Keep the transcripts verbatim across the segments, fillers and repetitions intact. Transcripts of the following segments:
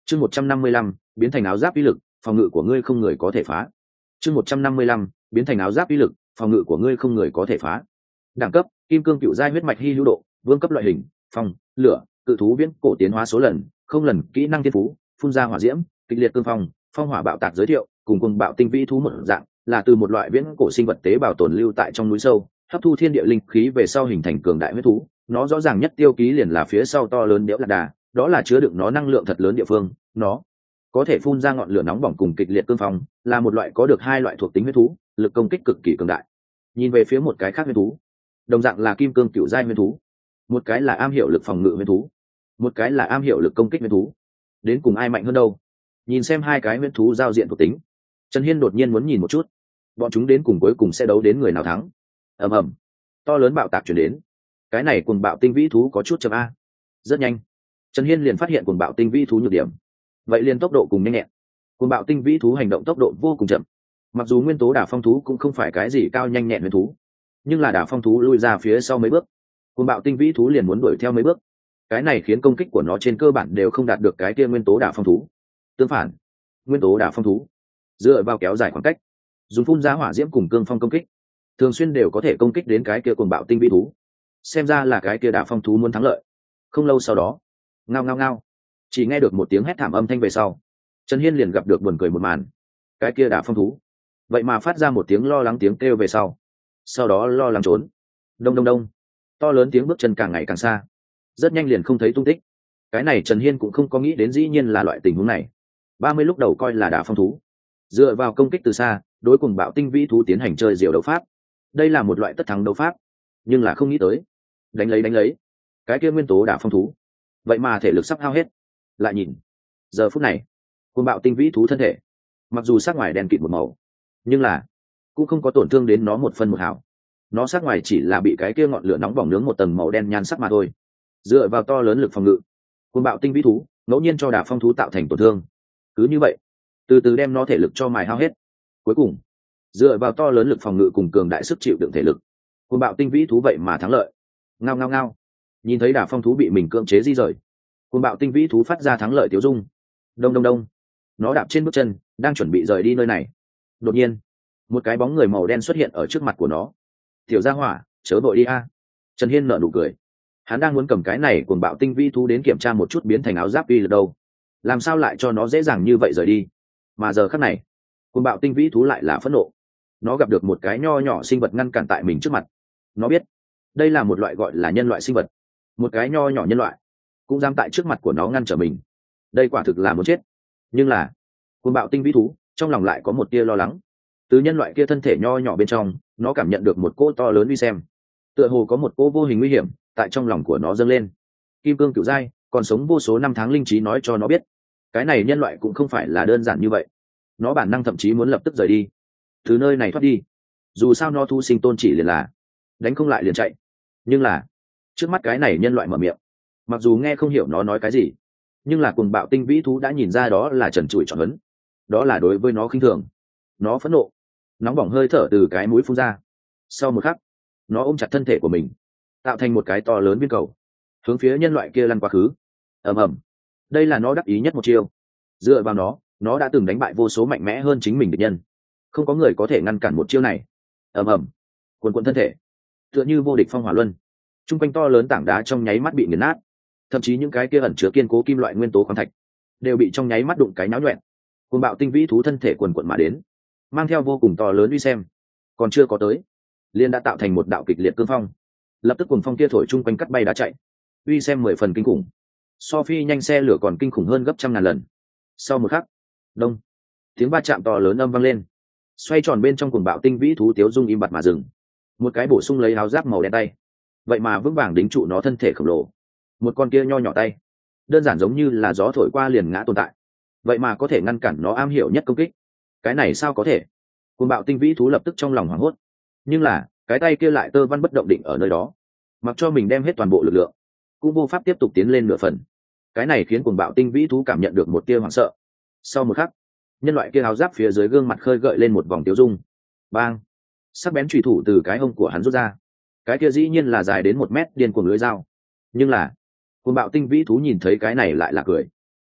chương một trăm năm mươi lăm biến thành áo giáp uy lực, phòng ngự của ngươi không người có thể phá. chương một trăm năm mươi lăm biến thành áo giáp uy lực, phòng ngự của ngươi không người có thể phá. Đẳng cấp: kim cương cựu giai huyết mạch hy hữu độ, vương cấp loại hình, phong, lửa, cự thú viễn cổ tiến hóa số lần, không lần, kỹ năng thiên phú, phun ra hỏa diễm, kịch liệt cương phong, phong hỏa bạo tạc giới thiệu, cùng cùng bạo tinh vĩ thú một dạng, là từ một loại viễn cổ sinh vật tế bào tồn lưu tại trong núi sâu, hấp thu thiên địa linh khí về sau hình thành cường đại huyết thú. Nó rõ ràng nhất tiêu ký liền là phía sau to lớn đẽo lạc đà, đó là chứa đựng nó năng lượng thật lớn địa phương. Nó có thể phun ra ngọn lửa nóng bỏng cùng kịch liệt cương phong, là một loại có được hai loại thuộc tính huyết thú, lực công kích cực kỳ cường đại. Nhìn về phía một cái khác huyết thú, đồng dạng là kim cương cựu giai huyết thú, một cái là am hiểu lực phòng ngự huyết thú, một cái là am hiểu lực công kích huyết thú, đến cùng ai mạnh hơn đâu? Nhìn xem hai cái huyết thú giao diện thuộc tính, Trần Hiên đột nhiên muốn nhìn một chút, bọn chúng đến cùng cuối cùng sẽ đấu đến người nào thắng. Ầm ầm, to lớn bạo tạc chuyển đến, cái này cuồng bạo tinh vĩ thú có chút chậm a. Rất nhanh, Trần Hiên liền phát hiện cuồng bạo tinh vĩ thú nhược điểm, vậy liền tốc độ cùng nhanh nhẹn. Cuồng bạo tinh vĩ thú hành động tốc độ vô cùng chậm, mặc dù nguyên tố đả phong thú cũng không phải cái gì cao nhanh nhẹn huyền thú, nhưng là đả phong thú lui ra phía sau mấy bước, cuồng bạo tinh vĩ thú liền muốn đuổi theo mấy bước. Cái này khiến công kích của nó trên cơ bản đều không đạt được cái kia nguyên tố đả phong thú. Tương phản, nguyên tố đả phong thú dựa vào kéo dài khoảng cách, dùng phun ra hỏa diễm cùng cương phong công kích, thường xuyên đều có thể công kích đến cái kia cuồng bạo tinh vĩ thú. Xem ra là cái kia đả phong thú muốn thắng lợi. Không lâu sau đó, ngao ngao ngao, chỉ nghe được một tiếng hét thảm âm thanh về sau, Trần Hiên liền gặp được buồn cười một màn. Cái kia đả phong thú vậy mà phát ra một tiếng lo lắng tiếng kêu về sau, sau đó lo lắng trốn. Đông đông đông, to lớn tiếng bước chân càng ngày càng xa, rất nhanh liền không thấy tung tích. Cái này Trần Hiên cũng không có nghĩ đến dĩ nhiên là loại tình huống này. Ba mươi lúc đầu coi là đả phong thú, dựa vào công kích từ xa đối cùng bạo tinh vĩ thú tiến hành chơi diều đấu pháp, đây là một loại tất thắng đấu pháp. Nhưng là không nghĩ tới, đánh lấy đánh lấy, cái kia nguyên tố đả phong thú vậy mà thể lực sắp hao hết. Lại nhìn, giờ phút này cùng bạo tinh vĩ thú thân thể mặc dù sắc ngoài đen kịt một màu, nhưng là cũng không có tổn thương đến nó một phân một hào. Nó sắc ngoài chỉ là bị cái kia ngọn lửa nóng bỏng nướng một tầng màu đen nhan sắc mà thôi. Dựa vào to lớn lực phòng ngự, cùng bạo tinh vĩ thú ngẫu nhiên cho đả phong thú tạo thành tổn thương, cứ như vậy từ từ đem nó thể lực cho mài hao hết. Cuối cùng dựa vào to lớn lực phòng ngự cùng cường đại sức chịu đựng thể lực, cùng bạo tinh vĩ thú vậy mà thắng lợi. Ngao ngao ngao, nhìn thấy đả phong thú bị mình cưỡng chế di rời, cùng bạo tinh vĩ thú phát ra thắng lợi tiêu dung. Đông đông đông, nó đạp trên bước chân đang chuẩn bị rời đi nơi này. Đột nhiên một cái bóng người màu đen xuất hiện ở trước mặt của nó. Tiểu gia hỏa, chớ vội đi a. Trần Hiên nở nụ cười, hắn đang muốn cầm cái này cuồng bạo tinh vĩ thú đến kiểm tra một chút biến thành áo giáp uy lực đâu, làm sao lại cho nó dễ dàng như vậy rời đi. Mà giờ khắc này cuồng bạo tinh vĩ thú lại là phẫn nộ. Nó gặp được một cái nho nhỏ sinh vật ngăn cản tại mình trước mặt. Nó biết đây là một loại gọi là nhân loại sinh vật, một cái nho nhỏ nhân loại cũng dám tại trước mặt của nó ngăn trở mình, đây quả thực là muốn chết. Nhưng là cuồng bạo tinh vĩ thú trong lòng lại có một tia lo lắng. Từ nhân loại kia thân thể nho nhỏ bên trong, nó cảm nhận được một cỗ to lớn uy xem, tựa hồ có một cỗ vô hình nguy hiểm tại trong lòng của nó dâng lên. Kim cương cựu giai còn sống vô số năm tháng linh trí nói cho nó biết, cái này nhân loại cũng không phải là đơn giản như vậy. Nó bản năng thậm chí muốn lập tức rời đi, từ nơi này thoát đi. Dù sao nó thu sinh tôn chỉ liền là đánh không lại liền chạy. Nhưng là trước mắt cái này nhân loại mở miệng, mặc dù nghe không hiểu nó nói cái gì, nhưng là cuồng bạo tinh vĩ thú đã nhìn ra đó là trần trụi trọn vấn, đó là đối với nó khinh thường. Nó phẫn nộ, nóng bỏng hơi thở từ cái mũi phun ra. Sau một khắc, nó ôm chặt thân thể của mình, tạo thành một cái to lớn viên cầu, hướng phía nhân loại kia lăn quá khứ. Ầm ầm, đây là nó đắc ý nhất một chiêu. Dựa vào nó, nó đã từng đánh bại vô số mạnh mẽ hơn chính mình địch nhân, không có người có thể ngăn cản một chiêu này. Ầm ầm, cuồn cuộn thân thể tựa như vô địch phong hỏa luân, trung quanh to lớn tảng đá trong nháy mắt bị nghiền nát, thậm chí những cái kia ẩn chứa kiên cố kim loại nguyên tố khoáng thạch đều bị trong nháy mắt đụng cái náo nhuẹn. Cuồng bạo tinh vĩ thú thân thể cuồn cuộn mà đến, mang theo vô cùng to lớn uy xem, còn chưa có tới liên đã tạo thành một đạo kịch liệt cương phong, lập tức cuồng phong kia thổi chung quanh cắt bay đá chạy, uy xem mười phần kinh khủng, so phi nhanh xe lửa còn kinh khủng hơn gấp trăm ngàn lần. Sau một khắc, đông, tiếng va chạm to lớn âm vang lên, xoay tròn bên trong cuồng bạo tinh vĩ thú tiếu dung im bặt mà dừng. Một cái bổ sung lấy áo giáp màu đen tay, vậy mà vững vàng đính trụ nó thân thể khổng lồ. Một con kia nho nhỏ tay, đơn giản giống như là gió thổi qua liền ngã tồn tại, vậy mà có thể ngăn cản nó am hiểu nhất công kích. Cái này sao có thể? Cuồng bạo tinh vĩ thú lập tức trong lòng hoảng hốt. Nhưng là cái tay kia lại tơ văn bất động định ở nơi đó, mặc cho mình đem hết toàn bộ lực lượng, cũng vô pháp tiếp tục tiến lên nửa phần. Cái này khiến cuồng bạo tinh vĩ thú cảm nhận được một tia hoảng sợ. Sau một khắc, nhân loại kia áo giáp phía dưới gương mặt khơi gợi lên một vòng tiêu dung. Bang, sắc bén chùy thủ từ cái hông của hắn rút ra. Cái kia dĩ nhiên là dài đến một mét điên cuồng lưỡi dao. Nhưng là cuồng bạo tinh vĩ thú nhìn thấy cái này lại là cười.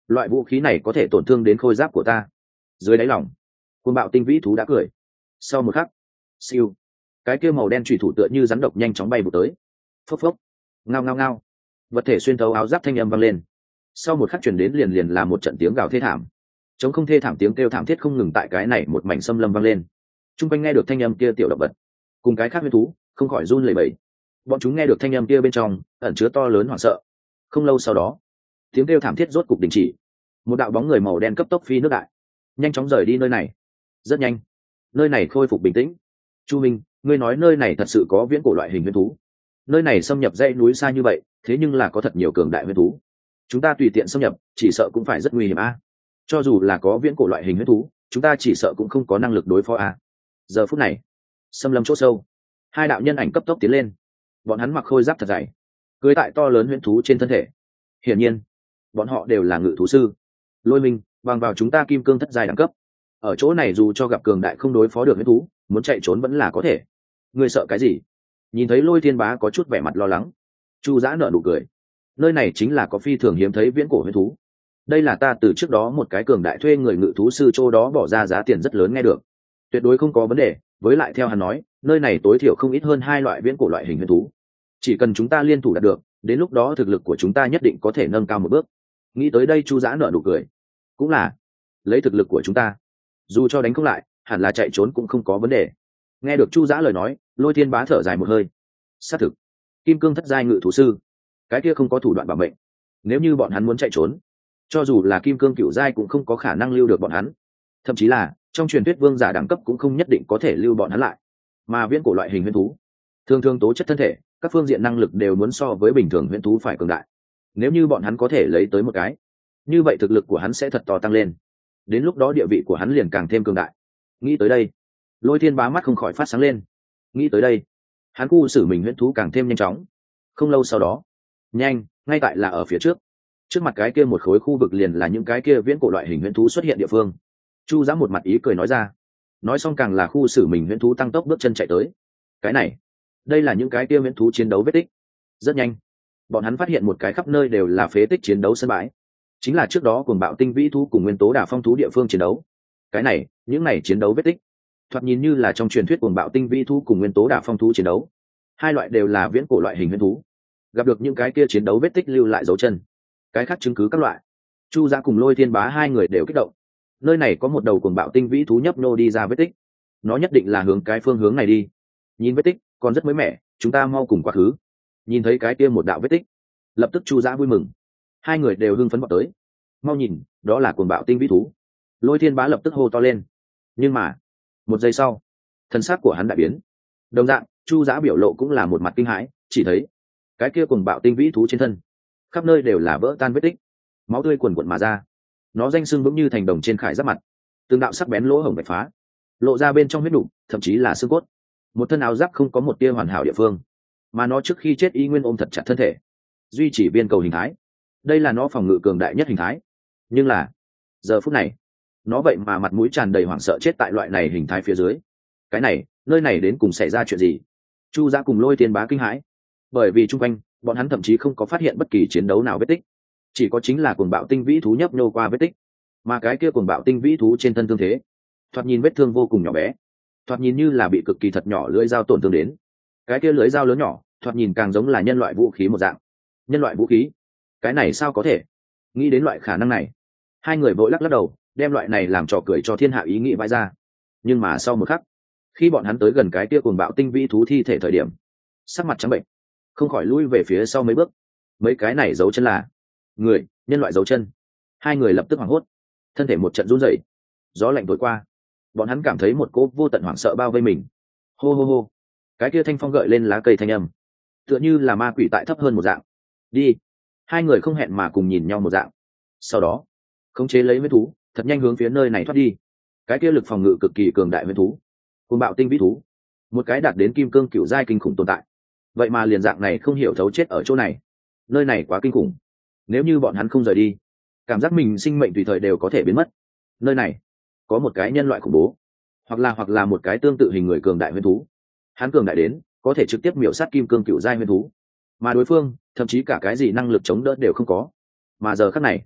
loại vũ khí này có thể tổn thương đến khôi giáp của ta. Dưới đáy lòng cuồng bạo tinh vĩ thú đã cười. Sau một khắc, siêu, cái kia màu đen chủy thủ tựa như rắn độc nhanh chóng bay vụt tới. Phốc phốc, ngao ngao ngao, vật thể xuyên thấu áo giáp thanh âm vang lên. Sau một khắc truyền đến liền liền là một trận tiếng gào thê thảm. Chống không thê thảm tiếng kêu thảm thiết không ngừng tại cái này một mảnh xâm lâm vang lên. Trung quanh nghe được thanh âm kia tiểu động vật cùng cái khác huyết thú không khỏi run lẩy bẩy. Bọn chúng nghe được thanh âm kia bên trong ẩn chứa to lớn hoảng sợ. Không lâu sau đó, tiếng kêu thảm thiết rốt cục đình chỉ. Một đạo bóng người màu đen cấp tốc phi nước đại, nhanh chóng rời đi nơi này. Rất nhanh, nơi này khôi phục bình tĩnh. Chu Minh, ngươi nói nơi này thật sự có viễn cổ loại hình huyết thú? Nơi này xâm nhập dãy núi xa như vậy, thế nhưng là có thật nhiều cường đại huyết thú. Chúng ta tùy tiện xâm nhập, chỉ sợ cũng phải rất nguy hiểm a. Cho dù là có viễn cổ loại hình huyết thú, chúng ta chỉ sợ cũng không có năng lực đối phó a. Giờ phút này, xâm lâm chỗ sâu, hai đạo nhân ảnh cấp tốc tiến lên. Bọn hắn mặc khôi giáp thật dày, cưỡi tại to lớn huyễn thú trên thân thể. Hiển nhiên, bọn họ đều là ngự thú sư. Lôi Minh, bằng vào chúng ta kim cương thất giai đẳng cấp, ở chỗ này dù cho gặp cường đại không đối phó được huyễn thú, muốn chạy trốn vẫn là có thể. Ngươi sợ cái gì? Nhìn thấy Lôi Thiên Bá có chút vẻ mặt lo lắng, Chu Dã nở nụ cười. Nơi này chính là có phi thường hiếm thấy viễn cổ huyễn thú. Đây là ta từ trước đó một cái cường đại thuê người ngự thú sư chỗ đó bỏ ra giá tiền rất lớn nghe được, tuyệt đối không có vấn đề. Với lại theo hắn nói, nơi này tối thiểu không ít hơn hai loại viễn cổ loại hình huyễn thú. Chỉ cần chúng ta liên thủ đạt được, đến lúc đó thực lực của chúng ta nhất định có thể nâng cao một bước. Nghĩ tới đây Chu Dã nở nụ cười. Cũng là, lấy thực lực của chúng ta, dù cho đánh không lại, hẳn là chạy trốn cũng không có vấn đề. Nghe được Chu Dã lời nói, Lôi Thiên Bá thở dài một hơi. Xác thực, kim cương thất giai ngự thú sư, cái kia không có thủ đoạn bảo mệnh. Nếu như bọn hắn muốn chạy trốn, cho dù là kim cương cựu giai cũng không có khả năng lưu được bọn hắn. Thậm chí là trong truyền thuyết vương giả đẳng cấp cũng không nhất định có thể lưu bọn hắn lại. Mà viễn cổ loại hình huyễn thú, thường thường tố chất thân thể, các phương diện năng lực đều muốn so với bình thường huyễn thú phải cường đại. Nếu như bọn hắn có thể lấy tới một cái, như vậy thực lực của hắn sẽ thật to tăng lên. Đến lúc đó địa vị của hắn liền càng thêm cường đại. Nghĩ tới đây, Lôi Thiên Bá mắt không khỏi phát sáng lên. Nghĩ tới đây, hắn khu xử mình huyễn thú càng thêm nhanh chóng. Không lâu sau đó, nhanh, ngay tại là ở phía trước, trước mặt cái kia một khối khu vực liền là những cái kia viễn cổ loại hình huyễn thú xuất hiện địa phương. Chu Dã một mặt ý cười nói ra. Nói xong càng là khu xử mình huyễn thú tăng tốc bước chân chạy tới. Cái này, đây là những cái kia huyễn thú chiến đấu vết tích. Rất nhanh, bọn hắn phát hiện một cái khắp nơi đều là phế tích chiến đấu sân bãi, chính là trước đó cuồng bạo tinh vĩ thú cùng nguyên tố đả phong thú địa phương chiến đấu. Cái này, những này chiến đấu vết tích, thoạt nhìn như là trong truyền thuyết cuồng bạo tinh vĩ thú cùng nguyên tố đả phong thú chiến đấu. Hai loại đều là viễn cổ loại hình huyễn thú, gặp được những cái kia chiến đấu vết tích lưu lại dấu chân, cái khác chứng cứ các loại. Chu Dã cùng Lôi Thiên Bá hai người đều kích động. Nơi này có một đầu cuồng bạo tinh vĩ thú nhấp nô đi ra vết tích, nó nhất định là hướng cái phương hướng này đi. Nhìn vết tích còn rất mới mẻ, chúng ta mau cùng quá khứ. Nhìn thấy cái kia một đạo vết tích, lập tức Chu Dã vui mừng. Hai người đều hưng phấn vọt tới. Mau nhìn, đó là cuồng bạo tinh vĩ thú. Lôi Thiên Bá lập tức hô to lên. Nhưng mà một giây sau, thân xác của hắn đại biến. Đồng dạng, Chu Dã biểu lộ cũng là một mặt kinh hãi, chỉ thấy cái kia cuồng bạo tinh vĩ thú trên thân khắp nơi đều là vỡ tan vết tích, máu tươi quần quần mà ra. Nó danh sưng vững như thành đồng trên khải giáp mặt, từng đạo sắc bén lỗ hổng vạch phá, lộ ra bên trong huyết đủ, thậm chí là xương cốt. Một thân áo giáp không có một tia hoàn hảo địa phương, mà nó trước khi chết y nguyên ôm thật chặt thân thể, duy trì viên cầu hình thái. Đây là nó phòng ngự cường đại nhất hình thái. Nhưng là giờ phút này, nó vậy mà mặt mũi tràn đầy hoảng sợ chết tại loại này hình thái phía dưới. Cái này, nơi này đến cùng xảy ra chuyện gì? Chu Dã cùng Lôi Thiên Bá kinh hãi, bởi vì chung quanh bọn hắn thậm chí không có phát hiện bất kỳ chiến đấu nào vết tích, chỉ có chính là cuồng bạo tinh vĩ thú nhấp nhô qua vết tích. Mà cái kia cuồng bạo tinh vĩ thú trên thân thương thế, thoạt nhìn vết thương vô cùng nhỏ bé, thoạt nhìn như là bị cực kỳ thật nhỏ lưỡi dao tổn thương đến. Cái kia lưỡi dao lớn nhỏ, thoạt nhìn càng giống là nhân loại vũ khí một dạng. Nhân loại vũ khí? Cái này sao có thể? Nghĩ đến loại khả năng này, hai người vội lắc lắc đầu, đem loại này làm trò cười cho thiên hạ ý nghĩ vãi ra. Nhưng mà sau một khắc, khi bọn hắn tới gần cái kia cuồng bạo tinh vĩ thú thi thể thời điểm, sắc mặt trắng bệnh, không khỏi lui về phía sau mấy bước. Mấy cái này dấu chân là người, nhân loại dấu chân. Hai người lập tức hoảng hốt, thân thể một trận run rẩy. Gió lạnh thổi qua, bọn hắn cảm thấy một cỗ vô tận hoảng sợ bao vây mình. Hô hô hô, cái kia thanh phong gợi lên lá cây thanh âm, tựa như là ma quỷ tại thấp hơn một dạng. Đi. Hai người không hẹn mà cùng nhìn nhau một dạng. Sau đó khống chế lấy huyết thú, thật nhanh hướng phía nơi này thoát đi. Cái kia lực phòng ngự cực kỳ cường đại huyết thú, cuồng bạo tinh vĩ thú, một cái đạt đến kim cương cựu giai kinh khủng tồn tại, vậy mà liền dạng này không hiểu thấu chết ở chỗ này. Nơi này quá kinh khủng, nếu như bọn hắn không rời đi, cảm giác mình sinh mệnh tùy thời đều có thể biến mất. Nơi này có một cái nhân loại khủng bố, hoặc là hoặc là một cái tương tự hình người cường đại huyết thú. Hắn cường đại đến có thể trực tiếp miểu sát kim cương cựu giai huyết thú, mà đối phương thậm chí cả cái gì năng lực chống đỡ đều không có. Mà giờ khắc này,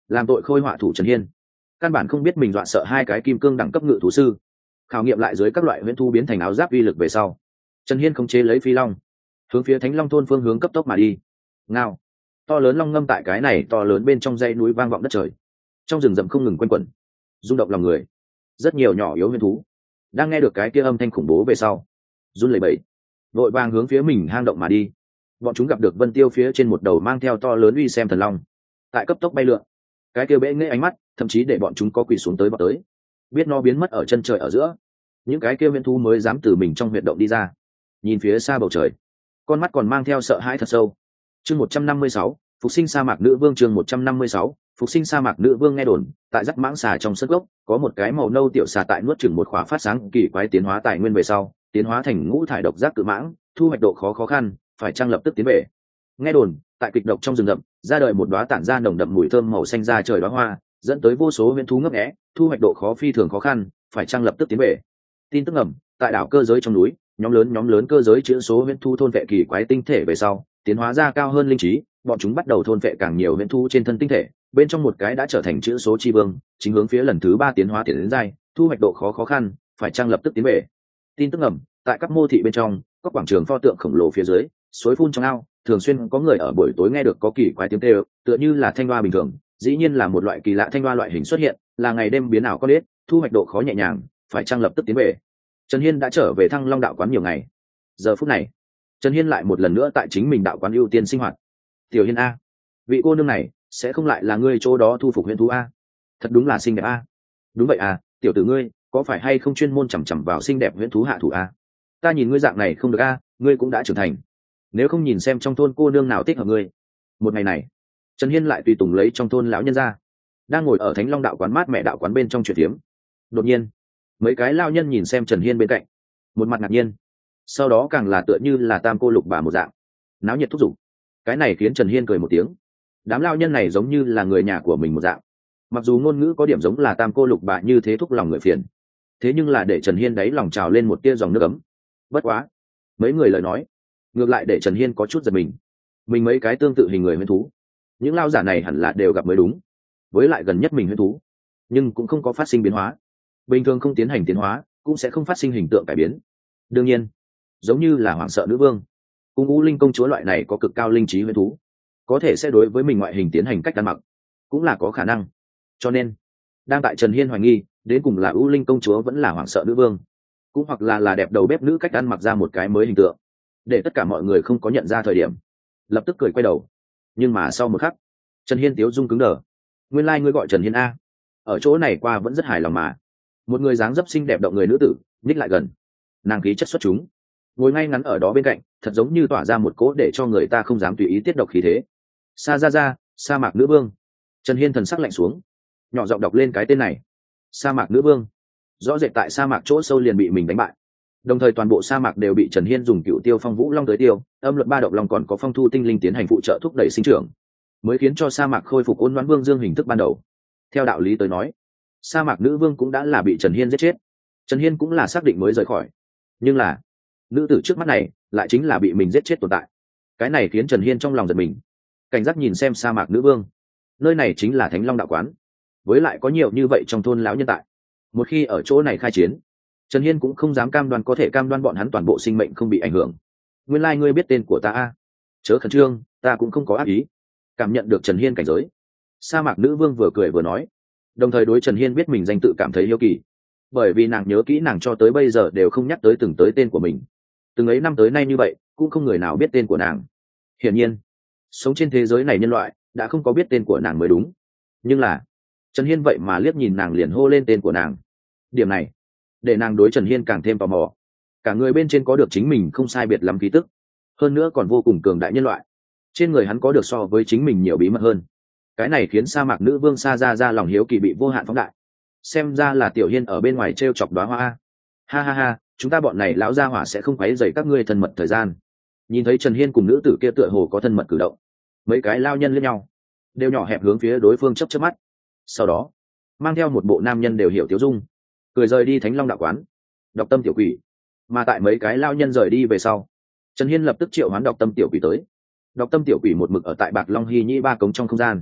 làm tội khôi họa thủ Trần Hiên căn bản không biết mình dọa sợ hai cái kim cương đẳng cấp ngự thú sư. Khảo nghiệm lại dưới các loại huyễn thú biến thành áo giáp uy lực về sau, Trần Hiên khống chế lấy phi long hướng phía Thánh Long thôn phương hướng cấp tốc mà đi. Ngao, to lớn long ngâm tại cái này to lớn bên trong dãy núi vang vọng đất trời, trong rừng rậm không ngừng quanh quẩn, rung động lòng người. Rất nhiều nhỏ yếu huyễn thú đang nghe được cái kia âm thanh khủng bố về sau, run lẩy bẩy, vội vàng hướng phía mình hang động mà đi. Bọn chúng gặp được Vân Tiêu phía trên một đầu mang theo to lớn uy xem thần long tại cấp tốc bay lượn, cái kia bẽ nghệ ánh mắt thậm chí để bọn chúng có quỳ xuống tới bọt tới, biết nó biến mất ở chân trời ở giữa. Những cái kia huyễn thú mới dám từ mình trong huyệt động đi ra, nhìn phía xa bầu trời, con mắt còn mang theo sợ hãi thật sâu. Chương một trăm năm mươi sáu, phục sinh sa mạc nữ vương. Chương một trăm năm mươi sáu, phục sinh sa mạc nữ vương. Nghe đồn tại rắc mãng xà trong sân gốc có một cái màu nâu tiểu xà tại nuốt chừng một khóa phát sáng kỳ quái tiến hóa tài nguyên về sau, tiến hóa thành ngũ thải độc giác cự mãng, thu hoạch độ khó khó khăn, phải chăng lập tức tiến về. Nghe đồn tại kịch độc trong rừng rậm ra đời một đóa tản ra nồng đậm mùi thơm màu xanh ra trời đóa hoa, dẫn tới vô số huyễn thú ngấp nghé, thu hoạch độ khó phi thường khó khăn, phải chăng lập tức tiến về. Tin tức ngầm tại đảo cơ giới trong núi, nhóm lớn nhóm lớn cơ giới chữ số huyễn thú thôn vệ kỳ quái tinh thể về sau, tiến hóa ra cao hơn linh trí, bọn chúng bắt đầu thôn vệ càng nhiều huyễn thú trên thân tinh thể, bên trong một cái đã trở thành chữ số chi vương, chính hướng phía lần thứ ba tiến hóa tiến đến giai, thu hoạch độ khó khó khăn, phải chăng lập tức tiến về. Tin tức ngầm tại các mô thị bên trong, có quảng trường pho tượng khổng lồ phía dưới, suối phun trong ao, thường xuyên có người ở buổi tối nghe được có kỳ quái tiếng kêu, tựa như là thanh hoa bình thường, dĩ nhiên là một loại kỳ lạ thanh hoa loại hình xuất hiện, là ngày đêm biến ảo có biết, thu hoạch độ khó nhẹ nhàng, phải chăng lập tức tiến về. Trần Hiên đã trở về Thăng Long đạo quán nhiều ngày. Giờ phút này, Trần Hiên lại một lần nữa tại chính mình đạo quán ưu tiên sinh hoạt. Tiểu Hiên a, vị cô nương này sẽ không lại là ngươi chỗ đó thu phục huyễn thú a? Thật đúng là xinh đẹp a. Đúng vậy à, tiểu tử ngươi có phải hay không chuyên môn chằm chằm vào xinh đẹp huyễn thú hạ thủ a? Ta nhìn ngươi dạng này không được a, ngươi cũng đã trưởng thành, nếu không nhìn xem trong thôn cô nương nào thích hợp ngươi. Một ngày này, Trần Hiên lại tùy tùng lấy trong thôn lão nhân ra, đang ngồi ở Thánh Long đạo quán mát mẹ đạo quán bên trong chuyện tiếm. Đột nhiên, mấy cái lao nhân nhìn xem Trần Hiên bên cạnh, một mặt ngạc nhiên, sau đó càng là tựa như là tam cô lục bà một dạng, náo nhiệt thúc giục. Cái này khiến Trần Hiên cười một tiếng. Đám lao nhân này giống như là người nhà của mình một dạng, mặc dù ngôn ngữ có điểm giống là tam cô lục bà như thế thúc lòng người phiền, thế nhưng là để Trần Hiên đáy lòng trào lên một tia dòng nước ấm. Bất quá, mấy người lời nói ngược lại để Trần Hiên có chút giật mình. Mình mấy cái tương tự hình người huyễn thú, những lao giả này hẳn là đều gặp mới đúng, với lại gần nhất mình huyễn thú, nhưng cũng không có phát sinh biến hóa. Bình thường không tiến hành tiến hóa, cũng sẽ không phát sinh hình tượng cải biến. Đương nhiên, giống như là hoảng sợ nữ vương cùng U Linh công chúa loại này có cực cao linh trí huyễn thú, có thể sẽ đối với mình ngoại hình tiến hành cách ăn mặc, cũng là có khả năng. Cho nên, đang tại Trần Hiên hoài nghi đến cùng là U Linh công chúa vẫn là hoảng sợ nữ vương, cũng hoặc là là đẹp đầu bếp nữ cách ăn mặc ra một cái mới hình tượng, để tất cả mọi người không có nhận ra thời điểm, lập tức cười quay đầu. Nhưng mà sau một khắc, Trần Hiên tiếu dung cứng đờ. Nguyên lai ngươi gọi Trần Hiên a? Ở chỗ này qua vẫn rất hài lòng mà. Một người dáng dấp xinh đẹp động người nữ tử nhích lại gần, nàng khí chất xuất chúng, ngồi ngay ngắn ở đó bên cạnh, thật giống như tỏa ra một cỗ để cho người ta không dám tùy ý tiết độc khí thế. Sa ra ra, sa mạc nữ vương. Trần Hiên thần sắc lạnh xuống, nhỏ giọng đọc lên cái tên này. Sa mạc nữ vương, rõ rệt tại sa mạc chỗ sâu liền bị mình đánh bại, đồng thời toàn bộ sa mạc đều bị Trần Hiên dùng cựu tiêu phong vũ long tới tiêu, âm luật ba động long còn có phong thu tinh linh tiến hành phụ trợ thúc đẩy sinh trưởng, mới khiến cho sa mạc khôi phục ôn đoán vương dương hình thức ban đầu. Theo đạo lý tới nói, sa mạc nữ vương cũng đã là bị Trần Hiên giết chết, Trần Hiên cũng là xác định mới rời khỏi. Nhưng là nữ tử trước mắt này lại chính là bị mình giết chết tồn tại. Cái này khiến Trần Hiên trong lòng giật mình, cảnh giác nhìn xem sa mạc nữ vương. Nơi này chính là Thánh Long đạo quán, với lại có nhiều như vậy trong thôn lão nhân tại, một khi ở chỗ này khai chiến, Trần Hiên cũng không dám cam đoan có thể cam đoan bọn hắn toàn bộ sinh mệnh không bị ảnh hưởng. Nguyên lai ngươi biết tên của ta a? Chớ khẩn trương, ta cũng không có ác ý. Cảm nhận được Trần Hiên cảnh giới, sa mạc nữ vương vừa cười vừa nói, đồng thời đối Trần Hiên biết mình danh tự cảm thấy hiếu kỳ, bởi vì nàng nhớ kỹ nàng cho tới bây giờ đều không nhắc tới từng tới tên của mình. Từng ấy năm tới nay như vậy, cũng không người nào biết tên của nàng. Hiển nhiên, sống trên thế giới này nhân loại đã không có biết tên của nàng mới đúng. Nhưng là Trần Hiên vậy mà liếc nhìn nàng liền hô lên tên của nàng. Điểm này để nàng đối Trần Hiên càng thêm tò mò. Cả người bên trên có được chính mình không sai biệt lắm khí tức, hơn nữa còn vô cùng cường đại nhân loại. Trên người hắn có được so với chính mình nhiều bí mật hơn. Cái này khiến sa mạc nữ vương sa ra ra lòng hiếu kỳ bị vô hạn phóng đại. Xem ra là Tiểu Hiên ở bên ngoài trêu chọc đóa hoa. Ha ha ha, chúng ta bọn này lão gia hỏa sẽ không quấy rầy các ngươi thân mật thời gian. Nhìn thấy Trần Hiên cùng nữ tử kia tựa hồ có thân mật cử động, mấy cái lao nhân liếc nhau, đều nhỏ hẹp hướng phía đối phương chớp chớp mắt. Sau đó, mang theo một bộ nam nhân đều hiểu tiếu dung, cười rời đi Thánh Long đạo quán. Độc Tâm tiểu quỷ. Mà tại mấy cái lao nhân rời đi về sau, Trần Hiên lập tức triệu hoán Độc Tâm tiểu quỷ tới. Độc Tâm tiểu quỷ một mực ở tại Bạc Long Hy Nhĩ ba cống trong không gian,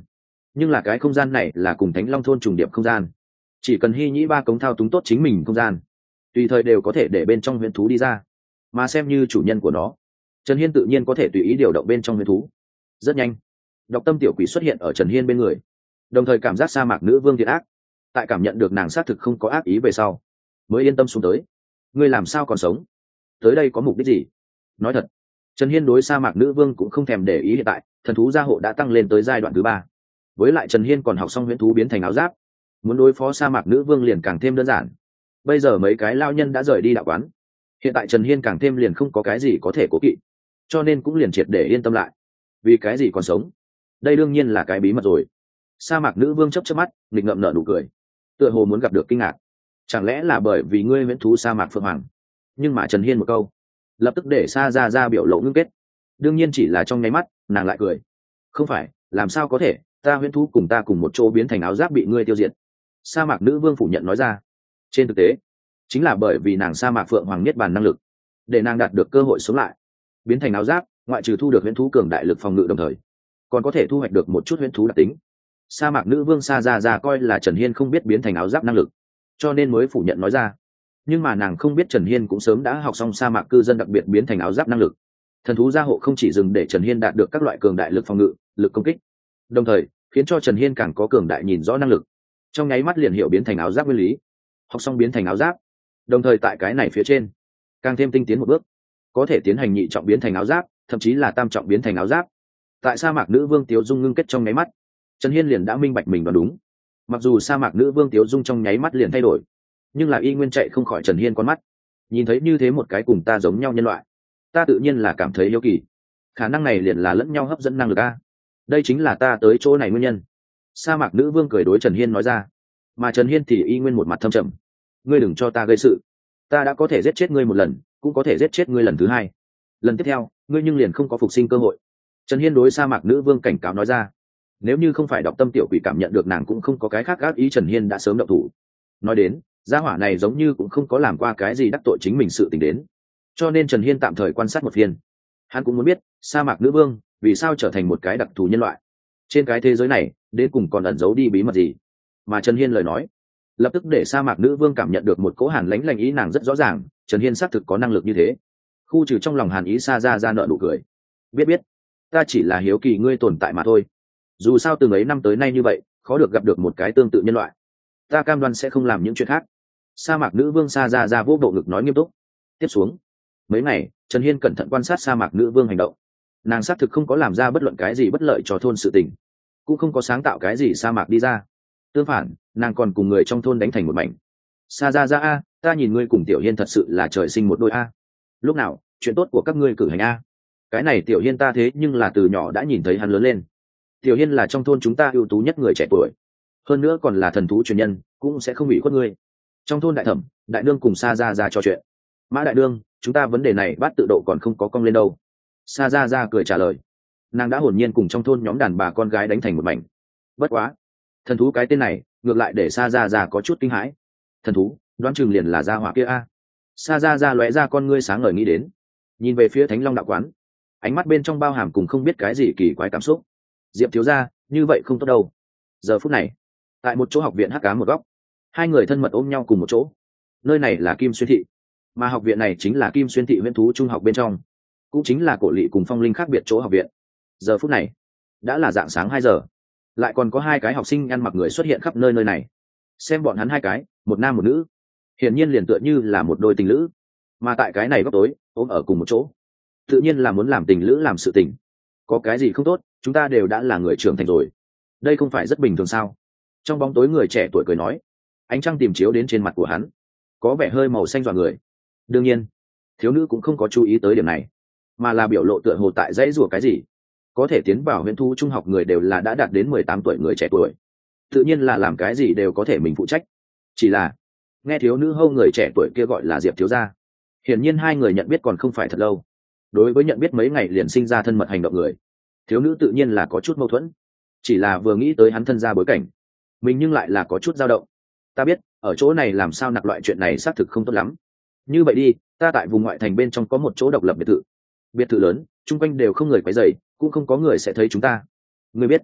nhưng là cái không gian này là cùng Thánh Long thôn trùng điệp không gian, chỉ cần hy nhĩ ba cống thao túng tốt chính mình không gian, tùy thời đều có thể để bên trong huyễn thú đi ra, mà xem như chủ nhân của nó, Trần Hiên tự nhiên có thể tùy ý điều động bên trong huyễn thú. Rất nhanh, độc tâm tiểu quỷ xuất hiện ở Trần Hiên bên người, đồng thời cảm giác sa mạc nữ vương thiệt ác. Tại cảm nhận được nàng xác thực không có ác ý về sau, mới yên tâm xuống tới. Ngươi làm sao còn sống? Tới đây có mục đích gì? Nói thật, Trần Hiên đối sa mạc nữ vương cũng không thèm để ý. Hiện tại thần thú gia hộ đã tăng lên tới giai đoạn thứ ba, với lại Trần Hiên còn học xong huyễn thú biến thành áo giáp, muốn đối phó sa mạc nữ vương liền càng thêm đơn giản. Bây giờ mấy cái lao nhân đã rời đi đạo quán, hiện tại Trần Hiên càng thêm liền không có cái gì có thể cố kỵ, cho nên cũng liền triệt để yên tâm lại. Vì cái gì còn sống? Đây đương nhiên là cái bí mật rồi. Sa mạc nữ vương chớp chớp mắt, nghịch ngợm nở nụ cười, tựa hồ muốn gặp được kinh ngạc. Chẳng lẽ là bởi vì ngươi huyễn thú sa mạc phượng hoàng? Nhưng mà Trần Hiên một câu lập tức để Sa Ra Ra biểu lộ ngưng kết. Đương nhiên chỉ là trong nháy mắt, nàng lại cười. Không phải, làm sao có thể, ta huyễn thú cùng ta cùng một chỗ biến thành áo giáp bị ngươi tiêu diệt. Sa mạc nữ vương phủ nhận nói ra. Trên thực tế, chính là bởi vì nàng sa mạc phượng hoàng niết bàn năng lực, để nàng đạt được cơ hội sống lại, biến thành áo giáp, ngoại trừ thu được huyễn thú cường đại lực phòng ngự đồng thời, còn có thể thu hoạch được một chút huyễn thú đặc tính. Sa mạc nữ vương Sa Ra Ra coi là Trần Hiên không biết biến thành áo giáp năng lực, cho nên mới phủ nhận nói ra. Nhưng mà nàng không biết Trần Hiên cũng sớm đã học xong sa mạc cư dân đặc biệt biến thành áo giáp năng lực. Thần thú gia hộ không chỉ dừng để Trần Hiên đạt được các loại cường đại lực phòng ngự, lực công kích, đồng thời khiến cho Trần Hiên càng có cường đại nhìn rõ năng lực, trong nháy mắt liền hiểu biến thành áo giáp nguyên lý. Học xong biến thành áo giáp, đồng thời tại cái này phía trên càng thêm tinh tiến một bước, có thể tiến hành nhị trọng biến thành áo giáp, thậm chí là tam trọng biến thành áo giáp. Tại sa mạc nữ vương Tiếu Dung ngưng kết trong nháy mắt, Trần Hiên liền đã minh bạch mình đoán đúng. Mặc dù sa mạc nữ vương Tiếu Dung trong nháy mắt liền thay đổi, nhưng là y nguyên chạy không khỏi Trần Hiên con mắt. Nhìn thấy như thế một cái cùng ta giống nhau nhân loại, ta tự nhiên là cảm thấy yêu kỳ. Khả năng này liền là lẫn nhau hấp dẫn năng lực a. Đây chính là ta tới chỗ này nguyên nhân. Sa mạc nữ vương cười đối Trần Hiên nói ra. Mà Trần Hiên thì y nguyên một mặt thâm trầm. Ngươi đừng cho ta gây sự. Ta đã có thể giết chết ngươi một lần, cũng có thể giết chết ngươi lần thứ hai. Lần tiếp theo, ngươi nhưng liền không có phục sinh cơ hội. Trần Hiên đối sa mạc nữ vương cảnh cáo nói ra. Nếu như không phải đọc tâm tiểu quỷ cảm nhận được nàng cũng không có cái khác gác ý, Trần Hiên đã sớm động thủ. Nói đến, gia hỏa này giống như cũng không có làm qua cái gì đắc tội chính mình sự tình đến, cho nên Trần Hiên tạm thời quan sát một phiên. Hắn cũng muốn biết sa mạc nữ vương vì sao trở thành một cái đặc thù nhân loại, trên cái thế giới này đến cùng còn ẩn giấu đi bí mật gì. Mà Trần Hiên lời nói lập tức để sa mạc nữ vương cảm nhận được một cỗ hàn lãnh lạnh ý. Nàng rất rõ ràng Trần Hiên xác thực có năng lực như thế. Khu trừ trong lòng hàn ý, Sa Ra Ra nợ nụ cười. Biết biết, ta chỉ là hiếu kỳ ngươi tồn tại mà thôi. Dù sao từng ấy năm tới nay như vậy, khó được gặp được một cái tương tự nhân loại, ta cam đoan sẽ không làm những chuyện khác. Sa mạc nữ vương Sa Ra Ra vô bộ ngực nói nghiêm túc. Tiếp xuống mấy ngày, Trần Hiên cẩn thận quan sát sa mạc nữ vương hành động. Nàng xác thực không có làm ra bất luận cái gì bất lợi cho thôn sự tình, cũng không có sáng tạo cái gì sa mạc đi ra. Tương phản, nàng còn cùng người trong thôn đánh thành một mảnh. Sa Ra Ra a, ta nhìn ngươi cùng Tiểu Hiên thật sự là trời sinh một đôi a. Lúc nào chuyện tốt của các ngươi cử hành a? Cái này Tiểu Hiên ta thế nhưng là từ nhỏ đã nhìn thấy hắn lớn lên. Tiểu Hiên là trong thôn chúng ta ưu tú nhất người trẻ tuổi, hơn nữa còn là thần thú truyền nhân, cũng sẽ không bị khuất ngươi. Trong thôn đại thẩm, đại đương cùng Sa Ra Ra trò chuyện. Mã đại đương, chúng ta vấn đề này bát tự độ còn không có cong lên đâu. Sa Ra Ra cười trả lời. Nàng đã hồn nhiên cùng trong thôn nhóm đàn bà con gái đánh thành một mảnh. Bất quá, thần thú cái tên này ngược lại để Sa Ra Ra có chút kinh hãi. Thần thú, đoán chừng liền là gia hỏa kia a. Sa Ra Ra lóe ra con ngươi sáng ngời nghĩ đến, nhìn về phía Thánh Long đạo quán, ánh mắt bên trong bao hàm cùng không biết cái gì kỳ quái cảm xúc. Diệp thiếu gia, như vậy không tốt đâu. Giờ phút này, tại một chỗ học viện hắc ám một góc, hai người thân mật ôm nhau cùng một chỗ. Nơi này là Kim Xuyên thị, mà học viện này chính là Kim Xuyên thị huyễn thú trung học bên trong, cũng chính là Cổ Lị cùng Phong Linh khác biệt chỗ học viện. Giờ phút này đã là dạng sáng hai giờ, lại còn có hai cái học sinh ăn mặc người xuất hiện khắp nơi nơi này. Xem bọn hắn hai cái, một nam một nữ, hiển nhiên liền tựa như là một đôi tình lữ. Mà tại cái này góc tối ôm ở cùng một chỗ, tự nhiên là muốn làm tình lữ làm sự tình. Có cái gì không tốt, chúng ta đều đã là người trưởng thành rồi, đây không phải rất bình thường sao? Trong bóng tối người trẻ tuổi cười nói, ánh trăng tìm chiếu đến trên mặt của hắn, có vẻ hơi màu xanh dọa người. Đương nhiên thiếu nữ cũng không có chú ý tới điểm này, mà là biểu lộ tựa hồ tại dãy rủa cái gì. Có thể tiến vào huyễn thú trung học người đều là đã đạt đến mười tám tuổi người trẻ tuổi, tự nhiên là làm cái gì đều có thể mình phụ trách. Chỉ là nghe thiếu nữ hâu người trẻ tuổi kia gọi là Diệp thiếu gia, hiển nhiên hai người nhận biết còn không phải thật lâu. Đối với nhận biết mấy ngày liền sinh ra thân mật hành động người, thiếu nữ tự nhiên là có chút mâu thuẫn. Chỉ là vừa nghĩ tới hắn thân gia bối cảnh, mình nhưng lại là có chút dao động. Ta biết ở chỗ này làm sao nặc loại chuyện này xác thực không tốt lắm. Như vậy đi, ta tại vùng ngoại thành bên trong có một chỗ độc lập biệt thự. Biệt thự lớn, chung quanh đều không người quấy rầy, cũng không có người sẽ thấy chúng ta. Ngươi biết,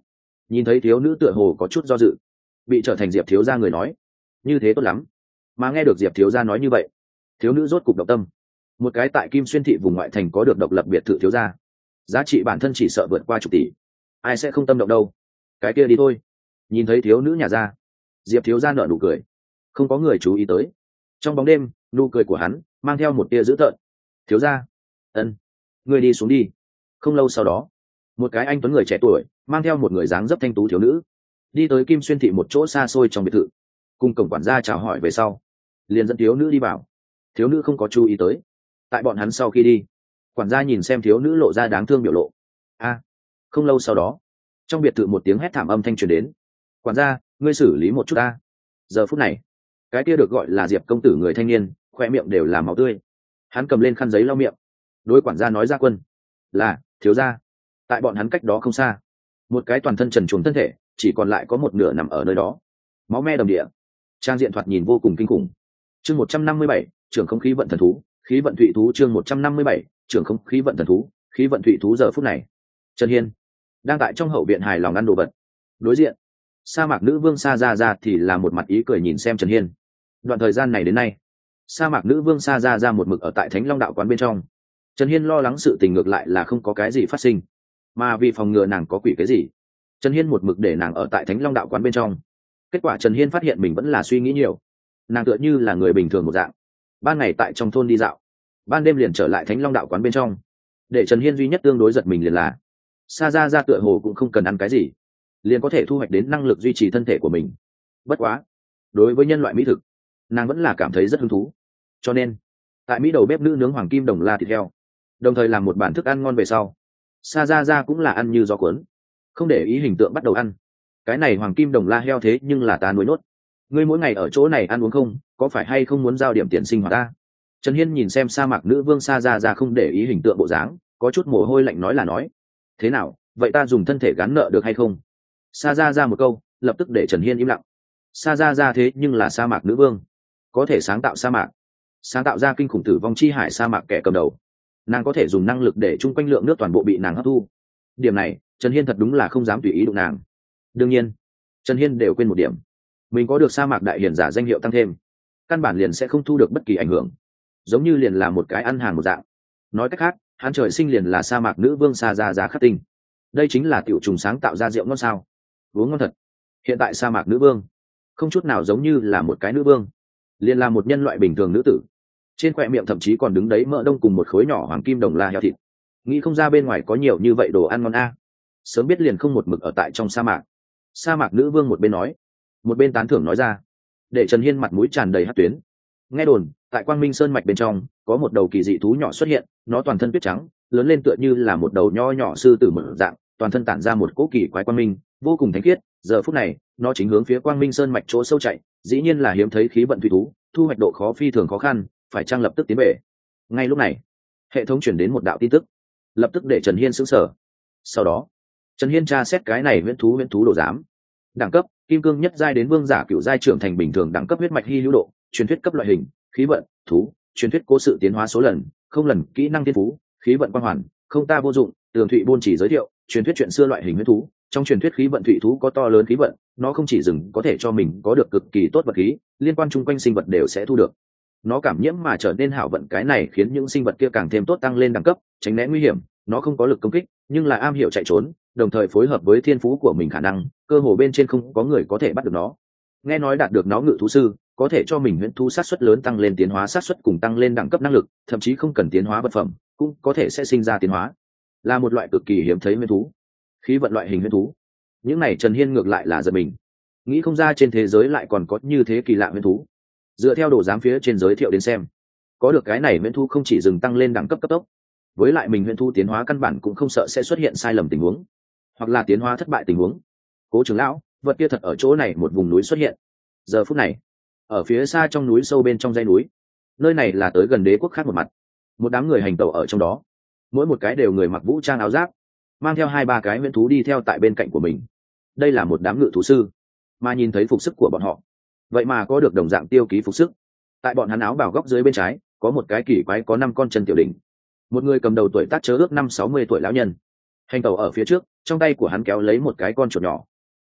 nhìn thấy thiếu nữ tựa hồ có chút do dự, bị trở thành diệp thiếu gia người nói như thế tốt lắm. Mà nghe được diệp thiếu gia nói như vậy, thiếu nữ rốt cục động tâm. Một cái tại Kim Xuyên thị vùng ngoại thành có được độc lập biệt thự thiếu gia, giá trị bản thân chỉ sợ vượt qua chục tỷ, ai sẽ không tâm động đâu. Cái kia đi thôi. Nhìn thấy thiếu nữ nhà ra, diệp thiếu gia nở nụ cười. Không có người chú ý tới, trong bóng đêm nụ cười của hắn mang theo một tia dữ tợn. Thiếu gia, ân, người đi xuống đi. Không lâu sau đó, một cái anh tuấn người trẻ tuổi mang theo một người dáng dấp thanh tú thiếu nữ đi tới Kim Xuyên thị một chỗ xa xôi trong biệt thự, cùng cổng quản gia chào hỏi về sau liền dẫn thiếu nữ đi vào. Thiếu nữ không có chú ý tới, tại bọn hắn sau khi đi, quản gia nhìn xem thiếu nữ lộ ra đáng thương biểu lộ. A, không lâu sau đó, trong biệt thự một tiếng hét thảm âm thanh truyền đến. Quản gia, ngươi xử lý một chút ta. Giờ phút này, cái kia được gọi là Diệp công tử người thanh niên khoe miệng đều là máu tươi, hắn cầm lên khăn giấy lau miệng, đối quản gia nói: Gia quân. Là thiếu gia. Tại bọn hắn cách đó không xa, một cái toàn thân trần truồng thân thể chỉ còn lại có một nửa nằm ở nơi đó, máu me đầm địa, trang diện thoạt nhìn vô cùng kinh khủng. Chương một trăm năm mươi bảy, trưởng không khí vận thần thú, khí vận thụy thú. Chương một trăm năm mươi bảy, trưởng không khí vận thần thú, khí vận thụy thú. Giờ phút này, Trần Hiên đang tại trong hậu viện hài lòng ăn đồ vật. Đối diện, sa mạc nữ vương Sa Gia Gia thì là một mặt ý cười nhìn xem Trần Hiên. Đoạn thời gian này đến nay, sa mạc nữ vương Sa Gia Gia một mực ở tại Thánh Long đạo quán bên trong. Trần Hiên lo lắng sự tình ngược lại là không có cái gì phát sinh, mà vì phòng ngừa nàng có quỷ cái gì, Trần Hiên một mực để nàng ở tại Thánh Long đạo quán bên trong. Kết quả Trần Hiên phát hiện mình vẫn là suy nghĩ nhiều, nàng tựa như là người bình thường một dạng, ban ngày tại trong thôn đi dạo, ban đêm liền trở lại Thánh Long đạo quán bên trong. Để Trần Hiên duy nhất tương đối giật mình liền là Sa Gia Gia tựa hồ cũng không cần ăn cái gì, liền có thể thu hoạch đến năng lực duy trì thân thể của mình. Bất quá, đối với nhân loại mỹ thực, nàng vẫn là cảm thấy rất hứng thú. Cho nên, tại Mỹ đầu bếp nữ nướng hoàng kim đồng la thịt heo, đồng thời làm một bản thức ăn ngon về sau, Sa Gia Gia cũng là ăn như gió cuốn, không để ý hình tượng bắt đầu ăn. Cái này hoàng kim đồng la heo thế nhưng là ta nuôi nốt, ngươi mỗi ngày ở chỗ này ăn uống không, có phải hay không muốn giao điểm tiền sinh hoạt ta? Trần Hiên nhìn xem sa mạc nữ vương Sa Gia Gia không để ý hình tượng bộ dáng, có chút mồ hôi lạnh nói là nói: thế nào, vậy ta dùng thân thể gắn nợ được hay không? Sa Gia Gia một câu lập tức để Trần Hiên im lặng. Sa Gia Gia thế nhưng là sa mạc nữ vương, có thể sáng tạo sa mạc, sáng tạo ra kinh khủng tử vong chi hải sa mạc kẻ cầm đầu, nàng có thể dùng năng lực để chung quanh lượng nước toàn bộ bị nàng hấp thu. Điểm này Trần Hiên thật đúng là không dám tùy ý đụng nàng. Đương nhiên Trần Hiên đều quên một điểm, mình có được sa mạc đại hiển giả danh hiệu tăng thêm, căn bản liền sẽ không thu được bất kỳ ảnh hưởng, giống như liền là một cái ăn hàng một dạng. Nói cách khác, hắn trời sinh liền là sa mạc nữ vương Sa Gia Gia khắc tinh. Đây chính là tiểu trùng sáng tạo ra rượu ngon sao? Uống ngon thật. Hiện tại sa mạc nữ vương không chút nào giống như là một cái nữ vương, liền là một nhân loại bình thường nữ tử. Trên khóe miệng thậm chí còn đứng đấy mỡ đông cùng một khối nhỏ hoàng kim đồng la heo thịt. Nghĩ không ra bên ngoài có nhiều như vậy đồ ăn ngon a. Sớm biết liền không một mực ở tại trong sa mạc. Sa mạc nữ vương một bên nói, một bên tán thưởng nói ra, để Trần Hiên mặt mũi tràn đầy hắc tuyến. Nghe đồn, tại Quang Minh Sơn mạch bên trong có một đầu kỳ dị thú nhỏ xuất hiện, nó toàn thân tuyết trắng, lớn lên tựa như là một đầu nho nhỏ sư tử mở dạng, toàn thân tản ra một cỗ kỳ quái quang minh, vô cùng thánh khiết. Giờ phút này, nó chính hướng phía Quang Minh Sơn mạch chỗ sâu chạy, dĩ nhiên là hiếm thấy khí vận thủy thú, thu hoạch độ khó phi thường khó khăn, phải chăng lập tức tiến về. Ngay lúc này, hệ thống truyền đến một đạo tin tức, lập tức để Trần Hiên sững sờ. Sau đó, Trần Hiên tra xét cái này huyễn thú huyễn thú đồ giám. Đẳng cấp: kim cương nhất giai đến vương giả cửu giai trưởng thành bình thường. Đẳng cấp: huyết mạch hy hữu độ, truyền thuyết cấp loại hình, khí vận thú, truyền thuyết cố sự tiến hóa số lần, không lần, kỹ năng thiên phú, khí vận quang hoàn, không ta vô dụng. Tường Thụy Bôn chỉ giới thiệu, truyền thuyết chuyện xưa loại hình huyễn thú, trong truyền thuyết khí vận thụy thú có to lớn khí vận, nó không chỉ dừng có thể cho mình có được cực kỳ tốt vật khí, liên quan chung quanh sinh vật đều sẽ thu được. Nó cảm nhiễm mà trở nên hảo vận, cái này khiến những sinh vật kia càng thêm tốt, tăng lên đẳng cấp, tránh né nguy hiểm. Nó không có lực công kích, nhưng là am hiểu chạy trốn, đồng thời phối hợp với thiên phú của mình khả năng, cơ hồ bên trên không có người có thể bắt được nó. Nghe nói đạt được nó ngự thú sư, có thể cho mình huyễn thú sát suất lớn, tăng lên tiến hóa sát suất cùng tăng lên đẳng cấp năng lực, thậm chí không cần tiến hóa vật phẩm, cũng có thể sẽ sinh ra tiến hóa. Là một loại cực kỳ hiếm thấy huyễn thú, khí vận loại hình huyễn thú. Những này Trần Hiên ngược lại là giật mình, nghĩ không ra trên thế giới lại còn có như thế kỳ lạ huyễn thú. Dựa theo đồ giám phía trên giới thiệu đến xem, có được cái này huyễn thú không chỉ dừng tăng lên đẳng cấp cấp tốc, với lại mình huyễn thú tiến hóa căn bản cũng không sợ sẽ xuất hiện sai lầm tình huống, hoặc là tiến hóa thất bại tình huống. Cố trưởng lão, vật kia thật ở chỗ này một vùng núi xuất hiện. Giờ phút này, ở phía xa trong núi sâu bên trong dãy núi, nơi này là tới gần đế quốc khác một mặt, một đám người hành tẩu ở trong đó, mỗi một cái đều người mặc vũ trang áo giáp, mang theo hai ba cái huyễn thú đi theo tại bên cạnh của mình. Đây là một đám ngự thú sư, mà nhìn thấy phục sức của bọn họ, vậy mà có được đồng dạng tiêu ký phục sức. Tại bọn hắn áo bào góc dưới bên trái có một cái kỳ quái có năm con chân tiểu đỉnh, một người cầm đầu tuổi tác chớ ước năm sáu mươi tuổi lão nhân hành tẩu ở phía trước, trong tay của hắn kéo lấy một cái con chuột nhỏ,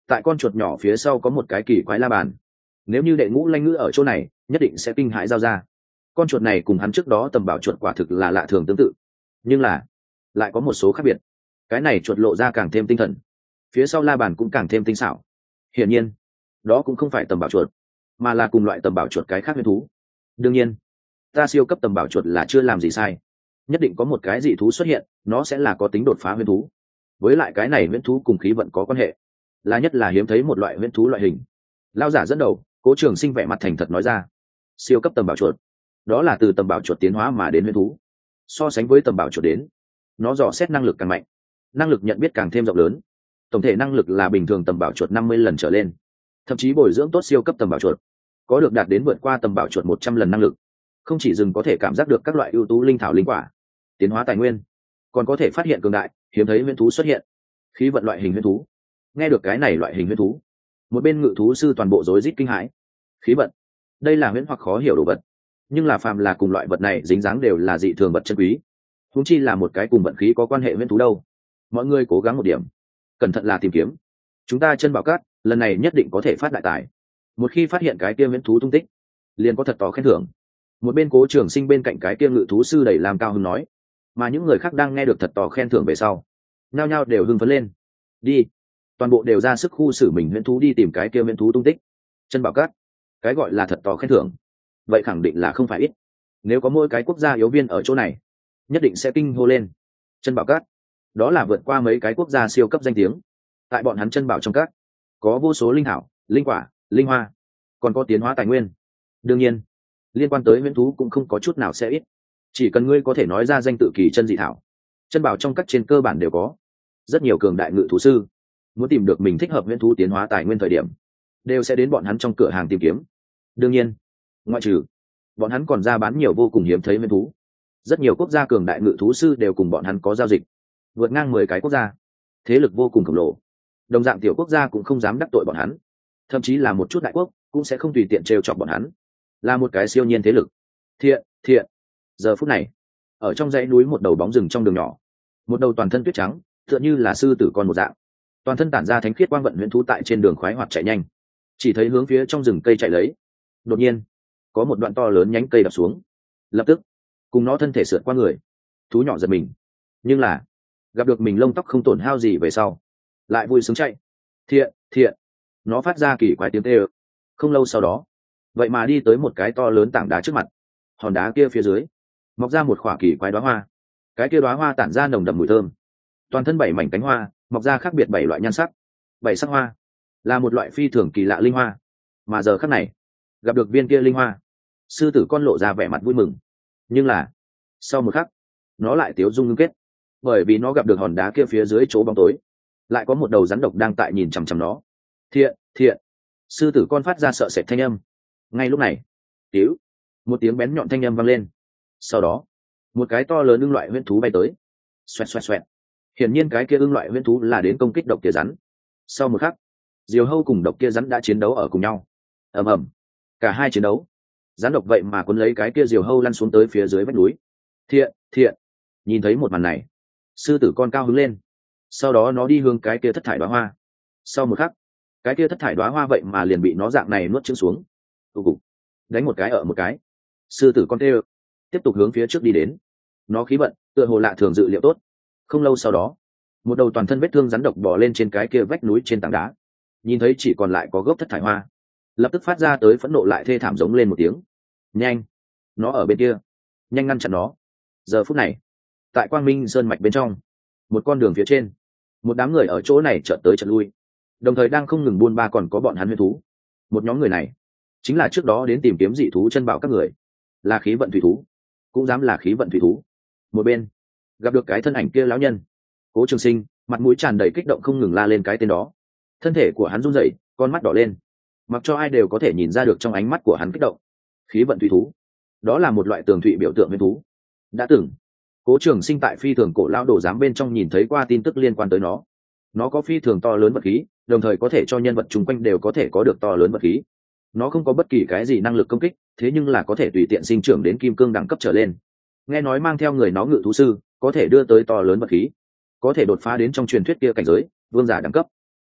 tại con chuột nhỏ phía sau có một cái kỳ quái la bàn. Nếu như đệ ngũ lanh ngữ ở chỗ này nhất định sẽ kinh hãi giao ra. Con chuột này cùng hắn trước đó tầm bảo chuột quả thực là lạ thường tương tự, nhưng là lại có một số khác biệt. Cái này chuột lộ ra càng thêm tinh thần, phía sau la bàn cũng càng thêm tinh xảo. Hiển nhiên đó cũng không phải tầm bảo chuột, mà là cùng loại tầm bảo chuột cái khác huyền thú. Đương nhiên ta siêu cấp tầm bảo chuột là chưa làm gì sai, nhất định có một cái dị thú xuất hiện, nó sẽ là có tính đột phá huyền thú. Với lại cái này huyền thú cùng khí vận có quan hệ, là nhất là hiếm thấy một loại huyền thú loại hình. Lao giả dẫn đầu, Cố Trường Sinh vẻ mặt thành thật nói ra. Siêu cấp tầm bảo chuột, đó là từ tầm bảo chuột tiến hóa mà đến huyền thú. So sánh với tầm bảo chuột đến, nó dò xét năng lực càng mạnh, năng lực nhận biết càng thêm rộng lớn. Tổng thể năng lực là bình thường tầm bảo chuột năm mươi lần trở lên, thậm chí bồi dưỡng tốt siêu cấp tầm bảo chuột có được đạt đến vượt qua tầm bảo chuột một trăm lần năng lực. Không chỉ dừng có thể cảm giác được các loại ưu tú linh thảo linh quả, tiến hóa tài nguyên, còn có thể phát hiện cường đại hiếm thấy huyền thú xuất hiện. Khí vận loại hình huyền thú. Nghe được cái này loại hình huyền thú, một bên ngự thú sư toàn bộ rối rít kinh hãi. Khí vận, đây là huyền hoặc khó hiểu đồ vật, nhưng là phàm là cùng loại vật này dính dáng đều là dị thường vật chân quý, huống chi là một cái cùng vận khí có quan hệ huyền thú đâu. Mọi người cố gắng một điểm, cẩn thận là tìm kiếm. Chúng ta chân bảo cát lần này nhất định có thể phát đại tài. Một khi phát hiện cái kia huyền thú tung tích, liền có thật to khen thưởng. Một bên Cố Trường Sinh bên cạnh cái kia ngự thú sư đẩy làm cao hứng nói, mà những người khác đang nghe được thật to khen thưởng về sau, nhao nhao đều hưng phấn lên. Đi, toàn bộ đều ra sức khu xử mình huyền thú đi tìm cái kia huyền thú tung tích. Chân bảo cát, cái gọi là thật to khen thưởng, vậy khẳng định là không phải ít. Nếu có mỗi cái quốc gia yếu viên ở chỗ này, nhất định sẽ kinh hô lên. Chân bảo cát, đó là vượt qua mấy cái quốc gia siêu cấp danh tiếng. Tại bọn hắn chân bảo trong cát, có vô số linh thảo, linh quả, linh hoa, còn có tiến hóa tài nguyên. Đương nhiên, liên quan tới huyền thú cũng không có chút nào sẽ ít. Chỉ cần ngươi có thể nói ra danh tự kỳ chân dị thảo, chân bảo trong các trên cơ bản đều có. Rất nhiều cường đại ngự thú sư muốn tìm được mình thích hợp huyền thú tiến hóa tài nguyên thời điểm, đều sẽ đến bọn hắn trong cửa hàng tìm kiếm. Đương nhiên, ngoại trừ bọn hắn còn ra bán nhiều vô cùng hiếm thấy huyền thú. Rất nhiều quốc gia cường đại ngự thú sư đều cùng bọn hắn có giao dịch, vượt ngang mười cái quốc gia, thế lực vô cùng khổng lồ. Đồng dạng tiểu quốc gia cũng không dám đắc tội bọn hắn, thậm chí là một chút đại quốc cũng sẽ không tùy tiện trêu chọc bọn hắn. Là một cái siêu nhiên thế lực. Thiện, thiện. Giờ phút này, ở trong dãy núi một đầu bóng rừng trong đường nhỏ, một đầu toàn thân tuyết trắng, tựa như là sư tử con một dạng, toàn thân tản ra thánh khiết quang vận huyền thú tại trên đường khoái hoạt chạy nhanh, chỉ thấy hướng phía trong rừng cây chạy lấy. Đột nhiên, có một đoạn to lớn nhánh cây đập xuống, lập tức cùng nó thân thể sượt qua người. Thú nhỏ giật mình, nhưng là gặp được mình lông tóc không tổn hao gì về sau, lại vui sướng chạy. Thiện, thiện. Nó phát ra kỳ quái tiếng kêu. Không lâu sau đó, vậy mà đi tới một cái to lớn tảng đá trước mặt. Hòn đá kia phía dưới mọc ra một khoả kỳ quái đóa hoa. Cái kia đóa hoa tản ra nồng đậm mùi thơm. Toàn thân bảy mảnh cánh hoa mọc ra khác biệt bảy loại nhan sắc. Bảy sắc hoa là một loại phi thường kỳ lạ linh hoa. Mà giờ khắc này, gặp được viên kia linh hoa, sư tử con lộ ra vẻ mặt vui mừng. Nhưng là sau một khắc, nó lại tiếu dung ngưng kết, bởi vì nó gặp được hòn đá kia phía dưới chỗ bóng tối, lại có một đầu rắn độc đang tại nhìn chằm chằm nó. Thiện, thiện. Sư tử con phát ra sợ sệt thanh âm. Ngay lúc này, tíu, một tiếng bén nhọn thanh âm vang lên. Sau đó, một cái to lớn ưng loại huyễn thú bay tới. Xoẹt xoẹt xoẹt. Hiển nhiên cái kia ưng loại huyễn thú là đến công kích độc kia rắn. Sau một khắc, diều hâu cùng độc kia rắn đã chiến đấu ở cùng nhau. Ầm ầm. Cả hai chiến đấu, rắn độc vậy mà cuốn lấy cái kia diều hâu lăn xuống tới phía dưới vách núi. Thiện, thiện. Nhìn thấy một màn này, sư tử con cao hứng lên. Sau đó nó đi hướng cái kia thất thải đóa hoa. Sau một khắc, cái kia thất thải đóa hoa vậy mà liền bị nó dạng này nuốt chửng xuống. Tụ cục, đánh một cái ở một cái. Sư tử con tê tiếp tục hướng phía trước đi đến. Nó khí vận tựa hồ lạ thường dự liệu tốt. Không lâu sau đó, một đầu toàn thân vết thương rắn độc bò lên trên cái kia vách núi trên tảng đá. Nhìn thấy chỉ còn lại có gốc thất thải hoa, lập tức phát ra tới phẫn nộ lại thê thảm giống lên một tiếng. Nhanh, nó ở bên kia, nhanh ngăn chặn nó. Giờ phút này, tại Quang Minh Sơn mạch bên trong, một con đường phía trên, một đám người ở chỗ này chợt tới chợt lui, đồng thời đang không ngừng buôn ba, còn có bọn hắn huyền thú. Một nhóm người này chính là trước đó đến tìm kiếm dị thú chân bảo các người, là khí vận thủy thú, cũng dám là khí vận thủy thú. Một bên gặp được cái thân ảnh kia lão nhân, Cố Trường Sinh mặt mũi tràn đầy kích động không ngừng la lên cái tên đó. Thân thể của hắn run rẩy, con mắt đỏ lên, mặc cho ai đều có thể nhìn ra được trong ánh mắt của hắn kích động. Khí vận thủy thú, đó là một loại tường thụy biểu tượng huyền thú. Đã từng Cố Trường Sinh tại phi thường cổ lão đồ giám bên trong nhìn thấy qua tin tức liên quan tới nó. Nó có phi thường to lớn vật khí, đồng thời có thể cho nhân vật chung quanh đều có thể có được to lớn vật khí. Nó không có bất kỳ cái gì năng lực công kích, thế nhưng là có thể tùy tiện sinh trưởng đến kim cương đẳng cấp trở lên. Nghe nói mang theo người nó ngự thú sư, có thể đưa tới to lớn vật khí, có thể đột phá đến trong truyền thuyết kia cảnh giới vương giả đẳng cấp.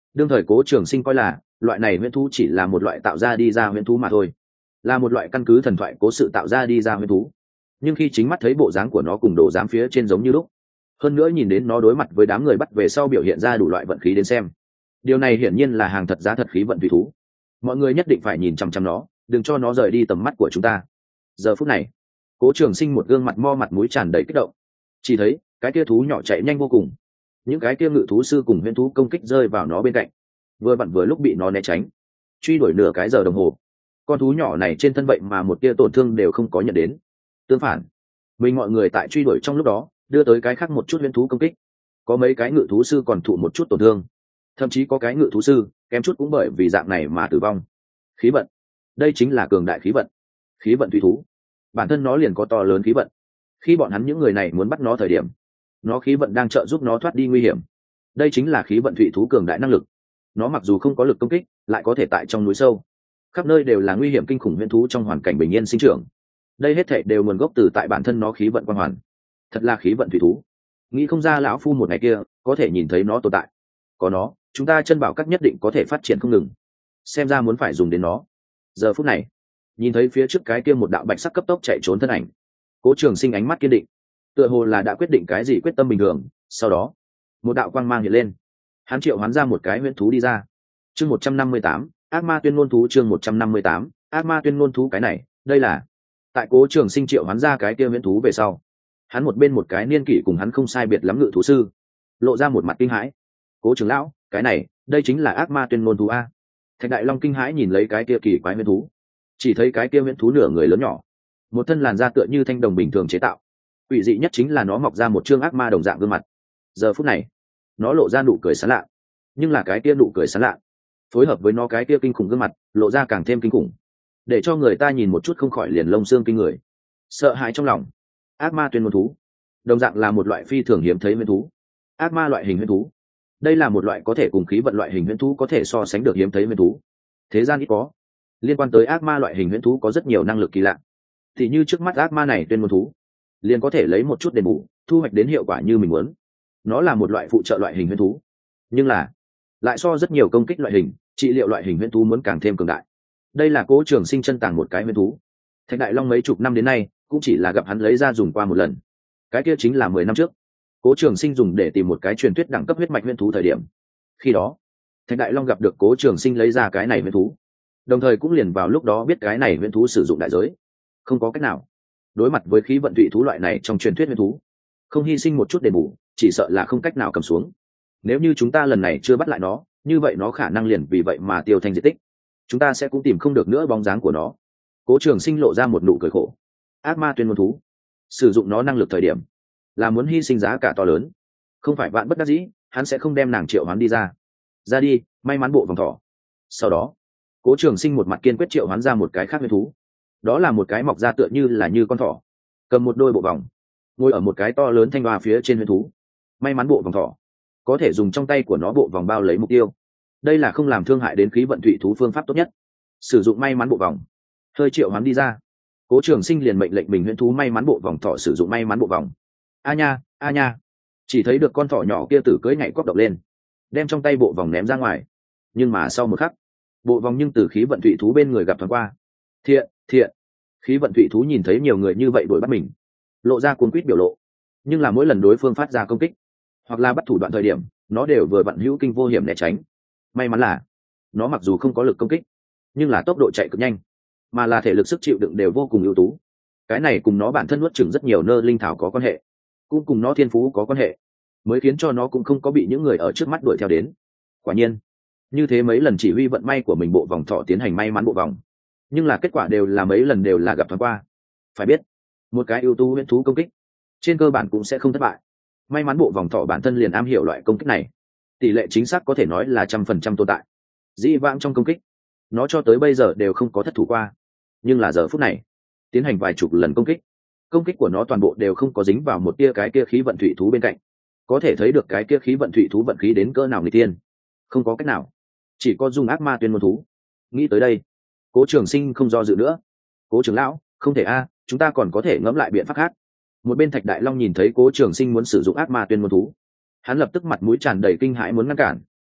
đương thời Cố Trường Sinh coi là loại này huyễn thú chỉ là một loại tạo ra đi ra huyễn thú mà thôi, là một loại căn cứ thần thoại cố sự tạo ra đi ra huyễn thú. Nhưng khi chính mắt thấy bộ dáng của nó cùng đồ giám phía trên giống như lúc, hơn nữa nhìn đến nó đối mặt với đám người bắt về sau biểu hiện ra đủ loại vận khí đến xem, điều này hiển nhiên là hàng thật giá thật khí vận thủy thú. Mọi người nhất định phải nhìn chằm chằm nó, đừng cho nó rời đi tầm mắt của chúng ta. Giờ phút này, Cố Trường Sinh một gương mặt mo mặt mũi tràn đầy kích động, chỉ thấy cái kia thú nhỏ chạy nhanh vô cùng, những cái kia ngự thú sư cùng huyễn thú công kích rơi vào nó bên cạnh, vừa vặn vừa lúc bị nó né tránh, truy đuổi nửa cái giờ đồng hồ, con thú nhỏ này trên thân vậy mà một tia tổn thương đều không có nhận đến. Tương phản, mình mọi người tại truy đuổi trong lúc đó đưa tới cái khác một chút huyễn thú công kích, có mấy cái ngự thú sư còn thụ một chút tổn thương, thậm chí có cái ngự thú sư kém chút cũng bởi vì dạng này mà tử vong. Khí vận, đây chính là cường đại khí vận. Khí vận thủy thú bản thân nó liền có to lớn khí vận, khi bọn hắn những người này muốn bắt nó thời điểm, nó khí vận đang trợ giúp nó thoát đi nguy hiểm. Đây chính là khí vận thủy thú cường đại năng lực. Nó mặc dù không có lực công kích, lại có thể tại trong núi sâu khắp nơi đều là nguy hiểm kinh khủng huyễn thú trong hoàn cảnh bình yên sinh trưởng. Đây hết thảy đều nguồn gốc từ tại bản thân nó khí vận quang hoàn. Thật là khí vận thủy thú. Nghĩ không ra lão phu một ngày kia có thể nhìn thấy nó tồn tại. Có nó, chúng ta chân bảo các nhất định có thể phát triển không ngừng. Xem ra muốn phải dùng đến nó. Giờ phút này, nhìn thấy phía trước cái kia một đạo bạch sắc cấp tốc chạy trốn thân ảnh, Cố Trường Sinh ánh mắt kiên định, tựa hồ là đã quyết định cái gì quyết tâm bình thường. Sau đó, một đạo quang mang hiện lên, hắn triệu hoán ra một cái huyễn thú đi ra. Chương một trăm năm mươi tám, ác ma tuyên ngôn thú. Chương một trăm năm mươi tám, ác ma tuyên ngôn thú. Cái này, đây là tại Cố Trường Sinh triệu hoán ra cái kia huyễn thú về sau, hắn một bên một cái niên kỷ cùng hắn không sai biệt lắm ngự thú sư lộ ra một mặt kinh hãi. Cố trưởng lão, cái này, đây chính là ác ma tuyên ngôn thú a? Thạch Đại Long kinh hãi nhìn lấy cái kia kỳ quái huyễn thú, chỉ thấy cái kia huyễn thú nửa người lớn nhỏ, một thân làn da tựa như thanh đồng bình thường chế tạo, quỷ dị nhất chính là nó mọc ra một trương ác ma đồng dạng gương mặt. Giờ phút này, nó lộ ra nụ cười sán lạ, nhưng là cái kia nụ cười sán lạ phối hợp với nó cái kia kinh khủng gương mặt, lộ ra càng thêm kinh khủng, để cho người ta nhìn một chút không khỏi liền lông xương kinh người, sợ hãi trong lòng. Ác ma tuyên ngôn thú đồng dạng là một loại phi thường hiếm thấy huyễn thú. Ác ma loại hình huyễn thú, đây là một loại có thể cùng khí vận loại hình huyễn thú có thể so sánh được hiếm thấy huyễn thú, thế gian ít có. Liên quan tới ác ma loại hình huyễn thú có rất nhiều năng lực kỳ lạ, thì như trước mắt ác ma này tuyên ngôn thú liền có thể lấy một chút đền bù, thu hoạch đến hiệu quả như mình muốn. Nó là một loại phụ trợ loại hình huyễn thú, nhưng là lại so rất nhiều công kích loại hình, trị liệu loại hình huyễn thú muốn càng thêm cường đại. Đây là Cố Trường Sinh chân tàng một cái huyễn thú. Thạch Đại Long mấy chục năm đến nay cũng chỉ là gặp hắn lấy ra dùng qua một lần, cái kia chính là mười năm trước, Cố Trường Sinh dùng để tìm một cái truyền thuyết đẳng cấp huyết mạch huyễn thú thời điểm. Khi đó, Thạch Đại Long gặp được Cố Trường Sinh lấy ra cái này huyễn thú, đồng thời cũng liền vào lúc đó biết cái này huyễn thú sử dụng đại giới. Không có cách nào, đối mặt với khí vận thủy thú loại này trong truyền thuyết huyễn thú, không hy sinh một chút đền bù, chỉ sợ là không cách nào cầm xuống. Nếu như chúng ta lần này chưa bắt lại nó, như vậy nó khả năng liền vì vậy mà tiêu thành diệt tích, chúng ta sẽ cũng tìm không được nữa bóng dáng của nó. Cố Trường Sinh lộ ra một nụ cười khổ. Ác ma tuyên ngôn thú, sử dụng nó năng lực thời điểm là muốn hy sinh giá cả to lớn, không phải vạn bất đắc dĩ, hắn sẽ không đem nàng triệu hoán đi ra. Ra đi, may mắn bộ vòng thỏ. Sau đó, Cố Trường Sinh một mặt kiên quyết triệu hoán ra một cái khác huyễn thú. Đó là một cái mọc ra tựa như là như con thỏ, cầm một đôi bộ vòng, ngồi ở một cái to lớn thanh hoa phía trên huyễn thú. May mắn bộ vòng thỏ có thể dùng trong tay của nó bộ vòng bao lấy mục tiêu. Đây là không làm thương hại đến khí vận thủy thú phương pháp tốt nhất. Sử dụng may mắn bộ vòng, hơi triệu hoán đi ra. Cố Trường Sinh liền mệnh lệnh mình huyễn thú may mắn bộ vòng thỏ sử dụng may mắn bộ vòng. A nha, a nha! Chỉ thấy được con thỏ nhỏ kia từ cưỡi nhảy cóp động lên, đem trong tay bộ vòng ném ra ngoài. Nhưng mà sau một khắc, bộ vòng nhưng từ khí vận thủy thú bên người gặp thoáng qua. Thiện, thiện! Khí vận thủy thú nhìn thấy nhiều người như vậy đuổi bắt mình, lộ ra cuống quýt biểu lộ. Nhưng là mỗi lần đối phương phát ra công kích, hoặc là bắt thủ đoạn thời điểm, nó đều vừa vặn hữu kinh vô hiểm né tránh. May mắn là nó mặc dù không có lực công kích, nhưng là tốc độ chạy cực nhanh, mà là thể lực sức chịu đựng đều vô cùng ưu tú. Cái này cùng nó bản thân nuốt chửng rất nhiều nơ linh thảo có quan hệ, cũng cùng nó thiên phú có quan hệ, mới khiến cho nó cũng không có bị những người ở trước mắt đuổi theo đến. Quả nhiên, như thế mấy lần chỉ huy vận may của mình bộ vòng thọ tiến hành may mắn bộ vòng, nhưng là kết quả đều là mấy lần đều là gặp thoáng qua. Phải biết, một cái ưu tú huyễn thú công kích trên cơ bản cũng sẽ không thất bại. May mắn bộ vòng thọ bản thân liền am hiểu loại công kích này, tỷ lệ chính xác có thể nói là trăm phần trăm tồn tại. Dĩ vãng trong công kích, nó cho tới bây giờ đều không có thất thủ qua, nhưng là giờ phút này tiến hành vài chục lần công kích, công kích của nó toàn bộ đều không có dính vào một tia cái kia khí vận thủy thú bên cạnh. Có thể thấy được cái kia khí vận thủy thú vận khí đến cỡ nào người tiên. Không có cách nào, chỉ có dùng ác ma tuyên ngôn thú. Nghĩ tới đây, Cố Trường Sinh không do dự nữa. Cố trưởng lão, không thể a, chúng ta còn có thể ngẫm lại biện pháp khác. Một bên Thạch Đại Long nhìn thấy Cố Trường Sinh muốn sử dụng ác ma tuyên ngôn thú, hắn lập tức mặt mũi tràn đầy kinh hãi muốn ngăn cản.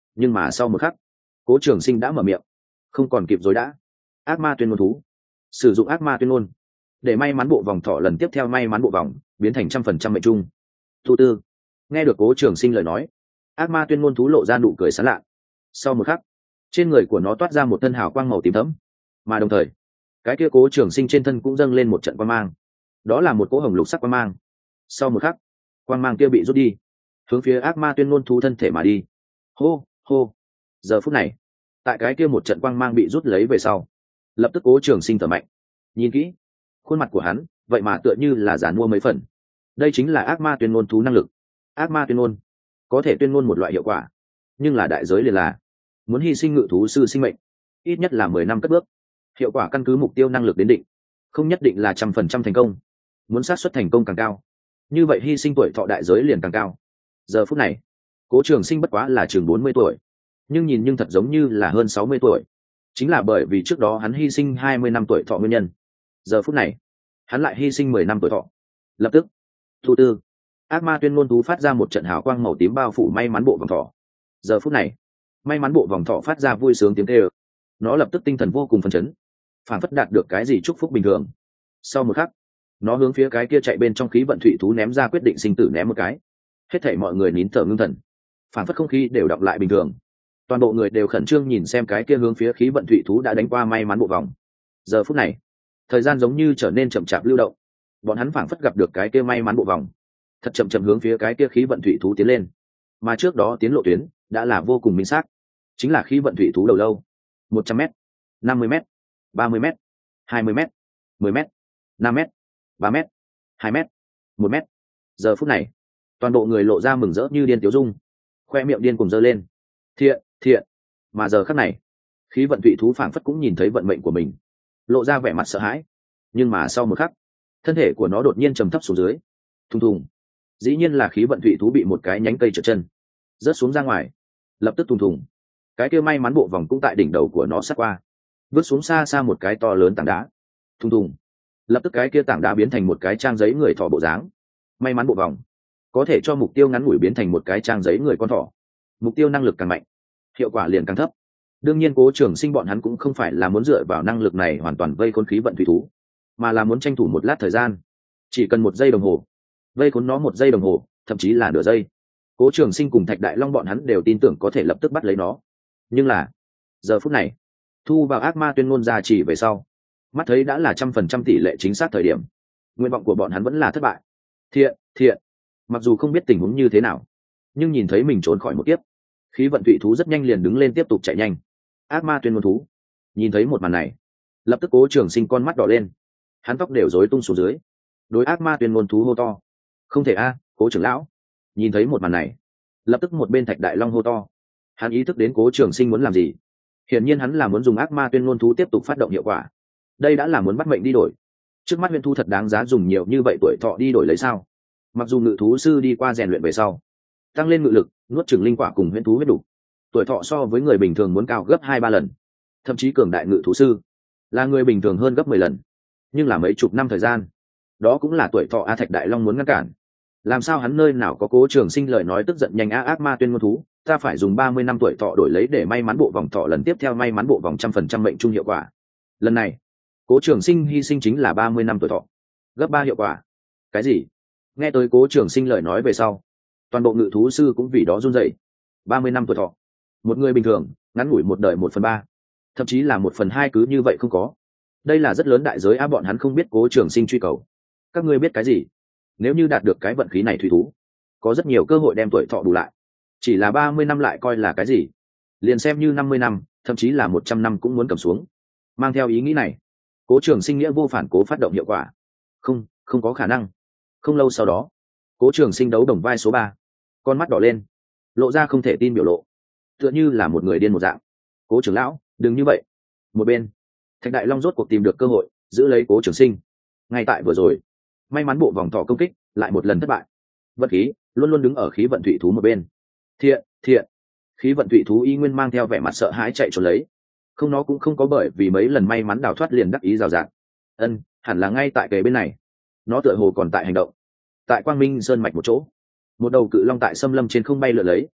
nhưng mà sau một khắc cố trường sinh đã mở miệng, không còn kịp rồi đã. Ác ma tuyên ngôn thú sử dụng ác ma tuyên ngôn để may mắn bộ vòng thọ lần tiếp theo may mắn bộ vòng biến thành trăm phần trăm mệnh trung. Thu tư nghe được cố trường sinh lời nói, ác ma tuyên ngôn thú lộ ra nụ cười sán lạ. Sau một khắc trên người của nó toát ra một thân hào quang màu tím thẫm, mà đồng thời cái kia cố trường sinh trên thân cũng dâng lên một trận quang mang, đó là một cỗ hồng lục sắc quang mang. Sau một khắc quang mang kia bị rút đi, hướng phía ác ma tuyên ngôn thú thân thể mà đi. Hô hô, giờ phút này tại cái kia một trận quang mang bị rút lấy về sau, lập tức cố trường sinh thở mạnh. Nhìn kỹ khuôn mặt của hắn, vậy mà tựa như là giàn mua mấy phần. Đây chính là ác ma tuyên ngôn thú năng lực. Ác ma tuyên ngôn có thể tuyên ngôn một loại hiệu quả, nhưng là đại giới liền là muốn hy sinh ngự thú sư sinh mệnh ít nhất là mười năm cất bước. Hiệu quả căn cứ mục tiêu năng lực đến định, không nhất định là trăm phần trăm thành công. Muốn xác suất thành công càng cao, như vậy hy sinh tuổi thọ đại giới liền càng cao. Giờ phút này cố trường sinh bất quá là chừng bốn mươi tuổi, nhưng nhìn nhưng thật giống như là hơn sáu mươi tuổi. Chính là bởi vì trước đó hắn hy sinh hai mươi năm tuổi thọ nguyên nhân, giờ phút này hắn lại hy sinh mười năm tuổi thọ. Lập tức thu tư ác ma tuyên ngôn thú phát ra một trận hào quang màu tím bao phủ may mắn bộ vòng thọ. Giờ phút này may mắn bộ vòng thọ phát ra vui sướng tiếng kêu, nó lập tức tinh thần vô cùng phấn chấn, phản phất đạt được cái gì chúc phúc bình thường. Sau một khắc nó hướng phía cái kia chạy bên trong khí vận thủy thú ném ra quyết định sinh tử ném một cái. Hết thảy mọi người nín thở ngưng thần, phản phất không khí đều đọng lại bình thường. Toàn bộ người đều khẩn trương nhìn xem cái kia hướng phía khí vận thủy thú đã đánh qua may mắn bộ vòng. Giờ phút này thời gian giống như trở nên chậm chạp lưu động, bọn hắn phảng phất gặp được cái kia may mắn bộ vòng, thật chậm chậm hướng phía cái kia khí vận thủy thú tiến lên. Mà trước đó tiến lộ tuyến đã là vô cùng minh xác, chính là khí vận thủy thú đầu lâu một trăm m, năm mươi m, ba mươi m, hai mươi m, mười m, năm m, ba m, hai m, một m. Giờ phút này toàn bộ người lộ ra mừng rỡ như điên tiếu dung, khoe miệng điên cùng giơ lên. Thiện thiện. Mà giờ khắc này khí vận thủy thú phảng phất cũng nhìn thấy vận mệnh của mình, lộ ra vẻ mặt sợ hãi. Nhưng mà sau một khắc thân thể của nó đột nhiên trầm thấp xuống dưới, thùng thùng. Dĩ nhiên là khí vận thủy thú bị một cái nhánh cây trượt chân rớt xuống ra ngoài. Lập tức thùng thùng, cái kia may mắn bộ vòng cũng tại đỉnh đầu của nó sát qua, vứt xuống xa xa một cái to lớn tảng đá. Thùng thùng, lập tức cái kia tảng đá biến thành một cái trang giấy người thỏ bộ dáng. May mắn bộ vòng có thể cho mục tiêu ngắn ngủi biến thành một cái trang giấy người con thỏ. Mục tiêu năng lực càng mạnh, hiệu quả liền càng thấp. Đương nhiên cố trường sinh bọn hắn cũng không phải là muốn dựa vào năng lực này hoàn toàn vây khốn khí vận thủy thú, mà là muốn tranh thủ một lát thời gian, chỉ cần một giây đồng hồ vây khốn nó, một giây đồng hồ thậm chí là nửa giây. Cố trường sinh cùng thạch đại long bọn hắn đều tin tưởng có thể lập tức bắt lấy nó. Nhưng là giờ phút này thu vào ác ma tuyên ngôn ra chỉ về sau, mắt thấy đã là trăm phần trăm tỷ lệ chính xác thời điểm, nguyện vọng của bọn hắn vẫn là thất bại. Thiện thiện. Mặc dù không biết tình huống như thế nào, nhưng nhìn thấy mình trốn khỏi một kiếp, khí vận thủy thú rất nhanh liền đứng lên tiếp tục chạy nhanh. Ác ma tuyên ngôn thú nhìn thấy một màn này, lập tức cố trường sinh con mắt đỏ lên, hắn tóc đều rối tung xuống dưới, đối ác ma tuyên ngôn thú hô to. Không thể a, cố trưởng lão. Nhìn thấy một màn này, lập tức một bên thạch đại long hô to. Hắn ý thức đến cố trường sinh muốn làm gì. Hiển nhiên hắn là muốn dùng ác ma tuyên ngôn thú tiếp tục phát động hiệu quả. Đây đã là muốn bắt mệnh đi đổi. Trước mắt huyền thú thật đáng giá dùng nhiều như vậy tuổi thọ đi đổi lấy sao? Mặc dù ngự thú sư đi qua rèn luyện về sau, tăng lên ngự lực, nuốt chửng linh quả cùng huyền thú huyết đủ, tuổi thọ so với người bình thường muốn cao gấp hai ba lần, thậm chí cường đại ngự thú sư là người bình thường hơn gấp mười lần. Nhưng là mấy chục năm thời gian, đó cũng là tuổi thọ. A thạch đại long muốn ngăn cản, làm sao hắn nơi nào có cố trường sinh lời nói tức giận nhanh. A ác ma tuyên ngôn thú, ta phải dùng ba mươi năm tuổi thọ đổi lấy để may mắn bộ vòng thọ lần tiếp theo may mắn bộ vòng trăm phần trăm mệnh trung hiệu quả. Lần này cố trường sinh hy sinh chính là ba mươi năm tuổi thọ, gấp ba hiệu quả. Cái gì? Nghe tới cố trường sinh lời nói về sau, toàn bộ ngự thú sư cũng vì đó run rẩy. Ba mươi năm tuổi thọ, một người bình thường ngắn ngủi một đời một phần ba, thậm chí là một phần hai cứ như vậy không có. Đây là rất lớn đại giới. A bọn hắn không biết cố trường sinh truy cầu, các ngươi biết cái gì? Nếu như đạt được cái vận khí này thủy thú, có rất nhiều cơ hội đem tuổi thọ bù lại. Chỉ là ba mươi năm lại coi là cái gì? Liền xem như năm mươi năm, thậm chí là một trăm năm cũng muốn cầm xuống. Mang theo ý nghĩ này, cố trường sinh nghĩa vô phản cố phát động hiệu quả. Không, không có khả năng. Không lâu sau đó, cố trường sinh đấu đồng vai số ba, con mắt đỏ lên, lộ ra không thể tin biểu lộ, tựa như là một người điên một dạng. Cố trưởng lão, đừng như vậy. Một bên thạch đại long rốt cuộc tìm được cơ hội giữ lấy cố trường sinh. Ngay tại vừa rồi, may mắn bộ vòng thọ công kích lại một lần thất bại. Vận khí luôn luôn đứng ở khí vận thủy thú một bên. Thiện thiện. Khí vận thủy thú y nguyên mang theo vẻ mặt sợ hãi chạy trốn lấy. Không, nó cũng không có bởi vì mấy lần may mắn đào thoát liền đắc ý rào rạt. Ân, hẳn là ngay tại kề bên này. Nó tựa hồ còn tại hành động. Tại quang minh sơn mạch một chỗ, một đầu cự long tại xâm lâm trên không bay lượn lấy,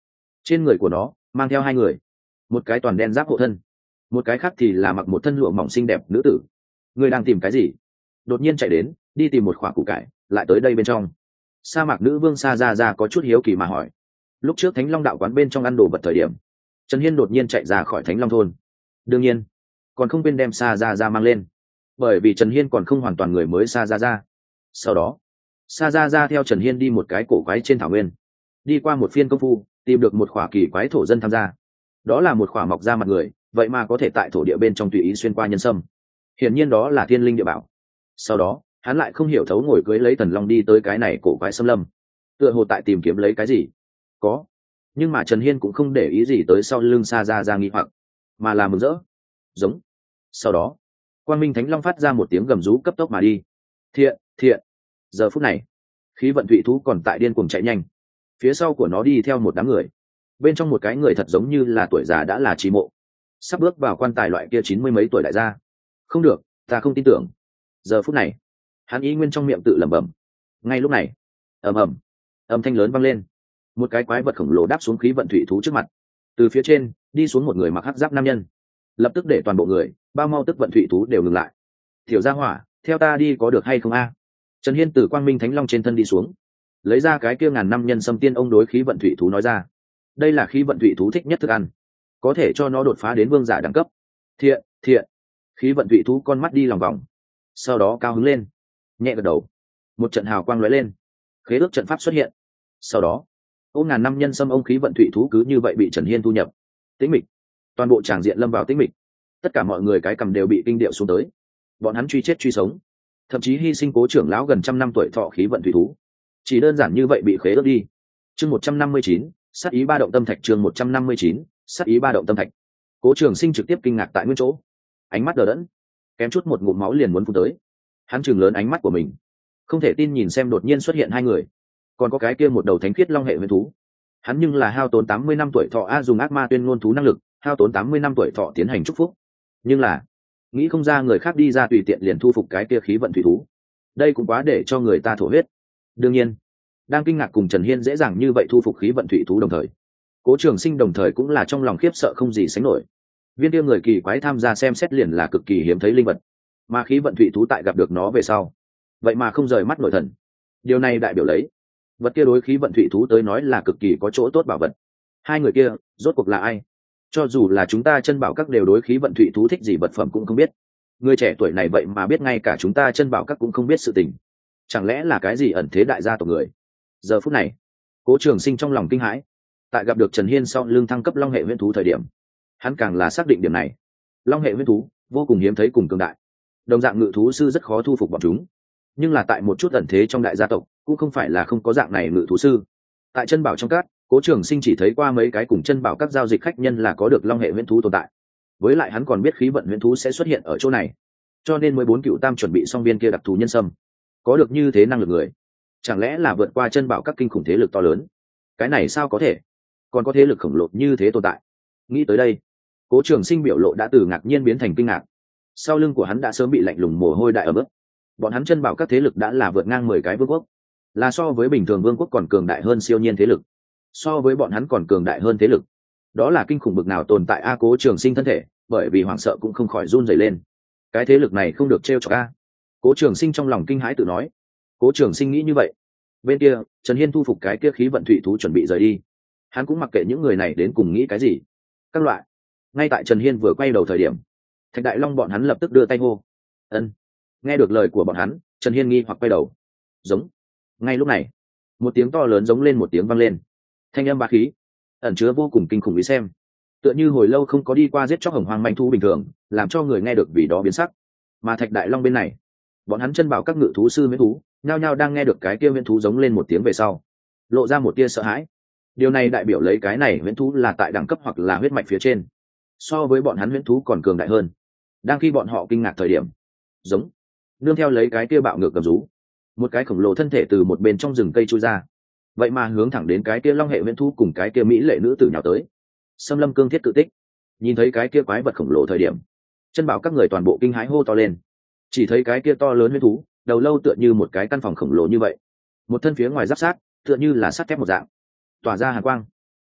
Trên người của nó mang theo hai người, một cái toàn đen giáp hộ thân, một cái khác thì là mặc một thân lụa mỏng xinh đẹp nữ tử. Người đang tìm cái gì? Đột nhiên chạy đến đi tìm một khoả củ cải, lại tới đây bên trong. Sa mạc nữ vương Sa Ra Ra có chút hiếu kỳ mà hỏi. Lúc trước Thánh Long đạo quán bên trong ăn đồ vật thời điểm, Trần Hiên đột nhiên chạy ra khỏi Thánh Long thôn, đương nhiên còn không quên đem Sa Ra Ra mang lên, bởi vì Trần Hiên còn không hoàn toàn người mới Sa Ra Ra. Sau đó Sa Ra Ra theo Trần Hiên đi một cái cổ quái trên thảo nguyên, đi qua một phiên công phu tìm được một khỏa kỳ quái thổ dân tham gia. Đó là một khỏa mọc ra mặt người, vậy mà có thể tại thổ địa bên trong tùy ý xuyên qua nhân sâm, hiển nhiên đó là thiên linh địa bảo. Sau đó hắn lại không hiểu thấu ngồi cưới lấy thần long đi tới cái này cổ quái xâm lâm, tựa hồ tại tìm kiếm lấy cái gì. Có, nhưng mà Trần Hiên cũng không để ý gì tới sau lưng Sa Ra Ra nghi hoặc, mà là mừng rỡ. Giống. Sau đó Quang Minh Thánh Long phát ra một tiếng gầm rú cấp tốc mà đi. Thiện, thiện. Giờ phút này khí vận thủy thú còn tại điên cuồng chạy nhanh, phía sau của nó đi theo một đám người, bên trong một cái người thật giống như là tuổi già đã là trí mộ, sắp bước vào quan tài loại kia chín mươi mấy tuổi đại gia. Không được, ta không tin tưởng. Giờ phút này hắn ý nguyên trong miệng tự lẩm bẩm. Ngay lúc này ầm ầm, âm thanh lớn vang lên, một cái quái vật khổng lồ đáp xuống khí vận thủy thú trước mặt. Từ phía trên đi xuống một người mặc hắc giáp nam nhân, lập tức để toàn bộ người bao mau tức vận thủy thú đều ngừng lại. Tiểu gia hỏa, theo ta đi có được hay không a? Trần Hiên từ Quang Minh Thánh Long trên thân đi xuống, lấy ra cái kia ngàn năm nhân sâm tiên ông đối khí vận thủy thú nói ra. Đây là khí vận thủy thú thích nhất thức ăn, có thể cho nó đột phá đến vương giả đẳng cấp. Thiện, thiện. Khí vận thủy thú con mắt đi lòng vòng, sau đó cao hứng lên, nhẹ gật đầu. Một trận hào quang lóe lên, khế ước trận pháp xuất hiện. Sau đó ôm ngàn năm nhân sâm ông khí vận thủy thú cứ như vậy bị Trần Hiên thu nhập. Tĩnh mịch, toàn bộ tràng diện lâm vào tĩnh mịch. Tất cả mọi người cái cầm đều bị kinh điệu xuống tới, bọn hắn truy chết truy sống, thậm chí hy sinh cố trưởng lão gần trăm năm tuổi thọ khí vận thủy thú, chỉ đơn giản như vậy bị khế ước đi. Chương một trăm năm mươi chín, sát ý ba động tâm thạch. Chương một trăm năm mươi chín, sát ý ba động tâm thạch. Cố Trường Sinh trực tiếp kinh ngạc tại nguyên chỗ, ánh mắt đờ đẫn, kém chút một ngụm máu liền muốn phun tới. Hắn trừng lớn ánh mắt của mình, không thể tin nhìn xem đột nhiên xuất hiện hai người, còn có cái kia một đầu thánh khiết long hệ huyền thú. Hắn nhưng là hao tốn tám mươi năm tuổi thọ a dùng ác ma tuyên ngôn thú năng lực, hao tốn tám mươi năm tuổi thọ tiến hành chúc phúc, nhưng là nghĩ không ra người khác đi ra tùy tiện liền thu phục cái kia khí vận thủy thú. Đây cũng quá để cho người ta thổ huyết. Đương nhiên, đang kinh ngạc cùng Trần Hiên dễ dàng như vậy thu phục khí vận thủy thú đồng thời, Cố Trường Sinh đồng thời cũng là trong lòng khiếp sợ không gì sánh nổi. Viên kia người kỳ quái tham gia xem xét liền là cực kỳ hiếm thấy linh vật, mà khí vận thủy thú tại gặp được nó về sau, vậy mà không rời mắt nội thần. Điều này đại biểu lấy vật kia đối khí vận thủy thú tới nói là cực kỳ có chỗ tốt bảo vật. Hai người kia rốt cuộc là ai? Cho dù là chúng ta chân bảo các đều đối khí vận thủy thú thích gì vật phẩm cũng không biết, người trẻ tuổi này vậy mà biết ngay cả chúng ta chân bảo các cũng không biết sự tình. Chẳng lẽ là cái gì ẩn thế đại gia tộc người? Giờ phút này Cố Trường Sinh trong lòng kinh hãi. Tại gặp được Trần Hiên sau lưng thăng cấp long hệ huyễn thú thời điểm, hắn càng là xác định điểm này. Long hệ huyễn thú vô cùng hiếm thấy cùng cường đại, đồng dạng ngự thú sư rất khó thu phục bọn chúng. Nhưng là tại một chút ẩn thế trong đại gia tộc cũng không phải là không có dạng này ngự thú sư. Tại chân bảo trong các, Cố Trường Sinh chỉ thấy qua mấy cái cùng chân bảo các giao dịch khách nhân là có được long hệ huyễn thú tồn tại. Với lại hắn còn biết khí vận huyễn thú sẽ xuất hiện ở chỗ này, cho nên mười bốn cựu tam chuẩn bị xong viên kia đặc thù nhân sâm. Có được như thế năng lực người, chẳng lẽ là vượt qua chân bảo các kinh khủng thế lực to lớn? Cái này sao có thể? Còn có thế lực khổng lồ như thế tồn tại? Nghĩ tới đây, Cố Trường Sinh biểu lộ đã từ ngạc nhiên biến thành kinh ngạc. Sau lưng của hắn đã sớm bị lạnh lùng mồ hôi đại ở bước. Bọn hắn chân bảo các thế lực đã là vượt ngang mười cái vương quốc, là so với bình thường vương quốc còn cường đại hơn siêu nhiên thế lực, so với bọn hắn còn cường đại hơn thế lực. Đó là kinh khủng bực nào tồn tại a? Cố Trường Sinh thân thể bởi vì hoảng sợ cũng không khỏi run rẩy lên. Cái thế lực này không được trêu chọc a. Cố Trường Sinh trong lòng kinh hãi tự nói. Cố Trường Sinh nghĩ như vậy. Bên kia Trần Hiên thu phục cái kia khí vận thủy thú chuẩn bị rời đi, hắn cũng mặc kệ những người này đến cùng nghĩ cái gì các loại. Ngay tại Trần Hiên vừa quay đầu thời điểm, Thạch Đại Long bọn hắn lập tức đưa tay hô ân. Nghe được lời của bọn hắn, Trần Hiên nghi hoặc quay đầu. Giống. Ngay lúc này một tiếng to lớn giống lên một tiếng vang lên, thanh âm bá khí ẩn chứa vô cùng kinh khủng ý xem, tựa như hồi lâu không có đi qua giết chóc hồng hoang manh thu bình thường, làm cho người nghe được vì đó biến sắc. Mà Thạch Đại Long bên này, bọn hắn chân bảo các ngự thú sư miễn thú nhao nhao đang nghe được cái kia miễn thú giống lên một tiếng về sau, lộ ra một tia sợ hãi. Điều này đại biểu lấy cái này miễn thú là tại đẳng cấp hoặc là huyết mạch phía trên, so với bọn hắn miễn thú còn cường đại hơn. Đang khi bọn họ kinh ngạc thời điểm, giống nương theo lấy cái kia bạo ngược cầm rú, một cái khổng lồ thân thể từ một bên trong rừng cây chui ra, vậy mà hướng thẳng đến cái kia long hệ miễn thú cùng cái kia mỹ lệ nữ tử nhào tới. Xâm lâm cương thiết cự tích. Nhìn thấy cái kia quái vật khổng lồ thời điểm, chân bảo các người toàn bộ kinh hãi hô to lên. Chỉ thấy cái kia to lớn huyết thú đầu lâu tựa như một cái căn phòng khổng lồ như vậy, một thân phía ngoài giáp sát tựa như là sắt thép một dạng, tỏa ra hàn quang.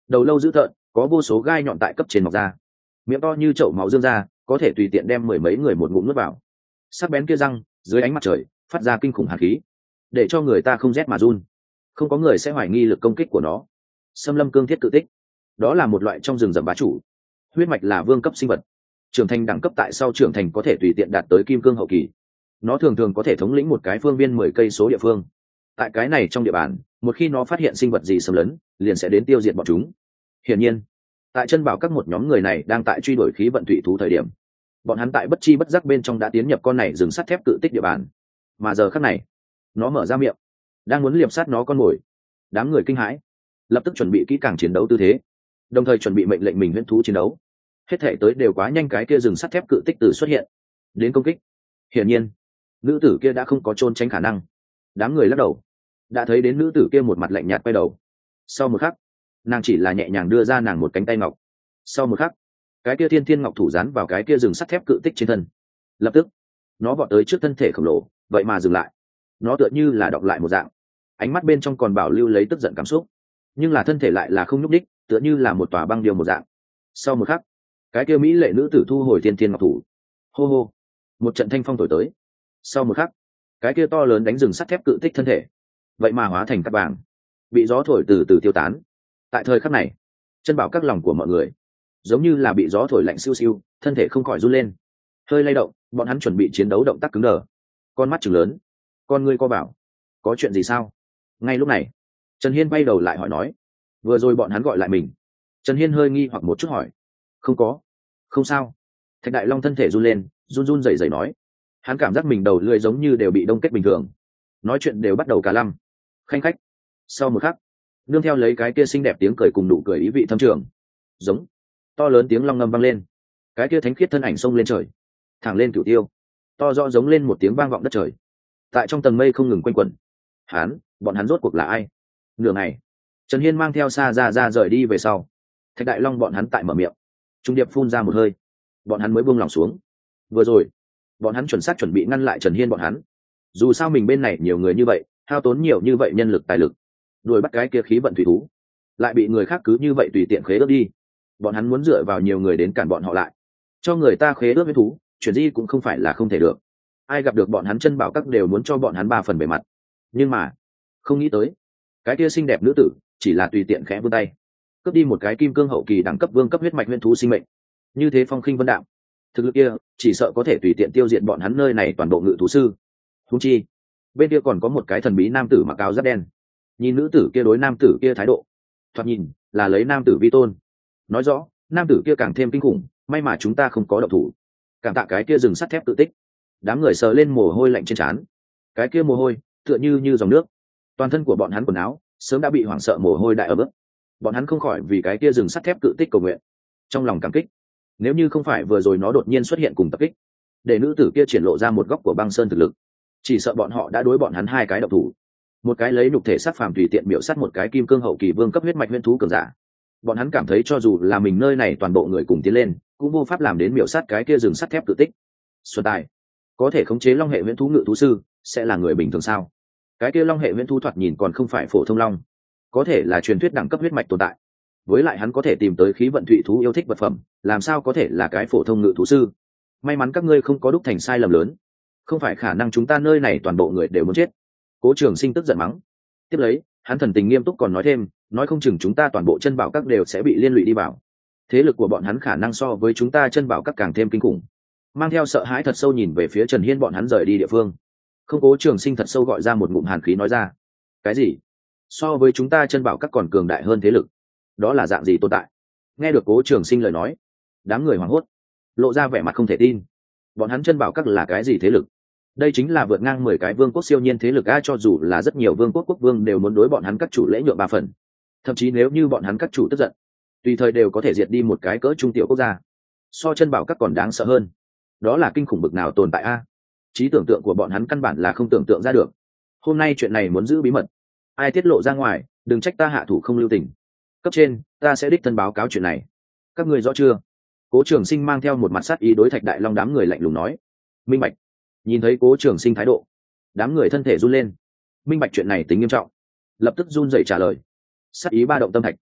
đầu lâu dữ tợn, có vô số gai nhọn tại cấp trên mọc ra, miệng to như chậu máu dương ra, có thể tùy tiện đem mười mấy người một ngụm nuốt vào. Sắc bén kia răng dưới ánh mặt trời phát ra kinh khủng hàn khí, để cho người ta không rét mà run. Không có người sẽ hoài nghi lực công kích của nó. Xâm lâm cương thiết cự tích, đó là một loại trong rừng rậm bá chủ. Huyết mạch là vương cấp sinh vật, trưởng thành đẳng cấp tại sau trưởng thành có thể tùy tiện đạt tới kim cương hậu kỳ. Nó thường thường có thể thống lĩnh một cái phương viên mười cây số địa phương. Tại cái này trong địa bàn, một khi nó phát hiện sinh vật gì xâm lấn, liền sẽ đến tiêu diệt bọn chúng. Hiển nhiên, tại chân bảo các một nhóm người này đang tại truy đuổi khí vận thủy thú thời điểm, bọn hắn tại bất chi bất giác bên trong đã tiến nhập con này rừng sắt thép cự tích địa bàn. Mà giờ khắc này, nó mở ra miệng, đang muốn liệp sát nó con mồi. Đám người kinh hãi, lập tức chuẩn bị kỹ càng chiến đấu tư thế, đồng thời chuẩn bị mệnh lệnh mình huyễn thú chiến đấu. Hết thể tới đều quá nhanh, cái kia rừng sắt thép cự tích từ xuất hiện đến công kích. Hiển nhiên, nữ tử kia đã không có trốn tránh khả năng. Đám người lắc đầu, đã thấy đến nữ tử kia một mặt lạnh nhạt quay đầu. Sau một khắc, nàng chỉ là nhẹ nhàng đưa ra nàng một cánh tay ngọc. Sau một khắc, cái kia thiên thiên ngọc thủ dán vào cái kia rừng sắt thép cự tích trên thân. Lập tức, nó vọt tới trước thân thể khổng lồ, vậy mà dừng lại. Nó tựa như là đọc lại một dạng, ánh mắt bên trong còn bảo lưu lấy tức giận cảm xúc, nhưng là thân thể lại là không nhúc đích, tựa như là một tòa băng điêu một dạng. Sau một khắc, cái kia mỹ lệ nữ tử thu hồi thiên thiên ngọc thủ. Hô hô, một trận thanh phong thổi tới. Sau một khắc, cái kia to lớn đánh rừng sắt thép cự tích thân thể vậy mà hóa thành cát vàng, bị gió thổi từ từ tiêu tán. Tại thời khắc này, chân bảo các lòng của mọi người giống như là bị gió thổi lạnh siêu siêu, thân thể không khỏi run lên, hơi lay động. Bọn hắn chuẩn bị chiến đấu động tác cứng đờ, con mắt chừng lớn, con ngươi co bảo, có chuyện gì sao? Ngay lúc này, Trần Hiên bay đầu lại hỏi nói, vừa rồi bọn hắn gọi lại mình. Trần Hiên hơi nghi hoặc một chút hỏi, không có, không sao. Thạch Đại Long thân thể run lên, run run rẩy rẩy nói, hắn cảm giác mình đầu lưỡi giống như đều bị đông kết bình thường, nói chuyện đều bắt đầu cả lăm khanh khách. Sau một khắc, nương theo lấy cái kia xinh đẹp tiếng cười cùng nụ cười ý vị thâm trường, giống to lớn tiếng long ngâm vang lên. Cái kia thánh khiết thân ảnh xông lên trời, thẳng lên cửu tiêu, to rõ giống lên một tiếng vang vọng đất trời, tại trong tầng mây không ngừng quanh quẩn. Hắn, bọn hắn rốt cuộc là ai? Nửa ngày, Trần Hiên mang theo Sa Ra Ra rời đi về sau, Thạch Đại Long bọn hắn tại mở miệng, trung điệp phun ra một hơi, bọn hắn mới buông lòng xuống. Vừa rồi, bọn hắn chuẩn xác chuẩn bị ngăn lại Trần Hiên bọn hắn. Dù sao mình bên này nhiều người như vậy, hao tốn nhiều như vậy nhân lực tài lực, đuổi bắt cái kia khí vận thủy thú, lại bị người khác cứ như vậy tùy tiện khế ước đi. Bọn hắn muốn dựa vào nhiều người đến cản bọn họ lại, cho người ta khế ước với thú, chuyện gì cũng không phải là không thể được. Ai gặp được bọn hắn chân bảo các đều muốn cho bọn hắn ba phần bề mặt. Nhưng mà, không nghĩ tới, cái kia xinh đẹp nữ tử chỉ là tùy tiện khẽ vươn tay, cướp đi một cái kim cương hậu kỳ đẳng cấp vương cấp huyết mạch huyễn thú sinh mệnh. Như thế phong khinh vân đạm, thực lực kia chỉ sợ có thể tùy tiện tiêu diệt bọn hắn nơi này toàn bộ ngự thú sư. Huống chi, bên kia còn có một cái thần bí nam tử mặc áo giáp đen. Nhìn nữ tử kia đối nam tử kia thái độ, thoạt nhìn là lấy nam tử vi tôn. Nói rõ, nam tử kia càng thêm kinh khủng, may mà chúng ta không có động thủ. Cảm tạ cái kia rừng sắt thép tự tích. Đám người sờ lên mồ hôi lạnh trên trán. Cái kia mồ hôi tựa như như dòng nước, toàn thân của bọn hắn quần áo sớm đã bị hoảng sợ mồ hôi đại ở bước. Bọn hắn không khỏi vì cái kia rừng sắt thép cự tích cầu nguyện, trong lòng cảm kích. Nếu như không phải vừa rồi nó đột nhiên xuất hiện cùng tập kích, để nữ tử kia triển lộ ra một góc của băng sơn thực lực, chỉ sợ bọn họ đã đối bọn hắn hai cái độc thủ. Một cái lấy nhục thể sát phàm tùy tiện miểu sát một cái kim cương hậu kỳ vương cấp huyết mạch huyễn thú cường giả. Bọn hắn cảm thấy cho dù là mình nơi này toàn bộ người cùng tiến lên, cũng vô pháp làm đến miểu sát cái kia rừng sắt thép cự tích. Xuân tài có thể khống chế long hệ huyễn thú ngự thú sư, sẽ là người bình thường sao? Cái kia long hệ huyễn thú thoạt nhìn còn không phải phổ thông long, có thể là truyền thuyết đẳng cấp huyết mạch tồn tại. Với lại hắn có thể tìm tới khí vận thủy thú yêu thích vật phẩm, làm sao có thể là cái phổ thông ngự thú sư? May mắn các ngươi không có đúc thành sai lầm lớn, không phải khả năng chúng ta nơi này toàn bộ người đều muốn chết. Cố Trường Sinh tức giận mắng. Tiếp lấy, hắn thần tình nghiêm túc còn nói thêm, nói không chừng chúng ta toàn bộ chân bảo các đều sẽ bị liên lụy đi vào. Thế lực của bọn hắn khả năng so với chúng ta chân bảo các càng thêm kinh khủng. Mang theo sợ hãi thật sâu nhìn về phía Trần Hiên bọn hắn rời đi địa phương. Không, Cố Trường Sinh thật sâu gọi ra một ngụm hàn khí nói ra. Cái gì? So với chúng ta chân bảo các còn cường đại hơn thế lực? Đó là dạng gì tồn tại? Nghe được Cố Trường Sinh lời nói, đám người hoảng hốt, lộ ra vẻ mặt không thể tin. Bọn hắn chân bảo các là cái gì thế lực? Đây chính là vượt ngang mười cái vương quốc siêu nhiên thế lực a, cho dù là rất nhiều vương quốc quốc vương đều muốn đối bọn hắn các chủ lễ nhượng ba phần. Thậm chí nếu như bọn hắn các chủ tức giận, tùy thời đều có thể diệt đi một cái cỡ trung tiểu quốc gia. So chân bảo các còn đáng sợ hơn. Đó là kinh khủng bực nào tồn tại a? Trí tưởng tượng của bọn hắn căn bản là không tưởng tượng ra được. Hôm nay chuyện này muốn giữ bí mật, ai tiết lộ ra ngoài, đừng trách ta hạ thủ không lưu tình. Cấp trên, ta sẽ đích thân báo cáo chuyện này. Các người rõ chưa? Cố Trường Sinh mang theo một mặt sát ý đối Thạch Đại Long đám người lạnh lùng nói. Minh bạch. Nhìn thấy Cố Trường Sinh thái độ, đám người thân thể run lên. Minh bạch chuyện này tính nghiêm trọng, lập tức run rẩy trả lời. Sát ý ba động tâm thạch,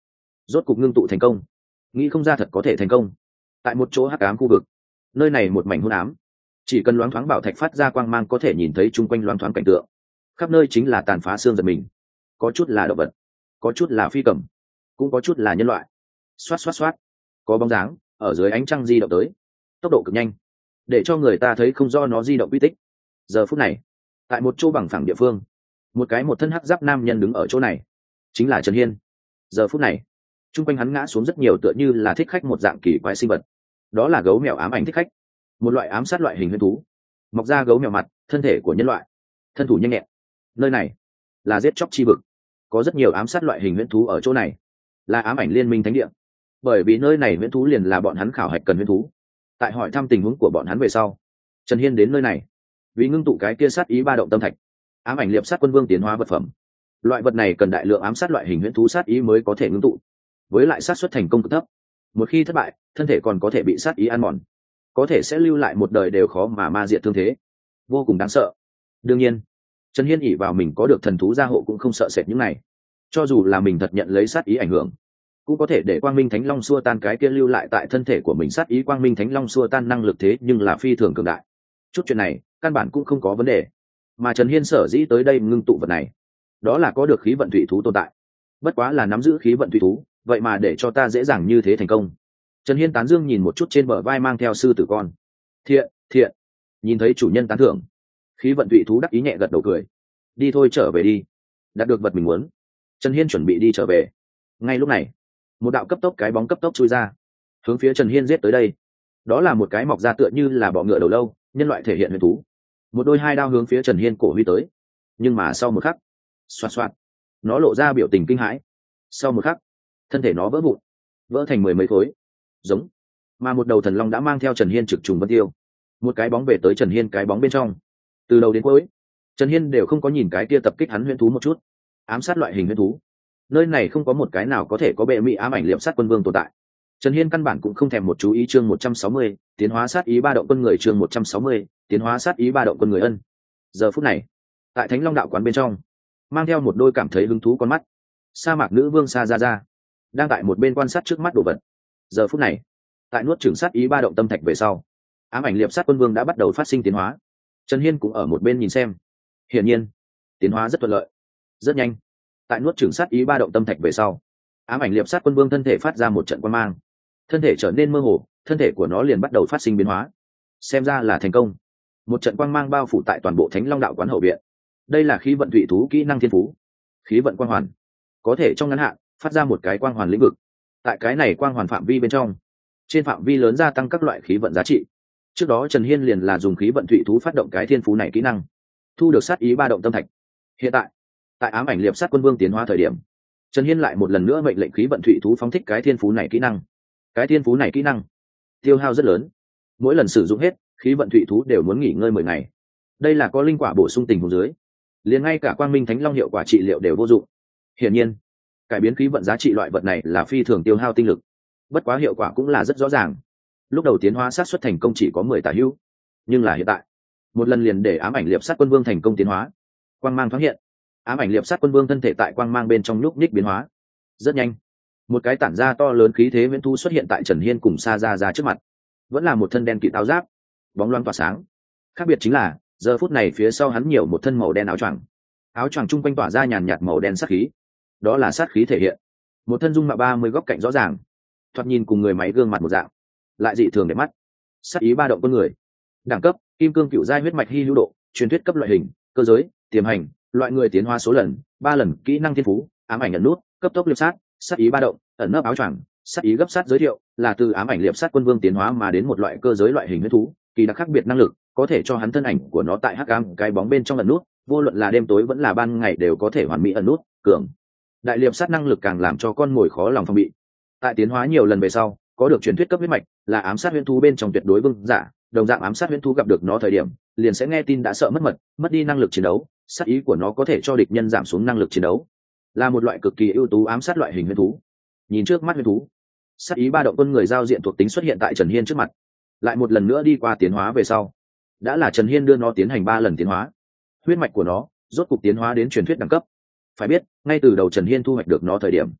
rốt cục ngưng tụ thành công. Nghĩ không ra thật có thể thành công. Tại một chỗ hắc ám khu vực, nơi này một mảnh hôn ám, chỉ cần loáng thoáng bảo thạch phát ra quang mang có thể nhìn thấy chung quanh loáng thoáng cảnh tượng, khắp nơi chính là tàn phá xương giật mình, có chút là động vật, có chút là phi cầm, cũng có chút là nhân loại. Xoát xoát xoát, có bóng dáng ở dưới ánh trăng di động tới, tốc độ cực nhanh, để cho người ta thấy không rõ nó di động quy tích. Giờ phút này, tại một chỗ bằng phẳng địa phương, một cái một thân hắc giáp nam nhân đứng ở chỗ này, chính là Trần Hiên. Giờ phút này, chung quanh hắn ngã xuống rất nhiều tựa như là thích khách một dạng kỳ quái sinh vật. Đó là gấu mèo ám ảnh thích khách, một loại ám sát loại hình huyền thú, mọc ra gấu mèo mặt, thân thể của nhân loại, thân thủ nhanh nhẹn. Nơi này là giết chóc chi vực, có rất nhiều ám sát loại hình huyền thú ở chỗ này, là ám ảnh liên minh thánh địa. Bởi vì nơi này huyền thú liền là bọn hắn khảo hạch cần huyền thú. Tại hỏi thăm tình huống của bọn hắn về sau, Trần Hiên đến nơi này vì ngưng tụ cái kia sát ý ba động tâm thạch, ám ảnh liệp sát quân vương tiến hóa vật phẩm. Loại vật này cần đại lượng ám sát loại hình huyền thú sát ý mới có thể ngưng tụ, với lại sát suất thành công cực thấp. Một khi thất bại, thân thể còn có thể bị sát ý ăn mòn, có thể sẽ lưu lại một đời đều khó mà ma diệt thương thế, vô cùng đáng sợ. Đương nhiên, Trần Hiên ỷ vào mình có được thần thú gia hộ cũng không sợ sệt những này. Cho dù là mình thật nhận lấy sát ý ảnh hưởng, cũng có thể để Quang Minh Thánh Long xua tan cái kia lưu lại tại thân thể của mình sát ý. Quang Minh Thánh Long xua tan năng lực thế nhưng là phi thường cường đại. Chút chuyện này, căn bản cũng không có vấn đề. Mà Trần Hiên sở dĩ tới đây ngưng tụ vật này, đó là có được khí vận thủy thú tồn tại. Bất quá là nắm giữ khí vận thủy thú, vậy mà để cho ta dễ dàng như thế thành công. Trần Hiên tán dương nhìn một chút trên bờ vai mang theo sư tử con. Thiện, thiện. Nhìn thấy chủ nhân tán thưởng, khí vận thủy thú đắc ý nhẹ gật đầu cười. Đi thôi, trở về đi. Đạt được vật mình muốn, Trần Hiên chuẩn bị đi trở về. Ngay lúc này, một đạo cấp tốc cái bóng cấp tốc chui ra, hướng phía Trần Hiên giết tới đây. Đó là một cái mọc ra tựa như là bọ ngựa đầu lâu, nhân loại thể hiện huyền thú. Một đôi hai đao hướng phía Trần Hiên cổ huy tới. Nhưng mà sau một khắc, xoạt xoạt, nó lộ ra biểu tình kinh hãi. Sau một khắc, thân thể nó vỡ vụn, vỡ thành mười mấy khối. Giống. Mà một đầu thần long đã mang theo Trần Hiên trực trùng vân tiêu. Một cái bóng về tới Trần Hiên cái bóng bên trong. Từ đầu đến cuối, Trần Hiên đều không có nhìn cái kia tập kích hắn huyền thú một chút. Ám sát loại hình huyền thú, nơi này không có một cái nào có thể có bệ mỹ ám ảnh liệm sát quân vương tồn tại. Trần Hiên căn bản cũng không thèm một chú ý. Chương một trăm sáu mươi, tiến hóa sát ý ba động quân người. Chương một trăm sáu mươi, tiến hóa sát ý ba động quân người. Ân. Giờ phút này, tại Thánh Long đạo quán bên trong, mang theo một đôi cảm thấy hứng thú con mắt, sa mạc nữ vương Sa Ra Ra đang tại một bên quan sát trước mắt đồ vật. Giờ phút này, tại nuốt chửng sát ý ba động tâm thạch về sau, ám ảnh liệp sát quân vương đã bắt đầu phát sinh tiến hóa. Trần Hiên cũng ở một bên nhìn xem. Hiển nhiên, tiến hóa rất thuận lợi, rất nhanh. Tại nuốt chửng sát ý ba động tâm thạch về sau, ám ảnh liệp sát quân vương thân thể phát ra một trận quang mang, thân thể trở nên mơ hồ, thân thể của nó liền bắt đầu phát sinh biến hóa. Xem ra là thành công. Một trận quang mang bao phủ tại toàn bộ Thánh Long đạo quán hậu viện. Đây là khí vận thủy thú kỹ năng thiên phú, khí vận quang hoàn, có thể trong ngắn hạn phát ra một cái quang hoàn lĩnh vực. Tại cái này quang hoàn phạm vi bên trong, trên phạm vi lớn gia tăng các loại khí vận giá trị. Trước đó Trần Hiên liền là dùng khí vận thủy thú phát động cái thiên phú này kỹ năng, thu được sát ý ba động tâm thạch. Hiện tại, tại ám ảnh liệp sát quân vương tiến hóa thời điểm, Trần Hiên lại một lần nữa mệnh lệnh khí vận thủy thú phóng thích cái thiên phú này kỹ năng. Cái thiên phú này kỹ năng tiêu hao rất lớn, mỗi lần sử dụng hết, khí vận thủy thú đều muốn nghỉ ngơi mười ngày. Đây là có linh quả bổ sung tình huống dưới, liền ngay cả Quang Minh Thánh Long hiệu quả trị liệu đều vô dụng. Hiển nhiên, cải biến khí vận giá trị loại vật này là phi thường tiêu hao tinh lực. Bất quá hiệu quả cũng là rất rõ ràng. Lúc đầu tiến hóa sát suất thành công chỉ có mười tả hữu, nhưng là hiện tại, một lần liền để ám ảnh liệp sát quân vương thành công tiến hóa. Quang mang thoáng hiện, ám ảnh liệp sát quân vương thân thể tại quang mang bên trong nhúc nhích biến hóa. Rất nhanh, một cái tản ra to lớn khí thế viễn thu xuất hiện tại Trần Hiên cùng Sa Ra Ra trước mặt. Vẫn là một thân đen kịt áo giáp, bóng loáng tỏa sáng. Khác biệt chính là, giờ phút này phía sau hắn nhiều một thân màu đen áo choàng. Áo choàng trung quanh tỏa ra nhàn nhạt màu đen sát khí. Đó là sát khí thể hiện. Một thân dung mạo ba mươi góc cạnh rõ ràng, thoạt nhìn cùng người máy gương mặt một dạng, lại dị thường đẹp mắt. Sát ý ba động con người. Đẳng cấp: kim cương cựu giai huyết mạch hy hữu độ, truyền thuyết cấp loại hình, cơ giới, tiềm hành, loại người tiến hóa số lần, ba lần, kỹ năng thiên phú, ám ảnh ẩn nút, cấp tốc liệp sát, sát ý ba động, ẩn nấp áo choàng, sát ý gấp sát giới thiệu, là từ ám ảnh liệp sát quân vương tiến hóa mà đến một loại cơ giới loại hình huyết thú, kỳ đặc khác biệt năng lực, có thể cho hắn thân ảnh của nó tại hắc ám cái bóng bên trong ẩn nút, vô luận là đêm tối vẫn là ban ngày đều có thể hoàn mỹ ẩn nút, cường. Đại liệp sát năng lực càng làm cho con mồi khó lòng phòng bị. Tại tiến hóa nhiều lần về sau, có được truyền thuyết cấp huyết mạch, là ám sát huyễn thú bên trong tuyệt đối vương giả, đồng dạng ám sát huyễn thú gặp được nó thời điểm, liền sẽ nghe tin đã sợ mất mật, mất đi năng lực chiến đấu, sát ý của nó có thể cho địch nhân giảm xuống năng lực chiến đấu, là một loại cực kỳ ưu tú ám sát loại hình huyễn thú. Nhìn trước mắt huyễn thú, sát ý ba động con người giao diện thuộc tính xuất hiện tại Trần Hiên trước mặt. Lại một lần nữa đi qua tiến hóa về sau, đã là Trần Hiên đưa nó tiến hành ba lần tiến hóa. Huyết mạch của nó rốt cục tiến hóa đến truyền thuyết đẳng cấp. Phải biết, ngay từ đầu Trần Hiên thu hoạch được nó thời điểm,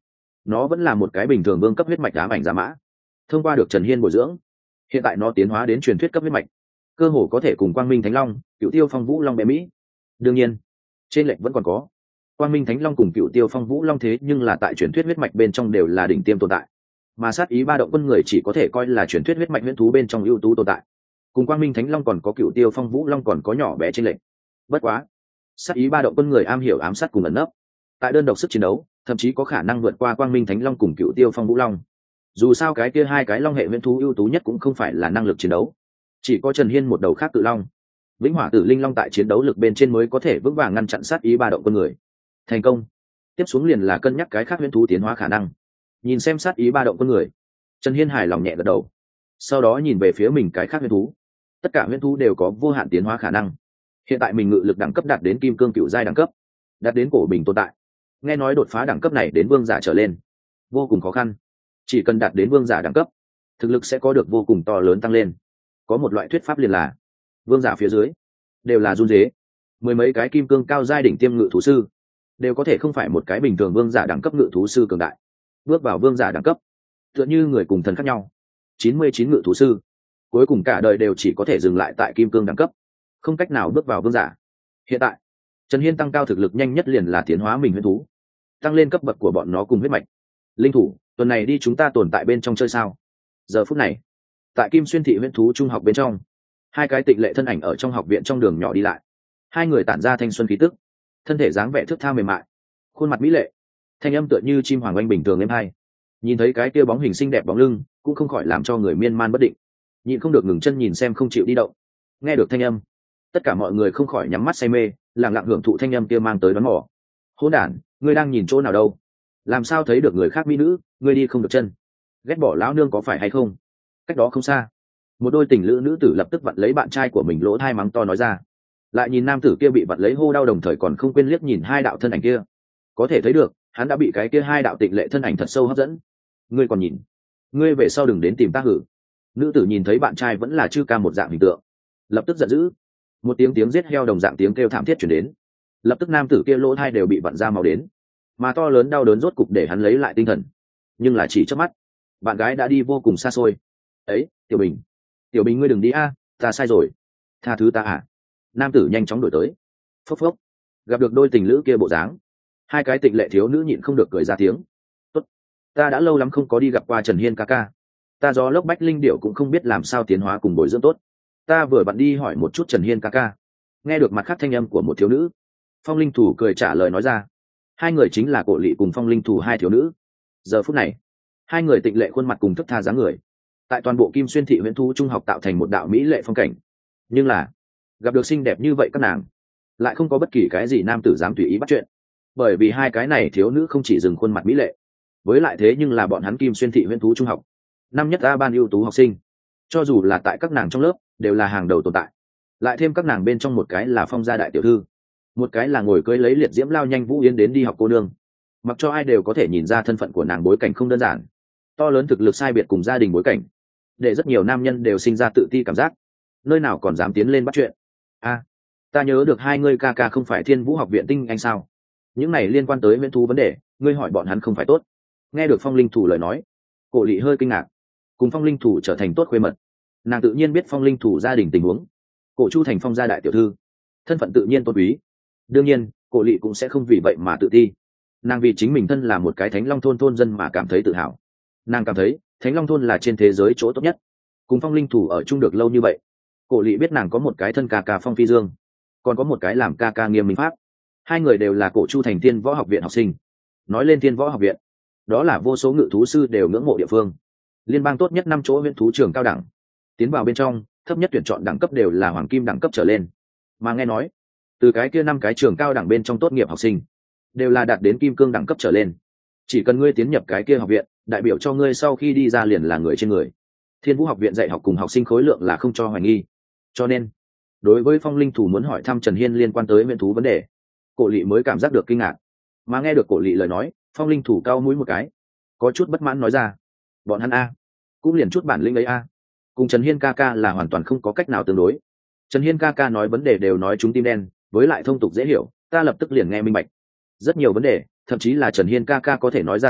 nó vẫn là một cái bình thường vương cấp huyết mạch ám ảnh giả mã. Thông qua được Trần Hiên bồi dưỡng, hiện tại nó tiến hóa đến truyền thuyết cấp huyết mạch, cơ hồ có thể cùng Quang Minh Thánh Long, Cựu Tiêu Phong Vũ Long bé Mỹ. Đương nhiên, trên lệnh vẫn còn có. Quang Minh Thánh Long cùng Cựu Tiêu Phong Vũ Long thế nhưng là tại truyền thuyết huyết mạch bên trong đều là đỉnh tiêm tồn tại, mà sát ý ba động quân người chỉ có thể coi là truyền thuyết huyết mạch huyễn thú bên trong ưu tú tồn tại. Cùng Quang Minh Thánh Long còn có Cựu Tiêu Phong Vũ Long còn có nhỏ bé trên lệnh. Bất quá, sát ý ba động quân người am hiểu ám sát cùng ẩn nấp, tại đơn độc sức chiến đấu, thậm chí có khả năng vượt qua Quang Minh Thánh Long cùng Cựu Tiêu Phong Vũ Long. Dù sao cái kia hai cái long hệ huyễn thú ưu tú nhất cũng không phải là năng lực chiến đấu, chỉ có Trần Hiên một đầu khác tự long, Vĩnh Hỏa Tử Linh Long tại chiến đấu lực bên trên mới có thể vững vàng ngăn chặn sát ý ba động quân người. Thành công. Tiếp xuống liền là cân nhắc cái khác huyễn thú tiến hóa khả năng. Nhìn xem sát ý ba động quân người, Trần Hiên hài lòng nhẹ gật đầu. Sau đó nhìn về phía mình cái khác huyễn thú. Tất cả huyễn thú đều có vô hạn tiến hóa khả năng. Hiện tại mình ngự lực đẳng cấp đạt đến kim cương cựu giai đẳng cấp, đạt đến cổ bình tồn tại. Nghe nói đột phá đẳng cấp này đến vương giả trở lên vô cùng khó khăn, chỉ cần đạt đến vương giả đẳng cấp, thực lực sẽ có được vô cùng to lớn tăng lên. Có một loại thuyết pháp liền là vương giả phía dưới đều là run dế. Mười mấy cái kim cương cao giai đỉnh tiêm ngự thú sư đều có thể không phải một cái bình thường vương giả đẳng cấp ngự thú sư cường đại. Bước vào vương giả đẳng cấp tựa như người cùng thần khác nhau. Chín mươi chín ngự thú sư cuối cùng cả đời đều chỉ có thể dừng lại tại kim cương đẳng cấp, không cách nào bước vào vương giả. Hiện tại Trần Hiên tăng cao thực lực nhanh nhất liền là tiến hóa mình huyễn thú, tăng lên cấp bậc của bọn nó cùng huyết mạch. Linh thủ, tuần này đi chúng ta tồn tại bên trong chơi sao? Giờ phút này tại Kim Xuyên thị huyễn thú trung học bên trong, hai cái tịnh lệ thân ảnh ở trong học viện trong đường nhỏ đi lại. Hai người tản ra thanh xuân khí tức, thân thể dáng vẻ thước tha mềm mại, khuôn mặt mỹ lệ, thanh âm tựa như chim hoàng oanh bình thường êm hay. Nhìn thấy cái kia bóng hình xinh đẹp bóng lưng, cũng không khỏi làm cho người miên man bất định, nhịn không được ngừng chân nhìn xem không chịu đi động. Nghe được thanh âm, tất cả mọi người không khỏi nhắm mắt say mê, lặng lặng hưởng thụ thanh âm kia mang tới đón mỏ. Hỗn đản, ngươi đang nhìn chỗ nào đâu? Làm sao thấy được người khác mỹ nữ, ngươi đi không được chân? Ghét bỏ lão nương có phải hay không? Cách đó không xa, một đôi tình lữ nữ tử lập tức vặn lấy bạn trai của mình lỗ thai mắng to nói ra. Lại nhìn nam tử kia bị vặn lấy hô đau, đồng thời còn không quên liếc nhìn hai đạo thân ảnh kia. Có thể thấy được hắn đã bị cái kia hai đạo tịnh lệ thân ảnh thật sâu hấp dẫn. Ngươi còn nhìn? Ngươi về sau đừng đến tìm ta hử. Nữ tử nhìn thấy bạn trai vẫn là chư ca một dạng hình tượng, lập tức giận dữ. Một tiếng tiếng giết heo đồng dạng tiếng kêu thảm thiết chuyển đến. Lập tức nam tử kia lỗ thai đều bị vặn ra màu đến, mà to lớn đau đớn rốt cục để hắn lấy lại tinh thần. Nhưng là chỉ chớp mắt, bạn gái đã đi vô cùng xa xôi. Ấy, Tiểu Bình, Tiểu Bình ngươi đừng đi a, ta sai rồi, tha thứ ta à? Nam tử nhanh chóng đổi tới. Phốc phốc, gặp được đôi tình lữ kia bộ dáng, hai cái tịnh lệ thiếu nữ nhịn không được cười ra tiếng. Tốt, ta đã lâu lắm không có đi gặp qua Trần Hiên ca ca, ta do lốc bách linh điệu cũng không biết làm sao tiến hóa cùng bồi dưỡng tốt, ta vừa bận đi hỏi một chút Trần Hiên ca ca. Nghe được mặt khác thanh âm của một thiếu nữ, Phong Linh Thủ cười trả lời nói ra. Hai người chính là Cổ Lị cùng Phong Linh Thủ hai thiếu nữ. Giờ phút này, hai người tịnh lệ khuôn mặt cùng thức tha dáng người, tại toàn bộ Kim Xuyên thị huyễn thú trung học tạo thành một đạo mỹ lệ phong cảnh. Nhưng là gặp được xinh đẹp như vậy các nàng lại không có bất kỳ cái gì nam tử dám tùy ý bắt chuyện, bởi vì hai cái này thiếu nữ không chỉ dừng khuôn mặt mỹ lệ, với lại thế nhưng là bọn hắn Kim Xuyên thị huyễn thú trung học năm nhất A ban ưu tú học sinh, cho dù là tại các nàng trong lớp đều là hàng đầu tồn tại. Lại thêm các nàng bên trong một cái là Phong gia đại tiểu thư, một cái là ngồi cưới lấy liệt diễm lao nhanh Vũ Yến đến đi học cô nương, mặc cho ai đều có thể nhìn ra thân phận của nàng bối cảnh không đơn giản. To lớn thực lực sai biệt cùng gia đình bối cảnh, để rất nhiều nam nhân đều sinh ra tự ti cảm giác, nơi nào còn dám tiến lên bắt chuyện. A, ta nhớ được hai ngươi ca ca không phải Thiên Vũ học viện tinh anh sao? Những này liên quan tới huyễn thú vấn đề, ngươi hỏi bọn hắn không phải tốt. Nghe được Phong Linh Thủ lời nói, Cổ Lị hơi kinh ngạc. Cùng Phong Linh Thủ trở thành tốt khuê mật, nàng tự nhiên biết Phong Linh Thủ gia đình tình huống. Cổ Chu thành Phong gia đại tiểu thư, thân phận tự nhiên tôn quý. Đương nhiên, Cổ Lị cũng sẽ không vì vậy mà tự ti. Nàng vì chính mình thân là một cái Thánh Long thôn thôn dân mà cảm thấy tự hào. Nàng cảm thấy Thánh Long thôn là trên thế giới chỗ tốt nhất. Cùng Phong Linh Thủ ở chung được lâu như vậy, Cổ Lị biết nàng có một cái thân ca ca Phong Phi Dương, còn có một cái làm ca ca Nghiêm Minh Pháp. Hai người đều là Cổ Chu thành Thiên Võ học viện học sinh. Nói lên Thiên Võ học viện, đó là vô số ngự thú sư đều ngưỡng mộ địa phương, liên bang tốt nhất năm chỗ huyễn thú trường cao đẳng. Tiến vào bên trong, thấp nhất tuyển chọn đẳng cấp đều là hoàng kim đẳng cấp trở lên. Mà nghe nói, từ cái kia năm cái trường cao đẳng bên trong tốt nghiệp học sinh đều là đạt đến kim cương đẳng cấp trở lên. Chỉ cần ngươi tiến nhập cái kia học viện, đại biểu cho ngươi sau khi đi ra liền là người trên người. Thiên Vũ học viện dạy học cùng học sinh khối lượng là không cho hoài nghi. Cho nên, đối với Phong Linh Thủ muốn hỏi thăm Trần Hiên liên quan tới huyễn thú vấn đề, Cổ Lị mới cảm giác được kinh ngạc. Mà nghe được Cổ Lị lời nói, Phong Linh Thủ cao mũi một cái, có chút bất mãn nói ra. Bọn hắn a, cũng liền chút bản lĩnh ấy a, cùng Trần Hiên ca ca là hoàn toàn không có cách nào tương đối. Trần Hiên ca ca nói vấn đề đều nói chúng tim đen, với lại thông tục dễ hiểu, ta lập tức liền nghe minh bạch. Rất nhiều vấn đề, thậm chí là Trần Hiên ca ca có thể nói ra tới,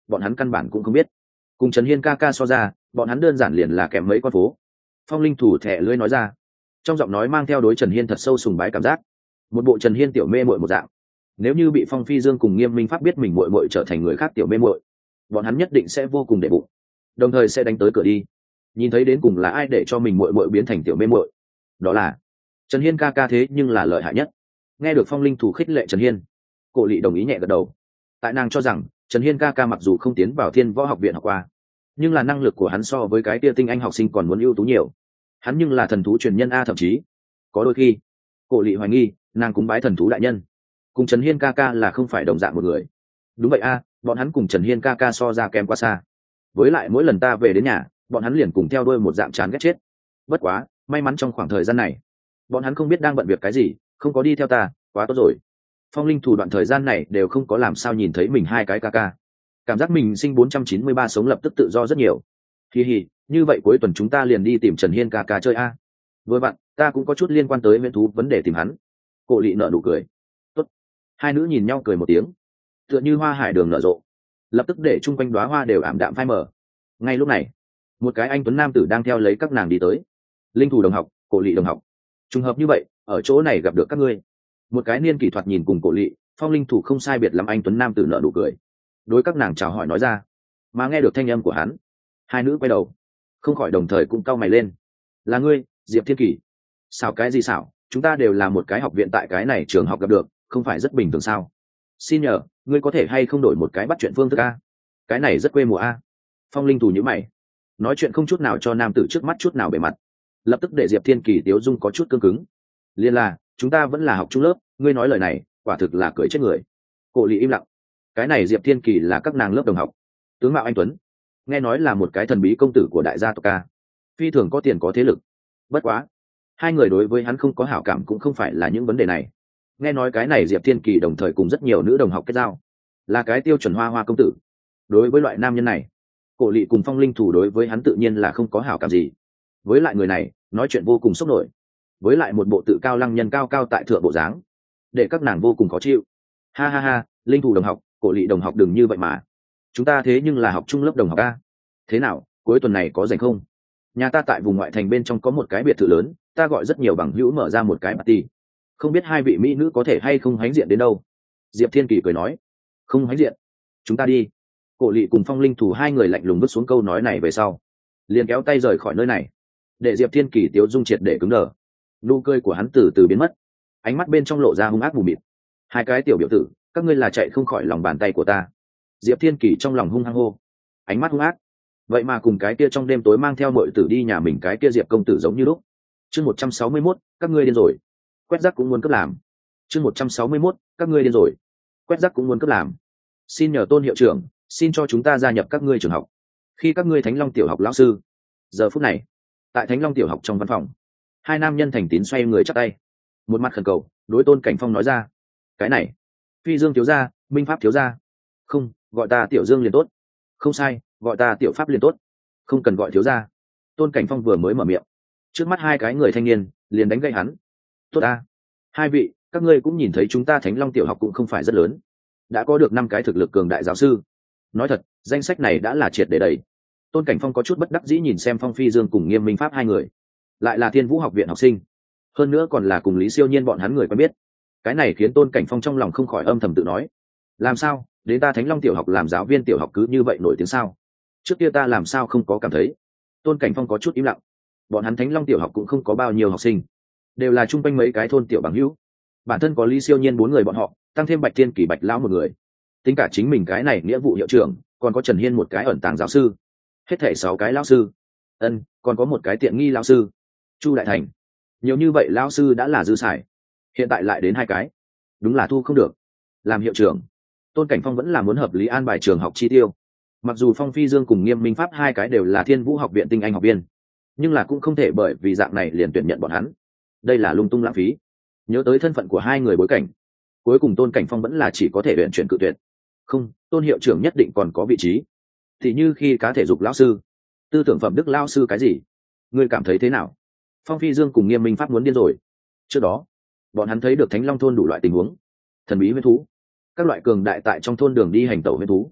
bọn hắn căn bản cũng không biết. Cùng Trần Hiên ca ca so ra, bọn hắn đơn giản liền là kém mấy con phố. Phong linh thủ thẻ lưỡi nói ra, trong giọng nói mang theo đối Trần Hiên thật sâu sùng bái cảm giác. Một bộ Trần Hiên tiểu mê muội một dạng. Nếu như bị Phong Phi Dương cùng Nghiêm Minh Pháp biết mình muội muội trở thành người khác tiểu mê muội, bọn hắn nhất định sẽ vô cùng để bụng, đồng thời sẽ đánh tới cửa đi. Nhìn thấy đến cùng là ai để cho mình muội muội biến thành tiểu mê muội? Đó là Trần Hiên ca ca, thế nhưng là lợi hại nhất. Nghe được Phong linh thủ khích lệ Trần Hiên, Cổ Lệ đồng ý nhẹ gật đầu. Tại nàng cho rằng Trần Hiên ca ca mặc dù không tiến vào Thiên Võ Học viện học qua, nhưng là năng lực của hắn so với cái tia tinh anh học sinh còn muốn ưu tú nhiều. Hắn nhưng là thần thú truyền nhân a, thậm chí có đôi khi Cổ Lệ hoài nghi nàng cúng bái thần thú đại nhân cùng Trần Hiên ca ca là không phải đồng dạng một người. Đúng vậy a, bọn hắn cùng Trần Hiên ca ca so ra kém quá xa. Với lại mỗi lần ta về đến nhà, bọn hắn liền cùng theo đuôi một dạng chán ghét chết. Bất quá may mắn trong khoảng thời gian này bọn hắn không biết đang bận việc cái gì, không có đi theo ta, quá tốt rồi. Phong linh thủ đoạn thời gian này đều không có làm sao nhìn thấy mình hai cái ca ca, cảm giác mình sinh bốn trăm chín mươi ba sống lập tức tự do rất nhiều. Hi hi, như vậy cuối tuần chúng ta liền đi tìm Trần Hiên ca ca chơi a. Vừa vặn ta cũng có chút liên quan tới miễn thú vấn đề tìm hắn. Cổ Lệ nở nụ cười. Tốt. Hai nữ nhìn nhau cười một tiếng, tựa như hoa hải đường nở rộ, lập tức để chung quanh đóa hoa đều ảm đạm phai mờ. Ngay lúc này, một cái anh tuấn nam tử đang theo lấy các nàng đi tới. Linh thủ đồng học, Cổ Lệ đồng học, trùng hợp như vậy ở chỗ này gặp được các ngươi. Một cái niên kỷ thoạt nhìn cùng Cổ Lệ, Phong linh thủ không sai biệt lắm anh tuấn nam tử nở nụ cười, đối các nàng chào hỏi nói ra. Mà nghe được thanh âm của hắn, hai nữ quay đầu, không khỏi đồng thời cũng cau mày lên. Là ngươi, Diệp Thiên Kỳ? Xảo cái gì xảo, chúng ta đều là một cái học viện, tại cái này trường học gặp được, không phải rất bình thường sao? Xin nhờ, ngươi có thể hay không đổi một cái bắt chuyện phương thức a? Cái này rất quê mùa a. Phong linh thủ nhíu mày, nói chuyện không chút nào cho nam tử trước mắt chút nào bề mặt, lập tức để Diệp Thiên Kỳ tiếu dung có chút cương cứng. Liên là, chúng ta vẫn là học chung lớp, ngươi nói lời này quả thực là cười chết người. Cổ Lệ im lặng. Cái này Diệp Thiên Kỳ là các nàng lớp đồng học, tướng mạo anh tuấn, nghe nói là một cái thần bí công tử của đại gia tộc ca, phi thường có tiền có thế lực. Bất quá hai người đối với hắn không có hảo cảm cũng không phải là những vấn đề này. Nghe nói cái này Diệp Thiên Kỳ đồng thời cùng rất nhiều nữ đồng học kết giao, là cái tiêu chuẩn hoa hoa công tử. Đối với loại nam nhân này, Cổ Lệ cùng Phong linh thủ đối với hắn tự nhiên là không có hảo cảm gì. Với lại người này nói chuyện vô cùng sốc nổi, với lại một bộ tự cao lăng nhân cao cao tại thượng bộ dáng, để các nàng vô cùng khó chịu. Ha ha ha, linh thủ đồng học, Cổ Lệ đồng học đừng như vậy mà, chúng ta thế nhưng là học chung lớp đồng học a. Thế nào, cuối tuần này có rảnh không? Nhà ta tại vùng ngoại thành bên trong có một cái biệt thự lớn, ta gọi rất nhiều bằng hữu mở ra một cái party, không biết hai vị mỹ nữ có thể hay không hãnh diện đến đâu? Diệp Thiên Kỳ cười nói. Không hãnh diện, chúng ta đi. Cổ Lệ cùng Phong linh thủ hai người lạnh lùng vứt xuống câu nói này về sau, liền kéo tay rời khỏi nơi này, để Diệp Thiên Kỳ tiếu dung triệt để cứng đờ. Nụ cười của hắn từ từ biến mất, ánh mắt bên trong lộ ra hung ác mù mịt. Hai cái tiểu biểu tử, các ngươi là chạy không khỏi lòng bàn tay của ta. Diệp Thiên Kỳ trong lòng hung hăng hô, ánh mắt hung ác. Vậy mà cùng cái kia trong đêm tối mang theo mọi tử đi nhà mình cái kia Diệp công tử giống như lúc. Chương một trăm sáu mươi mốt, các ngươi điên rồi. Quét rác cũng muốn cấp làm. Chương một trăm sáu mươi mốt, các ngươi điên rồi. Quét rác cũng muốn cấp làm. Xin nhờ Tôn hiệu trưởng, xin cho chúng ta gia nhập các ngươi trường học. Khi các ngươi Thánh Long tiểu học lão sư. Giờ phút này, tại Thánh Long tiểu học trong văn phòng, hai nam nhân thành tín xoay người chắp tay, một mặt khẩn cầu, đối Tôn Cảnh Phong nói ra. Cái này, Phi Dương thiếu gia, Minh Pháp thiếu gia. Không, gọi ta Tiểu Dương liền tốt. Không sai, gọi ta Tiểu Pháp liền tốt. Không cần gọi thiếu gia. Tôn Cảnh Phong vừa mới mở miệng, trước mắt hai cái người thanh niên liền đánh gậy hắn. Tốt ta, hai vị, các ngươi cũng nhìn thấy chúng ta Thánh Long tiểu học cũng không phải rất lớn, đã có được năm cái thực lực cường đại giáo sư. Nói thật, danh sách này đã là triệt để đầy. Tôn Cảnh Phong có chút bất đắc dĩ nhìn xem Phong Phi Dương cùng Nghiêm Minh Pháp hai người, lại là Thiên Vũ học viện học sinh, hơn nữa còn là cùng Lý Siêu Nhiên bọn hắn người quen biết. Cái này khiến Tôn Cảnh Phong trong lòng không khỏi âm thầm tự nói, làm sao đến ta Thánh Long tiểu học làm giáo viên tiểu học cứ như vậy nổi tiếng sao? Trước kia ta làm sao không có cảm thấy? Tôn Cảnh Phong có chút im lặng. Bọn hắn Thánh Long tiểu học cũng không có bao nhiêu học sinh, đều là chung quanh mấy cái thôn tiểu bằng hữu. Bản thân có Lý Siêu Nhiên bốn người bọn họ, tăng thêm Bạch Thiên Kỳ Bạch lão một người, tính cả chính mình cái này nghĩa vụ hiệu trưởng, còn có Trần Hiên một cái ẩn tàng giáo sư, hết thảy sáu cái lão sư. Ân, còn có một cái tiện nghi lão sư, Chu Đại Thành. Nhiều như vậy lão sư đã là dư xài, hiện tại lại đến hai cái, đúng là thu không được. Làm hiệu trưởng, Tôn Cảnh Phong vẫn là muốn hợp lý an bài trường học chi tiêu. Mặc dù Phong Phi Dương cùng Nghiêm Minh Pháp hai cái đều là Thiên Vũ học viện tinh anh học viên, nhưng là cũng không thể bởi vì dạng này liền tuyển nhận bọn hắn, đây là lung tung lãng phí. Nhớ tới thân phận của hai người bối cảnh, cuối cùng Tôn Cảnh Phong vẫn là chỉ có thể luyện chuyển cự tuyệt. Không, Tôn hiệu trưởng nhất định còn có vị trí, thì như khi cá thể dục lão sư, tư tưởng phẩm đức lão sư cái gì, ngươi cảm thấy thế nào? Phong Phi Dương cùng Nghiêm Minh Pháp muốn điên rồi. Trước đó bọn hắn thấy được Thánh Long thôn đủ loại tình huống, thần bí huyễn thú, các loại cường đại tại trong thôn đường đi hành tẩu huyễn thú,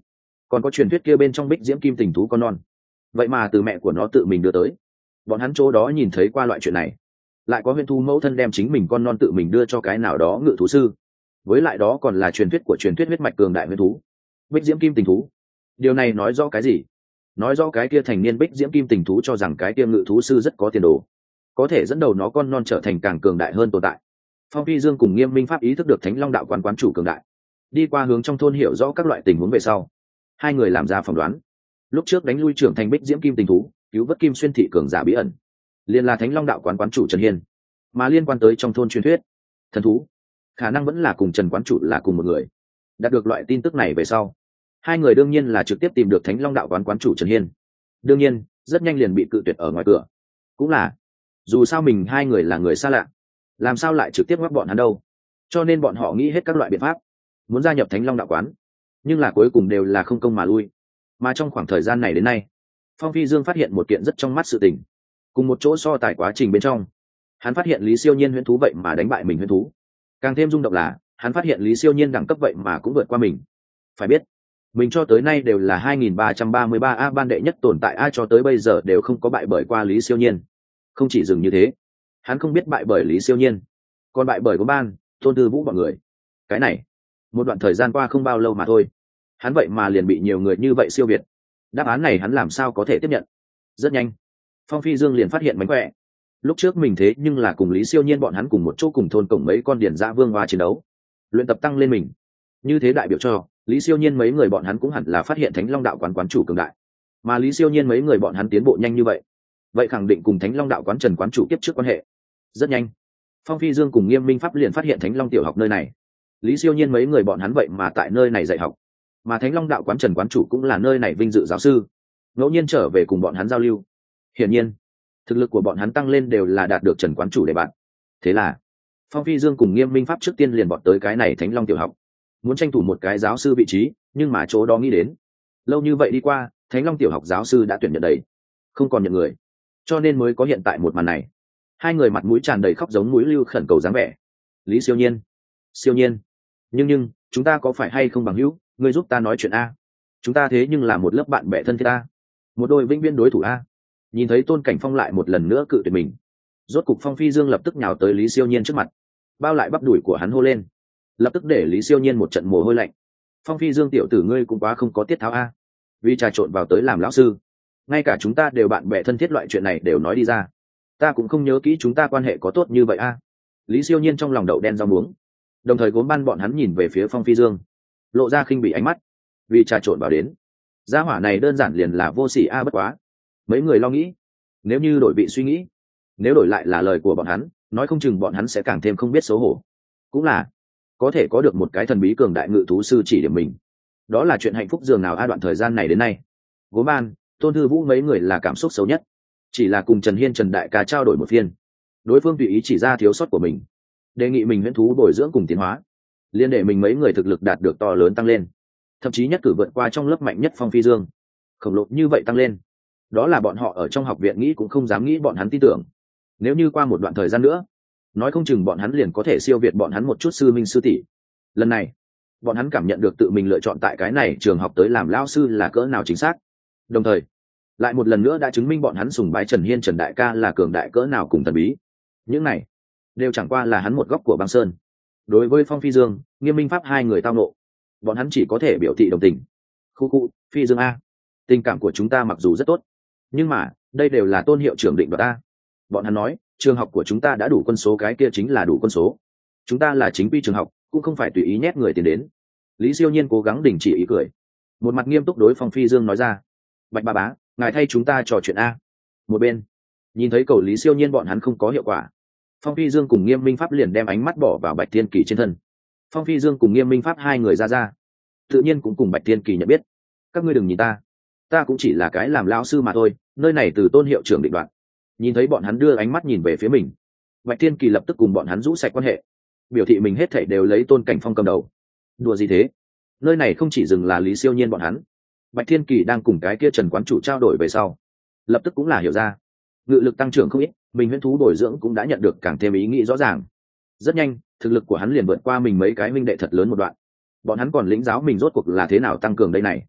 còn có truyền thuyết kia bên trong bích diễm kim tình thú con non, vậy mà từ mẹ của nó tự mình đưa tới. Bọn hắn chỗ đó nhìn thấy qua loại chuyện này, lại có huyền thú mẫu thân đem chính mình con non tự mình đưa cho cái nào đó ngự thú sư, với lại đó còn là truyền thuyết của truyền thuyết huyết mạch cường đại huyền thú bích diễm kim tình thú. Điều này nói rõ cái gì? Nói rõ cái kia thành niên bích diễm kim tình thú cho rằng cái kia ngự thú sư rất có tiền đồ, có thể dẫn đầu nó con non trở thành càng cường đại hơn tồn tại. Phong Phi Dương cùng Nghiêm Minh Pháp ý thức được Thánh Long đạo quán quán chủ cường đại, đi qua hướng trong thôn hiểu rõ các loại tình huống về sau, hai người làm ra phỏng đoán. Lúc trước đánh lui trưởng thành bích diễm kim tình thú, cứu vớt kim xuyên thị cường giả bí ẩn, liền là Thánh Long đạo quán quán chủ Trần Hiên. Mà liên quan tới trong thôn truyền thuyết thần thú, khả năng vẫn là cùng Trần quán chủ là cùng một người. Đạt được loại tin tức này về sau, hai người đương nhiên là trực tiếp tìm được Thánh Long đạo quán quán chủ Trần Hiên. Đương nhiên rất nhanh liền bị cự tuyệt ở ngoài cửa. Cũng là dù sao mình hai người là người xa lạ, làm sao lại trực tiếp ngoắc bọn hắn đâu, cho nên bọn họ nghĩ hết các loại biện pháp muốn gia nhập Thánh Long đạo quán, nhưng là cuối cùng đều là không công mà lui. Mà trong khoảng thời gian này đến nay, Phong Phi Dương phát hiện một kiện rất trong mắt sự tình. Cùng một chỗ so tài quá trình bên trong, hắn phát hiện Lý Siêu Nhiên huyễn thú vậy mà đánh bại mình huyễn thú. Càng thêm rung động là hắn phát hiện Lý Siêu Nhiên đẳng cấp vậy mà cũng vượt qua mình. Phải biết mình cho tới nay đều là hai nghìn ba trăm ba mươi ba a ban đệ nhất tồn tại, ai cho tới bây giờ đều không có bại bởi qua Lý Siêu Nhiên. Không chỉ dừng như thế, hắn không biết bại bởi Lý Siêu Nhiên, còn bại bởi có ban Tôn Tư Vũ bọn người. Cái này một đoạn thời gian qua không bao lâu mà thôi, hắn vậy mà liền bị nhiều người như vậy siêu việt. Đáp án này hắn làm sao có thể tiếp nhận? Rất nhanh Phong Phi Dương liền phát hiện mánh khỏe. Lúc trước mình thế nhưng là cùng Lý Siêu Nhiên bọn hắn cùng một chỗ cùng thôn cổng mấy con điển dã vương hoa chiến đấu, luyện tập tăng lên mình. Như thế đại biểu cho Lý Siêu Nhiên mấy người bọn hắn cũng hẳn là phát hiện Thánh Long đạo quán quán chủ cường đại. Mà Lý Siêu Nhiên mấy người bọn hắn tiến bộ nhanh như vậy, vậy khẳng định cùng Thánh Long đạo quán Trần quán chủ kiếp trước quan hệ. Rất nhanh Phong Phi Dương cùng Nghiêm Minh Pháp liền phát hiện Thánh Long tiểu học nơi này. Lý Siêu Nhiên mấy người bọn hắn vậy mà tại nơi này dạy học, mà Thánh Long đạo quán Trần quán chủ cũng là nơi này vinh dự giáo sư, ngẫu nhiên trở về cùng bọn hắn giao lưu. Hiển nhiên thực lực của bọn hắn tăng lên đều là đạt được Trần quán chủ để bạn. Thế là Phong Phi Dương cùng Nghiêm Minh Pháp trước tiên liền bọn tới cái này Thánh Long tiểu học, muốn tranh thủ một cái giáo sư vị trí. Nhưng mà chỗ đó nghĩ đến, lâu như vậy đi qua, Thánh Long tiểu học giáo sư đã tuyển nhận đầy, không còn nhận người, cho nên mới có hiện tại một màn này. Hai người mặt mũi tràn đầy khóc giống mũi lưu khẩn cầu dáng vẻ. Lý Siêu Nhiên, Siêu Nhiên, nhưng nhưng chúng ta có phải hay không bằng hữu, ngươi giúp ta nói chuyện a, chúng ta thế nhưng là một lớp bạn bè thân thiết a, một đôi vĩnh viễn đối thủ a. Nhìn thấy Tôn Cảnh Phong lại một lần nữa cự tuyệt mình, rốt cục Phong Phi Dương lập tức nhào tới Lý Siêu Nhiên trước mặt, bao lại bắp đùi của hắn hô lên, lập tức để Lý Siêu Nhiên một trận mồ hôi lạnh. Phong Phi Dương tiểu tử ngươi cũng quá không có tiết tháo a, vì trà trộn vào tới làm lão sư, ngay cả chúng ta đều bạn bè thân thiết loại chuyện này đều nói đi ra, ta cũng không nhớ kỹ chúng ta quan hệ có tốt như vậy a. Lý Siêu Nhiên trong lòng đậu đen rau muống, đồng thời gốm ban bọn hắn nhìn về phía Phong Phi Dương, lộ ra khinh bỉ ánh mắt. Vì trà trộn vào đến, gia hỏa này đơn giản liền là vô sỉ a. Bất quá mấy người lo nghĩ, nếu như đổi vị suy nghĩ, nếu đổi lại là lời của bọn hắn, nói không chừng bọn hắn sẽ càng thêm không biết xấu hổ. Cũng là có thể có được một cái thần bí cường đại ngự thú sư chỉ điểm mình, đó là chuyện hạnh phúc dường nào a. Đoạn thời gian này đến nay, gốm ban Tôn Thư Vũ mấy người là cảm xúc xấu nhất, chỉ là cùng Trần Hiên Trần đại ca trao đổi một phiên, đối phương tùy ý chỉ ra thiếu sót của mình, đề nghị mình huyễn thú bồi dưỡng cùng tiến hóa, liên để mình mấy người thực lực đạt được to lớn tăng lên, thậm chí nhất cử vượt qua trong lớp mạnh nhất Phong Phi Dương. Khổng lồ như vậy tăng lên, đó là bọn họ ở trong học viện nghĩ cũng không dám nghĩ. Bọn hắn tin tưởng, nếu như qua một đoạn thời gian nữa, nói không chừng bọn hắn liền có thể siêu việt bọn hắn một chút sư minh sư tỷ. Lần này bọn hắn cảm nhận được tự mình lựa chọn tại cái này trường học tới làm lao sư là cỡ nào chính xác, đồng thời lại một lần nữa đã chứng minh bọn hắn sùng bái Trần Hiên Trần đại ca là cường đại cỡ nào cùng thần bí. Những này đều chẳng qua là hắn một góc của băng sơn. Đối với Phong Phi Dương, Nghiêm Minh Pháp hai người tao nộ, bọn hắn chỉ có thể biểu thị đồng tình. Khu khu, Phi Dương a, tình cảm của chúng ta mặc dù rất tốt, nhưng mà đây đều là Tôn hiệu trưởng định đoạt a. Bọn hắn nói trường học của chúng ta đã đủ quân số, cái kia chính là đủ quân số, chúng ta là chính quy trường học, cũng không phải tùy ý nhét người tiền đến. Lý Siêu Nhiên cố gắng đình chỉ ý cười, một mặt nghiêm túc đối Phong Phi Dương nói ra, Bạch ba bá, ngài thay chúng ta trò chuyện a. Một bên nhìn thấy cầu Lý Siêu Nhiên bọn hắn không có hiệu quả, Phong Phi Dương cùng Nghiêm Minh Pháp liền đem ánh mắt bỏ vào Bạch Thiên Kỳ trên thân. Phong Phi Dương cùng Nghiêm Minh Pháp hai người ra ra, tự nhiên cũng cùng Bạch Thiên Kỳ nhận biết. Các ngươi đừng nhìn ta, ta cũng chỉ là cái làm lão sư mà thôi, nơi này từ Tôn hiệu trưởng định đoạt. Nhìn thấy bọn hắn đưa ánh mắt nhìn về phía mình, Bạch Thiên Kỳ lập tức cùng bọn hắn rũ sạch quan hệ, biểu thị mình hết thảy đều lấy Tôn Cảnh Phong cầm đầu. Đùa gì thế? Nơi này không chỉ dừng là Lý Siêu Nhiên bọn hắn. Bạch Thiên Kỳ đang cùng cái kia Trần quán chủ trao đổi về sau, lập tức cũng là hiểu ra, ngự lực tăng trưởng không ít, mình huyễn thú bồi dưỡng cũng đã nhận được càng thêm ý nghĩ rõ ràng. Rất nhanh thực lực của hắn liền vượt qua mình mấy cái minh đệ thật lớn một đoạn. Bọn hắn còn lĩnh giáo mình rốt cuộc là thế nào tăng cường đây này.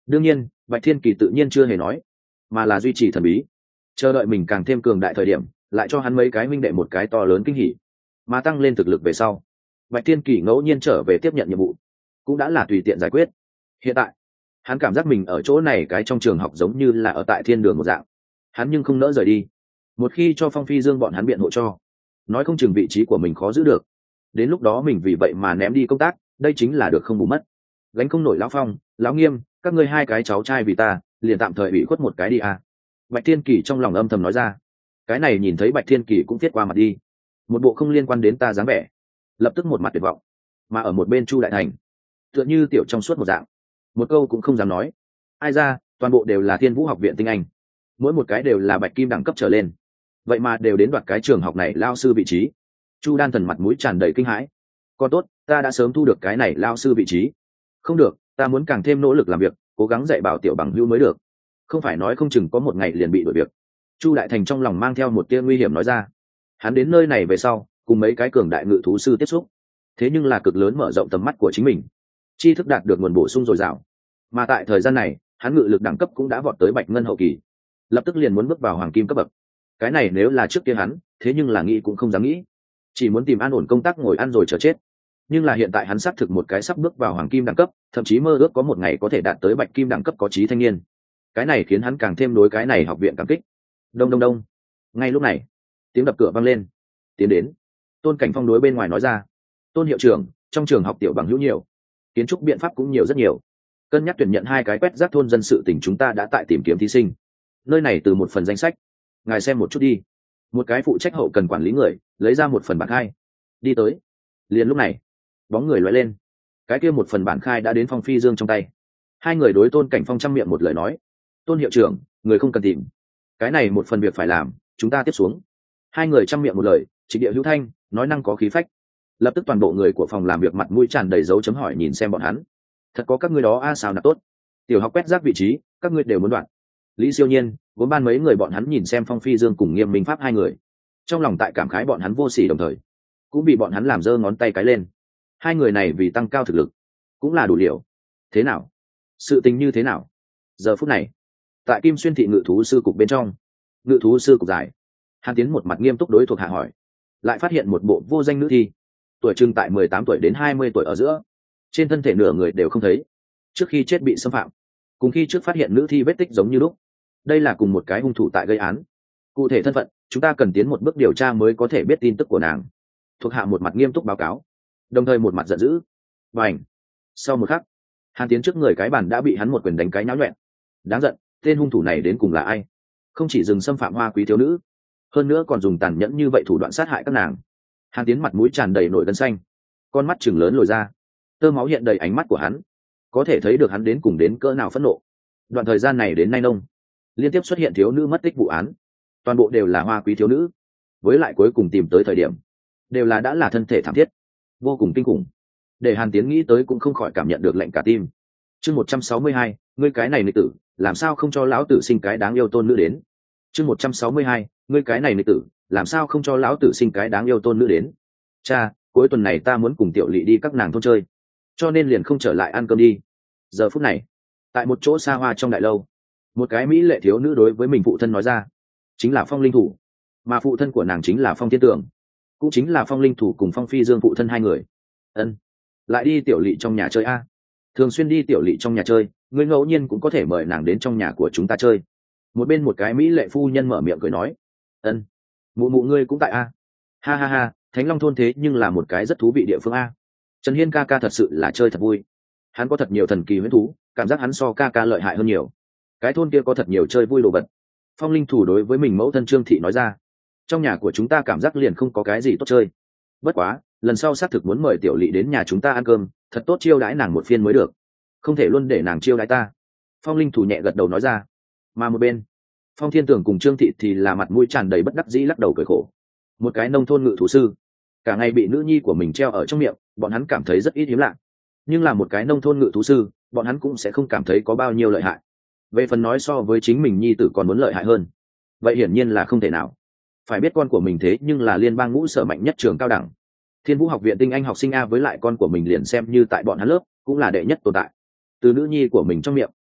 đương nhiên bạch thiên kỳ tự nhiên chưa hề nói, mà là duy trì thần bí, chờ đợi mình càng thêm cường đại thời điểm lại cho hắn mấy cái minh đệ một cái to lớn kinh hỉ, mà tăng lên thực lực về sau bạch thiên kỳ ngẫu nhiên trở về tiếp nhận nhiệm vụ cũng đã là tùy tiện giải quyết. Hiện tại hắn cảm giác mình ở chỗ này cái trong trường học giống như là ở tại thiên đường một dạng, hắn nhưng không nỡ rời đi. Một khi cho Phong Phi Dương bọn hắn biện hộ cho, nói không chừng vị trí của mình khó giữ được, đến lúc đó mình vì vậy mà ném đi công tác, đây chính là được không bù mất. Gánh không nổi lão Phong, lão Nghiêm, các ngươi hai cái cháu trai vì ta liền tạm thời ủy khuất một cái đi à. Bạch Thiên Kỳ trong lòng âm thầm nói ra. Cái này nhìn thấy Bạch Thiên Kỳ cũng viết qua mặt đi, một bộ không liên quan đến ta dáng vẻ, lập tức một mặt tuyệt vọng. Mà ở một bên Chu Đại Thành tựa như tiểu trong suốt một dạng, một câu cũng không dám nói. Ai ra, toàn bộ đều là Thiên Vũ học viện tinh anh, mỗi một cái đều là bạch kim đẳng cấp trở lên, vậy mà đều đến đoạt cái trường học này lao sư vị trí. Chu Đan Thần mặt mũi tràn đầy kinh hãi. Còn tốt, ta đã sớm thu được cái này lao sư vị trí. Không được, ta muốn càng thêm nỗ lực làm việc, cố gắng dạy bảo tiểu bằng hữu mới được, không phải nói không chừng có một ngày liền bị đuổi việc. Chu Đại Thành trong lòng mang theo một tia nguy hiểm nói ra. Hắn đến nơi này về sau cùng mấy cái cường đại ngự thú sư tiếp xúc, thế nhưng là cực lớn mở rộng tầm mắt của chính mình, tri thức đạt được nguồn bổ sung dồi dào. Mà tại thời gian này hắn ngự lực đẳng cấp cũng đã vọt tới bạch ngân hậu kỳ, lập tức liền muốn bước vào hoàng kim cấp bậc. Cái này nếu là trước kia hắn, thế nhưng là nghĩ cũng không dám nghĩ, chỉ muốn tìm an ổn công tác ngồi ăn rồi chờ chết. Nhưng là hiện tại hắn xác thực một cái sắp bước vào hoàng kim đẳng cấp, thậm chí mơ ước có một ngày có thể đạt tới bạch kim đẳng cấp có trí thanh niên. Cái này khiến hắn càng thêm đối cái này học viện cảm kích. Đông đông đông. Ngay lúc này tiếng đập cửa vang lên. Tiến đến, Tôn Cảnh Phong đối bên ngoài nói ra. Tôn hiệu trưởng, trong trường học tiểu bằng hữu nhiều, kiến trúc biện pháp cũng nhiều rất nhiều, cân nhắc tuyển nhận hai cái quét rác thôn dân sự tỉnh, chúng ta đã tại tìm kiếm thí sinh, nơi này từ một phần danh sách, ngài xem một chút đi. Một cái phụ trách hậu cần quản lý người lấy ra một phần bản khai, đi tới. Liền lúc này bóng người lóe lên, cái kia một phần bản khai đã đến Phong Phi Dương trong tay. Hai người đối Tôn Cảnh Phong chăm miệng một lời nói. Tôn hiệu trưởng, người không cần tìm, cái này một phần việc phải làm, chúng ta tiếp xuống. Hai người chăm miệng một lời, trịnh địa hữu thanh, nói năng có khí phách. Lập tức toàn bộ người của phòng làm việc mặt mũi tràn đầy dấu chấm hỏi nhìn xem bọn hắn. Thật có các ngươi đó a, sao nạp tốt, tiểu học quét rác vị trí các ngươi đều muốn đoạn. Lý Siêu Nhiên vốn ban mấy người bọn hắn nhìn xem Phong Phi Dương cùng Nghiêm Minh Pháp hai người, trong lòng tại cảm khái bọn hắn vô sỉ, đồng thời cũng bị bọn hắn làm giơ ngón tay cái lên. Hai người này vì tăng cao thực lực cũng là đủ liều. Thế nào, sự tình như thế nào? Giờ phút này tại Kim Xuyên thị ngự thú sư cục bên trong, ngự thú sư cục giải Hàn Tiến một mặt nghiêm túc đối thuộc hạ hỏi, lại phát hiện một bộ vô danh nữ thi, tuổi chừng tại mười tám tuổi đến hai mươi tuổi ở giữa, trên thân thể nửa người đều không thấy, trước khi chết bị xâm phạm, cùng khi trước phát hiện nữ thi vết tích giống như lúc. Đây là cùng một cái hung thủ tại gây án, cụ thể thân phận chúng ta cần tiến một bước điều tra mới có thể biết tin tức của nàng. Thuộc hạ một mặt nghiêm túc báo cáo, đồng thời một mặt giận dữ. Và ảnh sau một khắc, Hàn Tiến trước người cái bàn đã bị hắn một quyền đánh cái nháo nhuẹn. Đáng giận, tên hung thủ này đến cùng là ai? Không chỉ dừng xâm phạm hoa quý thiếu nữ, hơn nữa còn dùng tàn nhẫn như vậy thủ đoạn sát hại các nàng. Hàn Tiến mặt mũi tràn đầy nổi gân xanh, con mắt chừng lớn lồi ra, tơ máu hiện đầy ánh mắt của hắn, có thể thấy được hắn đến cùng đến cỡ nào phẫn nộ. Đoạn thời gian này đến nay nông liên tiếp xuất hiện thiếu nữ mất tích vụ án, toàn bộ đều là hoa quý thiếu nữ, với lại cuối cùng tìm tới thời điểm đều là đã là thân thể thảm thiết, vô cùng kinh khủng, để Hàn Tiến nghĩ tới cũng không khỏi cảm nhận được lạnh cả tim. Chương một trăm sáu mươi hai, ngươi cái này nghịch tử, làm sao không cho lão tử sinh cái đáng yêu tôn nữ đến? Chương một trăm sáu mươi hai, ngươi cái này nghịch tử, làm sao không cho lão tử sinh cái đáng yêu tôn nữ đến? Cha, cuối tuần này ta muốn cùng Tiểu Lệ đi các nàng thôn chơi, cho nên liền không trở lại ăn cơm đi. Giờ phút này, tại một chỗ xa hoa trong đại lâu, một cái mỹ lệ thiếu nữ đối với mình phụ thân nói ra, chính là Phong Linh Thủ, mà phụ thân của nàng chính là Phong Thiên Tường, cũng chính là Phong Linh Thủ cùng Phong Phi Dương phụ thân hai người. Ân, lại đi Tiểu Lệ trong nhà chơi a? Thường xuyên đi Tiểu Lệ trong nhà chơi, ngươi ngẫu nhiên cũng có thể mời nàng đến trong nhà của chúng ta chơi. Một bên một cái mỹ lệ phu nhân mở miệng cười nói. Ân, mụ mụ ngươi cũng tại a? Ha ha ha, Thánh Long thôn thế nhưng là một cái rất thú vị địa phương a. Trần Hiên ca ca thật sự là chơi thật vui, hắn có thật nhiều thần kỳ huyễn thú, cảm giác hắn so ca ca lợi hại hơn nhiều. Cái thôn kia có thật nhiều chơi vui đồ vật. Phong Linh Thủ đối với mình mẫu thân Trương Thị nói ra, trong nhà của chúng ta cảm giác liền không có cái gì tốt chơi, bất quá lần sau xác thực muốn mời Tiểu Lệ đến nhà chúng ta ăn cơm, thật tốt chiêu đãi nàng một phiên mới được, không thể luôn để nàng chiêu đãi ta. Phong Linh Thủ nhẹ gật đầu nói ra. Mà một bên Phong Thiên Tường cùng Trương Thị thì là mặt mũi tràn đầy bất đắc dĩ lắc đầu cười khổ. Một cái nông thôn ngự thú sư, cả ngày bị nữ nhi của mình treo ở trong miệng, bọn hắn cảm thấy rất ít hiếm lạ, nhưng là một cái nông thôn ngự thú sư, bọn hắn cũng sẽ không cảm thấy có bao nhiêu lợi hại. Về phần nói so với chính mình nhi tử còn muốn lợi hại hơn, vậy hiển nhiên là không thể nào. Phải biết con của mình thế nhưng là liên bang ngũ sở mạnh nhất trường cao đẳng, Thiên Vũ học viện tinh anh học sinh a, với lại con của mình liền xem như tại bọn hắn lớp cũng là đệ nhất tồn tại. Từ nữ nhi của mình trong miệng,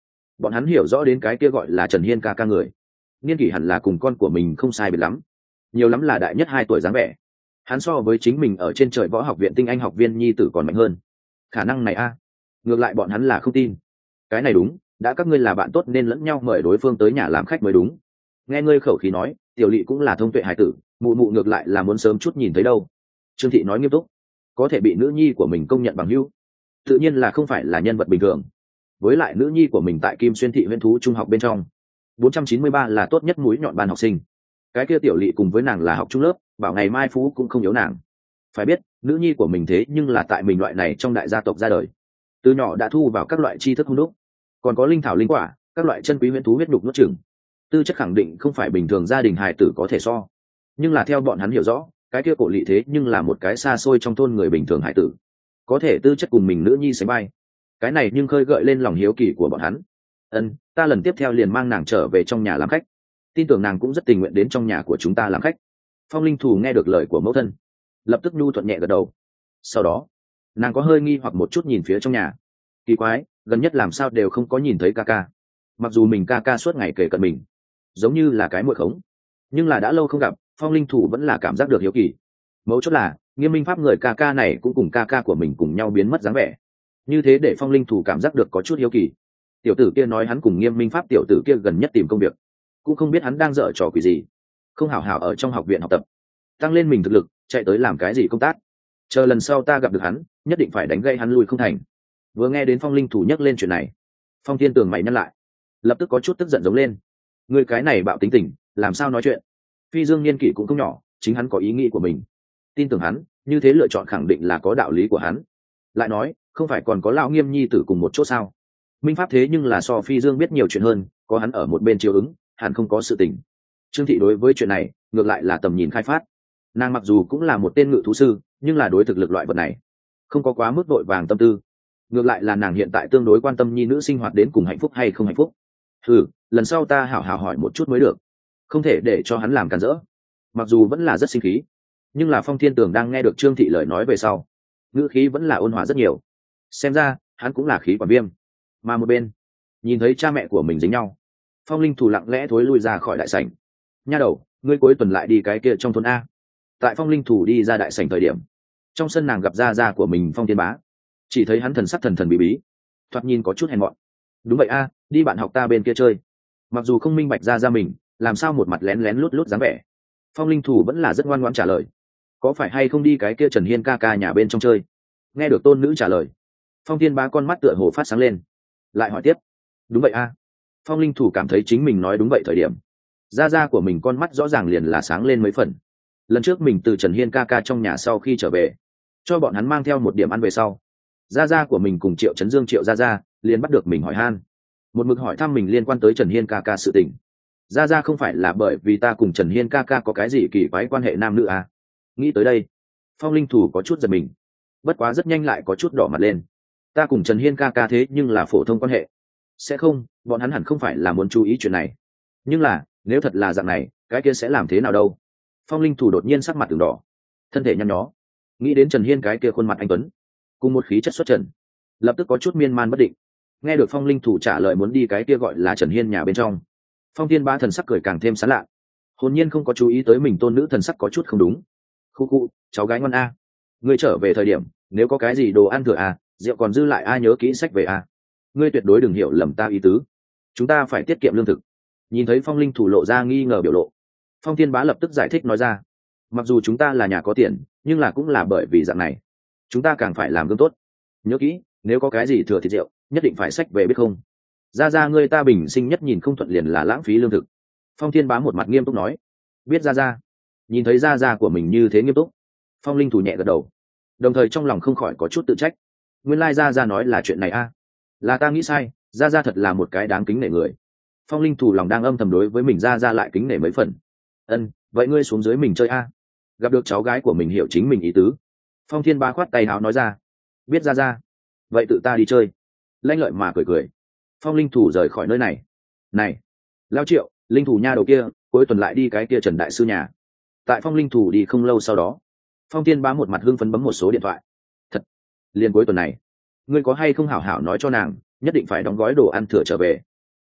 bọn hắn hiểu rõ đến cái kia gọi là Trần Hiên ca ca người niên kỷ hẳn là cùng con của mình không sai biệt lắm, nhiều lắm là đại nhất hai tuổi dáng vẻ. Hắn so với chính mình ở trên trời võ học viện tinh anh học viên nhi tử còn mạnh hơn. Khả năng này a ngược lại bọn hắn là không tin. Cái này đúng, đã các ngươi là bạn tốt nên lẫn nhau mời đối phương tới nhà làm khách mới đúng. Nghe ngươi khẩu khí nói, tiểu lỵ cũng là thông tuệ hải tử, mụ mụ ngược lại là muốn sớm chút nhìn thấy đâu. Trương Thị nói nghiêm túc. Có thể bị nữ nhi của mình công nhận bằng hữu, tự nhiên là không phải là nhân vật bình thường. Với lại nữ nhi của mình tại Kim Xuyên thị huyện thú trung học bên trong bốn trăm chín mươi ba là tốt nhất mũi nhọn ban học sinh. Cái kia tiểu lỵ cùng với nàng là học trung lớp, bảo ngày mai phú cũng không yếu nàng. Phải biết nữ nhi của mình thế nhưng là tại mình loại này trong đại gia tộc ra đời, từ nhỏ đã thu vào các loại tri thức hung đúc, còn có linh thảo linh quả, các loại chân quý huyễn thú huyết đục nuốt chửng, tư chất khẳng định không phải bình thường gia đình hài tử có thể so. Nhưng là theo bọn hắn hiểu rõ, cái kia cổ lỵ thế nhưng là một cái xa xôi trong thôn người bình thường hài tử, có thể tư chất cùng mình nữ nhi sánh vai. Cái này nhưng khơi gợi lên lòng hiếu kỳ của bọn hắn. Ân, ta lần tiếp theo liền mang nàng trở về trong nhà làm khách, tin tưởng nàng cũng rất tình nguyện đến trong nhà của chúng ta làm khách. Phong linh thù nghe được lời của mẫu thân, lập tức nhu thuận nhẹ gật đầu. Sau đó nàng có hơi nghi hoặc một chút nhìn phía trong nhà, kỳ quái, gần nhất làm sao đều không có nhìn thấy ca ca. Mặc dù mình ca ca suốt ngày kể cận mình, giống như là cái muội khống, nhưng là đã lâu không gặp, phong linh thủ vẫn là cảm giác được hiếu kỳ. Mấu chốt là Nghiêm Minh Pháp người ca ca này cũng cùng ca ca của mình cùng nhau biến mất dáng vẻ, như thế để phong linh thủ cảm giác được có chút hiếu kỳ. Tiểu tử kia nói hắn cùng Nghiêm Minh Pháp tiểu tử kia gần nhất tìm công việc, cũng không biết hắn đang dở trò quỷ gì, không hảo hảo ở trong học viện học tập, tăng lên mình thực lực, chạy tới làm cái gì công tác. Chờ lần sau ta gặp được hắn, nhất định phải đánh gây hắn lui không thành. Vừa nghe đến phong linh thủ nhắc lên chuyện này, Phong Thiên Tường mày nhăn lại, lập tức có chút tức giận giống lên. Người cái này bạo tính tình, làm sao nói chuyện? Phi Dương niên kỷ cũng không nhỏ, chính hắn có ý nghĩ của mình, tin tưởng hắn, như thế lựa chọn khẳng định là có đạo lý của hắn. Lại nói, không phải còn có lão Nghiêm nhi tử cùng một chỗ sao? Minh Pháp thế nhưng là so Phi Dương biết nhiều chuyện hơn, có hắn ở một bên chiếu ứng, hẳn không có sự tình. Trương Thị đối với chuyện này ngược lại là tầm nhìn khai phát. Nàng mặc dù cũng là một tên ngự thú sư, nhưng là đối thực lực loại vật này không có quá mức vội vàng tâm tư. Ngược lại là nàng hiện tại tương đối quan tâm nhi nữ sinh hoạt đến cùng hạnh phúc hay không hạnh phúc. Ừ, lần sau ta hảo hảo hỏi một chút mới được, không thể để cho hắn làm cản rỡ. Mặc dù vẫn là rất sinh khí, nhưng là Phong Thiên Tường đang nghe được Trương Thị lời nói về sau, ngữ khí vẫn là ôn hòa rất nhiều. Xem ra hắn cũng là khí quản viêm. Mà một bên nhìn thấy cha mẹ của mình dính nhau, Phong Linh Thủ lặng lẽ thối lui ra khỏi đại sảnh. Nha đầu, ngươi cuối tuần lại đi cái kia trong thôn a? Tại Phong Linh Thủ đi ra đại sảnh thời điểm, trong sân nàng gặp gia gia của mình Phong Thiên Bá, chỉ thấy hắn thần sắc thần thần bí bí, thoạt nhìn có chút hèn mọn. Đúng vậy a, đi bạn học ta bên kia chơi. Mặc dù không minh bạch ra ra mình làm sao một mặt lén lén lút lút dáng vẻ, Phong Linh Thủ vẫn là rất ngoan ngoãn trả lời. Có phải hay không đi cái kia Trần Hiên ca ca nhà bên trong chơi? Nghe được tôn nữ trả lời, Phong Thiên Bá con mắt tựa hồ phát sáng lên, lại hỏi tiếp. Đúng vậy a. Phong Linh Thủ cảm thấy chính mình nói đúng vậy thời điểm, gia gia của mình con mắt rõ ràng liền là sáng lên mấy phần. Lần trước mình từ Trần Hiên ca ca trong nhà sau khi trở về, cho bọn hắn mang theo một điểm ăn về sau, gia gia của mình cùng Triệu Chấn Dương Triệu gia gia liền bắt được mình hỏi han, một mực hỏi thăm mình liên quan tới Trần Hiên ca ca sự tình. Gia gia không phải là bởi vì ta cùng Trần Hiên ca ca có cái gì kỳ quái quan hệ nam nữ à? Nghĩ tới đây, Phong Linh Thủ có chút giật mình, bất quá rất nhanh lại có chút đỏ mặt lên. Ta cùng Trần Hiên ca ca thế nhưng là phổ thông quan hệ, sẽ không, bọn hắn hẳn không phải là muốn chú ý chuyện này. Nhưng là nếu thật là dạng này, cái kia sẽ làm thế nào đâu? Phong Linh Thủ đột nhiên sắc mặt từng đỏ, thân thể nhăn nhó, nghĩ đến Trần Hiên cái kia khuôn mặt anh tuấn cùng một khí chất xuất trần, lập tức có chút miên man bất định. Nghe được Phong Linh Thủ trả lời muốn đi cái kia gọi là Trần Hiên nhà bên trong, Phong Thiên Bá thần sắc cười càng thêm sán lạ, hồn nhiên không có chú ý tới mình tôn nữ thần sắc có chút không đúng. Khu khu, cháu gái ngoan a, ngươi trở về thời điểm nếu có cái gì đồ ăn thừa a, rượu còn dư lại a, nhớ kỹ sách về a. Ngươi tuyệt đối đừng hiểu lầm ta ý tứ, chúng ta phải tiết kiệm lương thực. Nhìn thấy Phong Linh Thủ lộ ra nghi ngờ biểu lộ, Phong Thiên Bá lập tức giải thích nói ra. Mặc dù chúng ta là nhà có tiền, nhưng là cũng là bởi vì dạng này, chúng ta càng phải làm gương tốt. Nhớ kỹ, nếu có cái gì thừa thịt rượu, nhất định phải xách về biết không? Ra ra ngươi ta bình sinh nhất nhìn không thuận liền là lãng phí lương thực. Phong Thiên Bá một mặt nghiêm túc nói. Biết ra ra. Nhìn thấy ra ra của mình như thế nghiêm túc, Phong Linh Thủ nhẹ gật đầu, đồng thời trong lòng không khỏi có chút tự trách. Nguyên lai ra ra nói là chuyện này a, là ta nghĩ sai, ra ra thật là một cái đáng kính nể người. Phong Linh Thủ lòng đang âm thầm đối với mình ra ra lại kính nể mấy phần. Ân, vậy ngươi xuống dưới mình chơi a. Gặp được cháu gái của mình hiểu chính mình ý tứ, Phong Thiên Bá khoát tay áo nói ra. Biết ra ra, vậy tự ta đi chơi. Lanh lợi mà cười cười, Phong Linh Thủ rời khỏi nơi này. Này, Lao Triệu, Linh Thủ nha đầu kia cuối tuần lại đi cái kia Trần đại sư nhà. Tại Phong Linh Thủ đi không lâu sau đó, Phong Thiên Bá một mặt hưng phấn bấm một số điện thoại. Thật, liền cuối tuần này, ngươi có hay không hảo hảo nói cho nàng nhất định phải đóng gói đồ ăn thừa trở về.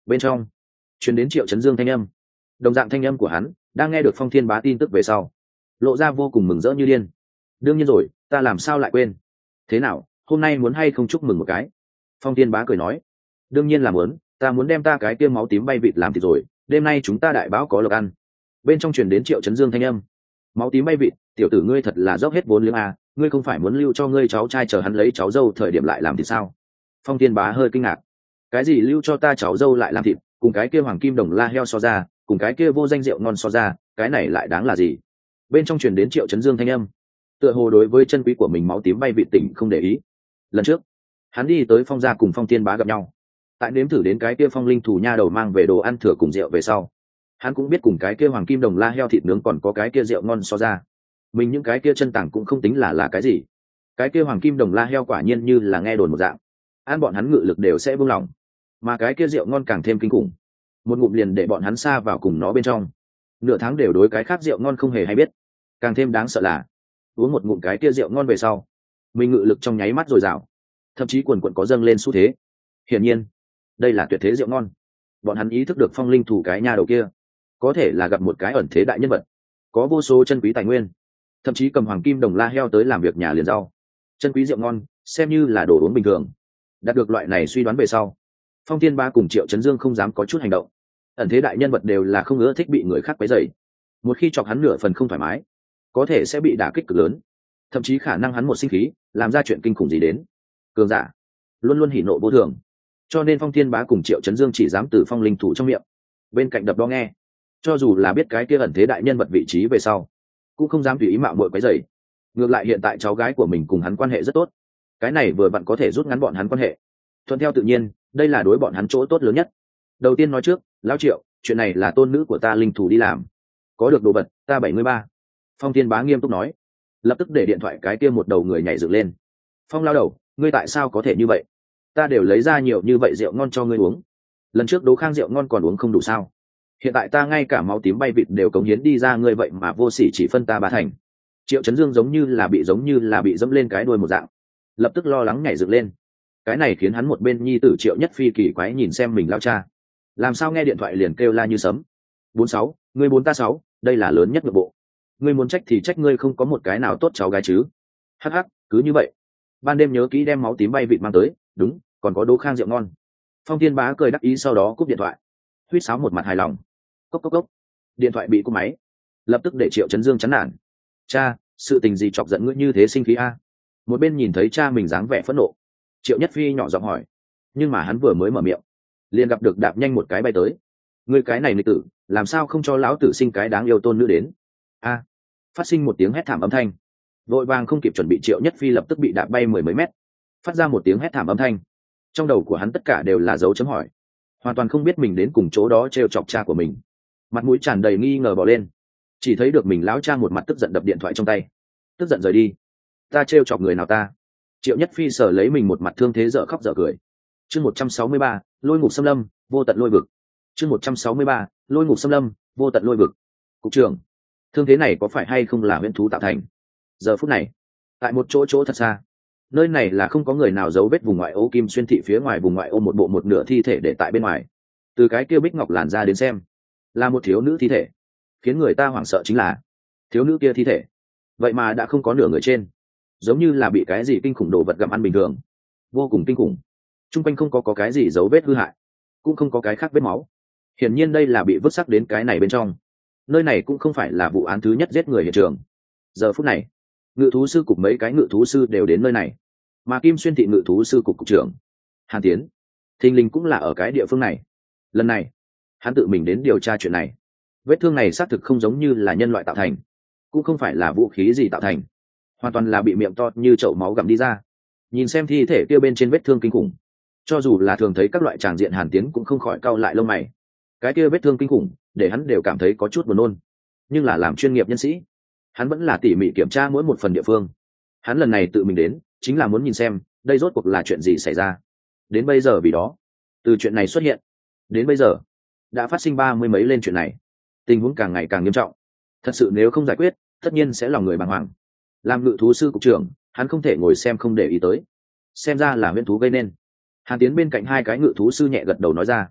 bên trong truyền đến Triệu Chấn Dương thanh âm. Đồng dạng thanh âm của hắn đang nghe được Phong Thiên Bá tin tức về sau, lộ ra vô cùng mừng rỡ như điên. Đương nhiên rồi, ta làm sao lại quên. Thế nào, hôm nay muốn hay không chúc mừng một cái? Phong Thiên Bá cười nói. Đương nhiên là muốn, ta muốn đem ta cái tiêm máu tím bay vịt làm thịt rồi, đêm nay chúng ta đại báo có lộc ăn. Bên trong truyền đến Triệu Chấn Dương thanh âm. Máu tím bay vịt, tiểu tử ngươi thật là dốc hết vốn liếng à, ngươi không phải muốn lưu cho ngươi cháu trai chờ hắn lấy cháu dâu thời điểm lại làm thì sao? Phong Thiên Bá hơi kinh ngạc. Cái gì lưu cho ta cháu dâu lại làm thịt, cùng cái kia hoàng kim đồng la heo so ra, cùng cái kia vô danh rượu ngon so ra, cái này lại đáng là gì? Bên trong truyền đến Triệu Chấn Dương thanh âm. Tựa hồ đối với chân quý của mình máu tím bay vịt tỉnh không để ý. Lần trước, hắn đi tới Phong gia cùng Phong Thiên Bá gặp nhau. Tại nếm thử đến cái kia Phong Linh Thủ nha đầu mang về đồ ăn thừa cùng rượu về sau, hắn cũng biết cùng cái kia hoàng kim đồng la heo thịt nướng còn có cái kia rượu ngon so ra, mình những cái kia chân tảng cũng không tính là là cái gì. Cái kia hoàng kim đồng la heo quả nhiên như là nghe đồn một dạng, ăn bọn hắn ngự lực đều sẽ buông lỏng, mà cái kia rượu ngon càng thêm kinh khủng, một ngụm liền để bọn hắn xa vào cùng nó bên trong, nửa tháng đều đối cái khác rượu ngon không hề hay biết. Càng thêm đáng sợ là uống một ngụm cái kia rượu ngon về sau, mình ngự lực trong nháy mắt dồi dào, thậm chí quần quần có dâng lên xu thế. Hiển nhiên đây là tuyệt thế rượu ngon. Bọn hắn ý thức được Phong Linh Thủ cái nha đầu kia có thể là gặp một cái ẩn thế đại nhân vật, có vô số chân quý tài nguyên, thậm chí cầm hoàng kim đồng la heo tới làm việc nhà liền rau. Chân quý rượu ngon xem như là đồ uống bình thường. Đạt được loại này suy đoán về sau, Phong Thiên Bá cùng Triệu Chấn Dương không dám có chút hành động. Ẩn thế đại nhân vật đều là không ưa thích bị người khác quấy rầy, một khi chọc hắn nửa phần không thoải mái, có thể sẽ bị đả kích cực lớn, thậm chí khả năng hắn một sinh khí làm ra chuyện kinh khủng gì đến. Cường giả luôn luôn hỉ nộ vô thường, cho nên Phong Thiên Bá cùng Triệu Chấn Dương chỉ dám từ Phong Linh Thủ trong miệng bên cạnh đập đo nghe. Cho dù là biết cái kia ẩn thế đại nhân vật vị trí về sau, cũng không dám tùy ý mạo muội quấy rầy. Ngược lại hiện tại cháu gái của mình cùng hắn quan hệ rất tốt, cái này vừa vặn có thể rút ngắn bọn hắn quan hệ. Thuận theo tự nhiên, đây là đối bọn hắn chỗ tốt lớn nhất. Đầu tiên nói trước, lão Triệu, chuyện này là tôn nữ của ta Linh Thủ đi làm, có được đồ vật ta bảy mươi ba. Phong Thiên Bá nghiêm túc nói, lập tức để điện thoại cái kia một đầu người nhảy dựng lên. Phong lao đầu, ngươi tại sao có thể như vậy? Ta đều lấy ra nhiều như vậy rượu ngon cho ngươi uống, lần trước Đỗ Khang rượu ngon còn uống không đủ sao? Hiện tại ta ngay cả máu tím bay vịt đều cống hiến đi ra, ngươi vậy mà vô sỉ chỉ phân ta ba thành. Triệu Chấn Dương giống như là bị giống như là bị dẫm lên cái đuôi một dạng, lập tức lo lắng nhảy dựng lên. Cái này khiến hắn một bên nhi tử Triệu Nhất Phi kỳ quái nhìn xem mình lao cha, làm sao nghe điện thoại liền kêu la như sấm. Bốn sáu, ngươi bốn ta sáu, đây là lớn nhất nội bộ. Ngươi muốn trách thì trách ngươi không có một cái nào tốt cháu gái chứ. Hắc hắc, cứ như vậy. Ban đêm nhớ kỹ đem máu tím bay vịt mang tới, đúng, còn có Đỗ Khang rượu ngon. Phong Thiên Bá cười đắc ý sau đó cúp điện thoại, huýt sáo một mặt hài lòng. Cốc cốc cốc, điện thoại bị cúp máy, lập tức để Triệu Chấn Dương chán nản. Cha, sự tình gì chọc giận ngươi như thế sinh khí a? Một bên nhìn thấy cha mình dáng vẻ phẫn nộ, Triệu Nhất Phi nhỏ giọng hỏi, nhưng mà hắn vừa mới mở miệng, liền gặp được đạp nhanh một cái bay tới. Ngươi cái này nghịch tử, làm sao không cho lão tử sinh cái đáng yêu tôn nữ đến? A! Phát sinh một tiếng hét thảm âm thanh, vội vàng không kịp chuẩn bị Triệu Nhất Phi lập tức bị đạp bay mười mấy mét, phát ra một tiếng hét thảm âm thanh. Trong đầu của hắn tất cả đều là dấu chấm hỏi, hoàn toàn không biết mình đến cùng chỗ đó trêu chọc cha của mình. Mặt mũi tràn đầy nghi ngờ bỏ lên, chỉ thấy được mình lão cha một mặt tức giận đập điện thoại trong tay, tức giận rời đi. Ta trêu chọc người nào ta? Triệu Nhất Phi sở lấy mình một mặt thương thế dở khóc dở cười. Chương một trăm sáu mươi ba, lôi ngục xâm lâm, vô tận lôi vực. Chương một trăm sáu mươi ba, lôi ngục xâm lâm, vô tận lôi vực. Cục trưởng, thương thế này có phải hay không là huyễn thú tạo thành? Giờ phút này, tại một chỗ chỗ thật xa, nơi này là không có người nào giấu vết vùng ngoại ô Kim Xuyên thị phía ngoài vùng ngoại ô một bộ một nửa thi thể để tại bên ngoài. Từ cái kia bích ngọc làn ra đến xem, là một thiếu nữ thi thể. Khiến người ta hoảng sợ chính là thiếu nữ kia thi thể vậy mà đã không có nửa người trên, giống như là bị cái gì kinh khủng đồ vật gặm ăn bình thường, vô cùng kinh khủng. Trung quanh không có, có cái gì dấu vết hư hại, cũng không có cái khác vết máu. Hiển nhiên đây là bị vứt xác đến cái này bên trong. Nơi này cũng không phải là vụ án thứ nhất giết người hiện trường. Giờ phút này, ngự thú sư cục mấy cái ngự thú sư đều đến nơi này, mà Kim Xuyên thị ngự thú sư cục cục trưởng Hàn Tiến thình lình cũng là ở cái địa phương này. Lần này hắn tự mình đến điều tra chuyện này. Vết thương này xác thực không giống như là nhân loại tạo thành, cũng không phải là vũ khí gì tạo thành, hoàn toàn là bị miệng to như chậu máu gặm đi ra. Nhìn xem thi thể kia bên trên vết thương kinh khủng, cho dù là thường thấy các loại tràng diện, Hàn Tiến cũng không khỏi cau lại lông mày. Cái kia vết thương kinh khủng để hắn đều cảm thấy có chút buồn nôn, nhưng là làm chuyên nghiệp nhân sĩ, hắn vẫn là tỉ mỉ kiểm tra mỗi một phần địa phương. Hắn lần này tự mình đến chính là muốn nhìn xem đây rốt cuộc là chuyện gì xảy ra. Đến bây giờ vì đó, từ chuyện này xuất hiện đến bây giờ đã phát sinh ba mươi mấy lên chuyện này, tình huống càng ngày càng nghiêm trọng. Thật sự nếu không giải quyết, tất nhiên sẽ lòng người bàng hoàng. Làm ngự thú sư cục trưởng, hắn không thể ngồi xem không để ý tới. Xem ra là huyễn thú gây nên. Hàn Tiến bên cạnh hai cái ngự thú sư nhẹ gật đầu nói ra,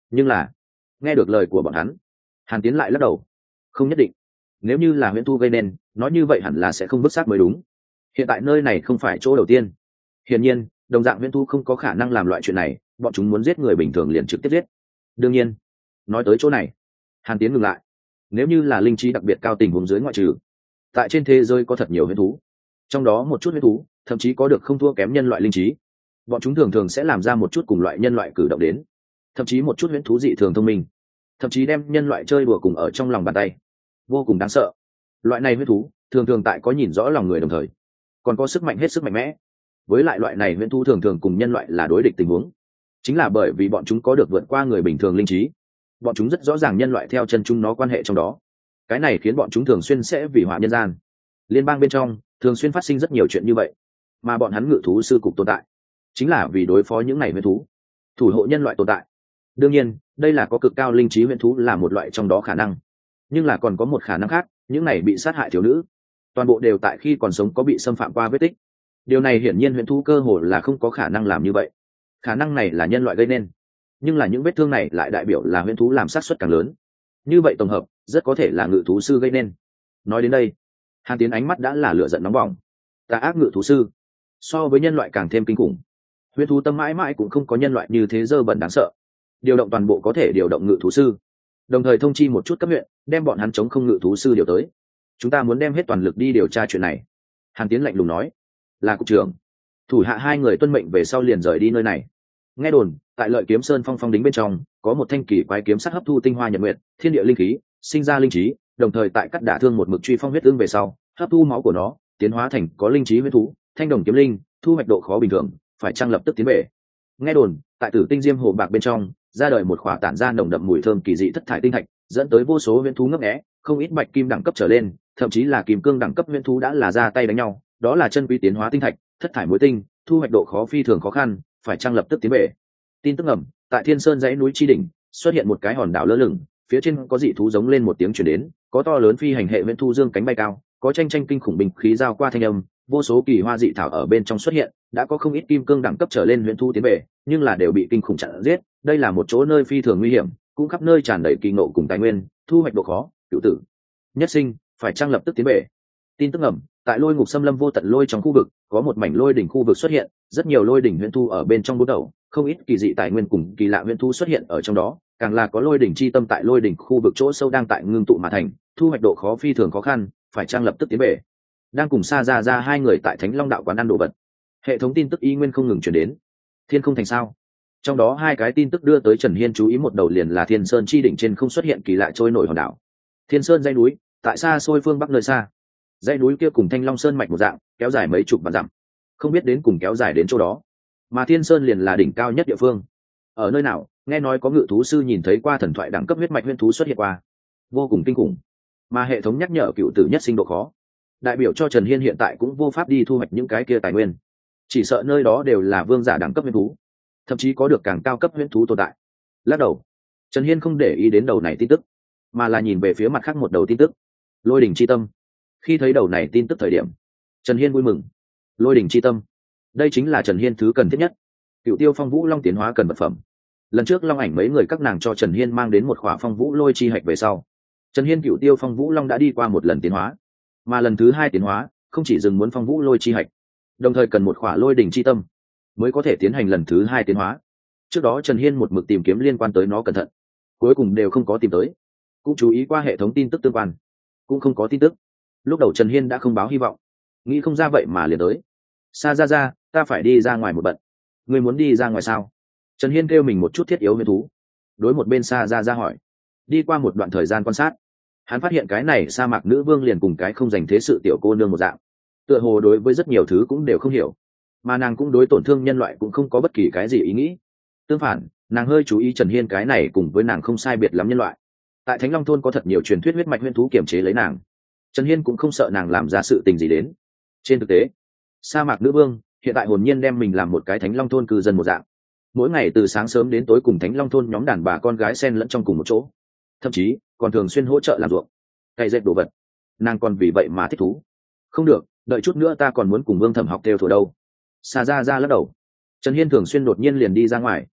Nhưng là nghe được lời của bọn hắn, Hàn Tiến lại lắc đầu. Không nhất định. Nếu như là huyễn thu gây nên, nói như vậy hẳn là sẽ không vứt xác mới đúng. Hiện tại nơi này không phải chỗ đầu tiên. Hiển nhiên, đồng dạng huyễn thu không có khả năng làm loại chuyện này, bọn chúng muốn giết người bình thường liền trực tiếp giết. Đương nhiên, nói tới chỗ này, Hàn Tiến ngừng lại. Nếu như là linh trí đặc biệt cao tình huống dưới ngoại trừ, tại trên thế giới có thật nhiều huyễn thú, trong đó một chút huyễn thú thậm chí có được không thua kém nhân loại linh trí. Bọn chúng thường thường sẽ làm ra một chút cùng loại nhân loại cử động đến, thậm chí một chút huyễn thú dị thường thông minh, thậm chí đem nhân loại chơi đùa cùng ở trong lòng bàn tay, vô cùng đáng sợ. Loại này huyễn thú thường thường tại có nhìn rõ lòng người đồng thời còn có sức mạnh hết sức mạnh mẽ. Với lại loại này huyễn thú thường thường cùng nhân loại là đối địch tình huống, chính là bởi vì bọn chúng có được vượt qua người bình thường linh trí. Bọn chúng rất rõ ràng nhân loại theo chân chúng nó quan hệ trong đó, cái này khiến bọn chúng thường xuyên sẽ vì họa nhân gian. Liên bang bên trong thường xuyên phát sinh rất nhiều chuyện như vậy, mà bọn hắn ngự thú sư cục tồn tại chính là vì đối phó những này huyễn thú, thủ hộ nhân loại tồn tại. Đương nhiên đây là có cực cao linh trí huyễn thú là một loại trong đó khả năng, nhưng là còn có một khả năng khác, những này bị sát hại thiếu nữ toàn bộ đều tại khi còn sống có bị xâm phạm qua vết tích. Điều này hiển nhiên huyễn thú cơ hồ là không có khả năng làm như vậy. Khả năng này là nhân loại gây nên, nhưng là những vết thương này lại đại biểu là huyễn thú làm sát suất càng lớn. Như vậy tổng hợp rất có thể là ngự thú sư gây nên. Nói đến đây, Hàn Tiến ánh mắt đã là lửa giận nóng bỏng. Tà ác ngự thú sư so với nhân loại càng thêm kinh khủng. Huyễn thú tâm mãi mãi cũng không có nhân loại như thế dơ bẩn đáng sợ. Điều động toàn bộ có thể điều động ngự thú sư, đồng thời thông chi một chút cấp huyện đem bọn hắn chống không ngự thú sư điều tới. Chúng ta muốn đem hết toàn lực đi điều tra chuyện này. Hàn Tiến lạnh lùng nói. Là cục trưởng. Thủ hạ hai người tuân mệnh về sau liền rời đi nơi này. Nghe đồn tại Lợi Kiếm Sơn phong phong đính bên trong có một thanh kỳ quái kiếm sắc hấp thu tinh hoa nhật nguyệt, thiên địa linh khí, sinh ra linh trí, đồng thời tại cắt đả thương một mực truy phong huyết ương về sau hấp thu máu của nó, tiến hóa thành có linh trí huyết thú thanh đồng kiếm linh, thu hoạch độ khó bình thường, phải trang lập tức tiến về. Nghe đồn tại Tử Tinh Diêm Hồ bạc bên trong ra đời một khỏa tản ra nồng đậm mùi thơm kỳ dị thất thải tinh thạch, dẫn tới vô số huyễn thú ngấp nghé, không ít bạch kim đẳng cấp trở lên, thậm chí là kim cương đẳng cấp huyễn thú đã là ra tay đánh nhau. Đó là chân quý tiến hóa tinh thạch, thất thải muối tinh, thu hoạch độ khó phi thường khó khăn, phải trang lập tức tiến về. Tin tức ngầm, tại Thiên Sơn dãy núi chi đỉnh xuất hiện một cái hòn đảo lơ lửng, phía trên có dị thú giống lên một tiếng truyền đến, có to lớn phi hành hệ huyễn thu dương cánh bay cao, có tranh tranh kinh khủng binh khí giao qua thanh âm, vô số kỳ hoa dị thảo ở bên trong xuất hiện, đã có không ít kim cương đẳng cấp trở lên huyễn thu tiến về, nhưng là đều bị kinh khủng chặn giết. Đây là một chỗ nơi phi thường nguy hiểm, cũng khắp nơi tràn đầy kỳ ngộ cùng tài nguyên, thu hoạch độ khó, cửu tử nhất sinh, phải trang lập tức tiến về. Tin tức ngầm, tại Lôi Ngục Xâm Lâm vô tận lôi trong khu vực có một mảnh lôi đỉnh khu vực xuất hiện, rất nhiều lôi đỉnh huyễn thu ở bên trong bút đầu, không ít kỳ dị tài nguyên cùng kỳ lạ huyễn thu xuất hiện ở trong đó, càng là có lôi đỉnh chi tâm tại lôi đỉnh khu vực chỗ sâu đang tại ngưng tụ mà thành, thu hoạch độ khó phi thường khó khăn, phải trang lập tức tiến về. Đang cùng Sa Ra Ra hai người tại Thánh Long đạo quán ăn đồ vật, hệ thống tin tức y nguyên không ngừng truyền đến. Thiên không thành sao? Trong đó hai cái tin tức đưa tới Trần Hiên chú ý, một đầu liền là Thiên Sơn chi đỉnh trên không xuất hiện kỳ lạ trôi nổi hòn đảo. Thiên Sơn dãy núi, tại xa xôi phương bắc nơi xa. Dãy núi kia cùng Thanh Long Sơn mạch một dạng, kéo dài mấy chục vạn dặm, không biết đến cùng kéo dài đến chỗ đó. Mà Thiên Sơn liền là đỉnh cao nhất địa phương. Ở nơi nào, nghe nói có ngự thú sư nhìn thấy qua thần thoại đẳng cấp huyết mạch huyễn thú xuất hiện qua, vô cùng kinh khủng. Mà hệ thống nhắc nhở cựu tử nhất sinh độ khó, đại biểu cho Trần Hiên hiện tại cũng vô pháp đi thu hoạch những cái kia tài nguyên. Chỉ sợ nơi đó đều là vương giả đẳng cấp huyễn thú, thậm chí có được càng cao cấp huyễn thú tồn tại. Lắc đầu, Trần Hiên không để ý đến đầu này tin tức, mà là nhìn về phía mặt khác một đầu tin tức. Lôi đỉnh chi tâm. Khi thấy đầu này tin tức thời điểm, Trần Hiên vui mừng. Lôi đỉnh chi tâm, đây chính là Trần Hiên thứ cần thiết nhất. Cựu tiêu phong vũ long tiến hóa cần vật phẩm. Lần trước long ảnh mấy người các nàng cho Trần Hiên mang đến một khỏa phong vũ lôi chi hạch về sau, Trần Hiên cựu tiêu phong vũ long đã đi qua một lần tiến hóa, mà lần thứ hai tiến hóa không chỉ dừng muốn phong vũ lôi chi hạch, đồng thời cần một khỏa lôi đỉnh chi tâm mới có thể tiến hành lần thứ hai tiến hóa. Trước đó Trần Hiên một mực tìm kiếm liên quan tới nó cẩn thận, cuối cùng đều không có tìm tới, cũng chú ý qua hệ thống tin tức tương quan, cũng không có tin tức. Lúc đầu Trần Hiên đã không báo hy vọng, nghĩ không ra vậy mà liền tới. Sa Ra Ra, ta phải đi ra ngoài một bận. Ngươi muốn đi ra ngoài sao? Trần Hiên kêu mình một chút thiết yếu huyễn thú, đối một bên Sa Ra Ra hỏi. Đi qua một đoạn thời gian quan sát, hắn phát hiện cái này sa mạc nữ vương liền cùng cái không dành thế sự tiểu cô nương một dạng, tựa hồ đối với rất nhiều thứ cũng đều không hiểu, mà nàng cũng đối tổn thương nhân loại cũng không có bất kỳ cái gì ý nghĩ. Tương phản, nàng hơi chú ý Trần Hiên cái này cùng với nàng không sai biệt lắm nhân loại. Tại Thánh Long thôn có thật nhiều truyền thuyết huyết mạch huyễn thú kiềm chế lấy nàng, Trần Hiên cũng không sợ nàng làm ra sự tình gì đến. Trên thực tế, sa mạc nữ vương hiện tại hồn nhiên đem mình làm một cái Thánh Long thôn cư dân một dạng, mỗi ngày từ sáng sớm đến tối cùng Thánh Long thôn nhóm đàn bà con gái xen lẫn trong cùng một chỗ, thậm chí còn thường xuyên hỗ trợ làm ruộng, cày dệt đồ vật. Nàng còn vì vậy mà thích thú. Không được, đợi chút nữa ta còn muốn cùng Vương Thẩm học theo thủa đâu. Sa Ra Ra lắc đầu. Trần Hiên thường xuyên đột nhiên liền đi ra ngoài,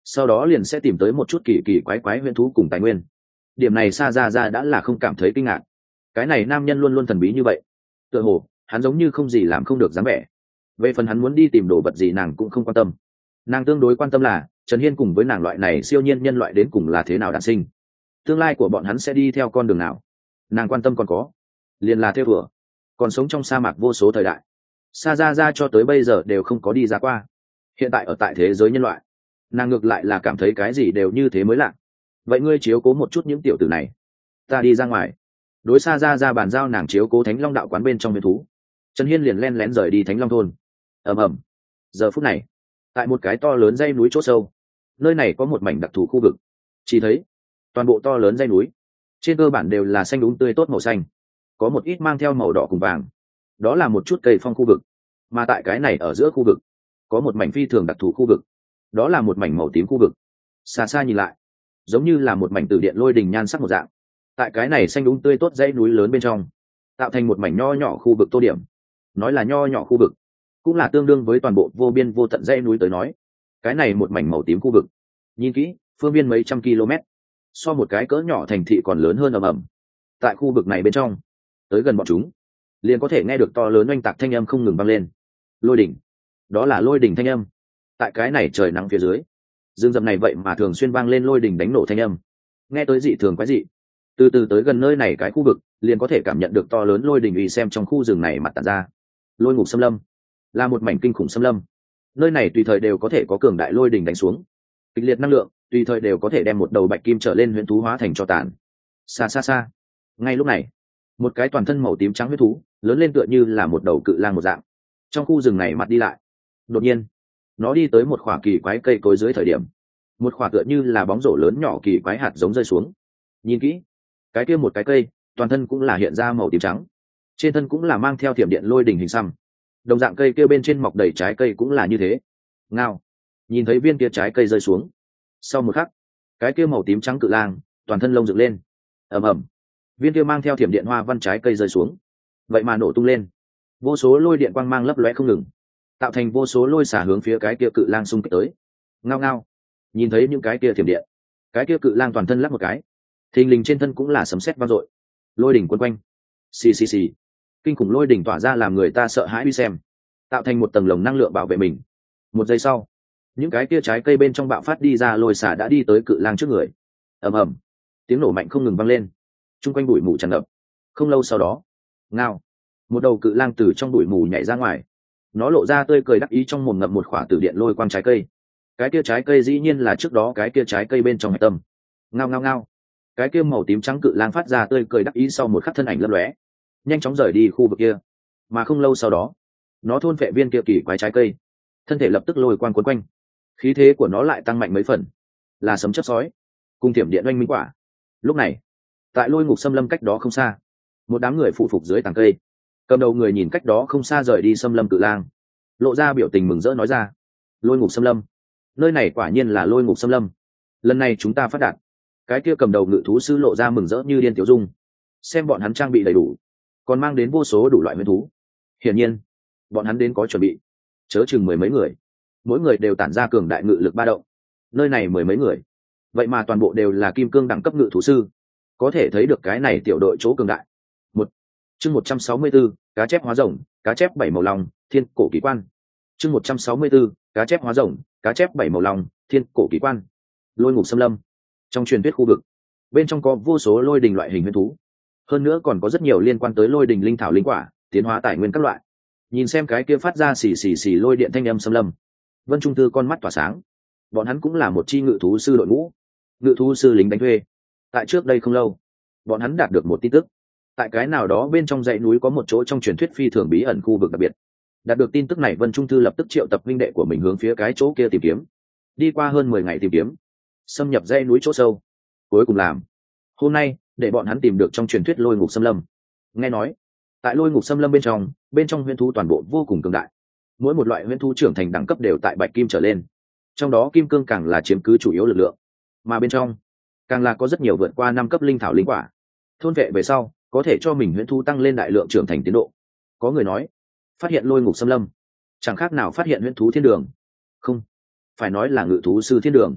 sau đó liền sẽ tìm tới một chút kỳ kỳ quái quái huyễn thú cùng tài nguyên. Điểm này Sa Ra Ra đã là không cảm thấy kinh ngạc. Cái này nam nhân luôn luôn thần bí như vậy, tựa hồ hắn giống như không gì làm không được dáng vẻ. Về phần hắn muốn đi tìm đồ vật gì nàng cũng không quan tâm. Nàng tương đối quan tâm là Trần Hiên cùng với nàng loại này siêu nhiên nhân loại đến cùng là thế nào đản sinh, tương lai của bọn hắn sẽ đi theo con đường nào. Nàng quan tâm còn có liền là theo vừa còn sống trong sa mạc vô số thời đại. Sa Ra Ra cho tới bây giờ đều không có đi ra qua. Hiện tại ở tại thế giới nhân loại, nàng ngược lại là cảm thấy cái gì đều như thế mới lạ. Vậy ngươi chiếu cố một chút những tiểu tử này, ta đi ra ngoài. Đối Sa Ra Ra bàn giao nàng chiếu cố Thánh Long đạo quán bên trong huyền thú. Trần Hiên liền len lén rời đi Thánh Long thôn. ầm ầm. Giờ phút này, tại một cái to lớn dãy núi chỗ sâu, nơi này có một mảnh đặc thù khu vực. Chỉ thấy toàn bộ to lớn dãy núi trên cơ bản đều là xanh đúng tươi tốt màu xanh, có một ít mang theo màu đỏ cùng vàng, đó là một chút cây phong khu vực. Mà tại cái này ở giữa khu vực có một mảnh phi thường đặc thù khu vực, đó là một mảnh màu tím khu vực. Xa xa nhìn lại giống như là một mảnh từ điện lôi đình nhan sắc một dạng, tại cái này xanh đúng tươi tốt dãy núi lớn bên trong tạo thành một mảnh nho nhỏ khu vực tô điểm. Nói là nho nhỏ khu vực cũng là tương đương với toàn bộ vô biên vô tận dãy núi tới nói. Cái này một mảnh màu tím khu vực, nhìn kỹ phương viên mấy trăm km, so một cái cỡ nhỏ thành thị còn lớn hơn ầm ầm. Tại khu vực này bên trong, tới gần bọn chúng liền có thể nghe được to lớn oanh tạc thanh âm không ngừng vang lên. Lôi đỉnh, đó là lôi đỉnh thanh âm. Tại cái này trời nắng phía dưới, rừng rậm này vậy mà thường xuyên vang lên lôi đỉnh đánh nổ thanh âm, nghe tới dị thường quái dị. Từ từ tới gần nơi này cái khu vực liền có thể cảm nhận được to lớn lôi đỉnh uy xem trong khu rừng này mặt tản ra. Lôi ngục xâm lâm là một mảnh kinh khủng xâm lâm, nơi này tùy thời đều có thể có cường đại lôi đỉnh đánh xuống, kịch liệt năng lượng tùy thời đều có thể đem một đầu bạch kim trở lên huyễn thú hóa thành tro tàn. Xa xa xa, ngay lúc này, một cái toàn thân màu tím trắng huyết thú lớn lên tựa như là một đầu cự lang một dạng, trong khu rừng này mặt đi lại. Đột nhiên nó đi tới một khoả kỳ quái cây cối dưới thời điểm, một khoả tựa như là bóng rổ lớn nhỏ kỳ quái hạt giống rơi xuống. Nhìn kỹ, cái kia một cái cây toàn thân cũng là hiện ra màu tím trắng, trên thân cũng là mang theo thiểm điện lôi đỉnh hình xăm. Đồng dạng cây kia bên trên mọc đầy trái cây cũng là như thế. Ngao, nhìn thấy viên kia trái cây rơi xuống, sau một khắc cái kia màu tím trắng cự lang toàn thân lông dựng lên. ầm ầm, viên kia mang theo thiểm điện hoa văn trái cây rơi xuống, vậy mà nổ tung lên, vô số lôi điện quang mang lấp lóe không ngừng, tạo thành vô số lôi xả hướng phía cái kia cự lang xung kích tới. Ngao ngao, nhìn thấy những cái kia thiểm điện, cái kia cự lang toàn thân lắc một cái, thình lình trên thân cũng là sấm sét vang dội, lôi đỉnh quấn quanh. Xì xì xì, kinh khủng lôi đỉnh tỏa ra làm người ta sợ hãi đi xem, tạo thành một tầng lồng năng lượng bảo vệ mình. Một giây sau, những cái kia trái cây bên trong bạo phát đi ra lôi xả đã đi tới cự lang trước người. ầm ầm, tiếng nổ mạnh không ngừng vang lên, chung quanh bụi mù tràn ngập. Không lâu sau đó, ngao, một đầu cự lang từ trong bụi mù nhảy ra ngoài, nó lộ ra tươi cười đắc ý trong mồm ngậm một khỏa từ điện lôi quang trái cây. Cái kia trái cây dĩ nhiên là trước đó cái kia trái cây bên trong hạch tâm. Ngao ngao ngao, cái kia màu tím trắng cự lang phát ra tươi cười đắc ý sau một khắc thân ảnh lấp lóe, nhanh chóng rời đi khu vực kia. Mà không lâu sau đó, nó thôn phệ viên kia kỳ quái trái cây, thân thể lập tức lôi quang quấn quanh, khí thế của nó lại tăng mạnh mấy phần, là sấm chớp sói cùng thiểm điện oanh minh quả. Lúc này tại lôi ngục xâm lâm cách đó không xa, một đám người phụ phục dưới tàng cây, cầm đầu người nhìn cách đó không xa rời đi xâm lâm cự lang, lộ ra biểu tình mừng rỡ nói ra: lôi ngục xâm lâm, nơi này quả nhiên là lôi ngục xâm lâm, lần này chúng ta phát đạt. Cái kia cầm đầu ngự thú sư lộ ra mừng rỡ như điên tiểu dung, xem bọn hắn trang bị đầy đủ, còn mang đến vô số đủ loại nguyên thú. Hiển nhiên bọn hắn đến có chuẩn bị, chớ chừng mười mấy người, mỗi người đều tản ra cường đại ngự lực ba động. Nơi này mười mấy người, vậy mà toàn bộ đều là kim cương đẳng cấp ngự thú sư, có thể thấy được cái này tiểu đội chỗ cường đại. Một chương một trăm sáu mươi 164, cá chép hóa rồng, cá chép bảy màu lòng, thiên cổ kỳ quan. Chương một trăm sáu mươi 164, cá chép hóa rồng, cá chép bảy màu lòng, thiên cổ kỳ quan. Lôi ngục xâm lâm, trong truyền thuyết khu vực bên trong có vô số lôi đình loại hình huyền thú, hơn nữa còn có rất nhiều liên quan tới lôi đình linh thảo linh quả, tiến hóa tài nguyên các loại. Nhìn xem cái kia phát ra xì xì xì lôi điện thanh âm xâm lâm, Vân Trung Tư con mắt tỏa sáng. Bọn hắn cũng là một chi ngự thú sư đội ngũ, ngự thú sư lính đánh thuê. Tại trước đây không lâu, bọn hắn đạt được một tin tức, tại cái nào đó bên trong dãy núi có một chỗ trong truyền thuyết phi thường bí ẩn khu vực đặc biệt. Đạt được tin tức này, Vân Trung Tư lập tức triệu tập huynh đệ của mình hướng phía cái chỗ kia tìm kiếm. Đi qua hơn mười ngày tìm kiếm, xâm nhập dãy núi chỗ sâu, cuối cùng làm hôm nay để bọn hắn tìm được trong truyền thuyết lôi ngục xâm lâm. Nghe nói tại lôi ngục xâm lâm bên trong, bên trong huyễn thú toàn bộ vô cùng cường đại, mỗi một loại huyễn thú trưởng thành đẳng cấp đều tại bạch kim trở lên, trong đó kim cương càng là chiếm cứ chủ yếu lực lượng, mà bên trong càng là có rất nhiều vượt qua năm cấp linh thảo linh quả, thôn vệ về sau có thể cho mình huyễn thú tăng lên đại lượng trưởng thành tiến độ. Có người nói phát hiện lôi ngục xâm lâm chẳng khác nào phát hiện huyễn thú thiên đường, không phải nói là ngự thú sư thiên đường.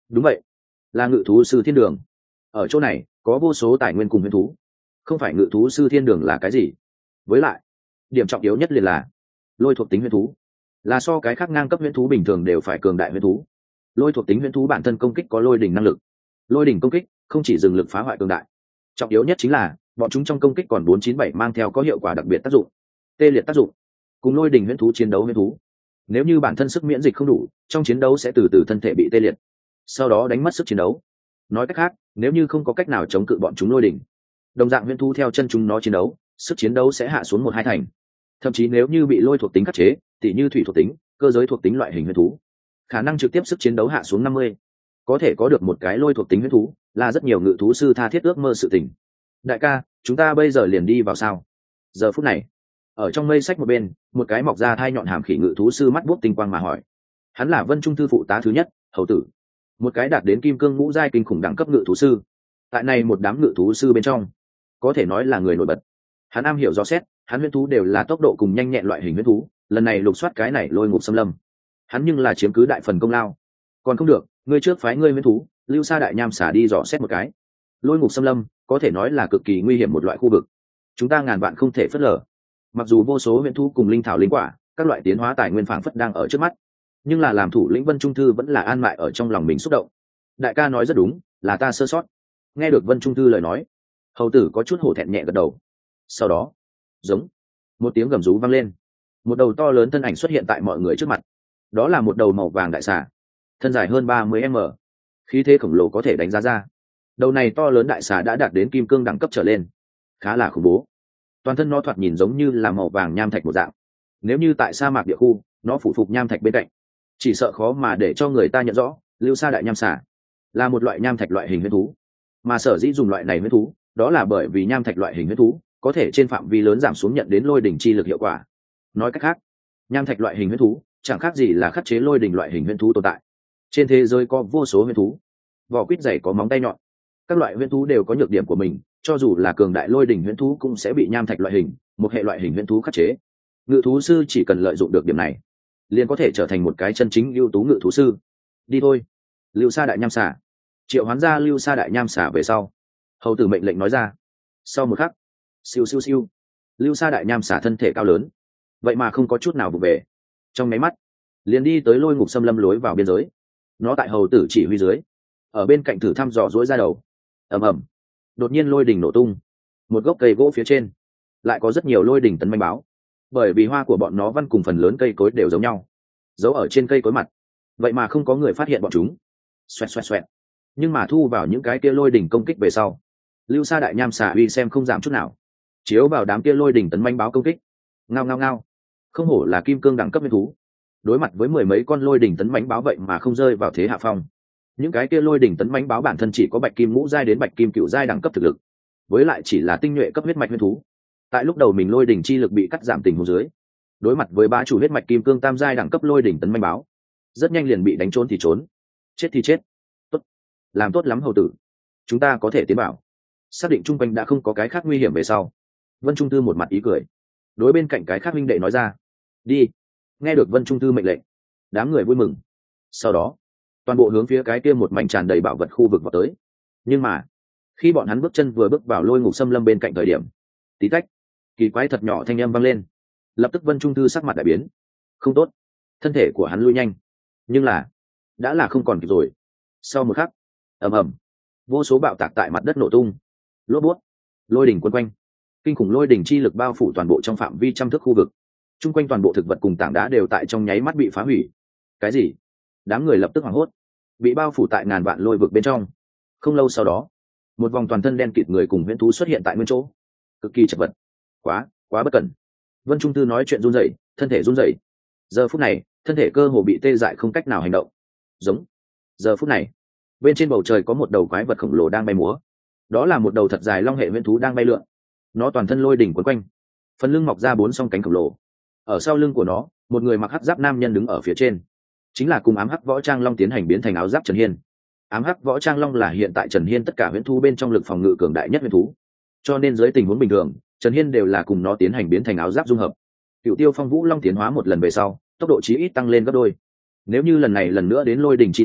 Đúng vậy, là ngự thú sư thiên đường. Ở chỗ này có vô số tài nguyên cùng huyễn thú, không phải ngự thú sư thiên đường là cái gì. Với lại điểm trọng yếu nhất liền là lôi thuộc tính huyễn thú, là so cái khác ngang cấp huyễn thú bình thường đều phải cường đại huyễn thú. Lôi thuộc tính huyễn thú bản thân công kích có lôi đỉnh năng lực, lôi đỉnh công kích không chỉ dừng lực phá hoại cường đại, trọng yếu nhất chính là bọn chúng trong công kích còn bốn chín bảy mang theo có hiệu quả đặc biệt tác dụng, tê liệt tác dụng. Cùng lôi đỉnh huyễn thú chiến đấu huyễn thú, nếu như bản thân sức miễn dịch không đủ, trong chiến đấu sẽ từ từ thân thể bị tê liệt, sau đó đánh mất sức chiến đấu. Nói cách khác, nếu như không có cách nào chống cự bọn chúng lôi đỉnh, đồng dạng huyễn thú theo chân chúng nó chiến đấu, sức chiến đấu sẽ hạ xuống một hai thành. Thậm chí nếu như bị lôi thuộc tính khắc chế, tỉ như thủy thuộc tính, cơ giới thuộc tính loại hình huyễn thú, khả năng trực tiếp sức chiến đấu hạ xuống năm mươi. Có thể có được một cái lôi thuộc tính huyễn thú là rất nhiều ngự thú sư tha thiết ước mơ sự tình. Đại ca, chúng ta bây giờ liền đi vào sao? Giờ phút này, ở trong mây sách một bên, một cái mọc ra thai nhọn hàm khỉ ngự thú sư mắt buốc tinh quang mà hỏi. Hắn là Vân Trung thư phụ tá thứ nhất, hầu tử, một cái đạt đến kim cương ngũ giai kinh khủng đẳng cấp ngự thú sư. Tại này một đám ngự thú sư bên trong, có thể nói là người nổi bật. Hắn am hiểu rõ xét, hắn huyễn thú đều là tốc độ cùng nhanh nhẹn loại hình huyễn thú, lần này lục soát cái này lôi ngục xâm lâm, hắn nhưng là chiếm cứ đại phần công lao. Còn không được, ngươi trước phái ngươi huyễn thú lưu sa đại nham xả đi dò xét một cái. Lôi ngục xâm lâm có thể nói là cực kỳ nguy hiểm một loại khu vực, chúng ta ngàn vạn không thể phớt lờ. Mặc dù vô số huyễn thú cùng linh thảo linh quả, các loại tiến hóa tài nguyên phảng phất đang ở trước mắt, nhưng là làm thủ lĩnh Vân Trung Thư vẫn là an mại ở trong lòng mình xúc động. Đại ca nói rất đúng, là ta sơ sót. Nghe được Vân Trung Thư lời nói, hầu tử có chút hổ thẹn nhẹ gật đầu. Sau đó, giống một tiếng gầm rú vang lên, một đầu to lớn thân ảnh xuất hiện tại mọi người trước mặt. Đó là một đầu màu vàng đại xà, thân dài hơn ba mươi mét, khí thế khổng lồ có thể đánh giá ra. Đầu này to lớn đại xà đã đạt đến kim cương đẳng cấp trở lên, khá là khủng bố. Toàn thân nó thoạt nhìn giống như là màu vàng nham thạch một dạng. Nếu như tại sa mạc địa khu, nó phủ phục nham thạch bên cạnh, chỉ sợ khó mà để cho người ta nhận rõ. Lưu sa đại nham xà là một loại nham thạch loại hình huyễn thú, mà sở dĩ dùng loại này huyễn thú, đó là bởi vì nham thạch loại hình huyễn thú có thể trên phạm vi lớn giảm xuống nhận đến lôi đỉnh chi lực hiệu quả. Nói cách khác, nham thạch loại hình huyễn thú chẳng khác gì là khắc chế lôi đỉnh loại hình huyễn thú tồn tại. Trên thế giới có vô số huyễn thú, vỏ quýt dày có móng tay nhọn, các loại huyễn thú đều có nhược điểm của mình, cho dù là cường đại lôi đỉnh huyễn thú cũng sẽ bị nham thạch loại hình, một hệ loại hình huyễn thú khắc chế. Ngự thú sư chỉ cần lợi dụng được điểm này, liền có thể trở thành một cái chân chính ưu tú ngự thú sư. Đi thôi. Lưu sa đại nham xả. Triệu hoán ra lưu sa đại nham xả về sau, hầu tử mệnh lệnh nói ra. Sau một khắc, siêu siêu siêu, lưu sa đại nham xả thân thể cao lớn, vậy mà không có chút nào vụ về, trong máy mắt liền đi tới lôi ngục xâm lâm lối vào biên giới. Nó tại hầu tử chỉ huy dưới, ở bên cạnh thử thăm dò dối ra đầu. Ầm ầm, đột nhiên lôi đỉnh nổ tung, một gốc cây gỗ phía trên lại có rất nhiều lôi đỉnh tấn manh báo, bởi vì hoa của bọn nó văn cùng phần lớn cây cối đều giống nhau, giấu ở trên cây cối mặt, vậy mà không có người phát hiện bọn chúng. Xoẹt xoẹt xoẹt, nhưng mà thu vào những cái kia lôi đỉnh công kích về sau, lưu sa đại nham xà uy xem không giảm chút nào, chiếu vào đám kia lôi đỉnh tấn manh báo công kích. Ngao ngao ngao, không hổ là kim cương đẳng cấp nguyên thú, đối mặt với mười mấy con lôi đỉnh tấn mãnh báo vậy mà không rơi vào thế hạ phong. Những cái kia lôi đỉnh tấn mãnh báo bản thân chỉ có bạch kim ngũ giai đến bạch kim cựu giai đẳng cấp thực lực, với lại chỉ là tinh nhuệ cấp huyết mạch nguyên thú. Tại lúc đầu mình lôi đỉnh chi lực bị cắt giảm tình huống dưới, đối mặt với bá chủ huyết mạch kim cương tam giai đẳng cấp lôi đỉnh tấn mãnh báo, rất nhanh liền bị đánh trốn thì trốn, chết thì chết. Tốt, làm tốt lắm hầu tử, chúng ta có thể tiến bảo. Xác định trung quanh đã không có cái khác nguy hiểm về sau, Vân Trung Thư một mặt ý cười, đối bên cạnh cái khác huynh đệ nói ra. Đi. Nghe được Vân Trung Thư mệnh lệnh, đám người vui mừng. Sau đó, toàn bộ hướng phía cái kia một mảnh tràn đầy bảo vật khu vực vào tới. Nhưng mà, khi bọn hắn bước chân vừa bước vào lôi ngục xâm lâm bên cạnh thời điểm, tí tách, kỳ quái thật nhỏ thanh âm vang lên. Lập tức Vân Trung Thư sắc mặt đại biến. Không tốt, thân thể của hắn lui nhanh, nhưng là đã là không còn kịp rồi. Sau một khắc, ầm ầm, vô số bạo tạc tại mặt đất nổ tung, lốp bút, lôi đỉnh quấn quanh, kinh khủng lôi đỉnh chi lực bao phủ toàn bộ trong phạm vi trăm thước khu vực. Trung quanh toàn bộ thực vật cùng tảng đá đều tại trong nháy mắt bị phá hủy. Cái gì? Đám người lập tức hoảng hốt, bị bao phủ tại ngàn vạn lôi vực bên trong. Không lâu sau đó, một vòng toàn thân đen kịt người cùng huyễn thú xuất hiện tại nguyên chỗ, cực kỳ chật vật. Quá, quá bất cẩn. Vân Trung Tư nói chuyện run rẩy, thân thể run rẩy. Giờ phút này, thân thể cơ hồ bị tê dại không cách nào hành động. Giống. Giờ phút này, bên trên bầu trời có một đầu quái vật khổng lồ đang bay múa. Đó là một đầu thật dài long hệ huyễn thú đang bay lượn. Nó toàn thân lôi đỉnh quấn quanh, phần lưng mọc ra bốn song cánh khổng lồ. Ở sau lưng của nó, một người mặc hắc giáp nam nhân đứng ở phía trên, chính là cùng ám hắc võ trang long tiến hành biến thành áo giáp Trần Hiên. Ám hắc võ trang long là hiện tại Trần Hiên tất cả huyễn thú bên trong lực phòng ngự cường đại nhất huyễn thú, cho nên dưới tình huống bình thường, Trần Hiên đều là cùng nó tiến hành biến thành áo giáp dung hợp. Cựu Tiêu Phong Vũ Long tiến hóa một lần về sau, tốc độ chí ít tăng lên gấp đôi. Nếu như lần này lần nữa đến lôi đỉnh chi tâm,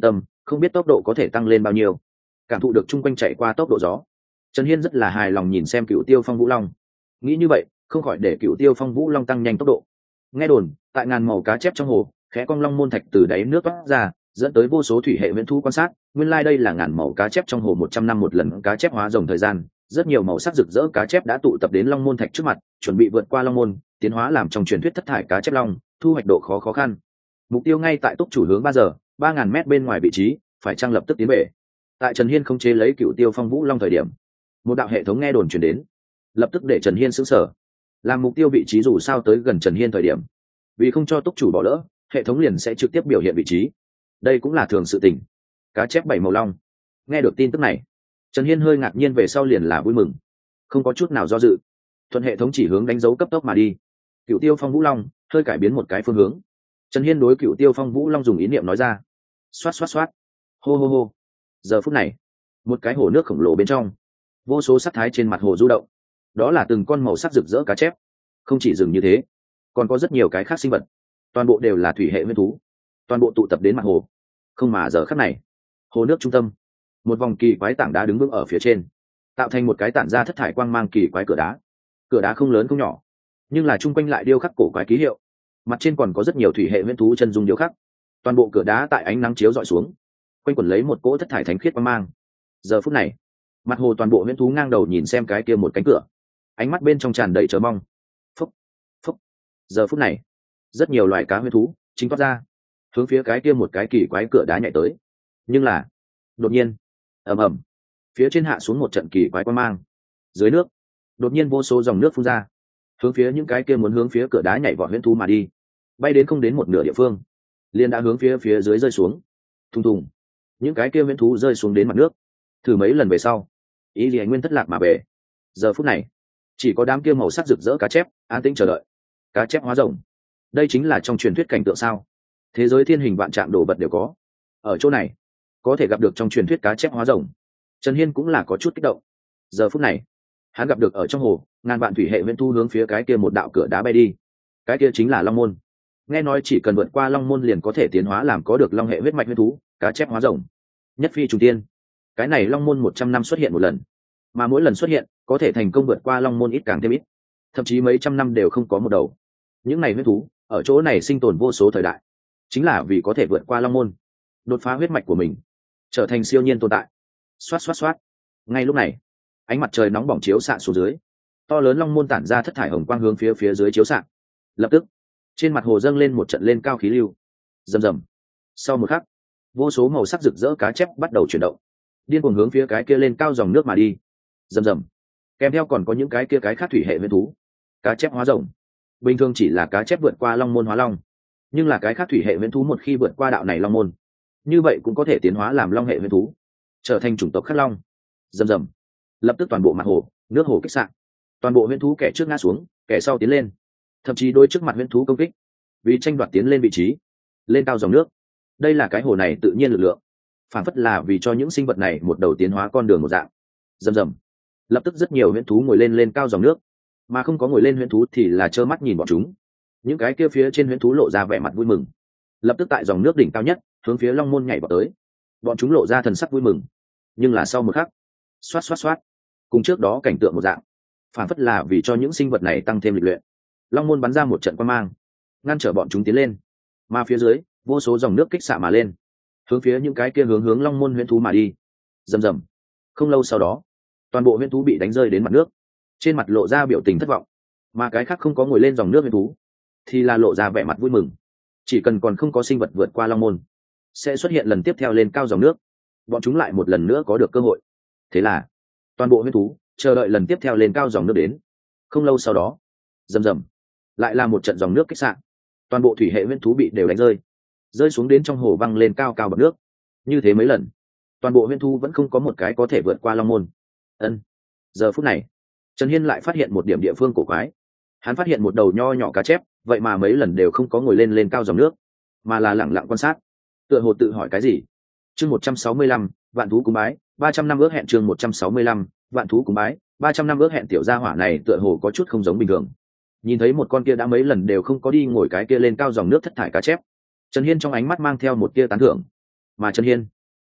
không biết tốc độ có thể tăng lên bao nhiêu. Cảm thụ được chung quanh chạy qua tốc độ gió, Trần Hiên rất là hài lòng nhìn xem Cựu Tiêu Phong Vũ Long. Nghĩ như vậy, không khỏi để Cựu Tiêu Phong Vũ Long tăng nhanh tốc độ. Nghe đồn, tại ngàn màu cá chép trong hồ, khẽ cong long môn thạch từ đáy nước toát ra, dẫn tới vô số thủy hệ viễn thú quan sát. Nguyên lai like đây là ngàn màu cá chép trong hồ một trăm năm một lần cá chép hóa rồng thời gian, rất nhiều màu sắc rực rỡ cá chép đã tụ tập đến long môn thạch trước mặt, chuẩn bị vượt qua long môn, tiến hóa làm trong truyền thuyết thất thải cá chép long, thu hoạch độ khó khó khăn. Mục tiêu ngay tại túc chủ hướng ba giờ, ba ngàn mét bên ngoài vị trí, phải trang lập tức tiến về. Tại Trần Hiên không chế lấy Cựu Tiêu Phong Vũ Long thời điểm, một đạo hệ thống nghe đồn truyền đến, lập tức để Trần Hiên sững sờ. Làm mục tiêu vị trí dù sao tới gần Trần Hiên thời điểm, vì không cho túc chủ bỏ lỡ, hệ thống liền sẽ trực tiếp biểu hiện vị trí. Đây cũng là thường sự tình. Cá chép bảy màu long. Nghe được tin tức này, Trần Hiên hơi ngạc nhiên về sau liền là vui mừng, không có chút nào do dự, thuận hệ thống chỉ hướng đánh dấu cấp tốc mà đi. Cựu Tiêu Phong Vũ Long hơi cải biến một cái phương hướng. Trần Hiên đối Cựu Tiêu Phong Vũ Long dùng ý niệm nói ra. Xoát xoát xoát. Hô hô hô. Giờ phút này, một cái hồ nước khổng lồ bên trong, vô số sắc thái trên mặt hồ du động. Đó là từng con màu sắc rực rỡ cá chép. Không chỉ dừng như thế, còn có rất nhiều cái khác sinh vật, toàn bộ đều là thủy hệ nguyên thú, toàn bộ tụ tập đến mặt hồ. Không mà giờ khắc này, hồ nước trung tâm, một vòng kỳ quái tảng đá đứng vững ở phía trên, tạo thành một cái tản ra thất thải quang mang kỳ quái cửa đá. Cửa đá không lớn không nhỏ, nhưng là chung quanh lại điêu khắc cổ quái ký hiệu, mặt trên còn có rất nhiều thủy hệ nguyên thú chân dung điêu khắc. Toàn bộ cửa đá tại ánh nắng chiếu dọi xuống, quanh quẩn lấy một cỗ thất thải thánh khiết quang mang. Giờ phút này, mặt hồ toàn bộ nguyên thú ngang đầu nhìn xem cái kia một cánh cửa, ánh mắt bên trong tràn đầy chờ mong. Phúc, phúc. Giờ phút này, rất nhiều loài cá nguyên thú chính thoát ra, hướng phía cái kia một cái kỳ quái cửa đá nhảy tới. Nhưng là, đột nhiên, ầm ầm, phía trên hạ xuống một trận kỳ quái quang mang. Dưới nước, đột nhiên vô số dòng nước phun ra, hướng phía những cái kia muốn hướng phía cửa đá nhảy vọt huyễn thú mà đi. Bay đến không đến một nửa địa phương, liền đã hướng phía phía dưới rơi xuống. Thùng thùng, những cái kia huyễn thú rơi xuống đến mặt nước. Thử mấy lần về sau, ý gì nguyên thất lạc mà về. Giờ phút này, chỉ có đám kia màu sắc rực rỡ cá chép an tĩnh chờ đợi. Cá chép hóa rồng, đây chính là trong truyền thuyết cảnh tượng sao? Thế giới thiên hình vạn trạng đồ vật đều có, ở chỗ này có thể gặp được trong truyền thuyết cá chép hóa rồng. Trần Hiên cũng là có chút kích động. Giờ phút này, hắn gặp được ở trong hồ ngàn vạn thủy hệ viễn thu hướng phía cái kia một đạo cửa đá bay đi. Cái kia chính là long môn. Nghe nói chỉ cần vượt qua long môn liền có thể tiến hóa làm có được long hệ huyết mạch huyết thú, cá chép hóa rồng. Nhất phi trùng tiên. Cái này long môn một trăm năm xuất hiện một lần, mà mỗi lần xuất hiện có thể thành công vượt qua long môn ít càng thêm ít, thậm chí mấy trăm năm đều không có một đầu. Những này huyết thú ở chỗ này sinh tồn vô số thời đại, chính là vì có thể vượt qua long môn, đột phá huyết mạch của mình, trở thành siêu nhiên tồn tại. Xoát xoát xoát. Ngay lúc này, ánh mặt trời nóng bỏng chiếu xạ xuống dưới, to lớn long môn tản ra thất thải hồng quang hướng phía phía dưới chiếu xạ. Lập tức, trên mặt hồ dâng lên một trận lên cao khí lưu. Rầm rầm. Sau một khắc, vô số màu sắc rực rỡ cá chép bắt đầu chuyển động, điên cuồng hướng phía cái kia lên cao dòng nước mà đi. Rầm rầm. Kèm theo còn có những cái kia cái khác thủy hệ nguyên thú, cá chép hóa rồng. Bình thường chỉ là cá chép vượt qua long môn hóa long, nhưng là cái khác thủy hệ nguyên thú một khi vượt qua đạo này long môn, như vậy cũng có thể tiến hóa làm long hệ nguyên thú, trở thành chủng tộc khắc long. Rầm rầm. Lập tức toàn bộ mặt hồ, nước hồ kích sạn, toàn bộ nguyên thú kẻ trước ngã xuống, kẻ sau tiến lên, thậm chí đôi trước mặt nguyên thú công kích, vì tranh đoạt tiến lên vị trí, lên cao dòng nước. Đây là cái hồ này tự nhiên lực lượng, phản phất là vì cho những sinh vật này một đầu tiến hóa con đường một dạng. Rầm rầm. Lập tức rất nhiều nguyên thú ngồi lên lên cao dòng nước, mà không có ngồi lên nguyên thú thì là trơ mắt nhìn bọn chúng. Những cái kia phía trên nguyên thú lộ ra vẻ mặt vui mừng, lập tức tại dòng nước đỉnh cao nhất hướng phía long môn nhảy vào tới. Bọn chúng lộ ra thần sắc vui mừng, nhưng là sau một khắc, xoát xoát xoát, cùng trước đó cảnh tượng một dạng, phản phất là vì cho những sinh vật này tăng thêm lịch luyện. Long môn bắn ra một trận quang mang, ngăn trở bọn chúng tiến lên, mà phía dưới vô số dòng nước kích xạ mà lên, hướng phía những cái kia hướng hướng long môn huyễn thú mà đi. Rầm rầm. Không lâu sau đó, toàn bộ huyễn thú bị đánh rơi đến mặt nước, trên mặt lộ ra biểu tình thất vọng, mà cái khác không có ngồi lên dòng nước huyễn thú thì là lộ ra vẻ mặt vui mừng. Chỉ cần còn không có sinh vật vượt qua long môn, sẽ xuất hiện lần tiếp theo lên cao dòng nước, bọn chúng lại một lần nữa có được cơ hội. Thế là toàn bộ huyễn thú chờ đợi lần tiếp theo lên cao dòng nước đến. Không lâu sau đó, rầm rầm, lại là một trận dòng nước kích sạn, toàn bộ thủy hệ huyễn thú bị đều đánh rơi, rơi xuống đến trong hồ văng lên cao cao bậc nước. Như thế mấy lần, toàn bộ huyễn thú vẫn không có một cái có thể vượt qua long môn. Ân. Giờ phút này, Trần Hiên lại phát hiện một điểm địa phương cổ quái. Hắn phát hiện một đầu nho nhỏ cá chép, vậy mà mấy lần đều không có ngồi lên lên cao dòng nước, mà là lẳng lặng quan sát, tựa hồ tự hỏi cái gì. Chương một trăm sáu mươi lăm, vạn thú cúng bái, ba trăm năm ước hẹn. Chương một trăm sáu mươi lăm, vạn thú cúng bái, ba trăm năm ước hẹn. Tiểu gia hỏa này tựa hồ có chút không giống bình thường. Nhìn thấy một con kia đã mấy lần đều không có đi ngồi cái kia lên cao dòng nước thất thải cá chép, Trần Hiên trong ánh mắt mang theo một tia tán thưởng. Mà Trần Hiên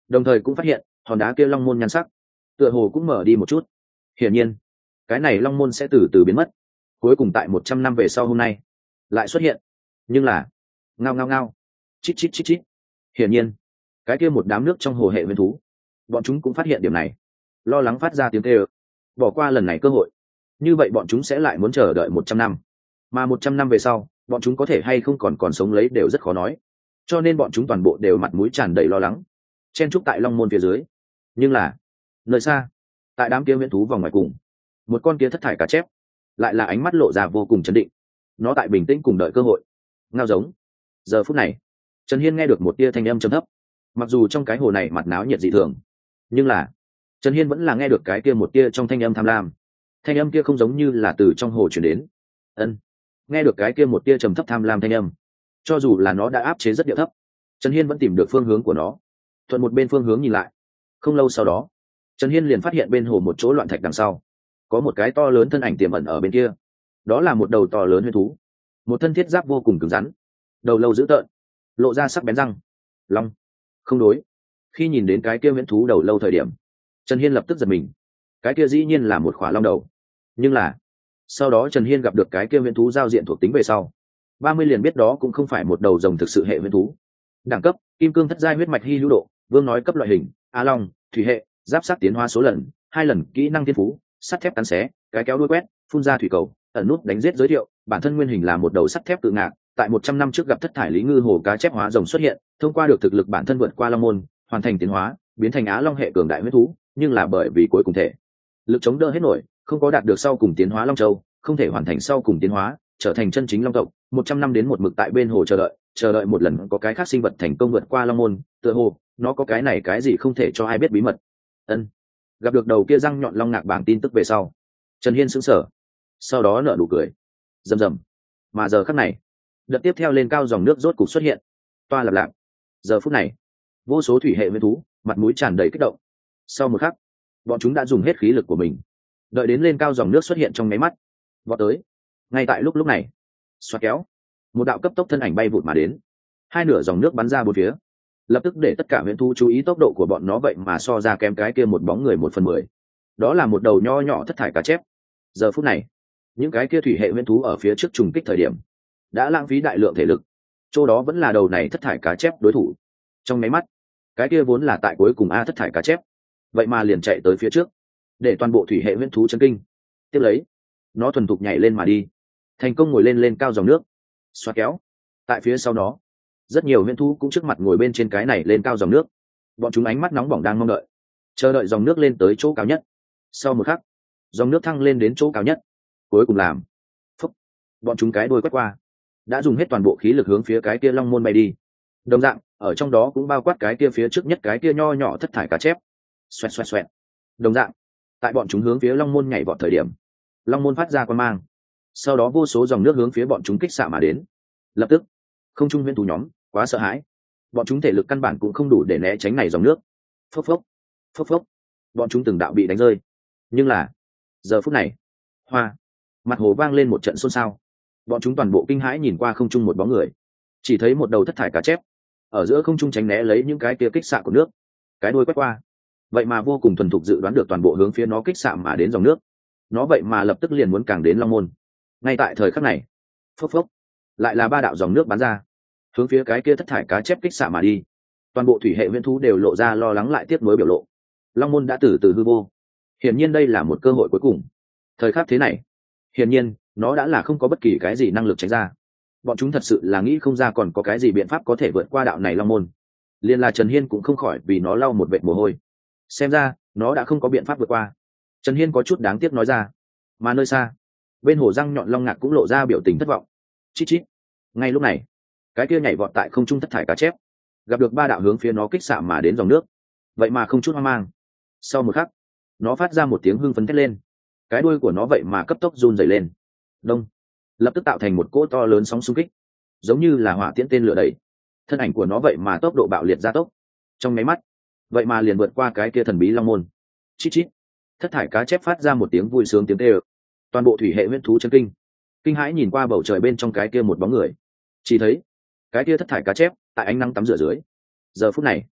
đồng thời cũng phát hiện hòn đá kia long môn nhan sắc tựa hồ cũng mở đi một chút. Hiển nhiên cái này long môn sẽ từ từ biến mất, cuối cùng tại một trăm năm về sau hôm nay lại xuất hiện. Nhưng là ngao ngao ngao, chít chít chít chít. Hiển nhiên cái kia một đám nước trong hồ hệ nguyên thú, bọn chúng cũng phát hiện điểm này, lo lắng phát ra tiếng kêu, bỏ qua lần này cơ hội. Như vậy bọn chúng sẽ lại muốn chờ đợi một trăm năm, mà một trăm năm về sau bọn chúng có thể hay không còn còn sống lấy đều rất khó nói. Cho nên bọn chúng toàn bộ đều mặt mũi tràn đầy lo lắng, chen trúc tại long môn phía dưới. Nhưng là nơi xa, tại đám kia viễn thú vòng ngoài cùng, một con kia thất thải cá chép lại là ánh mắt lộ ra vô cùng chấn định, nó tại bình tĩnh cùng đợi cơ hội ngao giống. Giờ phút này Trần Hiên nghe được một tia thanh âm trầm thấp, mặc dù trong cái hồ này mặt náo nhiệt dị thường, nhưng là Trần Hiên vẫn là nghe được cái kia một tia trong thanh âm tham lam. Thanh âm kia không giống như là từ trong hồ chuyển đến. Ân, nghe được cái kia một tia trầm thấp tham lam thanh âm, cho dù là nó đã áp chế rất điệu thấp, Trần Hiên vẫn tìm được phương hướng của nó, thuận một bên phương hướng nhìn lại. Không lâu sau đó Trần Hiên liền phát hiện bên hồ một chỗ loạn thạch đằng sau có một cái to lớn thân ảnh tiềm ẩn ở bên kia. Đó là một đầu to lớn huyết thú, một thân thiết giáp vô cùng cứng rắn, đầu lâu dữ tợn, lộ ra sắc bén răng. Long. Không đối. Khi nhìn đến cái kia huyễn thú đầu lâu thời điểm, Trần Hiên lập tức giật mình. Cái kia dĩ nhiên là một khỏa long đầu. Nhưng là sau đó Trần Hiên gặp được cái kia huyễn thú giao diện thuộc tính về sau, ba mươi liền biết đó cũng không phải một đầu rồng thực sự hệ huyễn thú. Đẳng cấp kim cương thất giai huyết mạch hy hữu độ vương nói cấp loại hình a long thủy hệ giáp sát tiến hóa số lần hai lần kỹ năng thiên phú sắt thép cắn xé cái kéo đuôi quét phun ra thủy cầu ẩn nút đánh giết. Giới thiệu bản thân nguyên hình là một đầu sắt thép tự ngạc, tại một trăm năm trước gặp thất thải lý ngư hồ cá chép hóa rồng xuất hiện, thông qua được thực lực bản thân vượt qua long môn, hoàn thành tiến hóa biến thành á long hệ cường đại huyết thú. Nhưng là bởi vì cuối cùng thể lực chống đỡ hết nổi, không có đạt được sau cùng tiến hóa long châu, không thể hoàn thành sau cùng tiến hóa trở thành chân chính long tộc. Một trăm năm đến một mực tại bên hồ chờ đợi, chờ đợi một lần có cái khác sinh vật thành công vượt qua long môn. Tựa hồ nó có cái này cái gì không thể cho ai biết bí mật. Ân, gặp được đầu kia răng nhọn long ngạc bảng tin tức về sau, Trần Hiên sững sờ, sau đó nở nụ cười rầm rầm. Mà giờ khắc này đợt tiếp theo lên cao dòng nước rốt cục xuất hiện, toa lặp lạp. Giờ phút này vô số thủy hệ nguyên thú mặt mũi tràn đầy kích động. Sau một khắc bọn chúng đã dùng hết khí lực của mình, đợi đến lên cao dòng nước xuất hiện trong máy mắt vọt tới. Ngay tại lúc lúc này xoát kéo, một đạo cấp tốc thân ảnh bay vụt mà đến, hai nửa dòng nước bắn ra bốn phía, lập tức để tất cả huyễn thú chú ý tốc độ của bọn nó, vậy mà so ra kém cái kia một bóng người một phần mười. Đó là một đầu nho nhỏ thất thải cá chép. Giờ phút này những cái kia thủy hệ huyễn thú ở phía trước trùng kích thời điểm đã lãng phí đại lượng thể lực, chỗ đó vẫn là đầu này thất thải cá chép đối thủ. Trong máy mắt cái kia vốn là tại cuối cùng a thất thải cá chép vậy mà liền chạy tới phía trước, để toàn bộ thủy hệ huyễn thú chấn kinh. Tiếp lấy nó thuần thục nhảy lên mà đi, thành công ngồi lên lên cao dòng nước. Xoát kéo, tại phía sau nó rất nhiều huyễn thú cũng trước mặt ngồi bên trên cái này lên cao dòng nước. Bọn chúng ánh mắt nóng bỏng đang mong đợi, chờ đợi dòng nước lên tới chỗ cao nhất. Sau một khắc dòng nước thăng lên đến chỗ cao nhất, cuối cùng làm phúc, bọn chúng cái đuôi quét qua, đã dùng hết toàn bộ khí lực hướng phía cái kia long môn bay đi. Đồng dạng ở trong đó cũng bao quát cái kia phía trước nhất cái kia nho nhỏ thất thải cá chép. Xoẹt xoẹt xoẹt. Đồng dạng tại bọn chúng hướng phía long môn nhảy vọt thời điểm, long môn phát ra quang mang, sau đó vô số dòng nước hướng phía bọn chúng kích xạ mà đến. Lập tức không trung huyễn thú nhóm quá sợ hãi, bọn chúng thể lực căn bản cũng không đủ để né tránh này dòng nước. Phốc phốc phốc phốc, bọn chúng từng đạo bị đánh rơi. Nhưng là giờ phút này hoa mặt hồ vang lên một trận xôn xao. Bọn chúng toàn bộ kinh hãi nhìn qua không trung một bóng người, chỉ thấy một đầu thất thải cá chép ở giữa không trung tránh né lấy những cái kia kích xạ của nước, cái đuôi quét qua, vậy mà vô cùng thuần thục dự đoán được toàn bộ hướng phía nó kích xạ mà đến dòng nước. Nó vậy mà lập tức liền muốn càng đến long môn. Ngay tại thời khắc này phốc phốc, lại là ba đạo dòng nước bắn ra, hướng phía cái kia thất thải cá chép kích xạ mà đi. Toàn bộ thủy hệ huyễn thú đều lộ ra lo lắng lại tiếc nuối biểu lộ. Long môn đã từ từ hư vô, hiển nhiên đây là một cơ hội cuối cùng. Thời khắc thế này hiển nhiên nó đã là không có bất kỳ cái gì năng lực tránh ra. Bọn chúng thật sự là nghĩ không ra còn có cái gì biện pháp có thể vượt qua đạo này long môn. Liên là Trần Hiên cũng không khỏi vì nó lau một vệt mồ hôi. Xem ra nó đã không có biện pháp vượt qua. Trần Hiên có chút đáng tiếc nói ra. Mà nơi xa bên hồ răng nhọn long ngạc cũng lộ ra biểu tình thất vọng. Chít chít. Ngay lúc này cái kia nhảy vọt tại không trung thất thải cá chép gặp được ba đạo hướng phía nó kích xạ mà đến dòng nước, vậy mà không chút hoang mang. Sau một khắc nó phát ra một tiếng hưng phấn thét lên, cái đuôi của nó vậy mà cấp tốc run dày lên. Đông, lập tức tạo thành một cỗ to lớn sóng xung kích, giống như là hỏa tiễn tên lửa đẩy. Thân ảnh của nó vậy mà tốc độ bạo liệt gia tốc, trong máy mắt vậy mà liền vượt qua cái kia thần bí long môn. Chít chít. Thất thải cá chép phát ra một tiếng vui sướng tiếng tê ơ. Toàn bộ thủy hệ huyễn thú chấn kinh, kinh hãi nhìn qua bầu trời bên trong cái kia một bóng người. Chỉ thấy cái kia thất thải cá chép tại ánh nắng tắm rửa dưới, giờ phút này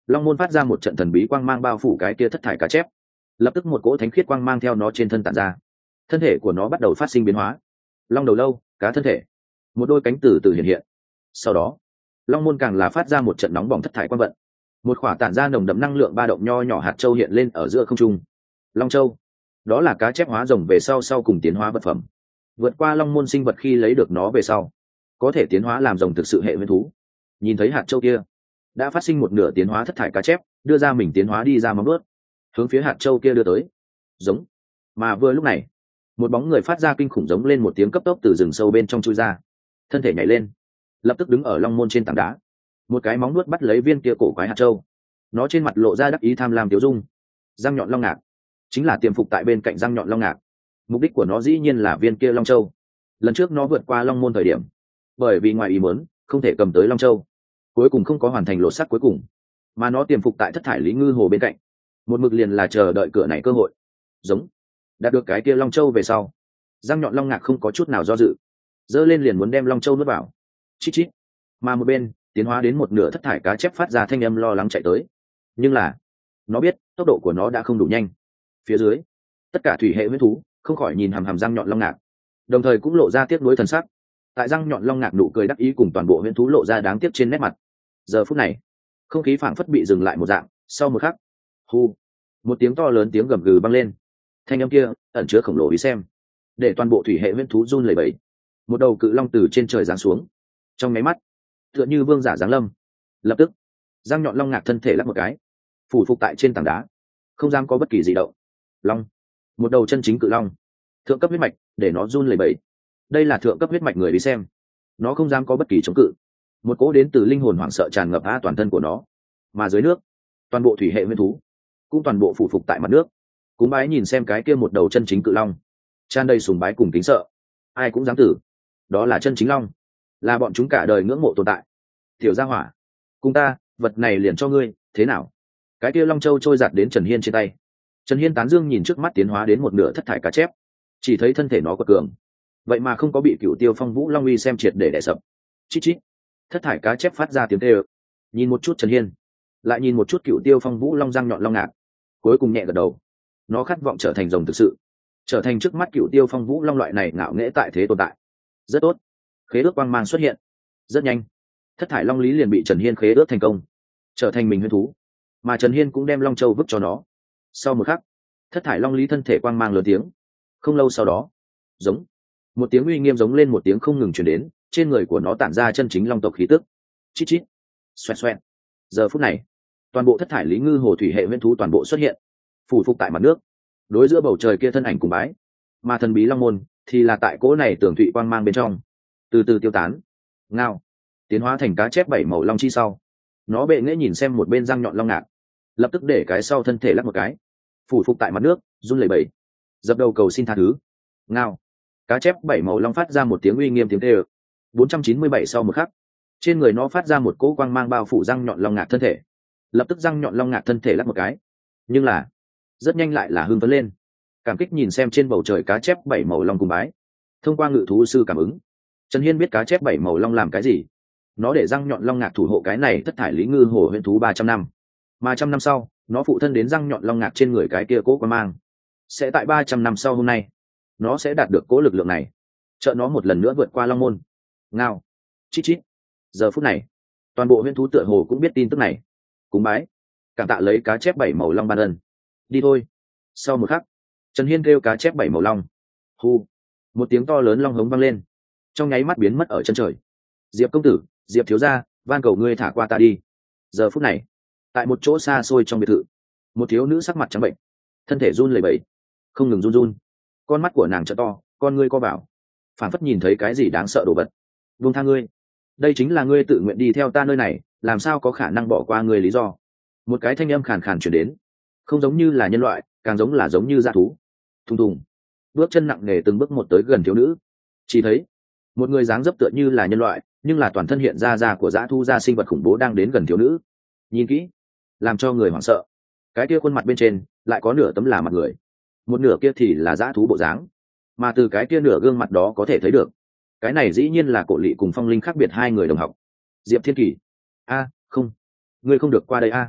long môn phát ra một trận thần bí quang mang bao phủ cái kia thất thải cá chép, lập tức một cỗ thánh khiết quang mang theo nó trên thân tản ra, thân thể của nó bắt đầu phát sinh biến hóa. Long đầu lâu, cá thân thể, một đôi cánh từ từ hiện hiện. Sau đó long môn càng là phát ra một trận nóng bỏng thất thải quang vận, một khỏa tản ra nồng đậm năng lượng ba động nho nhỏ hạt châu hiện lên ở giữa không trung. Long châu, đó là cá chép hóa rồng về sau sau cùng tiến hóa vật phẩm, vượt qua long môn sinh vật khi lấy được nó về sau có thể tiến hóa làm rồng thực sự hệ nguyên thú. Nhìn thấy hạt châu kia đã phát sinh một nửa tiến hóa thất thải cá chép đưa ra mình tiến hóa đi ra móng ướt, hướng phía hạt châu kia đưa tới. Giống. Mà vừa lúc này một bóng người phát ra kinh khủng giống lên một tiếng cấp tốc từ rừng sâu bên trong chui ra, thân thể nhảy lên, lập tức đứng ở long môn trên tảng đá, một cái móng nuốt bắt lấy viên kia cổ quái hạt châu. Nó trên mặt lộ ra đắc ý tham lam tiêu dung. Răng nhọn long ngạc chính là tiềm phục tại bên cạnh răng nhọn long ngạc, mục đích của nó dĩ nhiên là viên kia long châu. Lần trước nó vượt qua long môn thời điểm bởi vì ngoài ý muốn không thể cầm tới long châu, cuối cùng không có hoàn thành lột xác cuối cùng, mà nó tiềm phục tại thất thải lý ngư hồ bên cạnh, một mực liền là chờ đợi cửa này cơ hội. Giống. Đạt được cái kia long châu về sau, răng nhọn long ngạc không có chút nào do dự, giơ lên liền muốn đem long châu nuốt vào. Chít chít. Mà một bên tiến hóa đến một nửa thất thải cá chép phát ra thanh âm lo lắng chạy tới, nhưng là nó biết tốc độ của nó đã không đủ nhanh. Phía dưới tất cả thủy hệ huyết thú không khỏi nhìn hằm hằm răng nhọn long ngạc, đồng thời cũng lộ ra tiếc nuối thần sắc. Tại răng nhọn long ngạc nụ cười đắc ý cùng toàn bộ huyết thú lộ ra đáng tiếc trên nét mặt. Giờ phút này không khí phảng phất bị dừng lại một dạng. Sau một khắc, hu, một tiếng to lớn tiếng gầm gừ vang lên. Thanh âm kia ẩn chứa khổng lồ ý xem, để toàn bộ thủy hệ huyết thú run lẩy bẩy. Một đầu cự long từ trên trời giáng xuống, trong máy mắt tựa như vương giả giáng lâm. Lập tức răng nhọn long ngạc thân thể lắc một cái, phủ phục tại trên tảng đá, không dám có bất kỳ gì động. Long, một đầu chân chính cự long, thượng cấp huyết mạch, để nó run lẩy bẩy. Đây là thượng cấp huyết mạch người đi xem, nó không dám có bất kỳ chống cự. Một cỗ đến từ linh hồn hoảng sợ tràn ngập á toàn thân của nó. Mà dưới nước toàn bộ thủy hệ nguyên thú cũng toàn bộ phủ phục tại mặt nước, cúng bái nhìn xem cái kia một đầu chân chính cự long, tràn đầy sùng bái cùng kính sợ. Ai cũng dám tử, đó là chân chính long, là bọn chúng cả đời ngưỡng mộ tồn tại. Tiểu gia hỏa, cùng ta, vật này liền cho ngươi, thế nào? Cái kia long châu trôi giạt đến Trần Hiên trên tay. Trần Hiên tán dương nhìn trước mắt tiến hóa đến một nửa thất thải cá chép, chỉ thấy thân thể nó quật cường, vậy mà không có bị Cửu Tiêu Phong Vũ Long uy xem triệt để đè sập. Chít chít. Thất thải cá chép phát ra tiếng kêu. Nhìn một chút Trần Hiên, lại nhìn một chút Cửu Tiêu Phong Vũ Long răng nhọn long ngạc, cuối cùng nhẹ gật đầu. Nó khát vọng trở thành rồng thực sự, trở thành trước mắt Cửu Tiêu Phong Vũ Long loại này ngạo nghễ tại thế tồn tại. Rất tốt. Khế ước quang mang xuất hiện. Rất nhanh, thất thải long lý liền bị Trần Hiên khế ước thành công, trở thành mình huyễn thú, mà Trần Hiên cũng đem long châu vứt cho nó. Sau một khắc, thất thải long lý thân thể quang mang lớn tiếng. Không lâu sau đó, giống một tiếng uy nghiêm giống lên một tiếng không ngừng truyền đến, trên người của nó tản ra chân chính long tộc khí tức. Chít chít, xoẹt xoẹt. Giờ phút này toàn bộ thất thải lý ngư hồ thủy hệ huyễn thú toàn bộ xuất hiện, phủ phục tại mặt nước, đối giữa bầu trời kia thân ảnh cùng bái. Mà thần bí long môn thì là tại cỗ này tường thụy quang mang bên trong từ từ tiêu tán. Ngao, tiến hóa thành cá chép bảy màu long chi sau, nó bệ nghễ nhìn xem một bên răng nhọn long ngạc, lập tức để cái sau thân thể lắc một cái, phủ phục tại mặt nước, run lẩy bẩy, dập đầu cầu xin tha thứ. Ngao, cá chép bảy màu long phát ra một tiếng uy nghiêm tiếng kêu. bốn trăm chín mươi bảy sau một khắc, trên người nó phát ra một cỗ quang mang bao phủ răng nhọn long ngạc thân thể, lập tức răng nhọn long ngạc thân thể lắc một cái, nhưng là rất nhanh lại là hưng phấn lên, cảm kích nhìn xem trên bầu trời cá chép bảy màu long cùng bái. Thông qua ngự thú sư cảm ứng, Trần Hiên biết cá chép bảy màu long làm cái gì. Nó để răng nhọn long ngạc thủ hộ cái này thất thải lý ngư hồ huyễn thú ba trăm năm, mà trăm năm sau nó phụ thân đến răng nhọn long ngạc trên người cái kia cố quang mang, sẽ tại ba trăm năm sau hôm nay nó sẽ đạt được cố lực lượng này, trợ nó một lần nữa vượt qua long môn. Ngao, chít chít. Giờ phút này toàn bộ huyễn thú tựa hồ cũng biết tin tức này, cúng bái cảm tạ lấy cá chép bảy màu long ban ân. Đi thôi. Sau một khắc, Trần Hiên kêu cá chép bảy màu long. Hu, một tiếng to lớn long hống vang lên, trong nháy mắt biến mất ở chân trời. Diệp công tử, Diệp thiếu gia, van cầu ngươi thả qua ta đi. Giờ phút này tại một chỗ xa xôi trong biệt thự, một thiếu nữ sắc mặt trắng bệnh, thân thể run lẩy bẩy, không ngừng run run, con mắt của nàng trợ to, con ngươi co vào, phản phất nhìn thấy cái gì đáng sợ đồ vật. Buông tha ngươi, đây chính là ngươi tự nguyện đi theo ta nơi này, làm sao có khả năng bỏ qua ngươi lý do. Một cái thanh âm khàn khàn truyền đến, không giống như là nhân loại, càng giống là giống như dã thú. Thùng thùng, bước chân nặng nề từng bước một tới gần thiếu nữ. Chỉ thấy một người dáng dấp tựa như là nhân loại, nhưng là toàn thân hiện ra da của dã thú, da sinh vật khủng bố đang đến gần thiếu nữ. Nhìn kỹ, làm cho người hoảng sợ. Cái kia khuôn mặt bên trên lại có nửa tấm là mặt người, một nửa kia thì là dã thú bộ dáng, mà từ cái kia nửa gương mặt đó có thể thấy được, cái này dĩ nhiên là Cổ Lị cùng Phong Linh khác biệt hai người đồng học. Diệp Thiên Kỳ, a, không, ngươi không được qua đây a.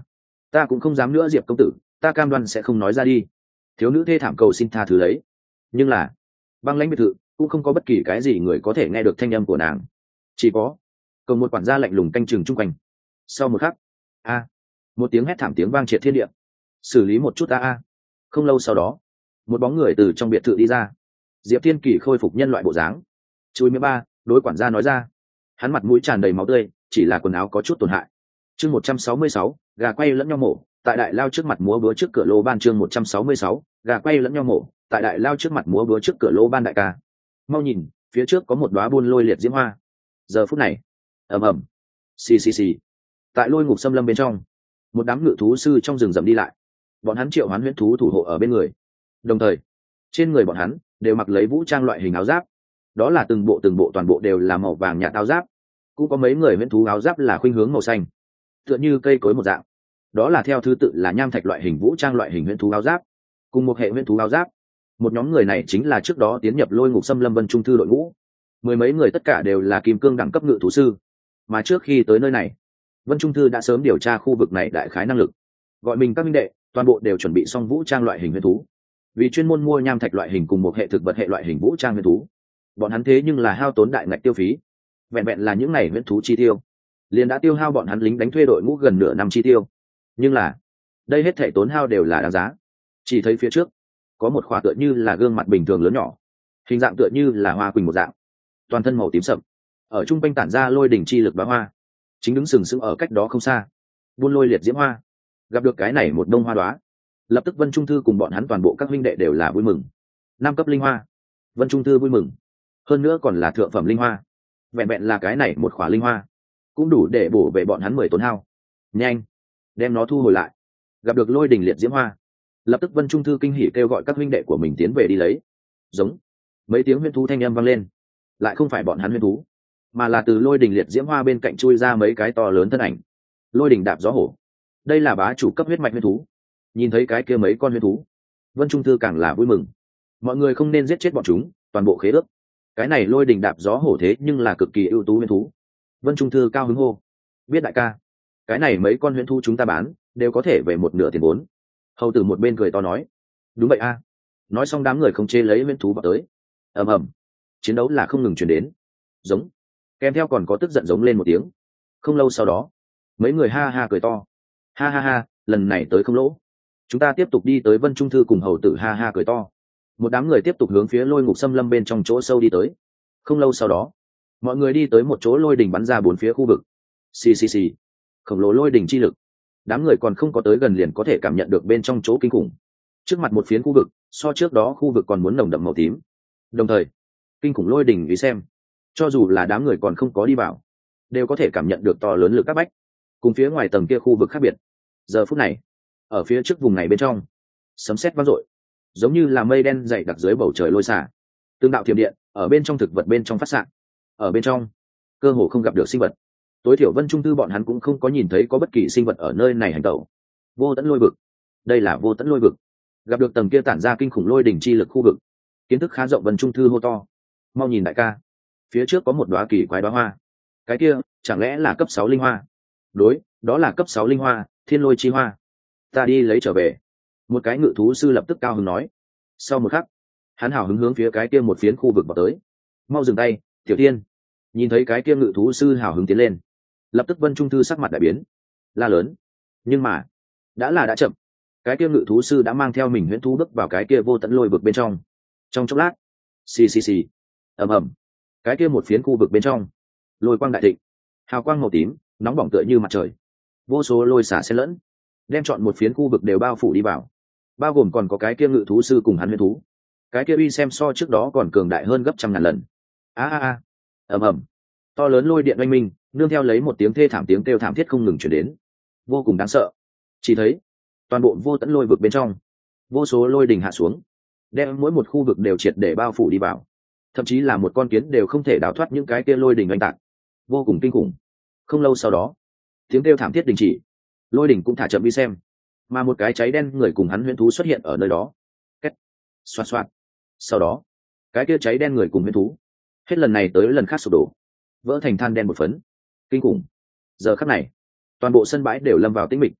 ta cũng không dám nữa Diệp công tử, ta cam đoan sẽ không nói ra đi. Thiếu nữ thê thảm cầu xin tha thứ lấy. Nhưng là băng lãnh biệt thự cũng không có bất kỳ cái gì người có thể nghe được thanh âm của nàng, chỉ có cầu một quản gia lạnh lùng canh chừng chung quanh. Sau một khắc, a một tiếng hét thảm tiếng vang triệt thiên địa. Xử lý một chút a a. Không lâu sau đó, một bóng người từ trong biệt thự đi ra. Diệp Thiên Kỳ khôi phục nhân loại bộ dáng, chui miệng ba đối quản gia nói ra. Hắn mặt mũi tràn đầy máu tươi, chỉ là quần áo có chút tổn hại. Chương một trăm sáu mươi sáu, gà quay lẫn nhau mổ, tại đại lao trước mặt múa búa trước cửa lô ban. Chương một trăm sáu mươi sáu, gà quay lẫn nhau mổ, tại đại lao trước mặt múa búa trước cửa lô ban. Đại ca, mau nhìn, phía trước có một đóa buôn lôi liệt diễm hoa. Giờ phút này, ầm ầm, xì xì xì, tại lôi ngục xâm lâm bên trong, một đám ngự thú sư trong rừng rậm đi lại. Bọn hắn triệu hoán huyễn thú thủ hộ ở bên người, đồng thời trên người bọn hắn đều mặc lấy vũ trang loại hình áo giáp. Đó là từng bộ từng bộ toàn bộ đều là màu vàng nhạt áo giáp. Cũng có mấy người huyễn thú áo giáp là khuynh hướng màu xanh, tựa như cây cối một dạng. Đó là theo thứ tự là nham thạch loại hình vũ trang loại hình huyễn thú áo giáp, cùng một hệ huyễn thú áo giáp. Một nhóm người này chính là trước đó tiến nhập lôi ngục xâm lâm Vân Trung Thư đội ngũ. Mười mấy người tất cả đều là kim cương đẳng cấp ngự thú sư. Mà trước khi tới nơi này, Vân Trung Thư đã sớm điều tra khu vực này đại khái năng lực, gọi mình các minh đệ toàn bộ đều chuẩn bị xong vũ trang loại hình huyễn thú, vì chuyên môn mua nham thạch loại hình cùng một hệ thực vật hệ loại hình vũ trang huyễn thú. Bọn hắn thế nhưng là hao tốn đại ngạch tiêu phí, vẹn vẹn là những ngày huyễn thú chi tiêu liền đã tiêu hao bọn hắn lính đánh thuê đội ngũ gần nửa năm chi tiêu. Nhưng là đây hết thể tốn hao đều là đáng giá. Chỉ thấy phía trước có một khỏa tựa như là gương mặt bình thường lớn nhỏ, hình dạng tựa như là hoa quỳnh một dạng, toàn thân màu tím sậm, ở trung quanh tản ra lôi đỉnh chi lực bá hoa, chính đứng sừng sững ở cách đó không xa. Buôn lôi liệt diễm hoa. Gặp được cái này một đông hoa đoá, lập tức Vân Trung Thư cùng bọn hắn toàn bộ các huynh đệ đều là vui mừng. Năm cấp linh hoa, Vân Trung Thư vui mừng, hơn nữa còn là thượng phẩm linh hoa. Vẹn vẹn là cái này một khỏa linh hoa cũng đủ để bổ về bọn hắn mười tốn hao. Nhanh đem nó thu hồi lại. Gặp được lôi đình liệt diễm hoa, lập tức Vân Trung Thư kinh hỉ kêu gọi các huynh đệ của mình tiến về đi lấy. Giống mấy tiếng huyễn thú thanh âm vang lên, lại không phải bọn hắn huyễn thú, mà là từ lôi đình liệt diễm hoa bên cạnh chui ra mấy cái to lớn thân ảnh. Lôi đình đạp gió hổ, đây là bá chủ cấp huyết mạch huyễn thú. Nhìn thấy cái kia mấy con huyễn thú, Vân Trung Thư càng là vui mừng. Mọi người không nên giết chết bọn chúng, toàn bộ khế ước. Cái này lôi đình đạp gió hổ thế nhưng là cực kỳ ưu tú huyễn thú. Vân Trung Thư cao hứng hô, biết đại ca, cái này mấy con huyễn thú chúng ta bán đều có thể về một nửa tiền vốn. Hầu tử một bên cười to nói, đúng vậy a. Nói xong đám người không chê lấy huyễn thú vào tới. Ầm ầm, chiến đấu là không ngừng chuyển đến. Giống, kèm theo còn có tức giận giống lên một tiếng. Không lâu sau đó, mấy người ha ha cười to, ha ha ha, lần này tới không lỗ. Chúng ta tiếp tục đi tới Vân Trung Thư cùng hầu tử ha ha cười to. Một đám người tiếp tục hướng phía lôi ngục xâm lâm bên trong chỗ sâu đi tới. Không lâu sau đó, mọi người đi tới một chỗ lôi đỉnh bắn ra bốn phía khu vực. Xì xì xì, khổng lồ lôi đỉnh chi lực. Đám người còn không có tới gần liền có thể cảm nhận được bên trong chỗ kinh khủng. Trước mặt một phiến khu vực, so trước đó khu vực còn muốn nồng đậm màu tím. Đồng thời, kinh khủng lôi đỉnh ý xem, cho dù là đám người còn không có đi vào, đều có thể cảm nhận được to lớn lực các bách. Cùng phía ngoài tầng kia khu vực khác biệt. Giờ phút này, ở phía trước vùng này bên trong, sấm sét vang dội, giống như là mây đen dày đặc dưới bầu trời lôi xả. Tương đạo thiểm điện ở bên trong thực vật bên trong phát xạ. Ở bên trong, cơ hồ không gặp được sinh vật. Tối thiểu Vân Trung Thư bọn hắn cũng không có nhìn thấy có bất kỳ sinh vật ở nơi này hành tẩu. Vô tận lôi vực, đây là vô tận lôi vực. Gặp được tầng kia tản ra kinh khủng lôi đỉnh chi lực khu vực, kiến thức khá rộng Vân Trung Thư hô to, mau nhìn đại ca, phía trước có một đóa kỳ quái đóa hoa. Cái kia chẳng lẽ là cấp sáu linh hoa? Đối, đó là cấp sáu linh hoa, thiên lôi chi hoa. Ta đi lấy trở về. Một cái ngự thú sư lập tức cao hứng nói. Sau một khắc, hắn hào hứng hướng phía cái kia một phiến khu vực vào tới. Mau dừng tay, Tiểu Thiên. Nhìn thấy cái kia ngự thú sư hào hứng tiến lên, lập tức Vân Trung Thư sắc mặt đại biến, la lớn. Nhưng mà đã là đã chậm. Cái kia ngự thú sư đã mang theo mình huyễn thú bước vào cái kia vô tận lôi vực bên trong. Trong chốc lát, xì xì xì, ầm ầm, cái kia một phiến khu vực bên trong, lôi quang đại thịnh, hào quang màu tím nóng bỏng tựa như mặt trời, vô số lôi xả xen lẫn, đem chọn một phiến khu vực đều bao phủ đi vào. Bao gồm còn có cái kia ngự thú sư cùng hắn huyễn thú. Cái kia uy xem so trước đó còn cường đại hơn gấp trăm ngàn lần. A a a, ầm ầm, to lớn lôi điện oanh minh, nương theo lấy một tiếng thê thảm tiếng kêu thảm thiết không ngừng chuyển đến, vô cùng đáng sợ. Chỉ thấy toàn bộ vô tận lôi vực bên trong, vô số lôi đình hạ xuống, đem mỗi một khu vực đều triệt để bao phủ đi vào. Thậm chí là một con kiến đều không thể đào thoát những cái kia lôi đình oanh tạc, vô cùng kinh khủng. Không lâu sau đó, tiếng kêu thảm thiết đình chỉ, lôi đỉnh cũng thả chậm đi xem, mà một cái cháy đen người cùng hắn huyễn thú xuất hiện ở nơi đó. Két, xoạt xoạt. Sau đó, cái kia cháy đen người cùng huyễn thú, hết lần này tới lần khác sụp đổ, vỡ thành than đen một phấn. Kinh khủng. Giờ khắc này, toàn bộ sân bãi đều lâm vào tĩnh mịch.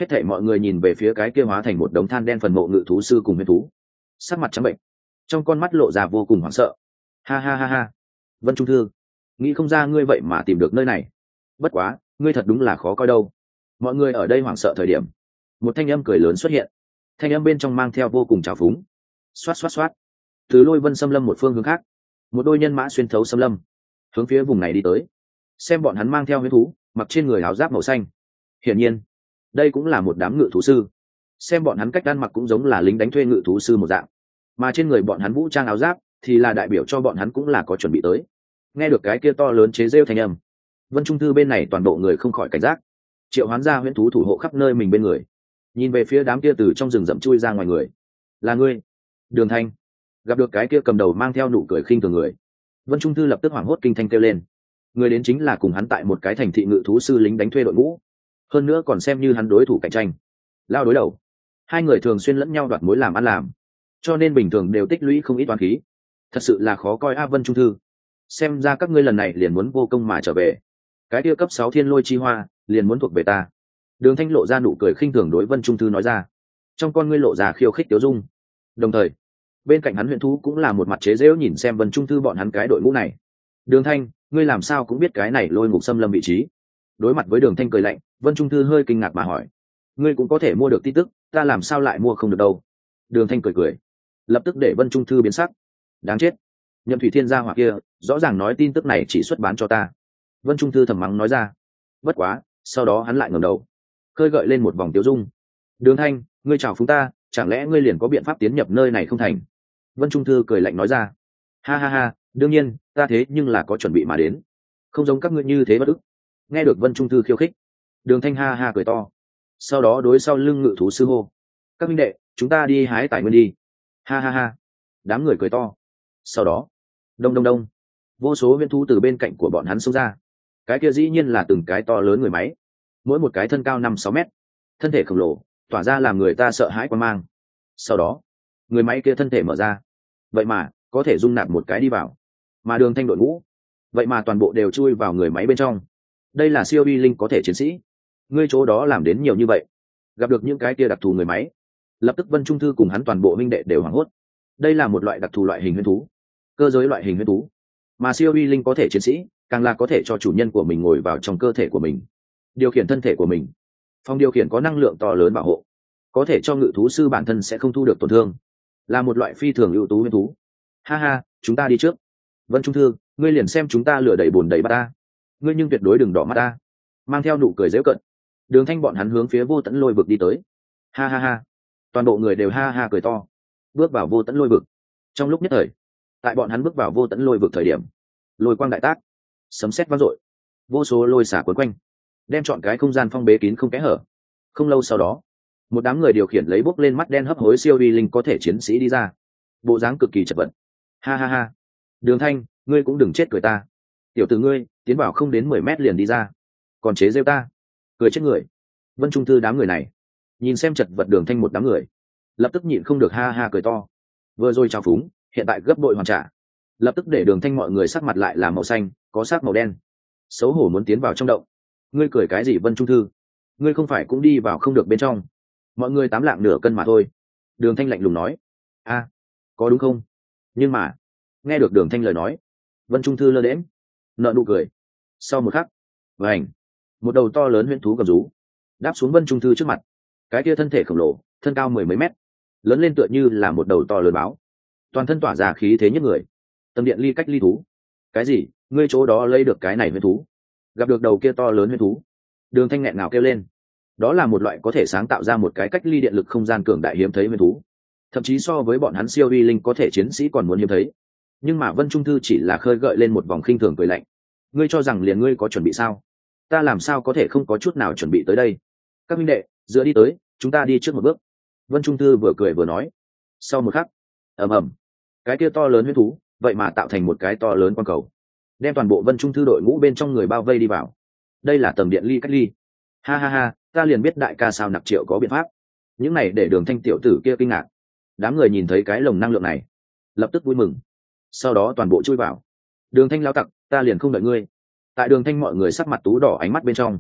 Hết thảy mọi người nhìn về phía cái kia hóa thành một đống than đen phần mộ ngự thú sư cùng huyễn thú, sắc mặt trắng bệnh, trong con mắt lộ ra vô cùng hoảng sợ. Ha ha ha ha, Vân Trung Thư, nghĩ không ra ngươi vậy mà tìm được nơi này. Bất quá, ngươi thật đúng là khó coi đâu. Mọi người ở đây hoảng sợ thời điểm, một thanh âm cười lớn xuất hiện, thanh âm bên trong mang theo vô cùng trào phúng. Xoát xoát xoát, từ Lôi Vân xâm lâm một phương hướng khác, một đôi nhân mã xuyên thấu xâm lâm, hướng phía vùng này đi tới. Xem bọn hắn mang theo huyễn thú, mặc trên người áo giáp màu xanh. Hiển nhiên, đây cũng là một đám ngự thú sư. Xem bọn hắn cách ăn mặc cũng giống là lính đánh thuê ngự thú sư một dạng, mà trên người bọn hắn vũ trang áo giáp thì là đại biểu cho bọn hắn cũng là có chuẩn bị tới. Nghe được cái kia to lớn chế rêu thanh âm, Vân Trung Thư bên này toàn bộ người không khỏi cảnh giác, triệu hoán ra huyễn thú thủ hộ khắp nơi mình bên người, nhìn về phía đám kia từ trong rừng rậm chui ra ngoài người. Là ngươi, Đường Thanh. Gặp được cái kia cầm đầu mang theo nụ cười khinh thường người, Vân Trung Thư lập tức hoảng hốt kinh thanh kêu lên. Người đến chính là cùng hắn tại một cái thành thị ngự thú sư lính đánh thuê đội ngũ, hơn nữa còn xem như hắn đối thủ cạnh tranh, lao đối đầu. Hai người thường xuyên lẫn nhau đoạt mối làm ăn làm, cho nên bình thường đều tích lũy không ít toán khí. Thật sự là khó coi a. Vân Trung Thư, xem ra các ngươi lần này liền muốn vô công mà trở về. Cái kia cấp sáu thiên lôi chi hoa liền muốn thuộc về ta. Đường Thanh lộ ra nụ cười khinh thường đối Vân Trung Thư nói ra, trong con ngươi lộ ra khiêu khích tiêu dung. Đồng thời bên cạnh hắn huyện thú cũng là một mặt chế giễu nhìn xem Vân Trung Thư bọn hắn cái đội ngũ này. Đường Thanh, ngươi làm sao cũng biết cái này lôi ngục xâm lâm vị trí? Đối mặt với Đường Thanh cười lạnh, Vân Trung Thư hơi kinh ngạc mà hỏi, ngươi cũng có thể mua được tin tức, ta làm sao lại mua không được đâu? Đường Thanh cười cười, lập tức để Vân Trung Thư biến sắc. Đáng chết, Nhậm Thủy Thiên gia hỏa kia rõ ràng nói tin tức này chỉ xuất bán cho ta. Vân Trung Thư thầm mắng nói ra. Bất quá sau đó hắn lại ngẩng đầu, khơi gợi lên một vòng tiêu dung. Đường Thanh, ngươi chào phúng ta, chẳng lẽ ngươi liền có biện pháp tiến nhập nơi này không thành? Vân Trung Thư cười lạnh nói ra. Ha ha ha, đương nhiên ta thế nhưng là có chuẩn bị mà đến, không giống các ngươi như thế bất ức. Nghe được Vân Trung Thư khiêu khích, Đường Thanh ha ha cười to, sau đó đối sau lưng ngự thú sư hô, các minh đệ, chúng ta đi hái tài nguyên đi. Ha ha ha, đám người cười to. Sau đó đông đông đông, vô số viên thú từ bên cạnh của bọn hắn xông ra. Cái kia dĩ nhiên là từng cái to lớn người máy, mỗi một cái thân cao năm sáu mét, thân thể khổng lồ, tỏa ra làm người ta sợ hãi quan mang. Sau đó người máy kia thân thể mở ra, vậy mà có thể dung nạp một cái đi vào, mà Đường Thanh đội ngũ vậy mà toàn bộ đều chui vào người máy bên trong. Đây là siêu uy linh có thể chiến sĩ, ngươi chỗ đó làm đến nhiều như vậy. Gặp được những cái kia đặc thù người máy, lập tức Vân Trung Thư cùng hắn toàn bộ minh đệ đều hoảng hốt. Đây là một loại đặc thù loại hình huyễn thú, cơ giới loại hình huyễn thú, mà siêu uy linh có thể chiến sĩ càng là có thể cho chủ nhân của mình ngồi vào trong cơ thể của mình, điều khiển thân thể của mình. Phòng điều khiển có năng lượng to lớn bảo hộ, có thể cho ngự thú sư bản thân sẽ không thu được tổn thương, là một loại phi thường ưu tú huyễn thú. Ha ha, chúng ta đi trước. Vân Trung Thư, ngươi liền xem chúng ta lửa đầy bùn đầy bát ta, ngươi nhưng tuyệt đối đừng đỏ mắt ta. Mang theo nụ cười giễu cận, Đường Thanh bọn hắn hướng phía Vô Tẫn Lôi vực đi tới. Ha ha ha, toàn bộ người đều ha ha cười to, bước vào Vô Tẫn Lôi vực. Trong lúc nhất thời, tại bọn hắn bước vào Vô Tẫn Lôi vực thời điểm, lôi quang đại tác, sấm sét vang dội, vô số lôi xả quấn quanh, đem trọn cái không gian phong bế kín không kẽ hở. Không lâu sau đó, một đám người điều khiển lấy bốc lên mắt đen hấp hối siêu uy linh có thể chiến sĩ đi ra, bộ dáng cực kỳ chật vật. Ha ha ha, Đường Thanh, ngươi cũng đừng chết cười ta. Tiểu tử ngươi tiến vào không đến mười mét liền đi ra, còn chế rêu ta, cười chết người. Vân Trung Thư đám người này nhìn xem chật vật Đường Thanh một đám người, lập tức nhịn không được ha ha cười to. Vừa rồi trào phúng, hiện tại gấp bội hoàn trả, lập tức để Đường Thanh mọi người sắc mặt lại là màu xanh, có sắc màu đen, xấu hổ muốn tiến vào trong động. Ngươi cười cái gì Vân Trung Thư, ngươi không phải cũng đi vào không được bên trong? Mọi người tám lạng nửa cân mà thôi. Đường Thanh lạnh lùng nói. A, có đúng không? Nhưng mà nghe được Đường Thanh lời nói, Vân Trung Thư lơ đễm, nợ nụ cười. Sau một khắc, vành, một đầu to lớn huyễn thú gầm rú đáp xuống Vân Trung Thư trước mặt. Cái kia thân thể khổng lồ, thân cao mười mấy mét, lớn lên tựa như là một đầu to lớn báo, toàn thân tỏa ra khí thế nhất người. Tầng điện ly cách ly thú. Cái gì? Ngươi chỗ đó lấy được cái này huyễn thú? Gặp được đầu kia to lớn huyễn thú, Đường Thanh nghẹn ngào kêu lên. Đó là một loại có thể sáng tạo ra một cái cách ly điện lực không gian cường đại hiếm thấy huyễn thú, thậm chí so với bọn hắn siêu uy linh có thể chiến sĩ còn muốn hiếm thấy. Nhưng mà Vân Trung Thư chỉ là khơi gợi lên một vòng khinh thường cười lạnh. Ngươi cho rằng liền ngươi có chuẩn bị sao? Ta làm sao có thể không có chút nào chuẩn bị tới đây? Các minh đệ, dựa đi tới, chúng ta đi trước một bước. Vân Trung Thư vừa cười vừa nói. Sau một khắc, ầm ầm, cái kia to lớn huyễn thú vậy mà tạo thành một cái to lớn quang cầu, đem toàn bộ Vân Trung Thư đội ngũ bên trong người bao vây đi vào. Đây là tầng điện ly cách ly. Ha ha ha, ta liền biết đại ca sao Nặc Triệu có biện pháp. Những này để Đường Thanh tiểu tử kia kinh ngạc. Đám người nhìn thấy cái lồng năng lượng này, lập tức vui mừng, sau đó toàn bộ chui vào. Đường Thanh lao tặc, ta liền không đợi ngươi. Tại Đường Thanh mọi người sắc mặt tú đỏ ánh mắt bên trong,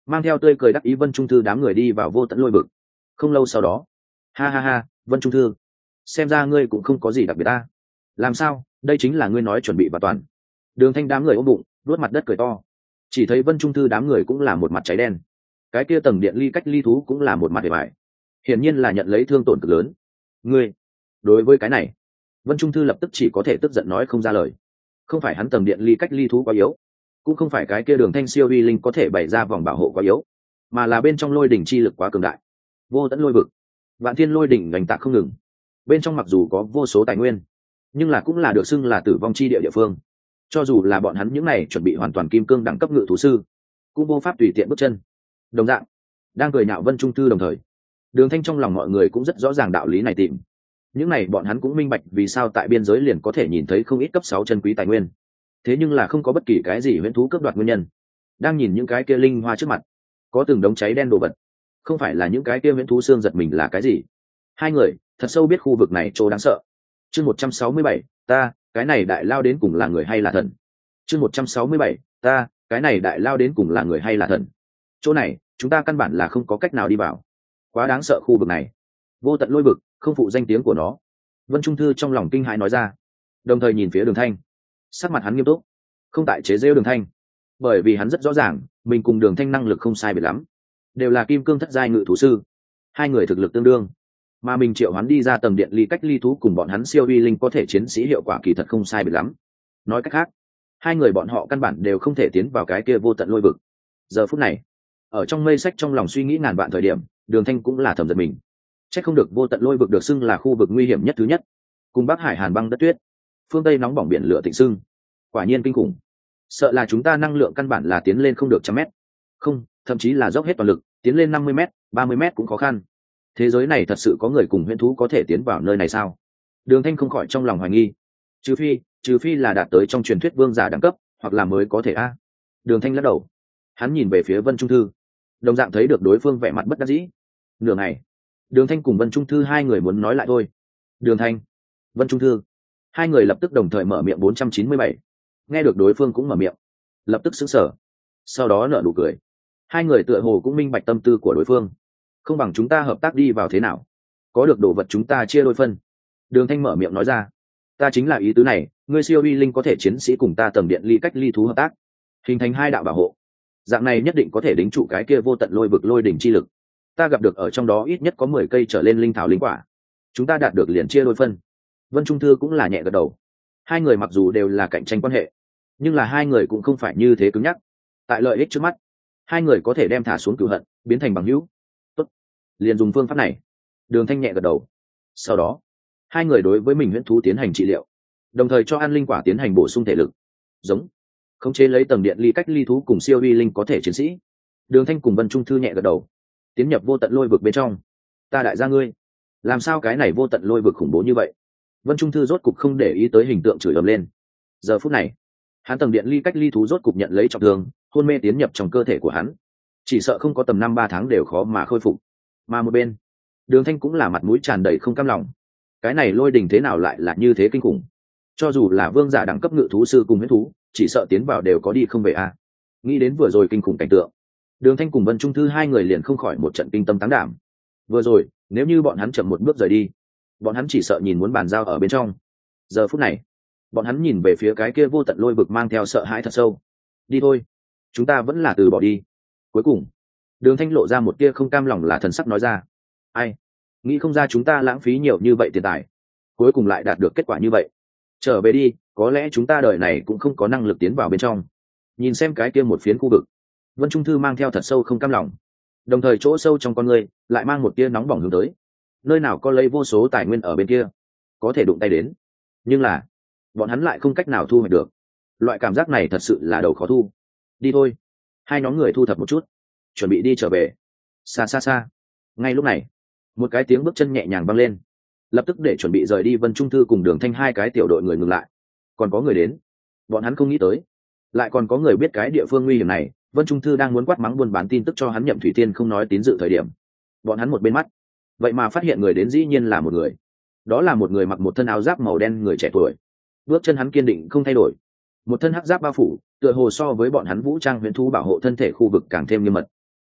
mang theo tươi cười đắc ý Vân Trung Thư đám người đi vào vô tận lôi vực. Không lâu sau đó, ha ha ha, Vân Trung Thư, xem ra ngươi cũng không có gì đặc biệt ta. Làm sao, đây chính là ngươi nói chuẩn bị và toàn. Đường Thanh đám người ôm bụng, đuốt mặt đất cười to. Chỉ thấy Vân Trung Thư đám người cũng là một mặt cháy đen. Cái kia tầng điện ly cách ly thú cũng là một mặt để bại. Hiển nhiên là nhận lấy thương tổn cực lớn. Ngươi, đối với cái này, Vân Trung Thư lập tức chỉ có thể tức giận nói không ra lời. Không phải hắn tầng điện ly cách ly thú quá yếu, cũng không phải cái kia Đường Thanh siêu uy linh có thể bày ra vòng bảo hộ quá yếu, mà là bên trong lôi đỉnh chi lực quá cường đại. Vô tận lôi vực, vạn thiên lôi đỉnh gành tạc không ngừng. Bên trong mặc dù có vô số tài nguyên, nhưng là cũng là được xưng là tử vong chi địa địa phương. Cho dù là bọn hắn những này chuẩn bị hoàn toàn kim cương đẳng cấp ngự thú sư, cũng vô pháp tùy tiện bước chân. Đồng dạng, đang cười nhạo Vân Trung Thư đồng thời, Đường Thanh trong lòng mọi người cũng rất rõ ràng đạo lý này tìm. Những này bọn hắn cũng minh bạch vì sao tại biên giới liền có thể nhìn thấy không ít cấp sáu chân quý tài nguyên. Thế nhưng là không có bất kỳ cái gì huyễn thú cướp đoạt nguyên nhân. Đang nhìn những cái kia linh hoa trước mặt, có từng đống cháy đen đồ vật, không phải là những cái kia huyễn thú xương giật mình là cái gì. Hai người thật sâu biết khu vực này chỗ đáng sợ. Chương một trăm sáu mươi bảy, ta, cái này đại lao đến cùng là người hay là thần? Chương một trăm sáu mươi bảy, ta, cái này đại lao đến cùng là người hay là thần? Chỗ này, chúng ta căn bản là không có cách nào đi vào. Quá đáng sợ khu vực này. Vô tận lôi vực, không phụ danh tiếng của nó. Vân Trung Thư trong lòng kinh hãi nói ra, đồng thời nhìn phía Đường Thanh. Sắc mặt hắn nghiêm túc, không tại chế giễu Đường Thanh, bởi vì hắn rất rõ ràng, mình cùng Đường Thanh năng lực không sai biệt lắm, đều là kim cương thất giai ngự thú sư, hai người thực lực tương đương, mà mình triệu hắn đi ra tầng điện ly cách ly thú cùng bọn hắn siêu uy linh có thể chiến sĩ hiệu quả kỳ thật không sai biệt lắm. Nói cách khác, hai người bọn họ căn bản đều không thể tiến vào cái kia vô tận lôi vực. Giờ phút này, ở trong mây sách trong lòng suy nghĩ ngàn vạn thời điểm, Đường Thanh cũng là thầm giật mình. Chắc không được vô tận lôi vực được xưng là khu vực nguy hiểm nhất thứ nhất, cùng Bắc Hải hàn băng đất tuyết, phương Tây nóng bỏng biển lửa thịnh xưng, quả nhiên kinh khủng. Sợ là chúng ta năng lượng căn bản là tiến lên không được trăm mét, không, thậm chí là dốc hết toàn lực tiến lên năm mươi mét, ba mươi mét cũng khó khăn. Thế giới này thật sự có người cùng huyễn thú có thể tiến vào nơi này sao? Đường Thanh không khỏi trong lòng hoài nghi. Trừ phi, trừ phi là đạt tới trong truyền thuyết vương giả đẳng cấp, hoặc là mới có thể a. Đường Thanh lắc đầu, hắn nhìn về phía Vân Trung Thư, đồng dạng thấy được đối phương vẻ mặt bất đắc dĩ. Nửa ngày, Đường Thanh cùng Vân Trung Thư hai người muốn nói lại thôi. Đường Thanh, Vân Trung Thư, hai người lập tức đồng thời mở miệng. Bốn trăm chín mươi bảy, nghe được đối phương cũng mở miệng, lập tức sững sờ, sau đó nở nụ cười. Hai người tựa hồ cũng minh bạch tâm tư của đối phương. Không bằng chúng ta hợp tác đi vào thế nào? Có được đồ vật chúng ta chia đôi phân. Đường Thanh mở miệng nói ra, ta chính là ý tứ này, ngươi siêu uy linh có thể chiến sĩ cùng ta tầng điện ly cách ly thú hợp tác, hình thành hai đạo bảo hộ. Dạng này nhất định có thể đính trụ cái kia vô tận lôi vực lôi đỉnh chi lực. Ta gặp được ở trong đó ít nhất có mười cây trở lên linh thảo linh quả. Chúng ta đạt được liền chia đôi phân. Vân Trung Thư cũng là nhẹ gật đầu. Hai người mặc dù đều là cạnh tranh quan hệ, nhưng là hai người cũng không phải như thế cứng nhắc. Tại lợi ích trước mắt, hai người có thể đem thả xuống cửu hận, biến thành bằng hữu. Tốt, liền dùng phương pháp này. Đường Thanh nhẹ gật đầu. Sau đó, hai người đối với mình huyễn thú tiến hành trị liệu, đồng thời cho ăn linh quả tiến hành bổ sung thể lực. Giống, khống chế lấy tầng điện ly cách ly thú cùng siêu uy linh có thể chiến sĩ. Đường Thanh cùng Vân Trung Thư nhẹ gật đầu, tiến nhập vô tận lôi vực bên trong. Ta đại gia ngươi, làm sao cái này vô tận lôi vực khủng bố như vậy? Vân Trung Thư rốt cục không để ý tới hình tượng chửi ầm lên. Giờ phút này, hắn tầng điện ly cách ly thú rốt cục nhận lấy trọng thương, hôn mê tiến nhập trong cơ thể của hắn, chỉ sợ không có tầm năm ba tháng đều khó mà khôi phục. Mà một bên, Đường Thanh cũng là mặt mũi tràn đầy không cam lòng. Cái này lôi đình thế nào lại là như thế kinh khủng? Cho dù là vương giả đẳng cấp ngự thú sư cùng huyễn thú, chỉ sợ tiến vào đều có đi không về a. À. Nghĩ đến vừa rồi kinh khủng cảnh tượng, Đường Thanh cùng Vân Trung Thư hai người liền không khỏi một trận kinh tâm táng đảm. Vừa rồi, nếu như bọn hắn chậm một bước rời đi, bọn hắn chỉ sợ nhìn muốn bàn giao ở bên trong. Giờ phút này, bọn hắn nhìn về phía cái kia vô tận lôi vực mang theo sợ hãi thật sâu. Đi thôi, chúng ta vẫn là từ bỏ đi. Cuối cùng, Đường Thanh lộ ra một tia không cam lòng là thần sắc nói ra. Ai, nghĩ không ra chúng ta lãng phí nhiều như vậy tiền tài, cuối cùng lại đạt được kết quả như vậy. Trở về đi, có lẽ chúng ta đời này cũng không có năng lực tiến vào bên trong. Nhìn xem cái kia một phiến khu vực, Vân Trung Thư mang theo thật sâu không cam lòng, đồng thời chỗ sâu trong con người lại mang một tia nóng bỏng hướng tới. Nơi nào có lấy vô số tài nguyên ở bên kia, có thể đụng tay đến, nhưng là bọn hắn lại không cách nào thu hoạch được. Loại cảm giác này thật sự là đầu khó thu. Đi thôi. Hai nhóm người thu thập một chút, chuẩn bị đi trở về. Xa xa xa, ngay lúc này, một cái tiếng bước chân nhẹ nhàng vang lên, lập tức để chuẩn bị rời đi Vân Trung Thư cùng Đường Thanh hai cái tiểu đội người ngừng lại. Còn có người đến, bọn hắn không nghĩ tới, lại còn có người biết cái địa phương nguy hiểm này. Vân Trung Thư đang muốn quát mắng buôn bán tin tức cho hắn Nhậm Thủy Tiên không nói tín dự thời điểm, bọn hắn một bên mắt, vậy mà phát hiện người đến dĩ nhiên là một người. Đó là một người mặc một thân áo giáp màu đen người trẻ tuổi. Bước chân hắn kiên định không thay đổi, một thân hắc giáp bao phủ, tựa hồ so với bọn hắn vũ trang huyễn thú bảo hộ thân thể khu vực càng thêm nghiêm mật.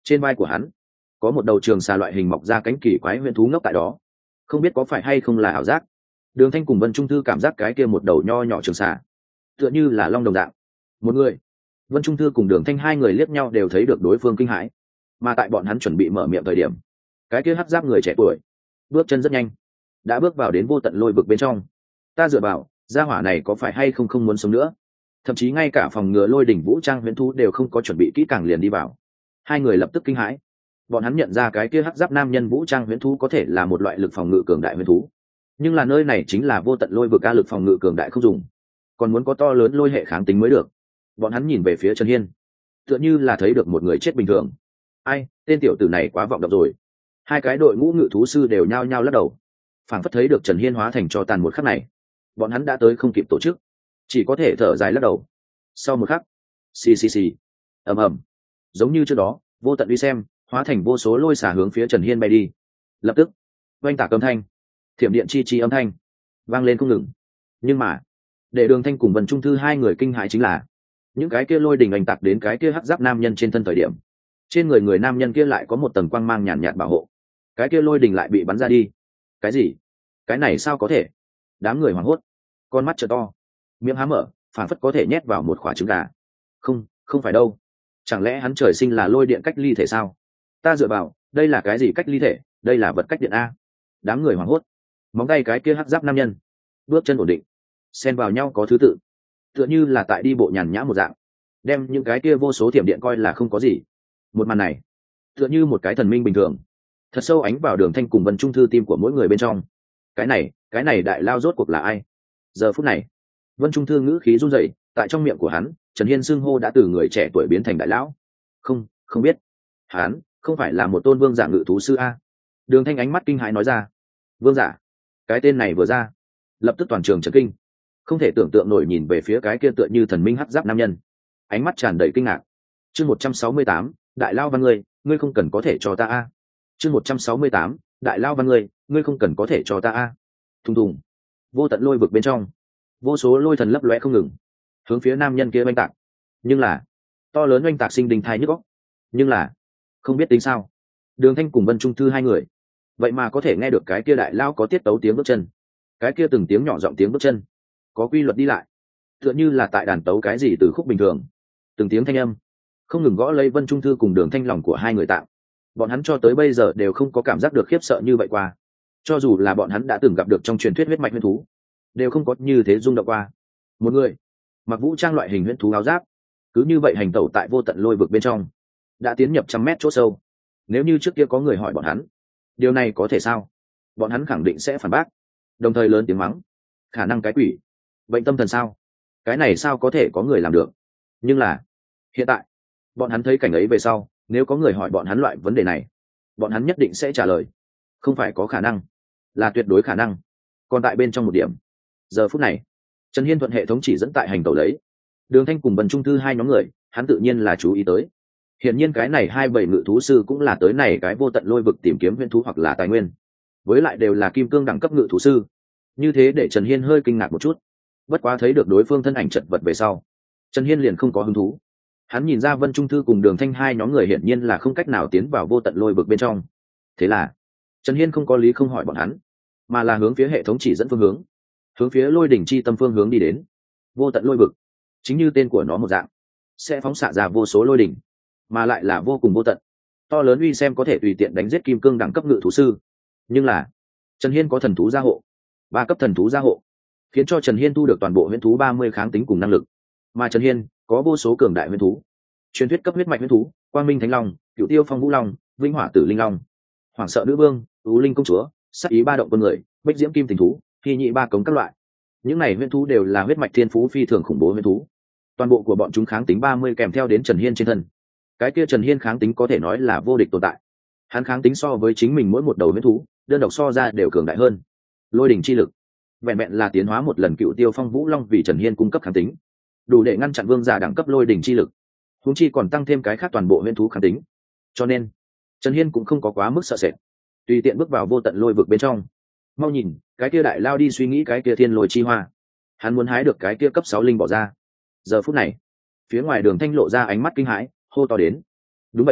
Trên vai của hắn có một đầu trường xà loại hình mọc ra cánh kỳ quái huyễn thú ngốc tại đó, không biết có phải hay không là ảo giác. Đường Thanh cùng Vân Trung Thư cảm giác cái kia một đầu nho nhỏ trường xà tựa như là long đồng dạng. Một người, Vân Trung Thư cùng Đường Thanh hai người liếc nhau đều thấy được đối phương kinh hãi, mà tại bọn hắn chuẩn bị mở miệng thời điểm, cái kia hắc giáp người trẻ tuổi bước chân rất nhanh đã bước vào đến vô tận lôi vực bên trong. Ta dựa vào, gia hỏa này có phải hay không không muốn sống nữa, thậm chí ngay cả phòng ngừa lôi đỉnh vũ trang huyễn thú đều không có chuẩn bị kỹ càng liền đi vào. Hai người lập tức kinh hãi, bọn hắn nhận ra cái kia hắc giáp nam nhân vũ trang huyễn thú có thể là một loại lực phòng ngự cường đại huyễn thú, nhưng là nơi này chính là vô tận lôi vực, a lực phòng ngự cường đại không dùng, còn muốn có to lớn lôi hệ kháng tính mới được. Bọn hắn nhìn về phía Trần Hiên, tựa như là thấy được một người chết bình thường. Ai, tên tiểu tử này quá vọng động rồi. Hai cái đội ngũ ngự thú sư đều nhao nhao lắc đầu, phảng phất thấy được Trần Hiên hóa thành cho tàn một khắc này, bọn hắn đã tới không kịp tổ chức, chỉ có thể thở dài lắc đầu. Sau một khắc, xì xì xì, ầm ầm, giống như trước đó, vô tận uy xem hóa thành vô số lôi xả hướng phía Trần Hiên bay đi. Lập tức, oanh tạc âm thanh, thiểm điện chi chi âm thanh vang lên không ngừng. Nhưng mà để Đường Thanh cùng Vân Trung Thư hai người kinh hãi chính là, những cái kia lôi đình oanh tạc đến cái kia hắc giáp nam nhân trên thân thời điểm, trên người người nam nhân kia lại có một tầng quang mang nhàn nhạt bảo hộ, cái kia lôi đình lại bị bắn ra đi. Cái gì? Cái này sao có thể? Đám người hoảng hốt, con mắt trợ to, miệng há mở, phảng phất có thể nhét vào một quả trứng gà. Không, không phải đâu, chẳng lẽ hắn trời sinh là lôi điện cách ly thể sao? Ta dựa vào, đây là cái gì cách ly thể? Đây là vật cách điện a. Đám người hoảng hốt, móng tay cái kia hắc giáp nam nhân bước chân ổn định, xen vào nhau có thứ tự, tựa như là tại đi bộ nhàn nhã một dạng, đem những cái kia vô số thiểm điện coi là không có gì. Một màn này tựa như một cái thần minh bình thường, thật sâu ánh vào Đường Thanh cùng Vân Trung Thư tim của mỗi người bên trong. Cái này, cái này đại lao rốt cuộc là ai? Giờ phút này, Vân Trung Thư ngữ khí run rẩy, tại trong miệng của hắn, Trần Hiên xưng hô đã từ người trẻ tuổi biến thành đại lão. Không, không biết. Hắn không phải là một tôn vương giả ngự thú sư a? Đường Thanh ánh mắt kinh hãi nói ra. Vương giả? Cái tên này vừa ra, lập tức toàn trường chấn kinh, không thể tưởng tượng nổi nhìn về phía cái kia tựa như thần minh hắc giáp nam nhân, ánh mắt tràn đầy kinh ngạc. Chương một trăm sáu mươi tám, đại lao văn ngươi, ngươi không cần có thể cho ta a. Chương một trăm sáu mươi tám, đại lao văn ngươi, ngươi không cần có thể cho ta a. Thùng thùng, vô tận lôi vực bên trong, vô số lôi thần lấp lóe không ngừng, hướng phía nam nhân kia oanh tạc. Nhưng là, to lớn oanh tạc sinh đình thai nhức óc. Nhưng là, không biết tính sao, Đường Thanh cùng Vân Trung Thư hai người, vậy mà có thể nghe được cái kia đại lao có tiết tấu tiếng bước chân, cái kia từng tiếng nhỏ giọng tiếng bước chân, có quy luật đi lại, tựa như là tại đàn tấu cái gì từ khúc bình thường. Từng tiếng thanh âm không ngừng gõ lấy Vân Trung Thư cùng Đường Thanh lòng của hai người tạm. Bọn hắn cho tới bây giờ đều không có cảm giác được khiếp sợ như vậy qua, cho dù là bọn hắn đã từng gặp được trong truyền thuyết huyết mạch huyễn thú, đều không có như thế rung động qua. Một người mặc vũ trang loại hình huyễn thú áo giáp, cứ như vậy hành tẩu tại vô tận lôi vực bên trong, đã tiến nhập trăm mét chỗ sâu. Nếu như trước kia có người hỏi bọn hắn điều này có thể sao, bọn hắn khẳng định sẽ phản bác, đồng thời lớn tiếng mắng khả năng cái quỷ, bệnh tâm thần sao, cái này sao có thể có người làm được. Nhưng là hiện tại, bọn hắn thấy cảnh ấy về sau, nếu có người hỏi bọn hắn loại vấn đề này, bọn hắn nhất định sẽ trả lời không phải có khả năng, là tuyệt đối khả năng. Còn tại bên trong một điểm, giờ phút này Trần Hiên thuận hệ thống chỉ dẫn tại hành tẩu lấy Đường Thanh cùng Vân Trung Thư hai nhóm người, hắn tự nhiên là chú ý tới. Hiển nhiên cái này hai bảy ngự thú sư cũng là tới này cái vô tận lôi vực tìm kiếm huyễn thú hoặc là tài nguyên, với lại đều là kim cương đẳng cấp ngự thú sư. Như thế để Trần Hiên hơi kinh ngạc một chút. Bất quá thấy được đối phương thân ảnh chật vật về sau, Trần Hiên liền không có hứng thú. Hắn nhìn ra Vân Trung Thư cùng Đường Thanh hai nhóm người hiển nhiên là không cách nào tiến vào vô tận lôi vực bên trong. Thế là Trần Hiên không có lý không hỏi bọn hắn, mà là hướng phía hệ thống chỉ dẫn phương hướng, hướng phía lôi đỉnh chi tâm phương hướng đi đến. Vô tận lôi vực, chính như tên của nó một dạng, sẽ phóng xạ ra vô số lôi đỉnh, mà lại là vô cùng vô tận. To lớn uy xem có thể tùy tiện đánh giết kim cương đẳng cấp ngự thú sư. Nhưng là Trần Hiên có thần thú gia hộ, ba cấp thần thú gia hộ, khiến cho Trần Hiên thu được toàn bộ huyễn thú ba mươi kháng tính cùng năng lực. Mà Trần Hiên có vô số cường đại huyễn thú, truyền thuyết cấp huyết mạch huyễn thú, Quang Minh Thánh Long, Cửu Tiêu Phong Vũ Long, Vinh Hỏa Tử Linh Long, Hoàng Sợ Nữ Vương, Tú Linh Công Chúa, Sát Ý Ba Động Con Người, Bách Diễm Kim Tình Thú, Hy Nhị Ba Cống các loại. Những này huyễn thú đều là huyết mạch thiên phú phi thường khủng bố huyễn thú. Toàn bộ của bọn chúng kháng tính ba mươi kèm theo đến Trần Hiên trên thân. Cái kia Trần Hiên kháng tính có thể nói là vô địch tồn tại. Hắn kháng tính so với chính mình mỗi một đầu huyễn thú, đơn độc so ra đều cường đại hơn. Lôi đỉnh chi lực, vẹn vẹn là tiến hóa một lần Cựu Tiêu Phong Vũ Long vì Trần Hiên cung cấp kháng tính, đủ để ngăn chặn vương giả đẳng cấp lôi đỉnh chi lực. Huống chi còn tăng thêm cái khác toàn bộ huyễn thú kháng tính. Cho nên, Trần Hiên cũng không có quá mức sợ sệt, tùy tiện bước vào vô tận lôi vực bên trong. Mau nhìn, cái kia đại lao đi suy nghĩ cái kia thiên lôi chi hoa. Hắn muốn hái được cái kia cấp sáu linh bỏ ra. Giờ phút này, phía ngoài Đường Thanh lộ ra ánh mắt kinh hãi, hô to đến. Đúng vậy a,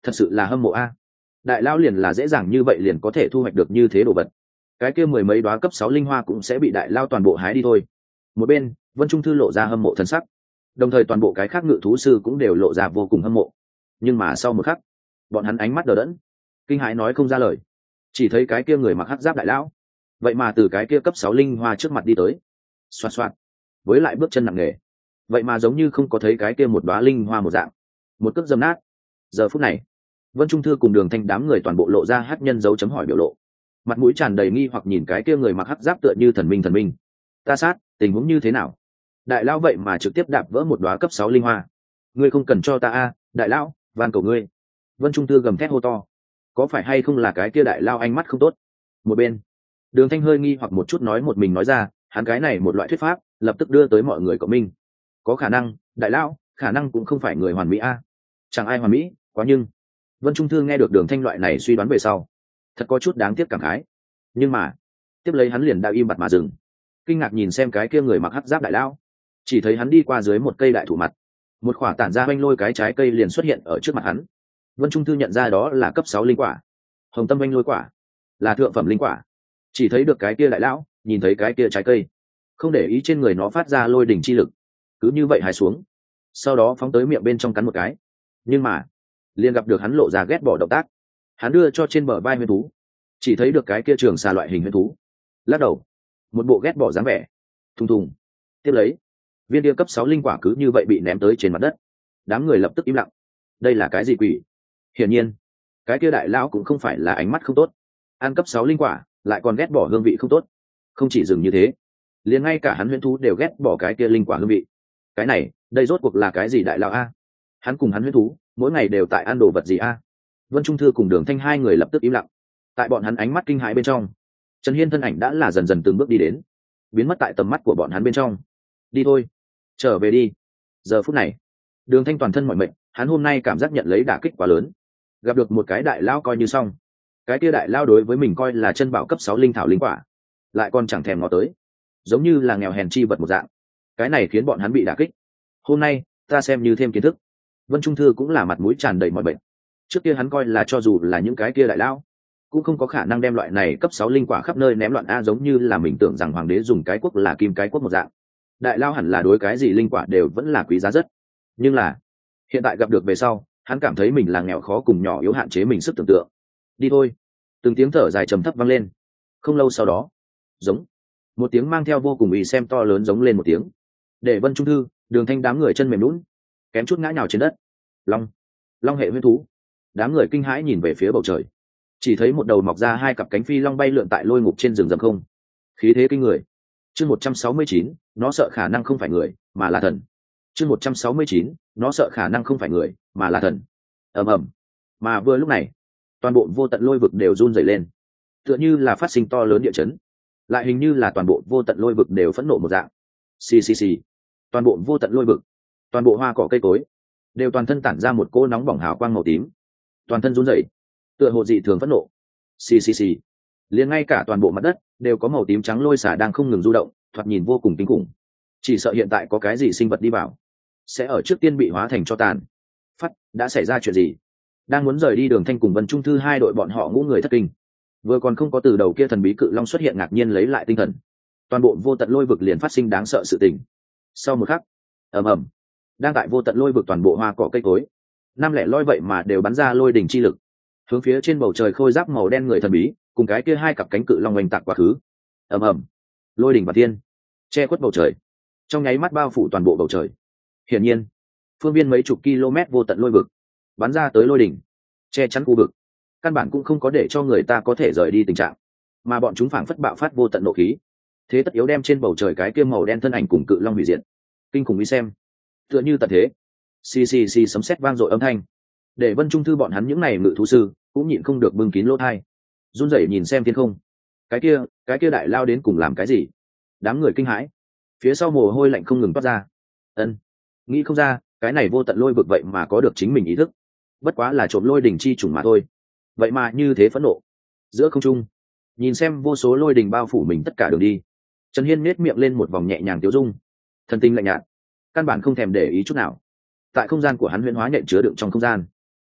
thật sự là hâm mộ a. Đại lao liền là dễ dàng như vậy liền có thể thu hoạch được như thế đồ vật, cái kia mười mấy đóa cấp sáu linh hoa cũng sẽ bị đại lao toàn bộ hái đi thôi. Một bên Vân Trung Thư lộ ra hâm mộ thân sắc, đồng thời toàn bộ cái khác ngự thú sư cũng đều lộ ra vô cùng hâm mộ. Nhưng mà sau một khắc, bọn hắn ánh mắt đờ đẫn, kinh hãi nói không ra lời. Chỉ thấy cái kia người mặc hắc giáp đại lão vậy mà từ cái kia cấp sáu linh hoa trước mặt đi tới, xoạt xoạt, với lại bước chân nặng nề, vậy mà giống như không có thấy cái kia một đóa linh hoa một dạng, một cước dâm nát. Giờ phút này Vân Trung Thư cùng Đường Thanh đám người toàn bộ lộ ra hắc nhân dấu chấm hỏi biểu lộ, mặt mũi tràn đầy nghi hoặc nhìn cái kia người mặc hắc giáp tựa như thần minh thần minh. Ta sát, tình huống như thế nào? Đại lão vậy mà trực tiếp đạp vỡ một đóa cấp sáu linh hoa. Ngươi không cần cho ta a, đại lão, van cầu ngươi. Vân Trung Thư gầm thét hô to. Có phải hay không là cái kia đại lao ánh mắt không tốt? Một bên Đường Thanh hơi nghi hoặc một chút nói một mình nói ra, hắn cái này một loại thuyết pháp lập tức đưa tới mọi người cộng minh. Có khả năng, đại lão, khả năng cũng không phải người hoàn mỹ a. Chẳng ai hoàn mỹ, quá nhưng Vân Trung Thư nghe được Đường Thanh loại này suy đoán về sau, thật có chút đáng tiếc cảm khái. Nhưng mà tiếp lấy hắn liền đã im bặt mà dừng, kinh ngạc nhìn xem cái kia người mặc hắc giáp đại lão. Chỉ thấy hắn đi qua dưới một cây đại thụ mặt, một quả tản ra oanh lôi cái trái cây liền xuất hiện ở trước mặt hắn. Vân Trung Thư nhận ra đó là cấp sáu linh quả, hồng tâm oanh lôi quả, là thượng phẩm linh quả. Chỉ thấy được cái kia đại lão nhìn thấy cái kia trái cây, không để ý trên người nó phát ra lôi đỉnh chi lực, cứ như vậy hài xuống, sau đó phóng tới miệng bên trong cắn một cái. Nhưng mà liền gặp được hắn lộ ra ghét bỏ động tác, hắn đưa cho trên bờ vai huyền thú, chỉ thấy được cái kia trường xà loại hình huyền thú lắc đầu, một bộ ghét bỏ dáng vẻ, thùng thùng. Tiếp lấy viên kia cấp sáu linh quả cứ như vậy bị ném tới trên mặt đất. Đám người lập tức im lặng, đây là cái gì quỷ? Hiển nhiên cái kia đại lão cũng không phải là ánh mắt không tốt, ăn cấp sáu linh quả lại còn ghét bỏ hương vị không tốt. Không chỉ dừng như thế, liền ngay cả hắn huyền thú đều ghét bỏ cái kia linh quả hương vị. Cái này đây rốt cuộc là cái gì đại lão a? Hắn cùng hắn huyền thú mỗi ngày đều tại ăn đồ vật gì a? Vân Trung Thư cùng Đường Thanh hai người lập tức im lặng. Tại bọn hắn ánh mắt kinh hãi bên trong, Trần Hiên thân ảnh đã là dần dần từng bước đi đến, biến mất tại tầm mắt của bọn hắn bên trong. Đi thôi, trở về đi. Giờ phút này Đường Thanh toàn thân mỏi mệt, hắn hôm nay cảm giác nhận lấy đả kích quá lớn, gặp được một cái đại lao coi như xong. Cái kia đại lao đối với mình coi là chân bảo cấp sáu linh thảo linh quả, lại còn chẳng thèm ngó tới, giống như là nghèo hèn chi vật một dạng. Cái này khiến bọn hắn bị đả kích. Hôm nay ta xem như thêm kiến thức. Vân Trung Thư cũng là mặt mũi tràn đầy mỏi mệt. Trước kia hắn coi là cho dù là những cái kia đại lao cũng không có khả năng đem loại này cấp sáu linh quả khắp nơi ném loạn a, giống như là mình tưởng rằng hoàng đế dùng cái quốc là kim cái quốc một dạng. Đại lao hẳn là đối cái gì linh quả đều vẫn là quý giá rất. Nhưng là hiện tại gặp được về sau, hắn cảm thấy mình là nghèo khó cùng nhỏ yếu, hạn chế mình sức tưởng tượng. Đi thôi. Từng tiếng thở dài trầm thấp vang lên. Không lâu sau đó, giống một tiếng mang theo vô cùng ý xem to lớn giống lên một tiếng, để Vân Trung Thư, Đường Thanh đám người chân mềm lún, kém chút ngã nhào trên đất. Long, long hệ huyết thú. Đám người kinh hãi nhìn về phía bầu trời, chỉ thấy một đầu mọc ra hai cặp cánh phi long bay lượn tại lôi ngục trên rừng rậm không, khí thế kinh người. Chương một trăm sáu mươi chín, nó sợ khả năng không phải người mà là thần. Chương một trăm sáu mươi chín, nó sợ khả năng không phải người mà là thần. Ầm ầm. Mà vừa lúc này, toàn bộ vô tận lôi vực đều run rẩy lên, tựa như là phát sinh to lớn địa chấn, lại hình như là toàn bộ vô tận lôi vực đều phẫn nộ một dạng. Xì xì xì. Toàn bộ vô tận lôi vực, toàn bộ hoa cỏ cây cối đều toàn thân tản ra một cỗ nóng bỏng hào quang màu tím, toàn thân run rẩy, tựa hồ dị thường phẫn nộ. Xì xì xì. Liền ngay cả toàn bộ mặt đất đều có màu tím trắng lôi xả đang không ngừng du động, thoạt nhìn vô cùng kinh khủng. Chỉ sợ hiện tại có cái gì sinh vật đi vào, sẽ ở trước tiên bị hóa thành cho tàn. Phát, đã xảy ra chuyện gì? Đang muốn rời đi Đường Thanh cùng Vân Trung Thư hai đội bọn họ ngũ người thất kinh, vừa còn không có từ đầu kia thần bí cự long xuất hiện ngạc nhiên lấy lại tinh thần, toàn bộ vô tận lôi vực liền phát sinh đáng sợ sự tình. Sau một khắc, ầm ầm, đang tại vô tận lôi vực toàn bộ hoa cỏ cây cối, năm lẻ loi vậy mà đều bắn ra lôi đỉnh chi lực, hướng phía trên bầu trời khôi giáp màu đen người thần bí cùng cái kia hai cặp cánh cự long oanh tạc quá khứ. Ầm ầm, lôi đỉnh và thiên che khuất bầu trời, trong nháy mắt bao phủ toàn bộ bầu trời. Hiển nhiên, phương viên mấy chục km vô tận lôi vực bắn ra tới lôi đỉnh, che chắn khu vực, căn bản cũng không có để cho người ta có thể rời đi tình trạng, mà bọn chúng phảng phất bạo phát vô tận nộ khí, thế tất yếu đem trên bầu trời cái kia màu đen thân ảnh cùng cự long hủy diệt. Kinh khủng đi xem, tựa như tận thế. Xì xì xì sấm sét vang dội âm thanh, để Vân Trung Thư bọn hắn những này ngự thú sư cũng nhịn không được bưng kín lỗ tai, run rẩy nhìn xem thiên không. Cái kia, cái kia đại lao đến cùng làm cái gì? Đám người kinh hãi, phía sau mồ hôi lạnh không ngừng toát ra. Ân, nghĩ không ra, cái này vô tận lôi vực vậy mà có được chính mình ý thức, bất quá là trộm lôi đỉnh chi trùng mà thôi, vậy mà như thế phẫn nộ. Giữa không trung, nhìn xem vô số lôi đỉnh bao phủ mình tất cả đường đi, Trần Hiên nét miệng lên một vòng nhẹ nhàng tiêu dung, thần tinh lạnh nhạt, căn bản không thèm để ý chút nào. Tại không gian của hắn huyễn hóa nhện chứa đựng trong không gian,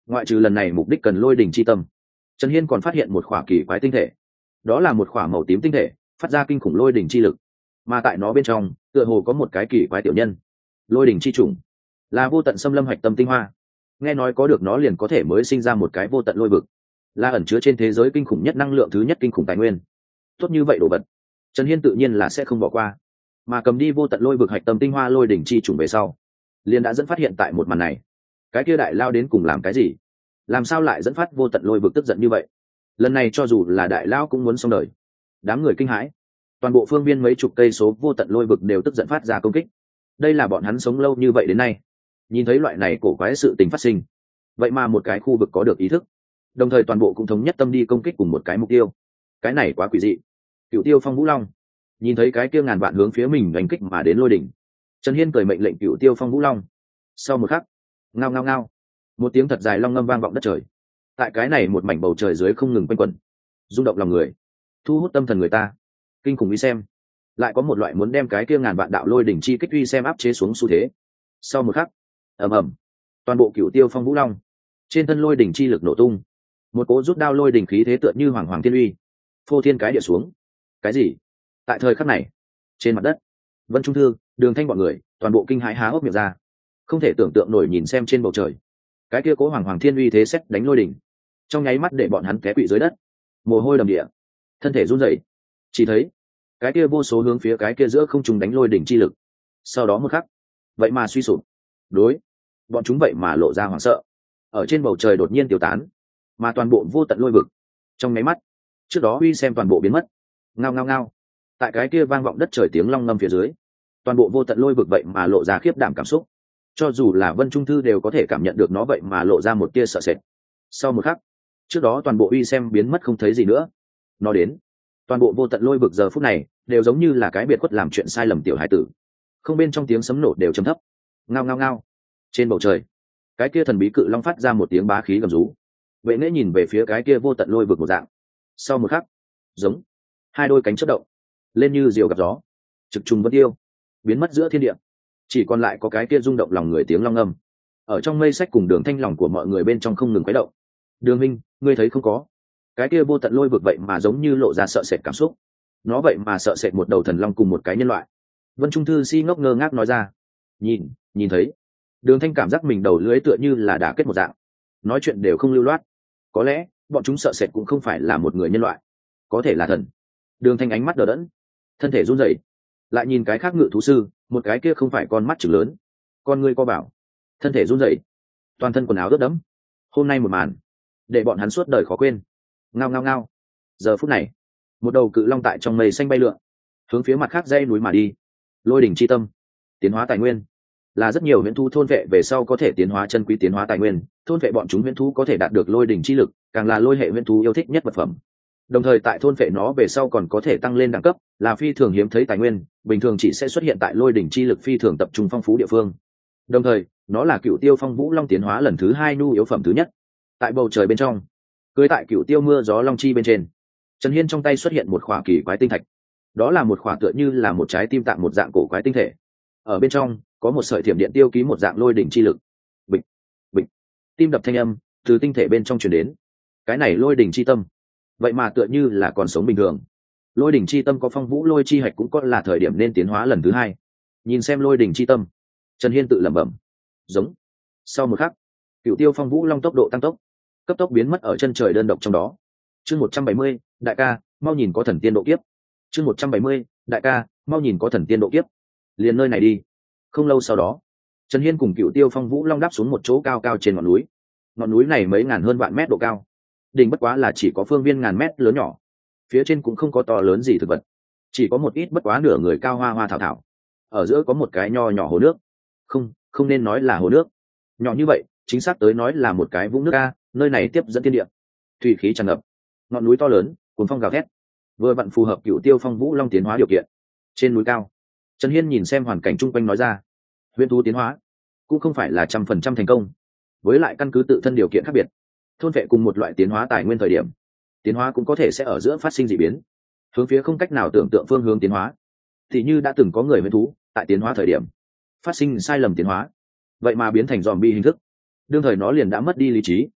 ngoại trừ lần này mục đích cần lôi đỉnh chi tâm, Trần Hiên còn phát hiện một khỏa kỳ quái tinh thể. Đó là một khỏa màu tím tinh thể, phát ra kinh khủng lôi đỉnh chi lực, mà tại nó bên trong tựa hồ có một cái kỳ quái tiểu nhân. Lôi đỉnh chi trùng là vô tận xâm lâm hạch tâm tinh hoa, nghe nói có được nó liền có thể mới sinh ra một cái vô tận lôi vực, là ẩn chứa trên thế giới kinh khủng nhất năng lượng thứ nhất kinh khủng tài nguyên. Tốt như vậy đồ vật, Trần Hiên tự nhiên là sẽ không bỏ qua, mà cầm đi vô tận lôi vực hạch tâm tinh hoa lôi đỉnh chi trùng về sau, liền đã dẫn phát hiện tại một màn này. Cái kia đại lao đến cùng làm cái gì? Làm sao lại dẫn phát vô tận lôi vực tức giận như vậy? Lần này cho dù là đại lao cũng muốn xong đời. Đám người kinh hãi, toàn bộ phương viên mấy chục cây số vô tận lôi vực đều tức giận phát ra công kích. Đây là bọn hắn sống lâu như vậy đến nay nhìn thấy loại này cổ quái sự tình phát sinh, vậy mà một cái khu vực có được ý thức, đồng thời toàn bộ cũng thống nhất tâm đi công kích cùng một cái mục tiêu. Cái này quá quỷ dị. Cửu Tiêu Phong Vũ Long nhìn thấy cái kia ngàn vạn hướng phía mình đánh kích mà đến lôi đỉnh, Trần Hiên cười mệnh lệnh Cửu Tiêu Phong Vũ Long. Sau một khắc, ngao ngao ngao, một tiếng thật dài long ngâm vang vọng đất trời. Tại cái này một mảnh bầu trời dưới không ngừng quanh quẩn, rung động lòng người, thu hút tâm thần người ta. Kinh khủng uy xem, lại có một loại muốn đem cái kia ngàn vạn đạo lôi đỉnh chi kích uy xem áp chế xuống xu thế. Sau một khắc, ầm ầm, toàn bộ Cửu Tiêu Phong Vũ Long trên thân lôi đỉnh chi lực nổ tung, một cỗ rút đao lôi đỉnh khí thế tựa như hoàng hoàng thiên uy, phô thiên cái địa xuống. Cái gì? Tại thời khắc này, trên mặt đất, Vân Trung Thư, Đường Thanh bọn người toàn bộ kinh hãi há hốc miệng ra, không thể tưởng tượng nổi nhìn xem trên bầu trời cái kia cố hoàng hoàng thiên uy thế xét đánh lôi đỉnh, trong nháy mắt để bọn hắn té quỵ dưới đất, mồ hôi đầm địa, thân thể run rẩy. Chỉ thấy cái kia vô số hướng phía cái kia giữa không trung đánh lôi đỉnh chi lực, sau đó một khắc, vậy mà suy sụp. Đối, bọn chúng vậy mà lộ ra hoảng sợ, ở trên bầu trời đột nhiên tiêu tán, mà toàn bộ vô tận lôi vực trong nháy mắt trước đó uy xem toàn bộ biến mất. Ngao ngao ngao, tại cái kia vang vọng đất trời tiếng long ngâm phía dưới, toàn bộ vô tận lôi vực vậy mà lộ ra khiếp đảm cảm xúc, cho dù là Vân Trung Thư đều có thể cảm nhận được nó vậy mà lộ ra một tia sợ sệt. Sau một khắc, trước đó toàn bộ uy xem biến mất không thấy gì nữa. Nó đến, toàn bộ vô tận lôi vực giờ phút này đều giống như là cái biệt khuất làm chuyện sai lầm tiểu hải tử, không bên trong tiếng sấm nổ đều trầm thấp. Ngao ngao ngao, trên bầu trời cái kia thần bí cự long phát ra một tiếng bá khí gầm rú, vệ nễ nhìn về phía cái kia vô tận lôi vực một dạng. Sau một khắc, giống hai đôi cánh chớp động lên như diều gặp gió, trực trùng vân tiêu, biến mất giữa thiên địa, chỉ còn lại có cái kia rung động lòng người tiếng long âm ở trong mây sách cùng Đường Thanh lòng của mọi người bên trong không ngừng quấy động. Đường Minh, ngươi thấy không có, cái kia vô tận lôi vực vậy mà giống như lộ ra sợ sệt cảm xúc, nó vậy mà sợ sệt một đầu thần long cùng một cái nhân loại. Vân Trung Thư si ngốc ngơ ngác nói ra. Nhìn, nhìn thấy. Đường Thanh cảm giác mình đầu lưới tựa như là đã kết một dạng, nói chuyện đều không lưu loát. Có lẽ bọn chúng sợ sệt cũng không phải là một người nhân loại, có thể là thần. Đường Thanh ánh mắt đờ đẫn, thân thể run rẩy, lại nhìn cái khác ngự thú sư, một cái kia không phải con mắt chừng lớn, con ngươi co bảo, thân thể run rẩy, toàn thân quần áo ướt đẫm. Hôm nay một màn để bọn hắn suốt đời khó quên. Ngao ngao ngao, giờ phút này một đầu cự long tại trong mây xanh bay lượn, hướng phía mặt khác dãy núi mà đi. Lôi đỉnh chi tâm, tiến hóa tài nguyên, là rất nhiều huyễn thú thôn vệ về sau có thể tiến hóa chân quý tiến hóa tài nguyên. Thôn vệ bọn chúng huyễn thú có thể đạt được lôi đỉnh chi lực, càng là lôi hệ huyễn thú yêu thích nhất vật phẩm. Đồng thời tại thôn vệ nó về sau còn có thể tăng lên đẳng cấp, là phi thường hiếm thấy tài nguyên, bình thường chỉ sẽ xuất hiện tại lôi đỉnh chi lực phi thường tập trung phong phú địa phương. Đồng thời nó là Cửu Tiêu Phong Vũ Long tiến hóa lần thứ hai nhu yếu phẩm thứ nhất. Tại bầu trời bên trong, cưới tại Cửu Tiêu mưa gió long chi bên trên, Trần Hiên trong tay xuất hiện một khỏa kỳ quái tinh thạch. Đó là một khỏa tựa như là một trái tim tạng một dạng cổ quái tinh thể, ở bên trong có một sợi thiểm điện tiêu ký một dạng lôi đỉnh chi lực. Bịch bịch, tim đập thanh âm từ tinh thể bên trong truyền đến. Cái này lôi đỉnh chi tâm vậy mà tựa như là còn sống bình thường. Lôi đỉnh chi tâm có phong vũ lôi chi hạch cũng có là thời điểm nên tiến hóa lần thứ hai. Nhìn xem lôi đỉnh chi tâm, Trần Hiên tự lẩm bẩm. Giống. Sau một khắc, Cửu Tiêu Phong Vũ Long tốc độ tăng tốc, cấp tốc biến mất ở chân trời đơn độc trong đó. Chương một trăm bảy mươi, đại ca, mau nhìn có thần tiên độ kiếp. Chương một trăm bảy mươi, đại ca, mau nhìn có thần tiên độ kiếp. Liền nơi này đi. Không lâu sau đó, Trần Hiên cùng Cửu Tiêu Phong Vũ Long đáp xuống một chỗ cao cao trên ngọn núi. Ngọn núi này mấy ngàn hơn vạn mét độ cao, đỉnh bất quá là chỉ có phương viên ngàn mét lớn nhỏ, phía trên cũng không có to lớn gì thực vật, chỉ có một ít bất quá nửa người cao hoa hoa thảo thảo. Ở giữa có một cái nho nhỏ hồ nước, không không nên nói là hồ nước, nhỏ như vậy chính xác tới nói là một cái vũng nước a. Nơi này tiếp dẫn thiên địa, thủy khí tràn ngập, ngọn núi to lớn, cuồng phong gào thét, vừa vặn phù hợp Cửu Tiêu Phong Vũ Long tiến hóa điều kiện. Trên núi cao, Trần Hiên nhìn xem hoàn cảnh chung quanh nói ra, huyễn thú tiến hóa cũng không phải là trăm phần trăm thành công, với lại căn cứ tự thân điều kiện khác biệt, thôn vệ cùng một loại tiến hóa tài nguyên thời điểm, tiến hóa cũng có thể sẽ ở giữa phát sinh dị biến, hướng phía không cách nào tưởng tượng phương hướng tiến hóa. Thì như đã từng có người huyễn thú tại tiến hóa thời điểm phát sinh sai lầm tiến hóa, vậy mà biến thành zombie hình thức, đương thời nó liền đã mất đi lý trí,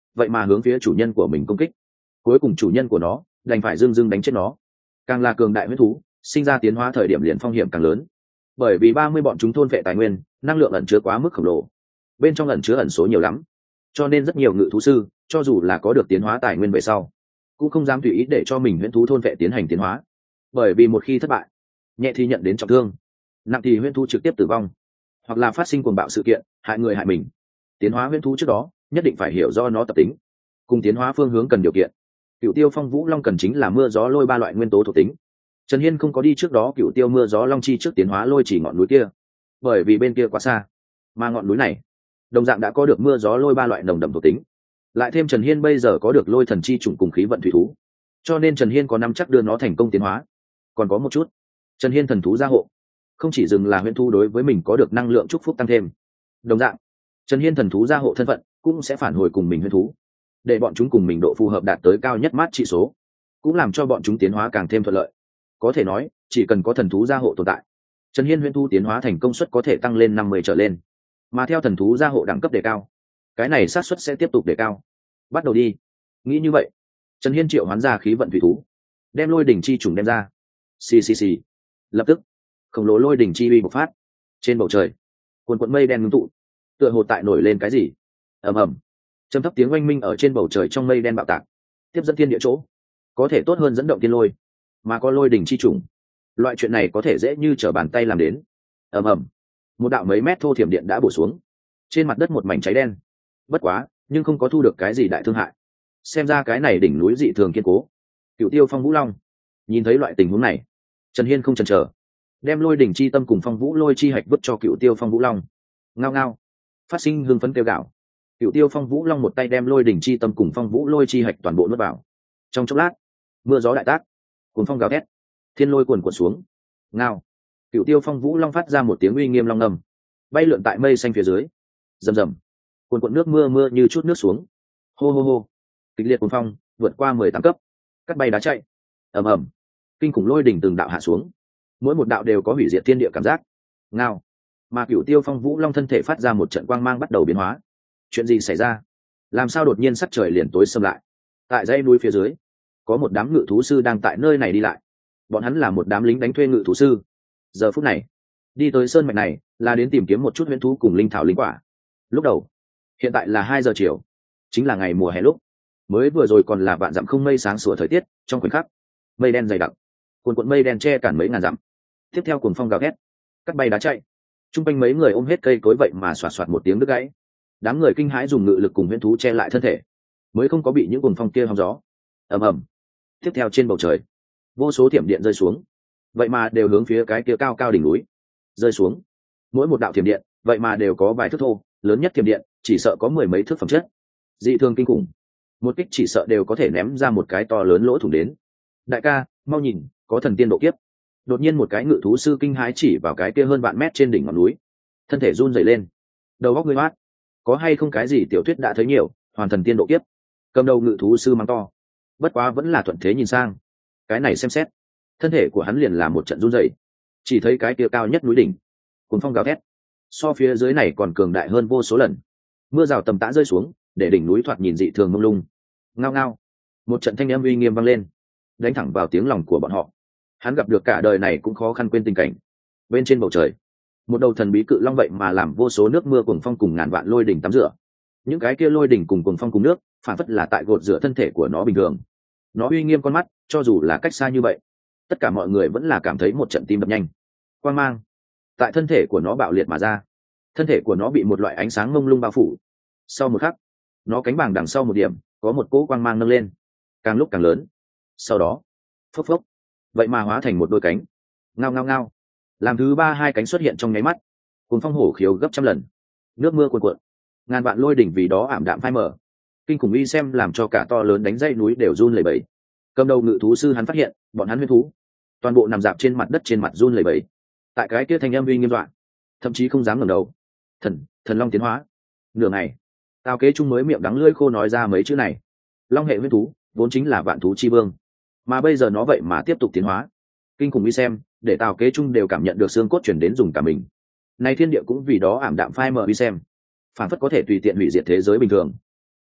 vậy mà hướng phía chủ nhân của mình công kích. Cuối cùng chủ nhân của nó đành phải dưng dưng đánh chết nó. Càng là cường đại huyễn thú, sinh ra tiến hóa thời điểm liền phong hiểm càng lớn, bởi vì ba mươi bọn chúng thôn vệ tài nguyên, năng lượng ẩn chứa quá mức khổng lồ, bên trong ẩn chứa ẩn số nhiều lắm, cho nên rất nhiều ngự thú sư cho dù là có được tiến hóa tài nguyên về sau cũng không dám tùy ý để cho mình huyễn thú thôn vệ tiến hành tiến hóa, bởi vì một khi thất bại, nhẹ thì nhận đến trọng thương, nặng thì huyễn thú trực tiếp tử vong, hoặc là phát sinh cuồng bạo sự kiện hại người hại mình. Tiến hóa huyễn thú trước đó nhất định phải hiểu do nó tập tính cùng tiến hóa phương hướng cần điều kiện. Cựu tiêu phong vũ long cần chính là mưa gió lôi ba loại nguyên tố thuộc tính. Trần Hiên không có đi trước đó cựu tiêu mưa gió long chi trước tiến hóa lôi chỉ ngọn núi kia, bởi vì bên kia quá xa, mà ngọn núi này đồng dạng đã có được mưa gió lôi ba loại nồng đậm thuộc tính, lại thêm Trần Hiên bây giờ có được lôi thần chi chủng cùng khí vận thủy thú, cho nên Trần Hiên có nắm chắc đưa nó thành công tiến hóa. Còn có một chút, Trần Hiên thần thú gia hộ không chỉ dừng là huyễn thú đối với mình có được năng lượng chúc phúc tăng thêm, đồng dạng Trần Hiên thần thú gia hộ thân phận cũng sẽ phản hồi cùng mình huyễn thú, để bọn chúng cùng mình độ phù hợp đạt tới cao nhất mát trị số, cũng làm cho bọn chúng tiến hóa càng thêm thuận lợi. Có thể nói chỉ cần có thần thú gia hộ tồn tại, Trần Hiên huyễn thú tiến hóa thành công suất có thể tăng lên năm mươi trở lên, mà theo thần thú gia hộ đẳng cấp đề cao, cái này xác suất sẽ tiếp tục đề cao. Bắt đầu đi. Nghĩ như vậy, Trần Hiên triệu hoán ra khí vận thủy thú, đem lôi đỉnh chi trùng đem ra. Xì xì xì. Lập tức khổng lồ lôi đỉnh chi uy bộc phát. Trên bầu trời cuồn cuộn mây đen ngưng tụ, tựa hồ tại nổi lên cái gì. Ầm ầm. Trầm thấp tiếng oanh minh ở trên bầu trời trong mây đen bạo tạc, tiếp dẫn thiên địa chỗ, có thể tốt hơn dẫn động thiên lôi, mà có lôi đỉnh chi trùng, loại chuyện này có thể dễ như trở bàn tay làm đến. Ầm ầm. Một đạo mấy mét thô thiểm điện đã bổ xuống, trên mặt đất một mảnh cháy đen. Bất quá nhưng không có thu được cái gì đại thương hại, xem ra cái này đỉnh núi dị thường kiên cố. Cựu tiêu phong vũ long nhìn thấy loại tình huống này, Trần Hiên không chần chờ, đem lôi đỉnh chi tâm cùng phong vũ lôi chi hạch vứt cho cựu tiêu phong vũ long. Ngao ngao, phát sinh hương phấn kêu gạo. Cựu tiêu phong vũ long một tay đem lôi đỉnh chi tâm cùng phong vũ lôi chi hạch toàn bộ nuốt vào. Trong chốc lát, mưa gió đại tác, cuốn phong gào thét, thiên lôi cuồn cuộn xuống. Ngao, cựu tiêu phong vũ long phát ra một tiếng uy nghiêm long ngầm, bay lượn tại mây xanh phía dưới. Rầm rầm, cuồn cuộn nước mưa mưa như chút nước xuống. Hô hô hô, kịch liệt cuồng phong vượt qua mười tám cấp, cắt bay đá chạy. Ầm ầm, kinh khủng lôi đỉnh từng đạo hạ xuống, mỗi một đạo đều có hủy diệt thiên địa cảm giác. Ngao, mà cựu tiêu phong vũ long thân thể phát ra một trận quang mang bắt đầu biến hóa. Chuyện gì xảy ra? Làm sao đột nhiên sắc trời liền tối sầm lại? Tại dãy núi phía dưới có một đám ngự thú sư đang tại nơi này đi lại, bọn hắn là một đám lính đánh thuê ngự thú sư. Giờ phút này đi tới sơn mạch này là đến tìm kiếm một chút huyễn thú cùng linh thảo linh quả. Lúc đầu hiện tại là hai giờ chiều, chính là ngày mùa hè, lúc mới vừa rồi còn là vạn dặm không mây sáng sủa thời tiết. Trong khoảnh khắc mây đen dày đặc, cuồn cuộn mây đen che cản mấy ngàn dặm. Tiếp theo cuồng phong gào thét, cắt bay đá chạy. Trung quanh mấy người ôm hết cây cối, vậy mà xoạt xoạt một tiếng đứt gãy. Đám người kinh hãi dùng ngự lực cùng huyễn thú che lại thân thể, mới không có bị những cuồng phong kia hòng gió. Ầm ầm. Tiếp theo trên bầu trời vô số thiểm điện rơi xuống, vậy mà đều hướng phía cái kia cao cao đỉnh núi rơi xuống. Mỗi một đạo thiểm điện vậy mà đều có vài thước thô, lớn nhất thiểm điện chỉ sợ có mười mấy thước phẩm chất, dị thường kinh khủng. Một kích chỉ sợ đều có thể ném ra một cái to lớn lỗ thủng đến. Đại ca, mau nhìn, có thần tiên độ kiếp. Đột nhiên một cái ngự thú sư kinh hãi chỉ vào cái kia hơn vạn mét trên đỉnh ngọn núi, thân thể run rẩy lên. Đầu óc ngươi hoát, có hay không cái gì tiểu thuyết đã thấy nhiều, hoàn thần tiên độ kiếp. Cầm đầu ngự thú sư mắng to, bất quá vẫn là thuận thế nhìn sang. Cái này xem xét, thân thể của hắn liền là một trận run rẩy. Chỉ thấy cái kia cao nhất núi đỉnh, cuồng phong gào thét, so phía dưới này còn cường đại hơn vô số lần. Mưa rào tầm tã rơi xuống, để đỉnh núi thoạt nhìn dị thường mông lung. Ngao ngao, một trận thanh âm uy nghiêm vang lên, đánh thẳng vào tiếng lòng của bọn họ. Hắn gặp được cả đời này cũng khó khăn quên tình cảnh. Bên trên bầu trời, một đầu thần bí cự long vậy mà làm vô số nước mưa cuồng phong cùng ngàn vạn lôi đỉnh tắm rửa. Những cái kia lôi đỉnh cùng cuồng phong cùng nước, phản phất là tại gột rửa thân thể của nó bình thường. Nó uy nghiêm con mắt, cho dù là cách xa như vậy, tất cả mọi người vẫn là cảm thấy một trận tim đập nhanh. Quang mang tại thân thể của nó bạo liệt mà ra, thân thể của nó bị một loại ánh sáng mông lung bao phủ. Sau một khắc, nó cánh bàng đằng sau một điểm có một cỗ quang mang nâng lên, càng lúc càng lớn. Sau đó phốc phốc, vậy mà hóa thành một đôi cánh. Ngao ngao ngao, làm thứ ba hai cánh xuất hiện trong nháy mắt, cuồng phong hổ khiếu gấp trăm lần, nước mưa cuồn cuộn, ngàn vạn lôi đỉnh vì đó ảm đạm phai mờ. Kinh khủng uy xem làm cho cả to lớn đánh dãy núi đều run lẩy bẩy. Cầm đầu ngự thú sư hắn phát hiện bọn hắn huyết thú toàn bộ nằm dạp trên mặt đất, trên mặt run lẩy bẩy. Tại cái kia thanh âm uy nghiêm đoạn, thậm chí không dám ngẩng đầu. Thần, thần long tiến hóa. Nửa ngày, Tào Kế Trung mới miệng đắng lưỡi khô nói ra mấy chữ này. Long hệ huyết thú vốn chính là vạn thú chi vương, mà bây giờ nó vậy mà tiếp tục tiến hóa. Kinh khủng uy xem để Tào Kế Trung đều cảm nhận được xương cốt chuyển đến dùng cả mình. Này thiên địa cũng vì đó ảm đạm phai mờ uy xem, phản phất có thể tùy tiện hủy diệt thế giới bình thường.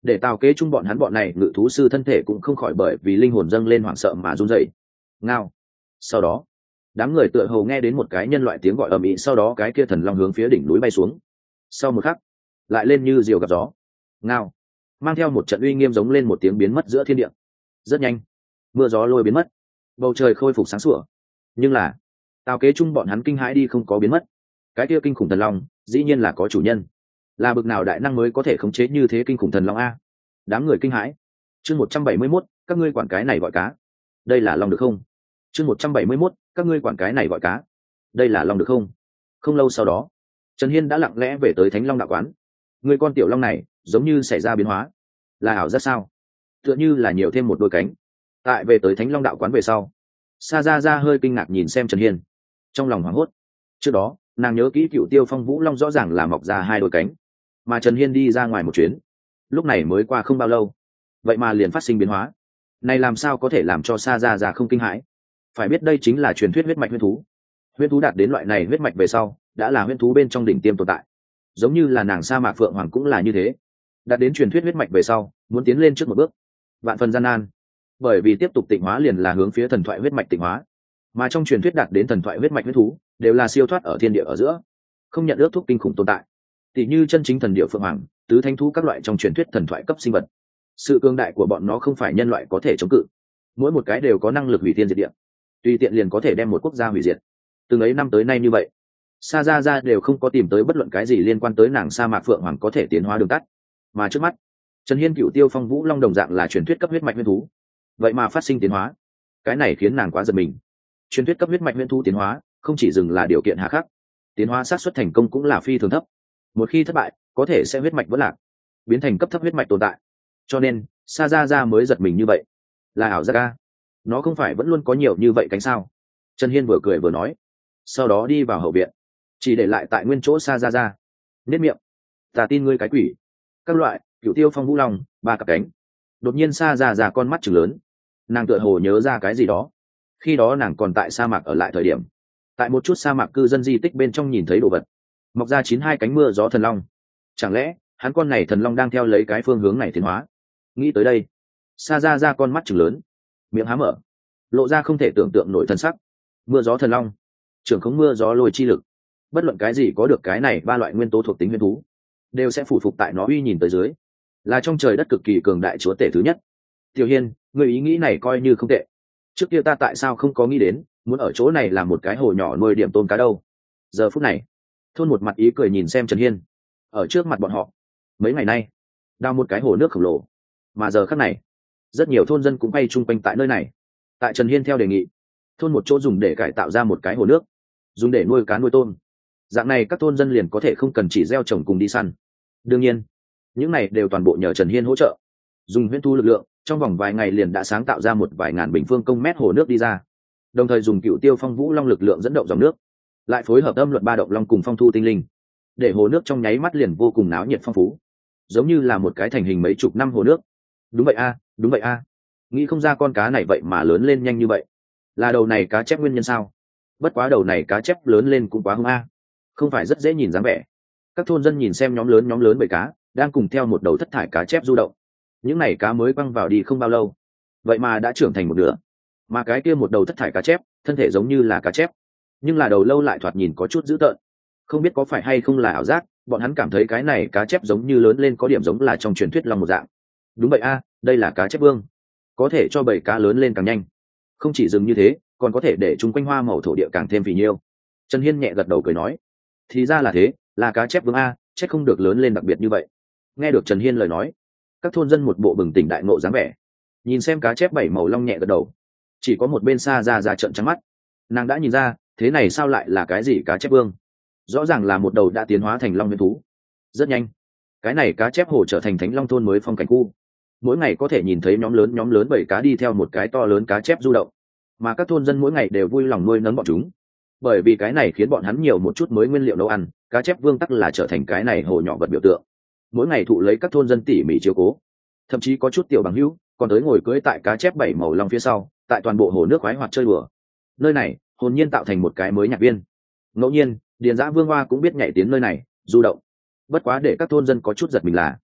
để tào kế chung bọn hắn bọn này ngự thú sư thân thể cũng không khỏi bởi vì linh hồn dâng lên hoảng sợ mà run rẩy. Ngao. Sau đó đám người tựa hồ nghe đến một cái nhân loại tiếng gọi ầm ĩ, sau đó cái kia thần long hướng phía đỉnh núi bay xuống. Sau một khắc lại lên như diều gặp gió. Ngao. Mang theo một trận uy nghiêm giống lên một tiếng biến mất giữa thiên địa. Rất nhanh mưa gió lôi biến mất, bầu trời khôi phục sáng sủa. Nhưng là tào kế chung bọn hắn kinh hãi đi không có biến mất. Cái kia kinh khủng thần long dĩ nhiên là có chủ nhân. Là bực nào đại năng mới có thể khống chế như thế kinh khủng thần long a? Đám người kinh hãi. Chương một trăm bảy mươi mốt, các ngươi quản cái này gọi cá. Đây là long được không? Chương một trăm bảy mươi mốt, các ngươi quản cái này gọi cá. Đây là long được không? Không lâu sau đó, Trần Hiên đã lặng lẽ về tới Thánh Long đạo quán. Người con tiểu long này giống như xảy ra biến hóa. Là ảo giác sao? Tựa như là nhiều thêm một đôi cánh. Tại về tới Thánh Long đạo quán về sau, Sa Ra Ra hơi kinh ngạc nhìn xem Trần Hiên, trong lòng hoảng hốt. Trước đó nàng nhớ kỹ Cựu Tiêu Phong Vũ Long rõ ràng là mọc ra hai đôi cánh, mà Trần Hiên đi ra ngoài một chuyến, lúc này mới qua không bao lâu, vậy mà liền phát sinh biến hóa này, làm sao có thể làm cho Sa Ra Ra không kinh hãi? Phải biết đây chính là truyền thuyết huyết mạch huyết thú. Huyết thú đạt đến loại này huyết mạch về sau đã là huyết thú bên trong đỉnh tiêm tồn tại, giống như là nàng Sa Mạc Phượng Hoàng cũng là như thế. Đạt đến truyền thuyết huyết mạch về sau muốn tiến lên trước một bước vạn phần gian nan, bởi vì tiếp tục tịnh hóa liền là hướng phía thần thoại huyết mạch tịnh hóa, mà trong truyền thuyết đạt đến thần thoại huyết mạch huyết thú đều là siêu thoát ở thiên địa ở giữa, không nhận ước thúc kinh khủng tồn tại, tỷ như chân chính thần địa Phượng Hoàng, tứ thánh thú các loại trong truyền thuyết thần thoại cấp sinh vật. Sự cương đại của bọn nó không phải nhân loại có thể chống cự, mỗi một cái đều có năng lực hủy thiên diệt địa, tùy tiện liền có thể đem một quốc gia hủy diệt. Từng ấy năm tới nay như vậy, Sa Ra Ra đều không có tìm tới bất luận cái gì liên quan tới nàng Sa Mạc Phượng Hoàng có thể tiến hóa đường tắt, mà trước mắt Trần Hiên Cựu Tiêu Phong Vũ Long đồng dạng là truyền thuyết cấp huyết mạch huyết thú, vậy mà phát sinh tiến hóa, cái này khiến nàng quá giật mình. Truyền thuyết cấp huyết mạch huyết thú tiến hóa không chỉ dừng là điều kiện hà khắc, tiến hóa xác suất thành công cũng là phi thường thấp, một khi thất bại có thể sẽ huyết mạch vỡ lạc, biến thành cấp thấp huyết mạch tồn tại. Cho nên Sa Ra Ra mới giật mình như vậy. Là ảo giác a? Nó không phải vẫn luôn có nhiều như vậy cánh sao? Trần Hiên vừa cười vừa nói, sau đó đi vào hậu viện, chỉ để lại tại nguyên chỗ Sa Ra Ra. Nết miệng, ta tin ngươi cái quỷ. Các loại Cựu Tiêu Phong Vũ Long ba cặp cánh. Đột nhiên Sa Ra Ra con mắt trừng lớn, nàng tựa hồ nhớ ra cái gì đó. Khi đó nàng còn tại sa mạc ở lại thời điểm, tại một chút sa mạc cư dân di tích bên trong nhìn thấy đồ vật, mọc ra chín hai cánh mưa gió thần long. Chẳng lẽ hắn con này thần long đang theo lấy cái phương hướng này tiến hóa? Nghĩ tới đây, Sa Ra Ra con mắt trừng lớn, miệng há mở, lộ ra không thể tưởng tượng nổi thần sắc. Mưa gió thần long, trưởng khống mưa gió lôi chi lực, bất luận cái gì có được cái này ba loại nguyên tố thuộc tính huyền thú đều sẽ phủ phục tại nó uy nhìn tới dưới, là trong trời đất cực kỳ cường đại chúa tể thứ nhất. Tiểu Hiên, người ý nghĩ này coi như không tệ. Trước kia ta tại sao không có nghĩ đến muốn ở chỗ này làm một cái hồ nhỏ nuôi điểm tôm cá đâu? Giờ phút này thôn một mặt ý cười nhìn xem Trần Hiên. Ở trước mặt bọn họ, mấy ngày nay đào một cái hồ nước khổng lồ, mà giờ khắc này rất nhiều thôn dân cũng bay chung quanh tại nơi này. Tại Trần Hiên theo đề nghị, thôn một chỗ dùng để cải tạo ra một cái hồ nước, dùng để nuôi cá nuôi tôm. Dạng này các thôn dân liền có thể không cần chỉ gieo trồng cùng đi săn. Đương nhiên những này đều toàn bộ nhờ Trần Hiên hỗ trợ, dùng huyễn thu lực lượng trong vòng vài ngày liền đã sáng tạo ra một vài ngàn bình phương công mét hồ nước đi ra, đồng thời dùng Cựu Tiêu Phong Vũ Long lực lượng dẫn động dòng nước, lại phối hợp âm luật ba động long cùng phong thu tinh linh, để hồ nước trong nháy mắt liền vô cùng náo nhiệt phong phú, giống như là một cái thành hình mấy chục năm hồ nước. Đúng vậy a, đúng vậy a. Nghĩ không ra con cá này vậy mà lớn lên nhanh như vậy. Là đầu này cá chép nguyên nhân sao? Bất quá đầu này cá chép lớn lên cũng quá hung a, không phải rất dễ nhìn dáng vẻ. Các thôn dân nhìn xem nhóm lớn nhóm lớn bầy cá đang cùng theo một đầu thất thải cá chép du động. Những này cá mới quăng vào đi không bao lâu, vậy mà đã trưởng thành một nửa. Mà cái kia một đầu thất thải cá chép thân thể giống như là cá chép, nhưng là đầu lâu lại thoạt nhìn có chút dữ tợn. Không biết có phải hay không là ảo giác, bọn hắn cảm thấy cái này cá chép giống như lớn lên có điểm giống là trong truyền thuyết long một dạng. Đúng vậy a, đây là cá chép vương, có thể cho bầy cá lớn lên càng nhanh. Không chỉ dừng như thế, còn có thể để chúng quanh hoa màu thổ địa càng thêm phì nhiêu. Trần Hiên nhẹ gật đầu cười nói, thì ra là thế, là cá chép vương a, chắc không được lớn lên đặc biệt như vậy. Nghe được Trần Hiên lời nói, các thôn dân một bộ bừng tỉnh đại ngộ dáng vẻ, nhìn xem cá chép bảy màu long nhẹ gật đầu. Chỉ có một bên Sa Ra Ra trợn trắng mắt, nàng đã nhìn ra, thế này sao lại là cái gì cá chép vương? Rõ ràng là một đầu đã tiến hóa thành long nguyên thú. Rất nhanh, cái này cá chép hồ trở thành Thánh Long thôn mới phong cảnh khu. Mỗi ngày có thể nhìn thấy nhóm lớn nhóm lớn bầy cá đi theo một cái to lớn cá chép du động, mà các thôn dân mỗi ngày đều vui lòng nuôi nấng bọn chúng, bởi vì cái này khiến bọn hắn nhiều một chút mới nguyên liệu nấu ăn. Cá chép vương tắc là trở thành cái này hồ nhỏ vật biểu tượng, mỗi ngày thụ lấy các thôn dân tỉ mỉ chiếu cố. Thậm chí có chút tiểu bằng hữu còn tới ngồi cưỡi tại cá chép bảy màu long phía sau, tại toàn bộ hồ nước khoái hoạt chơi đùa. Nơi này hồn nhiên tạo thành một cái mới nhạc viên. Ngẫu nhiên Điền Dã Vương Hoa cũng biết nhảy tiến nơi này du động. Bất quá để các thôn dân có chút giật mình là,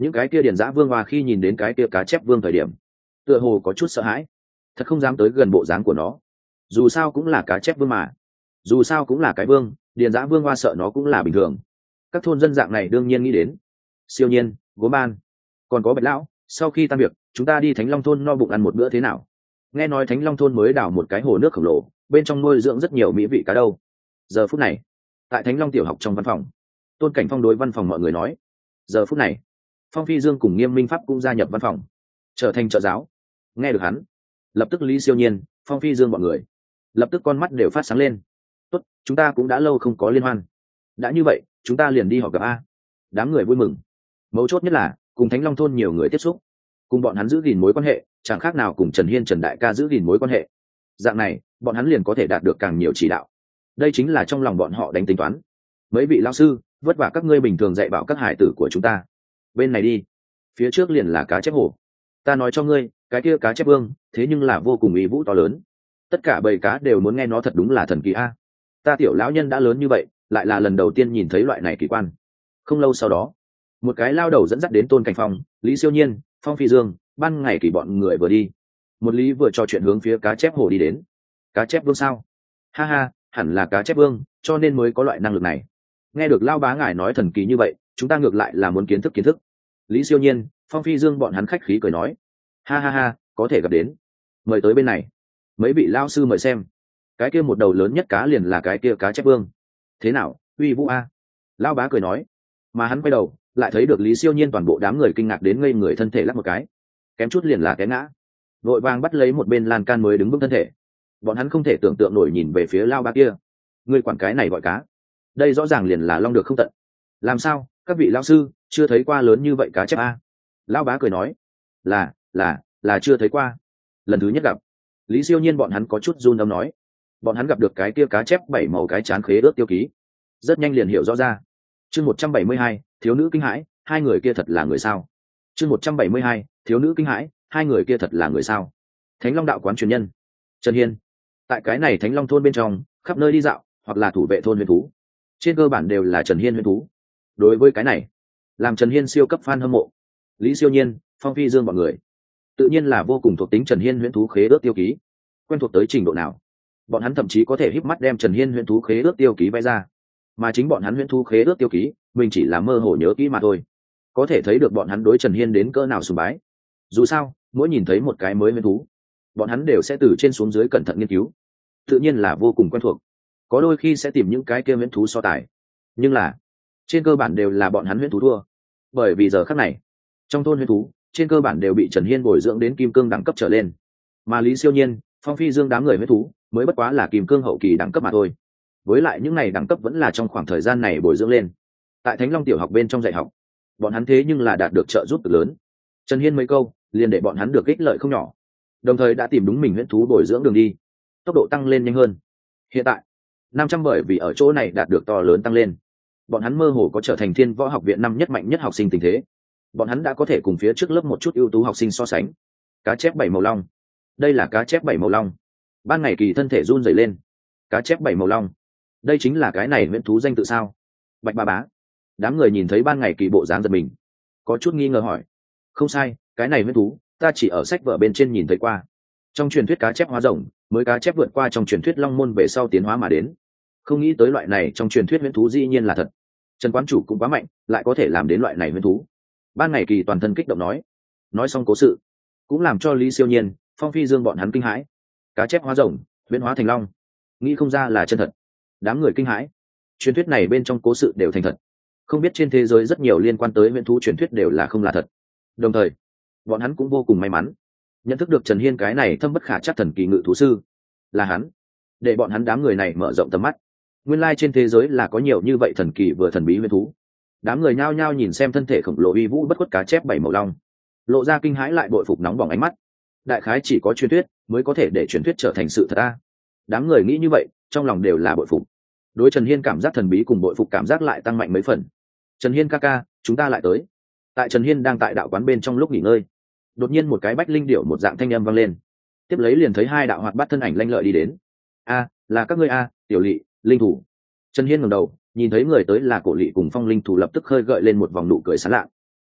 những cái kia điền giã vương hoa khi nhìn đến cái kia cá chép vương thời điểm tựa hồ có chút sợ hãi, thật không dám tới gần bộ dáng của nó. Dù sao cũng là cá chép vương mà, dù sao cũng là cái vương, điền giã vương hoa sợ nó cũng là bình thường. Các thôn dân dạng này đương nhiên nghĩ đến Siêu Nhiên, Gốm Ban, còn có Bạch lão. Sau khi tan việc chúng ta đi Thánh Long thôn no bụng ăn một bữa thế nào? Nghe nói Thánh Long thôn mới đào một cái hồ nước khổng lồ, bên trong nuôi dưỡng rất nhiều mỹ vị cá đâu. Giờ phút này tại Thánh Long tiểu học trong văn phòng, Tôn Cảnh Phong đối văn phòng mọi người nói. Giờ phút này Phong Phi Dương cùng Nghiêm Minh Pháp cũng gia nhập văn phòng, trở thành trợ giáo. Nghe được hắn, lập tức Lý Siêu Nhiên, Phong Phi Dương bọn người lập tức con mắt đều phát sáng lên. Tốt, chúng ta cũng đã lâu không có liên hoan, đã như vậy chúng ta liền đi họp gặp a. Đám người vui mừng, mấu chốt nhất là cùng Thánh Long thôn nhiều người tiếp xúc, cùng bọn hắn giữ gìn mối quan hệ chẳng khác nào cùng Trần Hiên Trần đại ca giữ gìn mối quan hệ. Dạng này bọn hắn liền có thể đạt được càng nhiều chỉ đạo. Đây chính là trong lòng bọn họ đánh tính toán. Mấy vị lao sư, vất vả các ngươi bình thường dạy bảo các hải tử của chúng ta. Bên này đi, phía trước liền là cá chép hồ. Ta nói cho ngươi, cái kia cá chép vương thế nhưng là vô cùng uy vũ to lớn, tất cả bầy cá đều muốn nghe nó, thật đúng là thần kỳ a. Ta tiểu lão nhân đã lớn như vậy, lại là lần đầu tiên nhìn thấy loại này kỳ quan. Không lâu sau đó, một cái lao đầu dẫn dắt đến Tôn Cảnh Phong, Lý Siêu Nhiên, Phong Phi Dương. Ban ngày kỳ bọn người vừa đi, một lý vừa trò chuyện hướng phía cá chép hồ đi đến. Cá chép vương sao? Ha ha, hẳn là cá chép vương, cho nên mới có loại năng lực này. Nghe được lao bá ngài nói thần kỳ như vậy, chúng ta ngược lại là muốn kiến thức kiến thức. Lý Siêu Nhiên, Phong Phi Dương bọn hắn khách khí cười nói. Ha ha ha, có thể gặp đến, mời tới bên này. Mấy vị lao sư mời xem, cái kia một đầu lớn nhất cá liền là cái kia cá chép vương. Thế nào, uy vũ a? Lao bá cười nói. Mà hắn quay đầu lại thấy được Lý Siêu Nhiên, toàn bộ đám người kinh ngạc đến ngây người, thân thể lắc một cái, kém chút liền là té ngã, vội vàng bắt lấy một bên lan can mới đứng vững thân thể. Bọn hắn không thể tưởng tượng nổi nhìn về phía lao bá kia. Người quản cái này gọi cá, đây rõ ràng liền là long được không tận. Làm sao các vị lao sư chưa thấy qua lớn như vậy cá chép a? Lao bá cười nói. là là là chưa thấy qua, lần thứ nhất gặp. Lý Siêu Nhiên bọn hắn có chút run âm nói. Bọn hắn gặp được cái kia cá chép bảy màu cái chán khế ước tiêu ký, rất nhanh liền hiểu rõ ra. Chương một trăm bảy mươi hai, thiếu nữ kinh hãi, hai người kia thật là người sao? Chương một trăm bảy mươi hai, thiếu nữ kinh hãi, hai người kia thật là người sao? Thánh Long đạo quán truyền nhân Trần Hiên, tại cái này Thánh Long thôn bên trong, khắp nơi đi dạo, hoặc là thủ vệ thôn huyền thú, trên cơ bản đều là Trần Hiên huyền thú. Đối với cái này, làm Trần Hiên siêu cấp fan hâm mộ, Lý Siêu Nhiên, Phong Phi Dương bọn người tự nhiên là vô cùng thuộc tính Trần Hiên huyền thú khế ước tiêu ký. Quen thuộc tới trình độ nào, bọn hắn thậm chí có thể híp mắt đem Trần Hiên huyền thú khế ước tiêu ký vẽ ra. Mà chính bọn hắn huyền thú khế ước tiêu ký, mình chỉ là mơ hồ nhớ kỹ mà thôi. Có thể thấy được bọn hắn đối Trần Hiên đến cỡ nào sùng bái. Dù sao, mỗi nhìn thấy một cái mới huyền thú, bọn hắn đều sẽ từ trên xuống dưới cẩn thận nghiên cứu, tự nhiên là vô cùng quen thuộc. Có đôi khi sẽ tìm những cái kia huyền thú so tài, nhưng là trên cơ bản đều là bọn hắn huyền thú thua. Bởi vì giờ khắc này, trong thôn huyền thú trên cơ bản đều bị Trần Hiên bồi dưỡng đến kim cương đẳng cấp trở lên, mà Lý Siêu Nhiên, Phong Phi Dương đám người huyền thú mới bất quá là kim cương hậu kỳ đẳng cấp mà thôi. Với lại những này đẳng cấp vẫn là trong khoảng thời gian này bồi dưỡng lên. Tại Thánh Long tiểu học bên trong dạy học, bọn hắn thế nhưng là đạt được trợ giúp cực lớn. Trần Hiên mấy câu liền để bọn hắn được ích lợi không nhỏ, đồng thời đã tìm đúng mình huyễn thú bồi dưỡng đường đi, tốc độ tăng lên nhanh hơn. Hiện tại năm trăm bởi vì ở chỗ này đạt được to lớn tăng lên, bọn hắn mơ hồ có trở thành Thiên Võ học viện năm nhất mạnh nhất học sinh tình thế. Bọn hắn đã có thể cùng phía trước lớp một chút ưu tú học sinh so sánh. Cá chép bảy màu long, đây là cá chép bảy màu long. Ban ngày kỳ thân thể run rẩy lên. Cá chép bảy màu long, đây chính là cái này huyễn thú danh tự sao? Bạch ba bá. Đám người nhìn thấy ban ngày kỳ bộ dáng giật mình, có chút nghi ngờ hỏi. Không sai, cái này huyễn thú ta chỉ ở sách vở bên trên nhìn thấy qua. Trong truyền thuyết cá chép hóa rồng, mới cá chép vượt qua trong truyền thuyết long môn về sau tiến hóa mà đến. Không nghĩ tới loại này trong truyền thuyết huyễn thú dĩ nhiên là thật. Trần quán chủ cũng quá mạnh, lại có thể làm đến loại này huyễn thú. Ban ngày kỳ toàn thân kích động nói. Nói xong cố sự, cũng làm cho Lý Siêu Nhiên, Phong Phi Dương bọn hắn kinh hãi. Cá chép hóa rồng, huyễn hóa thành long, nghĩ không ra là chân thật. Đám người kinh hãi. Truyền thuyết này bên trong cố sự đều thành thật. Không biết trên thế giới rất nhiều liên quan tới huyễn thú truyền thuyết đều là không là thật. Đồng thời, bọn hắn cũng vô cùng may mắn nhận thức được Trần Hiên cái này thâm bất khả trắc thần kỳ ngự thú sư. Là hắn để bọn hắn đám người này mở rộng tầm mắt. Nguyên lai trên thế giới là có nhiều như vậy thần kỳ vừa thần bí huyễn thú. Đám người nhao nhao nhìn xem thân thể khổng lồ uy vũ bất khuất cá chép bảy màu long, lộ ra kinh hãi lại bội phục nóng bỏng ánh mắt. Đại khái chỉ có truyền thuyết mới có thể để truyền thuyết trở thành sự thật a. Đám người nghĩ như vậy, trong lòng đều là bội phục. Đối Trần Hiên cảm giác thần bí cùng bội phục cảm giác lại tăng mạnh mấy phần. Trần Hiên ca ca, chúng ta lại tới. Tại Trần Hiên đang tại đạo quán bên trong lúc nghỉ ngơi, đột nhiên một cái bách linh điệu một dạng thanh âm vang lên, tiếp lấy liền thấy hai đạo hoạt bát thân ảnh lanh lợi đi đến. A, là các ngươi a, tiểu lỵ, linh thủ. Trần Hiên ngẩng đầu nhìn thấy người tới là cổ lỵ cùng phong linh thủ, lập tức khơi gợi lên một vòng nụ cười sán lạ.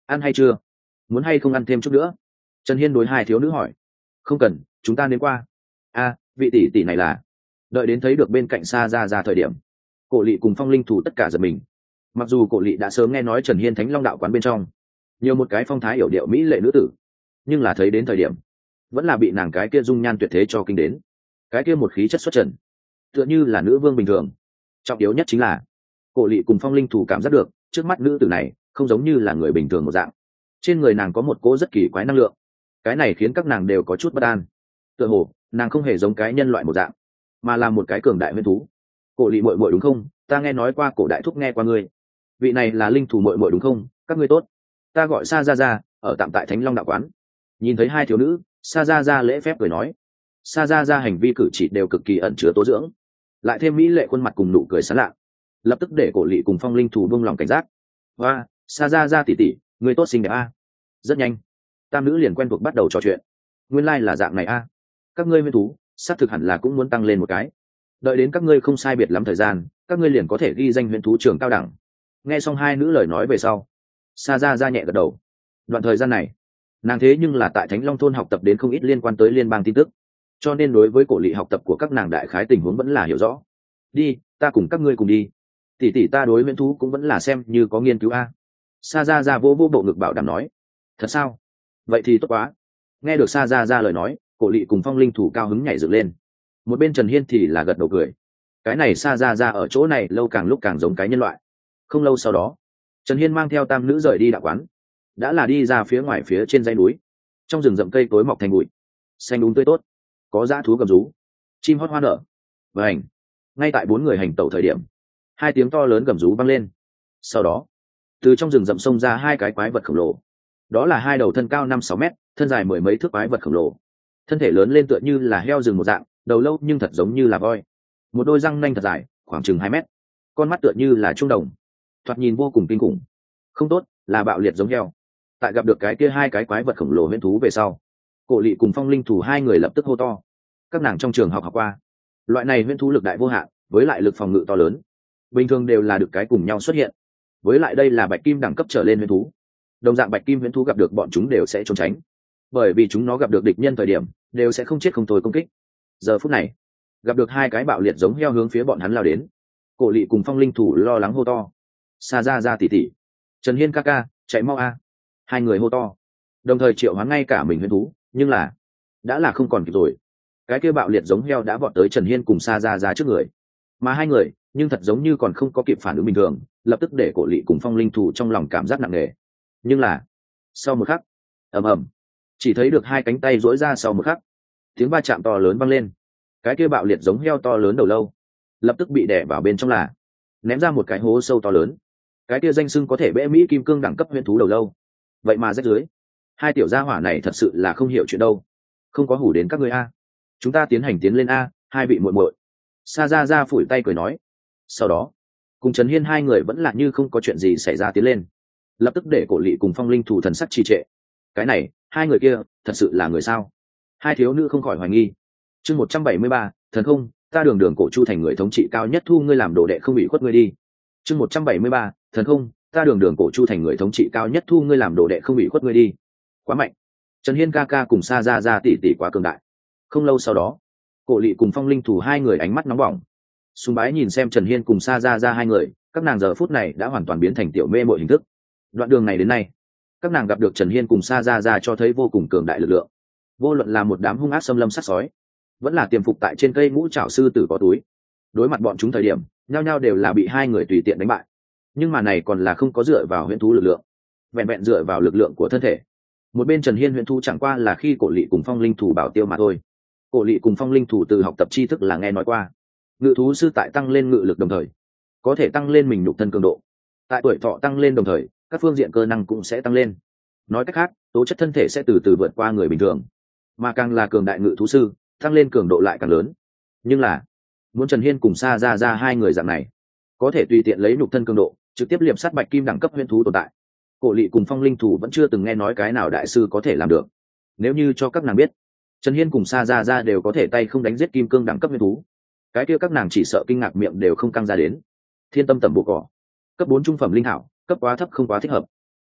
ăn hay chưa, muốn hay không ăn thêm chút nữa? Trần Hiên đối hai thiếu nữ hỏi. Không cần, chúng ta đến qua. A, vị tỷ tỷ này là. Đợi đến thấy được bên cạnh xa ra ra thời điểm, cổ lỵ cùng phong linh thủ tất cả giật mình. Mặc dù cổ lỵ đã sớm nghe nói Trần Hiên thánh long đạo quán bên trong nhiều một cái phong thái hiểu điệu mỹ lệ nữ tử, nhưng là thấy đến thời điểm vẫn là bị nàng cái kia dung nhan tuyệt thế cho kinh đến. Cái kia một khí chất xuất trần, tựa như là nữ vương bình thường. Trọng yếu nhất chính là cổ lỵ cùng phong linh thủ cảm giác được trước mắt nữ tử này không giống như là người bình thường một dạng, trên người nàng có một cỗ rất kỳ quái năng lượng. Cái này khiến các nàng đều có chút bất an. Tựa hồ nàng không hề giống cái nhân loại một dạng, mà là một cái cường đại nguyên thú. Cổ lỵ muội muội đúng không? Ta nghe nói qua cổ đại thúc nghe qua ngươi. Vị này là linh thủ muội muội đúng không? Các ngươi tốt. Ta gọi Sa Gia Gia, ở tạm tại Thánh Long đạo quán. Nhìn thấy hai thiếu nữ, Sa Gia Gia lễ phép cười nói. Sa Gia Gia hành vi cử chỉ đều cực kỳ ẩn chứa tố dưỡng, lại thêm mỹ lệ khuôn mặt cùng nụ cười sán lạ, lập tức để cổ lỵ cùng phong linh thủ buông lòng cảnh giác. Và Sa Gia Gia tỷ tỷ, người tốt xinh đẹp a. Rất nhanh, tam nữ liền quen thuộc bắt đầu trò chuyện. Nguyên lai like là dạng này a. Các ngươi nguyên thú xác thực hẳn là cũng muốn tăng lên một cái. Đợi đến các ngươi không sai biệt lắm thời gian, các ngươi liền có thể ghi danh huyền thú trường cao đẳng. Nghe xong hai nữ lời nói về sau, Sa Gia Gia nhẹ gật đầu. Đoạn thời gian này, nàng thế nhưng là tại Thánh Long thôn học tập đến không ít liên quan tới liên bang tin tức, cho nên đối với cổ lỵ học tập của các nàng đại khái tình huống vẫn là hiểu rõ. Đi, ta cùng các ngươi cùng đi. Tỷ tỷ ta đối huyền thú cũng vẫn là xem như có nghiên cứu a. Sa Gia Gia vô vô bộ ngực bảo đảm nói. Thật sao? Vậy thì tốt quá. Nghe được Sa Gia Gia lời nói, cổ lỵ cùng phong linh thủ cao hứng nhảy dựng lên. Một bên Trần Hiên thì là gật đầu cười. Cái này Sa Gia Gia ở chỗ này lâu càng lúc càng giống cái nhân loại. Không lâu sau đó, Trần Hiên mang theo tam nữ rời đi đạo quán, đã là đi ra phía ngoài phía trên dãy núi. Trong rừng rậm cây tối mọc thành bụi, xanh đúng tươi tốt, có dã thú gầm rú, chim hót hoa nở. Và hành, ngay tại bốn người hành tẩu thời điểm, hai tiếng to lớn gầm rú vang lên. Sau đó, từ trong rừng rậm xông ra hai cái quái vật khổng lồ. Đó là hai đầu thân cao năm sáu mét, thân dài mười mấy thước quái vật khổng lồ. Thân thể lớn lên tựa như là heo rừng một dạng, đầu lâu nhưng thật giống như là voi. Một đôi răng nanh thật dài, khoảng chừng hai mét. Con mắt tựa như là trung đồng, thoạt nhìn vô cùng kinh khủng. Không tốt, là bạo liệt giống heo. Tại gặp được cái kia hai cái quái vật khổng lồ huyễn thú về sau, cổ lỵ cùng phong linh thủ hai người lập tức hô to. Các nàng trong trường học học qua, loại này huyễn thú lực đại vô hạn, với lại lực phòng ngự to lớn, bình thường đều là được cái cùng nhau xuất hiện. Với lại đây là bạch kim đẳng cấp trở lên huyễn thú, đồng dạng bạch kim huyễn thú gặp được bọn chúng đều sẽ trốn tránh, bởi vì chúng nó gặp được địch nhân thời điểm đều sẽ không chết không thôi công kích. Giờ phút này gặp được hai cái bạo liệt giống heo hướng phía bọn hắn lao đến, cổ lỵ cùng phong linh thủ lo lắng hô to. Sa Gia Gia tỉ tỉ, Trần Hiên ca ca, chạy mau a. Hai người hô to, đồng thời triệu hoán ngay cả mình huyễn thú, nhưng là đã là không còn kịp rồi. Cái kia bạo liệt giống heo đã vọt tới Trần Hiên cùng Sa Gia Gia trước người, mà hai người nhưng thật giống như còn không có kịp phản ứng bình thường, lập tức để cổ lỵ cùng phong linh thủ trong lòng cảm giác nặng nề. Nhưng là sau một khắc, ầm ầm, chỉ thấy được hai cánh tay duỗi ra. Sau một khắc, tiếng va chạm to lớn vang lên. Cái kia bạo liệt giống heo to lớn đầu lâu lập tức bị đè vào bên trong, là ném ra một cái hố sâu to lớn. Cái kia danh xưng có thể bẽ mỹ kim cương đẳng cấp huyễn thú đầu lâu, vậy mà rách dưới. Hai tiểu gia hỏa này thật sự là không hiểu chuyện đâu. Không có hủ đến các ngươi a, chúng ta tiến hành tiến lên a. Hai vị muội muội. Sa Gia Gia phủi tay cười nói. Sau đó cùng Trần Hiên hai người vẫn là như không có chuyện gì xảy ra tiến lên, lập tức để cổ lỵ cùng phong linh thủ thần sắc trì trệ. Cái này hai người kia thật sự là người sao? Hai thiếu nữ không khỏi hoài nghi. Chương một trăm bảy mươi ba, thần không, ta đường đường cổ chu thành người thống trị cao nhất thu ngươi làm đồ đệ không bị khuất ngươi đi. Chương một trăm bảy mươi ba, thần không, ta đường đường cổ chu thành người thống trị cao nhất thu ngươi làm đồ đệ không bị khuất ngươi đi. Quá mạnh. Trần Hiên ca ca cùng Sa Gia Gia tỷ tỷ quá cường đại. Không lâu sau đó, cổ lỵ cùng phong linh thủ hai người ánh mắt nóng bỏng, sùng bái nhìn xem Trần Hiên cùng Sa Gia Gia hai người. Các nàng giờ phút này đã hoàn toàn biến thành tiểu mê mội hình thức. Đoạn đường này đến nay, các nàng gặp được Trần Hiên cùng Sa Gia Gia cho thấy vô cùng cường đại lực lượng. Vô luận là một đám hung ác xâm lâm sát sói, vẫn là tiềm phục tại trên cây ngũ trảo sư tử có túi, đối mặt bọn chúng thời điểm nhao nhao đều là bị hai người tùy tiện đánh bại. Nhưng mà này còn là không có dựa vào huyễn thú lực lượng, vẹn vẹn dựa vào lực lượng của thân thể. Một bên Trần Hiên huyễn thú chẳng qua là khi cổ lỵ cùng phong linh thủ bảo tiêu mà thôi. Cổ lỵ cùng phong linh thủ từ học tập tri thức là nghe nói qua, ngự thú sư tại tăng lên ngự lực đồng thời có thể tăng lên mình nhục thân cường độ, tại tuổi thọ tăng lên đồng thời các phương diện cơ năng cũng sẽ tăng lên. Nói cách khác, tố chất thân thể sẽ từ từ vượt qua người bình thường, mà càng là cường đại ngự thú sư tăng lên cường độ lại càng lớn. Nhưng là muốn Trần Hiên cùng Sa Gia Gia hai người dạng này có thể tùy tiện lấy nhục thân cường độ trực tiếp liệp sát bạch kim đẳng cấp huyễn thú tồn tại, cổ lỵ cùng phong linh thủ vẫn chưa từng nghe nói cái nào đại sư có thể làm được. Nếu như cho các nàng biết Trần Hiên cùng Sa Gia Gia đều có thể tay không đánh giết kim cương đẳng cấp huyễn thú, cái kia các nàng chỉ sợ kinh ngạc miệng đều không căng ra đến. Thiên tâm tẩm bộ cỏ, cấp bốn trung phẩm linh hảo, cấp quá thấp không quá thích hợp.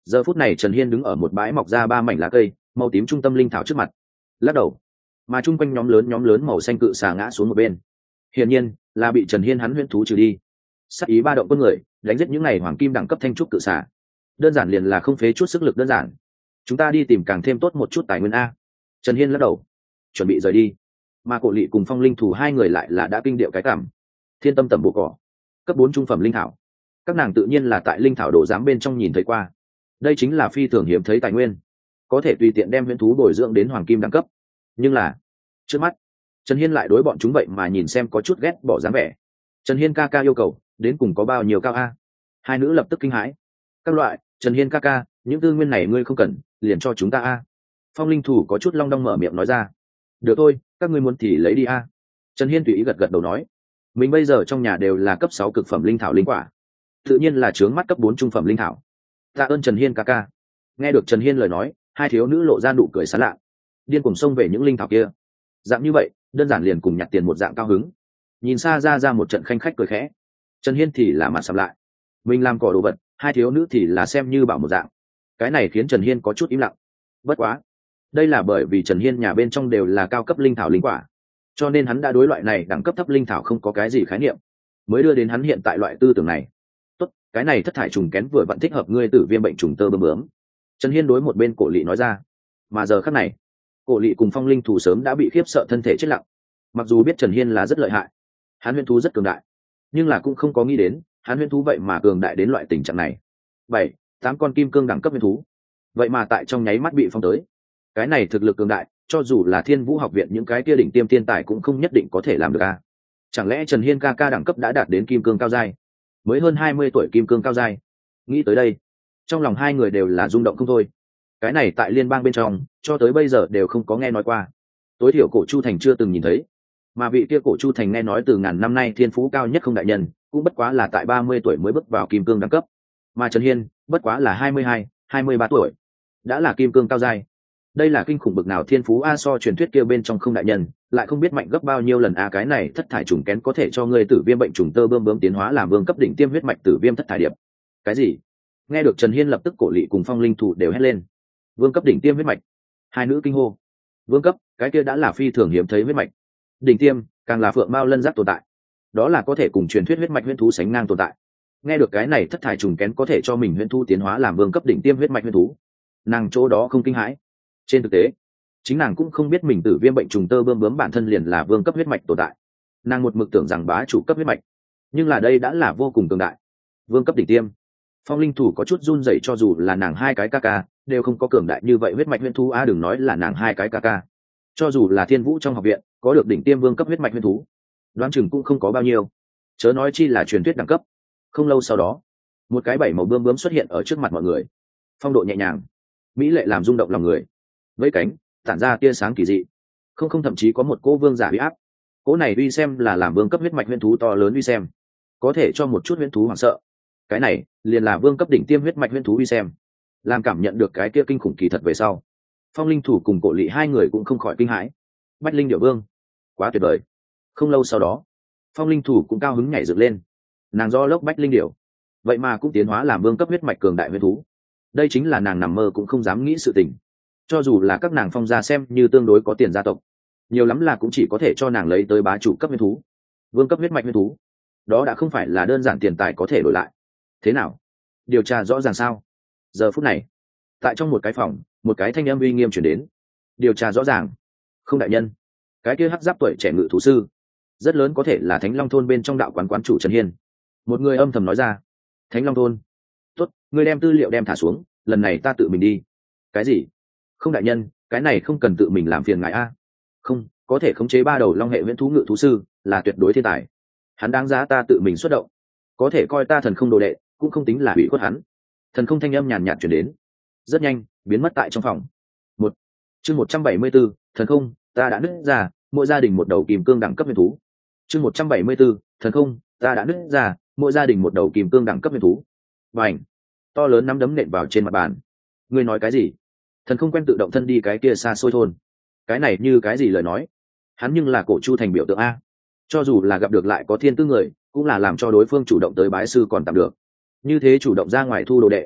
Giờ phút này Trần Hiên đứng ở một bãi mọc ra ba mảnh lá cây màu tím trung tâm linh thảo trước mặt, lắc đầu, mà chung quanh nhóm lớn nhóm lớn màu xanh cự xà ngã xuống một bên, hiển nhiên là bị Trần Hiên hắn huyễn thú trừ đi. Sắc ý ba động con người đánh giết những ngày hoàng kim đẳng cấp thanh trúc cự xà, đơn giản liền là không phế chút sức lực đơn giản. Chúng ta đi tìm càng thêm tốt một chút tài nguyên a. Trần Hiên lắc đầu, chuẩn bị rời đi, mà Cổ Lị cùng Phong Linh Thủ hai người lại là đã kinh điệu cái cảm. Thiên tâm tẩm bộ cỏ, cấp bốn trung phẩm linh thảo, các nàng tự nhiên là tại linh thảo đồ giám bên trong nhìn thấy qua. Đây chính là phi thường hiếm thấy tài nguyên, có thể tùy tiện đem huyễn thú bồi dưỡng đến hoàng kim đẳng cấp. Nhưng là trước mắt Trần Hiên lại đối bọn chúng vậy mà nhìn xem có chút ghét bỏ dáng vẻ. Trần Hiên ca ca yêu cầu đến cùng có bao nhiêu cao a? Hai nữ lập tức kinh hãi. Các loại, Trần Hiên ca ca, những tư nguyên này ngươi không cần, liền cho chúng ta a. Phong Linh Thủ có chút long đong mở miệng nói ra. Được thôi, các ngươi muốn thì lấy đi a. Trần Hiên tùy ý gật gật đầu nói, mình bây giờ trong nhà đều là cấp sáu cực phẩm linh thảo linh quả, tự nhiên là trướng mắt cấp bốn trung phẩm linh thảo. Tạ ơn Trần Hiên ca ca. Nghe được Trần Hiên lời nói, hai thiếu nữ lộ ra nụ cười sán lạ, điên cùng xông về những linh thảo kia. Dạng như vậy, đơn giản liền cùng nhặt tiền một dạng cao hứng. Nhìn xa ra ra một trận khanh khách cười khẽ. Trần Hiên thì là mặt sầm lại, mình làm cỏ đồ vật, hai thiếu nữ thì là xem như bảo một dạng. Cái này khiến Trần Hiên có chút im lặng. Bất quá, đây là bởi vì Trần Hiên nhà bên trong đều là cao cấp linh thảo linh quả, cho nên hắn đã đối loại này đẳng cấp thấp linh thảo không có cái gì khái niệm, mới đưa đến hắn hiện tại loại tư tưởng này. Tốt, cái này thất thải trùng kén vừa vặn thích hợp ngươi tử viêm bệnh trùng tơ bướm bướm. Trần Hiên đối một bên Cổ Lị nói ra. Mà giờ khắc này, Cổ Lị cùng Phong Linh Thủ sớm đã bị khiếp sợ thân thể chết lặng. Mặc dù biết Trần Hiên là rất lợi hại, hắn huyễn thú rất cường đại, nhưng là cũng không có nghĩ đến hắn huyễn thú vậy mà cường đại đến loại tình trạng này. Bảy, tám con kim cương đẳng cấp huyễn thú, vậy mà tại trong nháy mắt bị phong tới. Cái này thực lực cường đại, cho dù là Thiên Vũ học viện những cái kia đỉnh tiêm thiên tài cũng không nhất định có thể làm được a. Chẳng lẽ Trần Hiên ca ca đẳng cấp đã đạt đến kim cương cao giai, mới hơn hai mươi tuổi kim cương cao giai? Nghĩ tới đây, trong lòng hai người đều là rung động không thôi. Cái này tại liên bang bên trong cho tới bây giờ đều không có nghe nói qua, tối thiểu Cổ Chu Thành chưa từng nhìn thấy. Mà vị kia Cổ Chu Thành nghe nói từ ngàn năm nay thiên phú cao nhất không đại nhân cũng bất quá là tại ba mươi tuổi mới bước vào kim cương đẳng cấp, mà Trần Hiên bất quá là hai mươi hai, hai mươi ba tuổi đã là kim cương cao giai. Đây là kinh khủng bực nào thiên phú a, so truyền thuyết kia bên trong không đại nhân lại không biết mạnh gấp bao nhiêu lần a. Cái này thất thải trùng kén có thể cho ngươi tử viêm bệnh trùng tơ bơm bướm tiến hóa làm vương cấp đỉnh tiêm huyết mạch tử viêm thất thải điệp. Cái gì? Nghe được Trần Hiên, lập tức Cổ Lị cùng Phong Linh Thủ đều hét lên. Vương cấp đỉnh tiêm huyết mạch. Hai nữ kinh hô. Vương cấp, cái kia đã là phi thường hiếm thấy huyết mạch. Đỉnh tiêm, càng là phượng mao lân giác tồn tại. Đó là có thể cùng truyền thuyết huyết mạch huyễn thú sánh ngang tồn tại. Nghe được cái này thất thải trùng kén có thể cho mình huyễn thú tiến hóa làm vương cấp đỉnh tiêm huyết mạch huyễn thú, nàng chỗ đó không kinh hãi. Trên thực tế, chính nàng cũng không biết mình tử viêm bệnh trùng tơ bơm bướm bản thân liền là vương cấp huyết mạch tồn tại. Nàng một mực tưởng rằng bá chủ cấp huyết mạch, nhưng là đây đã là vô cùng cường đại, vương cấp đỉnh tiêm. Phong Linh Thủ có chút run rẩy, cho dù là nàng hai cái ca ca đều không có cường đại như vậy huyết mạch huyễn thú a, đừng nói là nàng hai cái ca ca, cho dù là Thiên Vũ trong học viện có được đỉnh tiêm vương cấp huyết mạch huyễn thú, đoán chừng cũng không có bao nhiêu, chớ nói chi là truyền thuyết đẳng cấp. Không lâu sau đó, một cái bảy màu bướm bướm xuất hiện ở trước mặt mọi người, phong độ nhẹ nhàng, mỹ lệ làm rung động lòng người, với cánh tản ra tia sáng kỳ dị, không không thậm chí có một cỗ vương giả uy áp. Cỗ này uy xem là làm vương cấp huyết mạch huyễn thú to lớn uy xem, có thể cho một chút huyễn thú hoảng sợ. Cái này liền là vương cấp đỉnh tiêm huyết mạch huyễn thú uy xem. Làm cảm nhận được cái kia kinh khủng kỳ thật về sau, Phong Linh Thủ cùng Cổ Lị hai người cũng không khỏi kinh hãi. Bách Linh Điểu Vương, quá tuyệt vời. Không lâu sau đó, Phong Linh Thủ cũng cao hứng nhảy dựng lên. Nàng do lốc Bách Linh Điểu, vậy mà cũng tiến hóa làm vương cấp huyết mạch cường đại huyễn thú. Đây chính là nàng nằm mơ cũng không dám nghĩ sự tình. Cho dù là các nàng Phong gia xem như tương đối có tiền gia tộc, nhiều lắm là cũng chỉ có thể cho nàng lấy tới bá chủ cấp huyễn thú, vương cấp huyết mạch huyễn thú. Đó đã không phải là đơn giản tiền tài có thể đổi lại. Thế nào? Điều tra rõ ràng sao? Giờ phút này, tại trong một cái phòng, một cái thanh âm uy nghiêm chuyển đến. Điều tra rõ ràng. Không đại nhân, cái kia hắc giáp tuổi trẻ ngự thú sư, rất lớn có thể là Thánh Long thôn bên trong đạo quán quán chủ Trần Hiên. Một người âm thầm nói ra. Thánh Long thôn? Tốt, ngươi đem tư liệu đem thả xuống, lần này ta tự mình đi. Cái gì? Không đại nhân, cái này không cần tự mình làm phiền ngài a. Không, có thể khống chế ba đầu long hệ viễn thú ngự thú sư là tuyệt đối thiên tài, hắn đáng giá ta tự mình xuất động, có thể coi ta thần không đồ đệ cũng không tính là hủy khuất hắn. Thần không thanh âm nhàn nhạt chuyển đến, rất nhanh biến mất tại trong phòng. Một chương một trăm bảy mươi b ố thần không, ta đã nứt ra mỗi gia đình một đầu kim cương đẳng cấp huyền thú. Chương một trăm bảy mươi b ố thần không, ta đã nứt ra mỗi gia đình một đầu kim cương đẳng cấp huyền thú. Và ảnh to lớn nắm đấm nện vào trên mặt bàn. Ngươi nói cái gì? Thần không quen tự động thân đi cái kia xa xôi thôn, cái này như cái gì lời nói? Hắn nhưng là Cổ Chu Thành biểu tượng a, cho dù là gặp được lại có thiên tư người cũng là làm cho đối phương chủ động tới bái sư còn tạm được, như thế chủ động ra ngoài thu đồ đệ,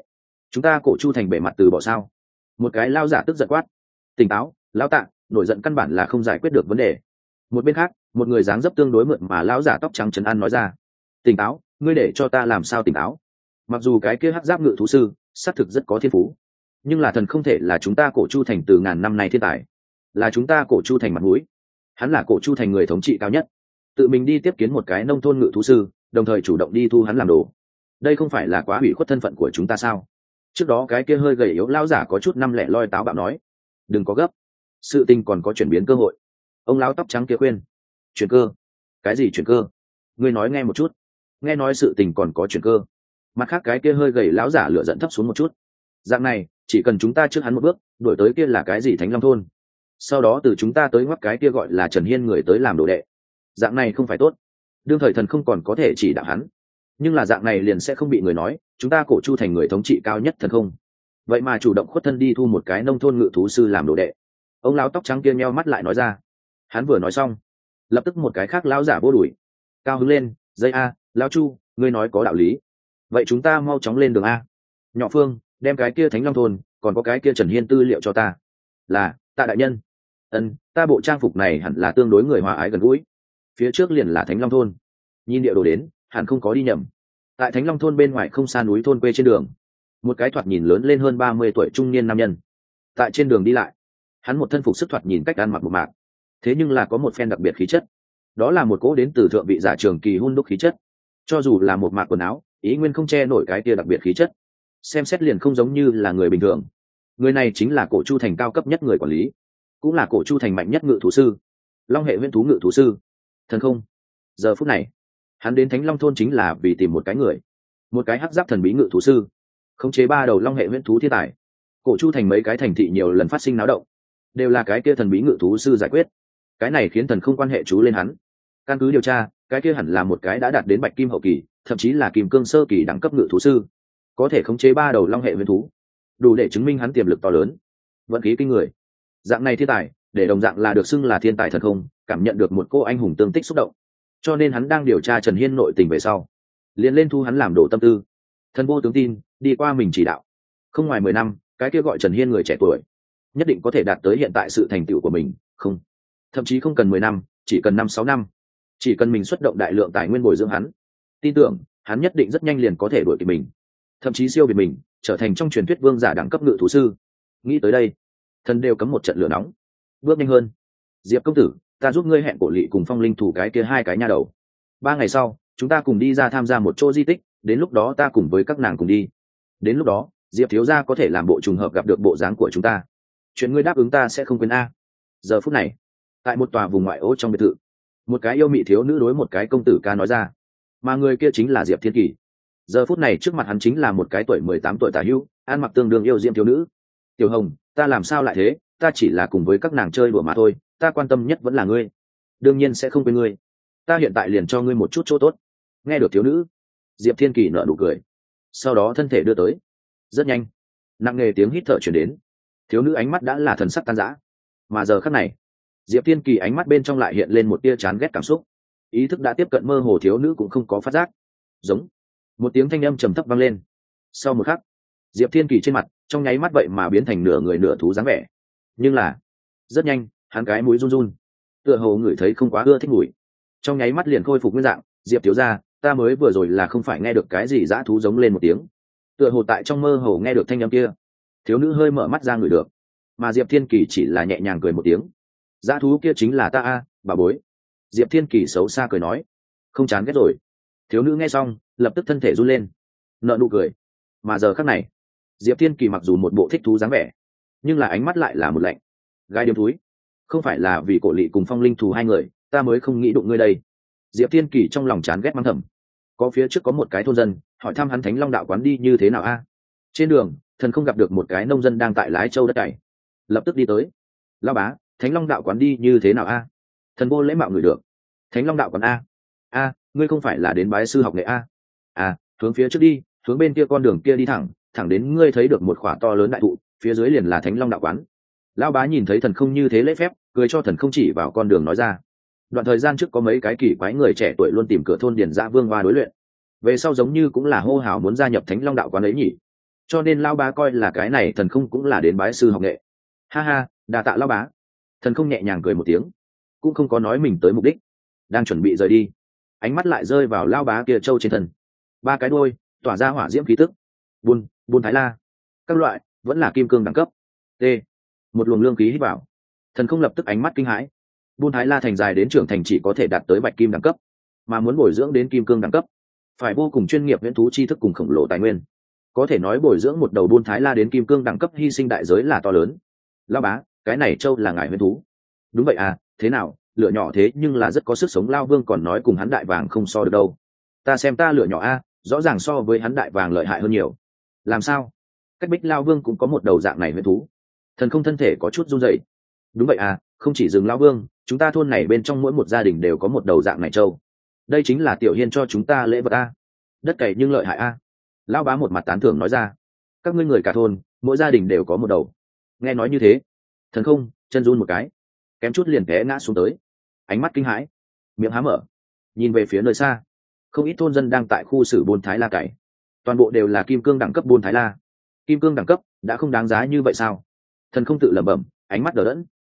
chúng ta cổ chu thành bề mặt từ bỏ sao? Một cái lao giả tức giận quát. Tỉnh táo, lão tạ, nổi giận căn bản là không giải quyết được vấn đề. Một bên khác, một người dáng dấp tương đối mượt mà lão giả tóc trắng trấn an nói ra. Tỉnh táo, ngươi để cho ta làm sao tỉnh táo? Mặc dù cái kia hắc giáp ngự thú sư xác thực rất có thiên phú, nhưng là thần không thể là chúng ta cổ chu thành từ ngàn năm nay thiên tài, là chúng ta cổ chu thành mặt mũi. Hắn là cổ chu thành người thống trị cao nhất, tự mình đi tiếp kiến một cái nông thôn ngự thú sư, đồng thời chủ động đi thu hắn làm đồ, đây không phải là quá hủy khuất thân phận của chúng ta sao? Trước đó cái kia hơi gầy yếu lão giả có chút năm lẻ loi táo bạo nói. Đừng có gấp, sự tình còn có chuyển biến cơ hội. Ông lão tóc trắng kia khuyên. Chuyển cơ? Cái gì chuyển cơ? Ngươi nói nghe một chút. Nghe nói sự tình còn có chuyển cơ. Mặt khác cái kia hơi gầy lão giả lửa giận thấp xuống một chút. Dạng này, chỉ cần chúng ta trước hắn một bước, đuổi tới kia là cái gì Thánh Long thôn, sau đó từ chúng ta tới ngoắc cái kia gọi là Trần Hiên người tới làm đồ đệ. Dạng này không phải tốt. Đương thời thần không còn có thể chỉ đạo hắn, nhưng là dạng này liền sẽ không bị người nói chúng ta cổ chu thành người thống trị cao nhất thần không, vậy mà chủ động khuất thân đi thu một cái nông thôn ngự thú sư làm đồ đệ. Ông lão tóc trắng kia nheo mắt lại nói ra. Hắn vừa nói xong, lập tức một cái khác lão giả vô đuổi cao hứng lên. Dây a, lão chu, ngươi nói có đạo lý, vậy chúng ta mau chóng lên đường a. Nhỏ Phương, đem cái kia Thánh Long thôn còn có cái kia Trần Hiên tư liệu cho ta. Là, Tạ đại nhân. Ân, ta bộ trang phục này hẳn là tương đối người hòa ái gần gũi, phía trước liền là Thánh Long thôn, nhìn địa đồ đến hẳn không có đi nhầm. Tại Thánh Long thôn bên ngoài không xa núi thôn quê trên đường, một cái thoạt nhìn lớn lên hơn ba mươi tuổi trung niên nam nhân tại trên đường đi lại. Hắn một thân phục sức thoạt nhìn cách ăn mặc một mạc, thế nhưng là có một phen đặc biệt khí chất, đó là một cỗ đến từ thượng vị giả trường kỳ hun đúc khí chất. Cho dù là một mạc quần áo, ý nguyên không che nổi cái kia đặc biệt khí chất, xem xét liền không giống như là người bình thường. Người này chính là cổ chu thành cao cấp nhất người quản lý, cũng là cổ chu thành mạnh nhất ngự thú sư, long hệ huyễn thú ngự thú sư thần không. Giờ phút này hắn đến Thánh Long thôn chính là vì tìm một cái người, một cái hắc giáp thần bí ngự thú sư, khống chế ba đầu long hệ huyễn thú thiên tài. Cổ chu thành mấy cái thành thị nhiều lần phát sinh náo động, đều là cái kia thần bí ngự thú sư giải quyết. Cái này khiến thần không quan hệ chú lên hắn. Căn cứ điều tra, cái kia hẳn là một cái đã đạt đến bạch kim hậu kỳ, thậm chí là kim cương sơ kỳ đẳng cấp ngự thú sư, có thể khống chế ba đầu long hệ huyễn thú, đủ để chứng minh hắn tiềm lực to lớn, vận khí kinh người. Dạng này thiên tài, để đồng dạng là được xưng là thiên tài thần không cảm nhận được một cô anh hùng tương tích xúc động, cho nên hắn đang điều tra Trần Hiên nội tình về sau, liền lên thu hắn làm đồ tâm tư. Thần vô tướng tin, đi qua mình chỉ đạo, không ngoài mười năm, cái kia gọi Trần Hiên người trẻ tuổi nhất định có thể đạt tới hiện tại sự thành tựu của mình. Không, thậm chí không cần mười năm, chỉ cần năm sáu năm, chỉ cần mình xuất động đại lượng tài nguyên bồi dưỡng hắn, tin tưởng hắn nhất định rất nhanh liền có thể đuổi kịp mình, thậm chí siêu việt mình, trở thành trong truyền thuyết vương giả đẳng cấp ngự thú sư. Nghĩ tới đây, thần đều cấm một trận lửa nóng. Bước nhanh hơn, Diệp công tử, ta giúp ngươi hẹn cổ lỵ cùng phong linh thủ cái kia hai cái nha đầu. Ba ngày sau, chúng ta cùng đi ra tham gia một chỗ di tích, đến lúc đó ta cùng với các nàng cùng đi. Đến lúc đó, Diệp thiếu gia có thể làm bộ trùng hợp gặp được bộ dáng của chúng ta. Chuyện ngươi đáp ứng ta sẽ không quên a. Giờ phút này, tại một tòa vùng ngoại ô trong biệt thự, một cái yêu mị thiếu nữ đối một cái công tử ca nói ra, mà người kia chính là Diệp Thiên Kỳ. Giờ phút này trước mặt hắn chính là một cái tuổi mười tám tuổi tả hữu, ăn mặc tương đương yêu diễm thiếu nữ. Tiểu Hồng, ta làm sao lại thế, ta chỉ là cùng với các nàng chơi đùa mà thôi, ta quan tâm nhất vẫn là ngươi, đương nhiên sẽ không quên ngươi, ta hiện tại liền cho ngươi một chút chỗ tốt. Nghe được thiếu nữ, Diệp Thiên Kỳ nở nụ cười, sau đó thân thể đưa tới. Rất nhanh, nặng nề tiếng hít thở chuyển đến, thiếu nữ ánh mắt đã là thần sắc tan rã. Mà giờ khắc này, Diệp Thiên Kỳ ánh mắt bên trong lại hiện lên một tia chán ghét cảm xúc, ý thức đã tiếp cận mơ hồ, thiếu nữ cũng không có phát giác. Giống một tiếng thanh âm trầm thấp vang lên. Sau một khắc, Diệp Thiên Kỳ trên mặt trong nháy mắt vậy mà biến thành nửa người nửa thú dáng vẻ. Nhưng là rất nhanh, hắn cái mũi run run, tựa hồ ngửi thấy không quá ưa thích mùi, trong nháy mắt liền khôi phục nguyên dạng. Diệp thiếu gia, ta mới vừa rồi là không phải nghe được cái gì dã thú giống lên một tiếng, tựa hồ tại trong mơ hồ nghe được thanh âm kia. Thiếu nữ hơi mở mắt ra ngửi được, mà Diệp Thiên Kỳ chỉ là nhẹ nhàng cười một tiếng. Dã thú kia chính là ta a, bà bối. Diệp Thiên Kỳ xấu xa cười nói. Không chán ghét rồi. Thiếu nữ nghe xong lập tức thân thể run lên, nợ nụ cười. Mà giờ khắc này, Diệp Thiên Kỳ mặc dù một bộ thích thú dáng vẻ, nhưng là ánh mắt lại là một lạnh. Gai điếm thúi, không phải là vì cổ lỵ cùng phong linh thù hai người ta mới không nghĩ đụng ngươi đây. Diệp Thiên Kỳ trong lòng chán ghét mắng thầm. Có phía trước có một cái thôn dân hỏi thăm hắn Thánh Long đạo quán đi như thế nào a. Trên đường thần không gặp được một cái nông dân đang tại lái trâu đất cày, lập tức đi tới. Lao bá, Thánh Long đạo quán đi như thế nào a? Thần vô lễ mạo người được. Thánh Long đạo quán a? A, ngươi không phải là đến bái sư học nghệ a? À, hướng phía trước đi, hướng bên kia con đường kia đi thẳng, thẳng đến ngươi thấy được một khỏa to lớn đại thụ, phía dưới liền là Thánh Long đạo quán. Lão bá nhìn thấy thần không như thế lễ phép, cười cho thần không chỉ vào con đường nói ra. Đoạn thời gian trước có mấy cái kỳ quái người trẻ tuổi luôn tìm cửa thôn điền Dã Vương Hoa đối luyện, về sau giống như cũng là hô hào muốn gia nhập Thánh Long đạo quán ấy nhỉ. cho nên lao bá coi là cái này thần không cũng là đến bái sư học nghệ. Ha ha, đà tạ lao bá. Thần không nhẹ nhàng cười một tiếng, cũng không có nói mình tới mục đích, đang chuẩn bị rời đi, ánh mắt lại rơi vào lao bá kia trâu trên thân, ba cái đôi tỏa ra hỏa diễm khí tức, buôn buôn thái la các loại, vẫn là kim cương đẳng cấp. T, một luồng lương khí hít vào, thần không lập tức ánh mắt kinh hãi. Buôn thái la thành dài đến trưởng thành chỉ có thể đạt tới bạch kim đẳng cấp, mà muốn bồi dưỡng đến kim cương đẳng cấp phải vô cùng chuyên nghiệp viễn thú tri thức cùng khổng lồ tài nguyên. Có thể nói bồi dưỡng một đầu buôn thái la đến kim cương đẳng cấp hy sinh đại giới là to lớn. Lao bá, cái này châu là ngài huyễn thú? Đúng vậy à, thế nào, lửa nhỏ thế nhưng là rất có sức sống. Lao vương còn nói cùng hắn đại vàng không so được đâu. Ta xem ta lửa nhỏ a, rõ ràng so với hắn đại vàng lợi hại hơn nhiều. Làm sao? Cách Bích Lao vương cũng có một đầu dạng này huyễn thú? Thần không thân thể có chút run rẩy. Đúng vậy à, không chỉ dừng Lao vương, chúng ta thôn này bên trong mỗi một gia đình đều có một đầu dạng này châu. Đây chính là tiểu hiên cho chúng ta lễ vật a. Đất cày nhưng lợi hại a. Lão bá một mặt tán thưởng nói ra. Các ngươi người cả thôn mỗi gia đình đều có một đầu. Nghe nói như thế, thần không chân run một cái, kém chút liền té ngã xuống tới, ánh mắt kinh hãi, miệng há mở, nhìn về phía nơi xa. Không ít thôn dân đang tại khu xử buôn thái la cày, toàn bộ đều là kim cương đẳng cấp buôn thái la. Kim cương đẳng cấp đã không đáng giá như vậy sao? Thần không tự lẩm bẩm, ánh mắt đờ đẫn.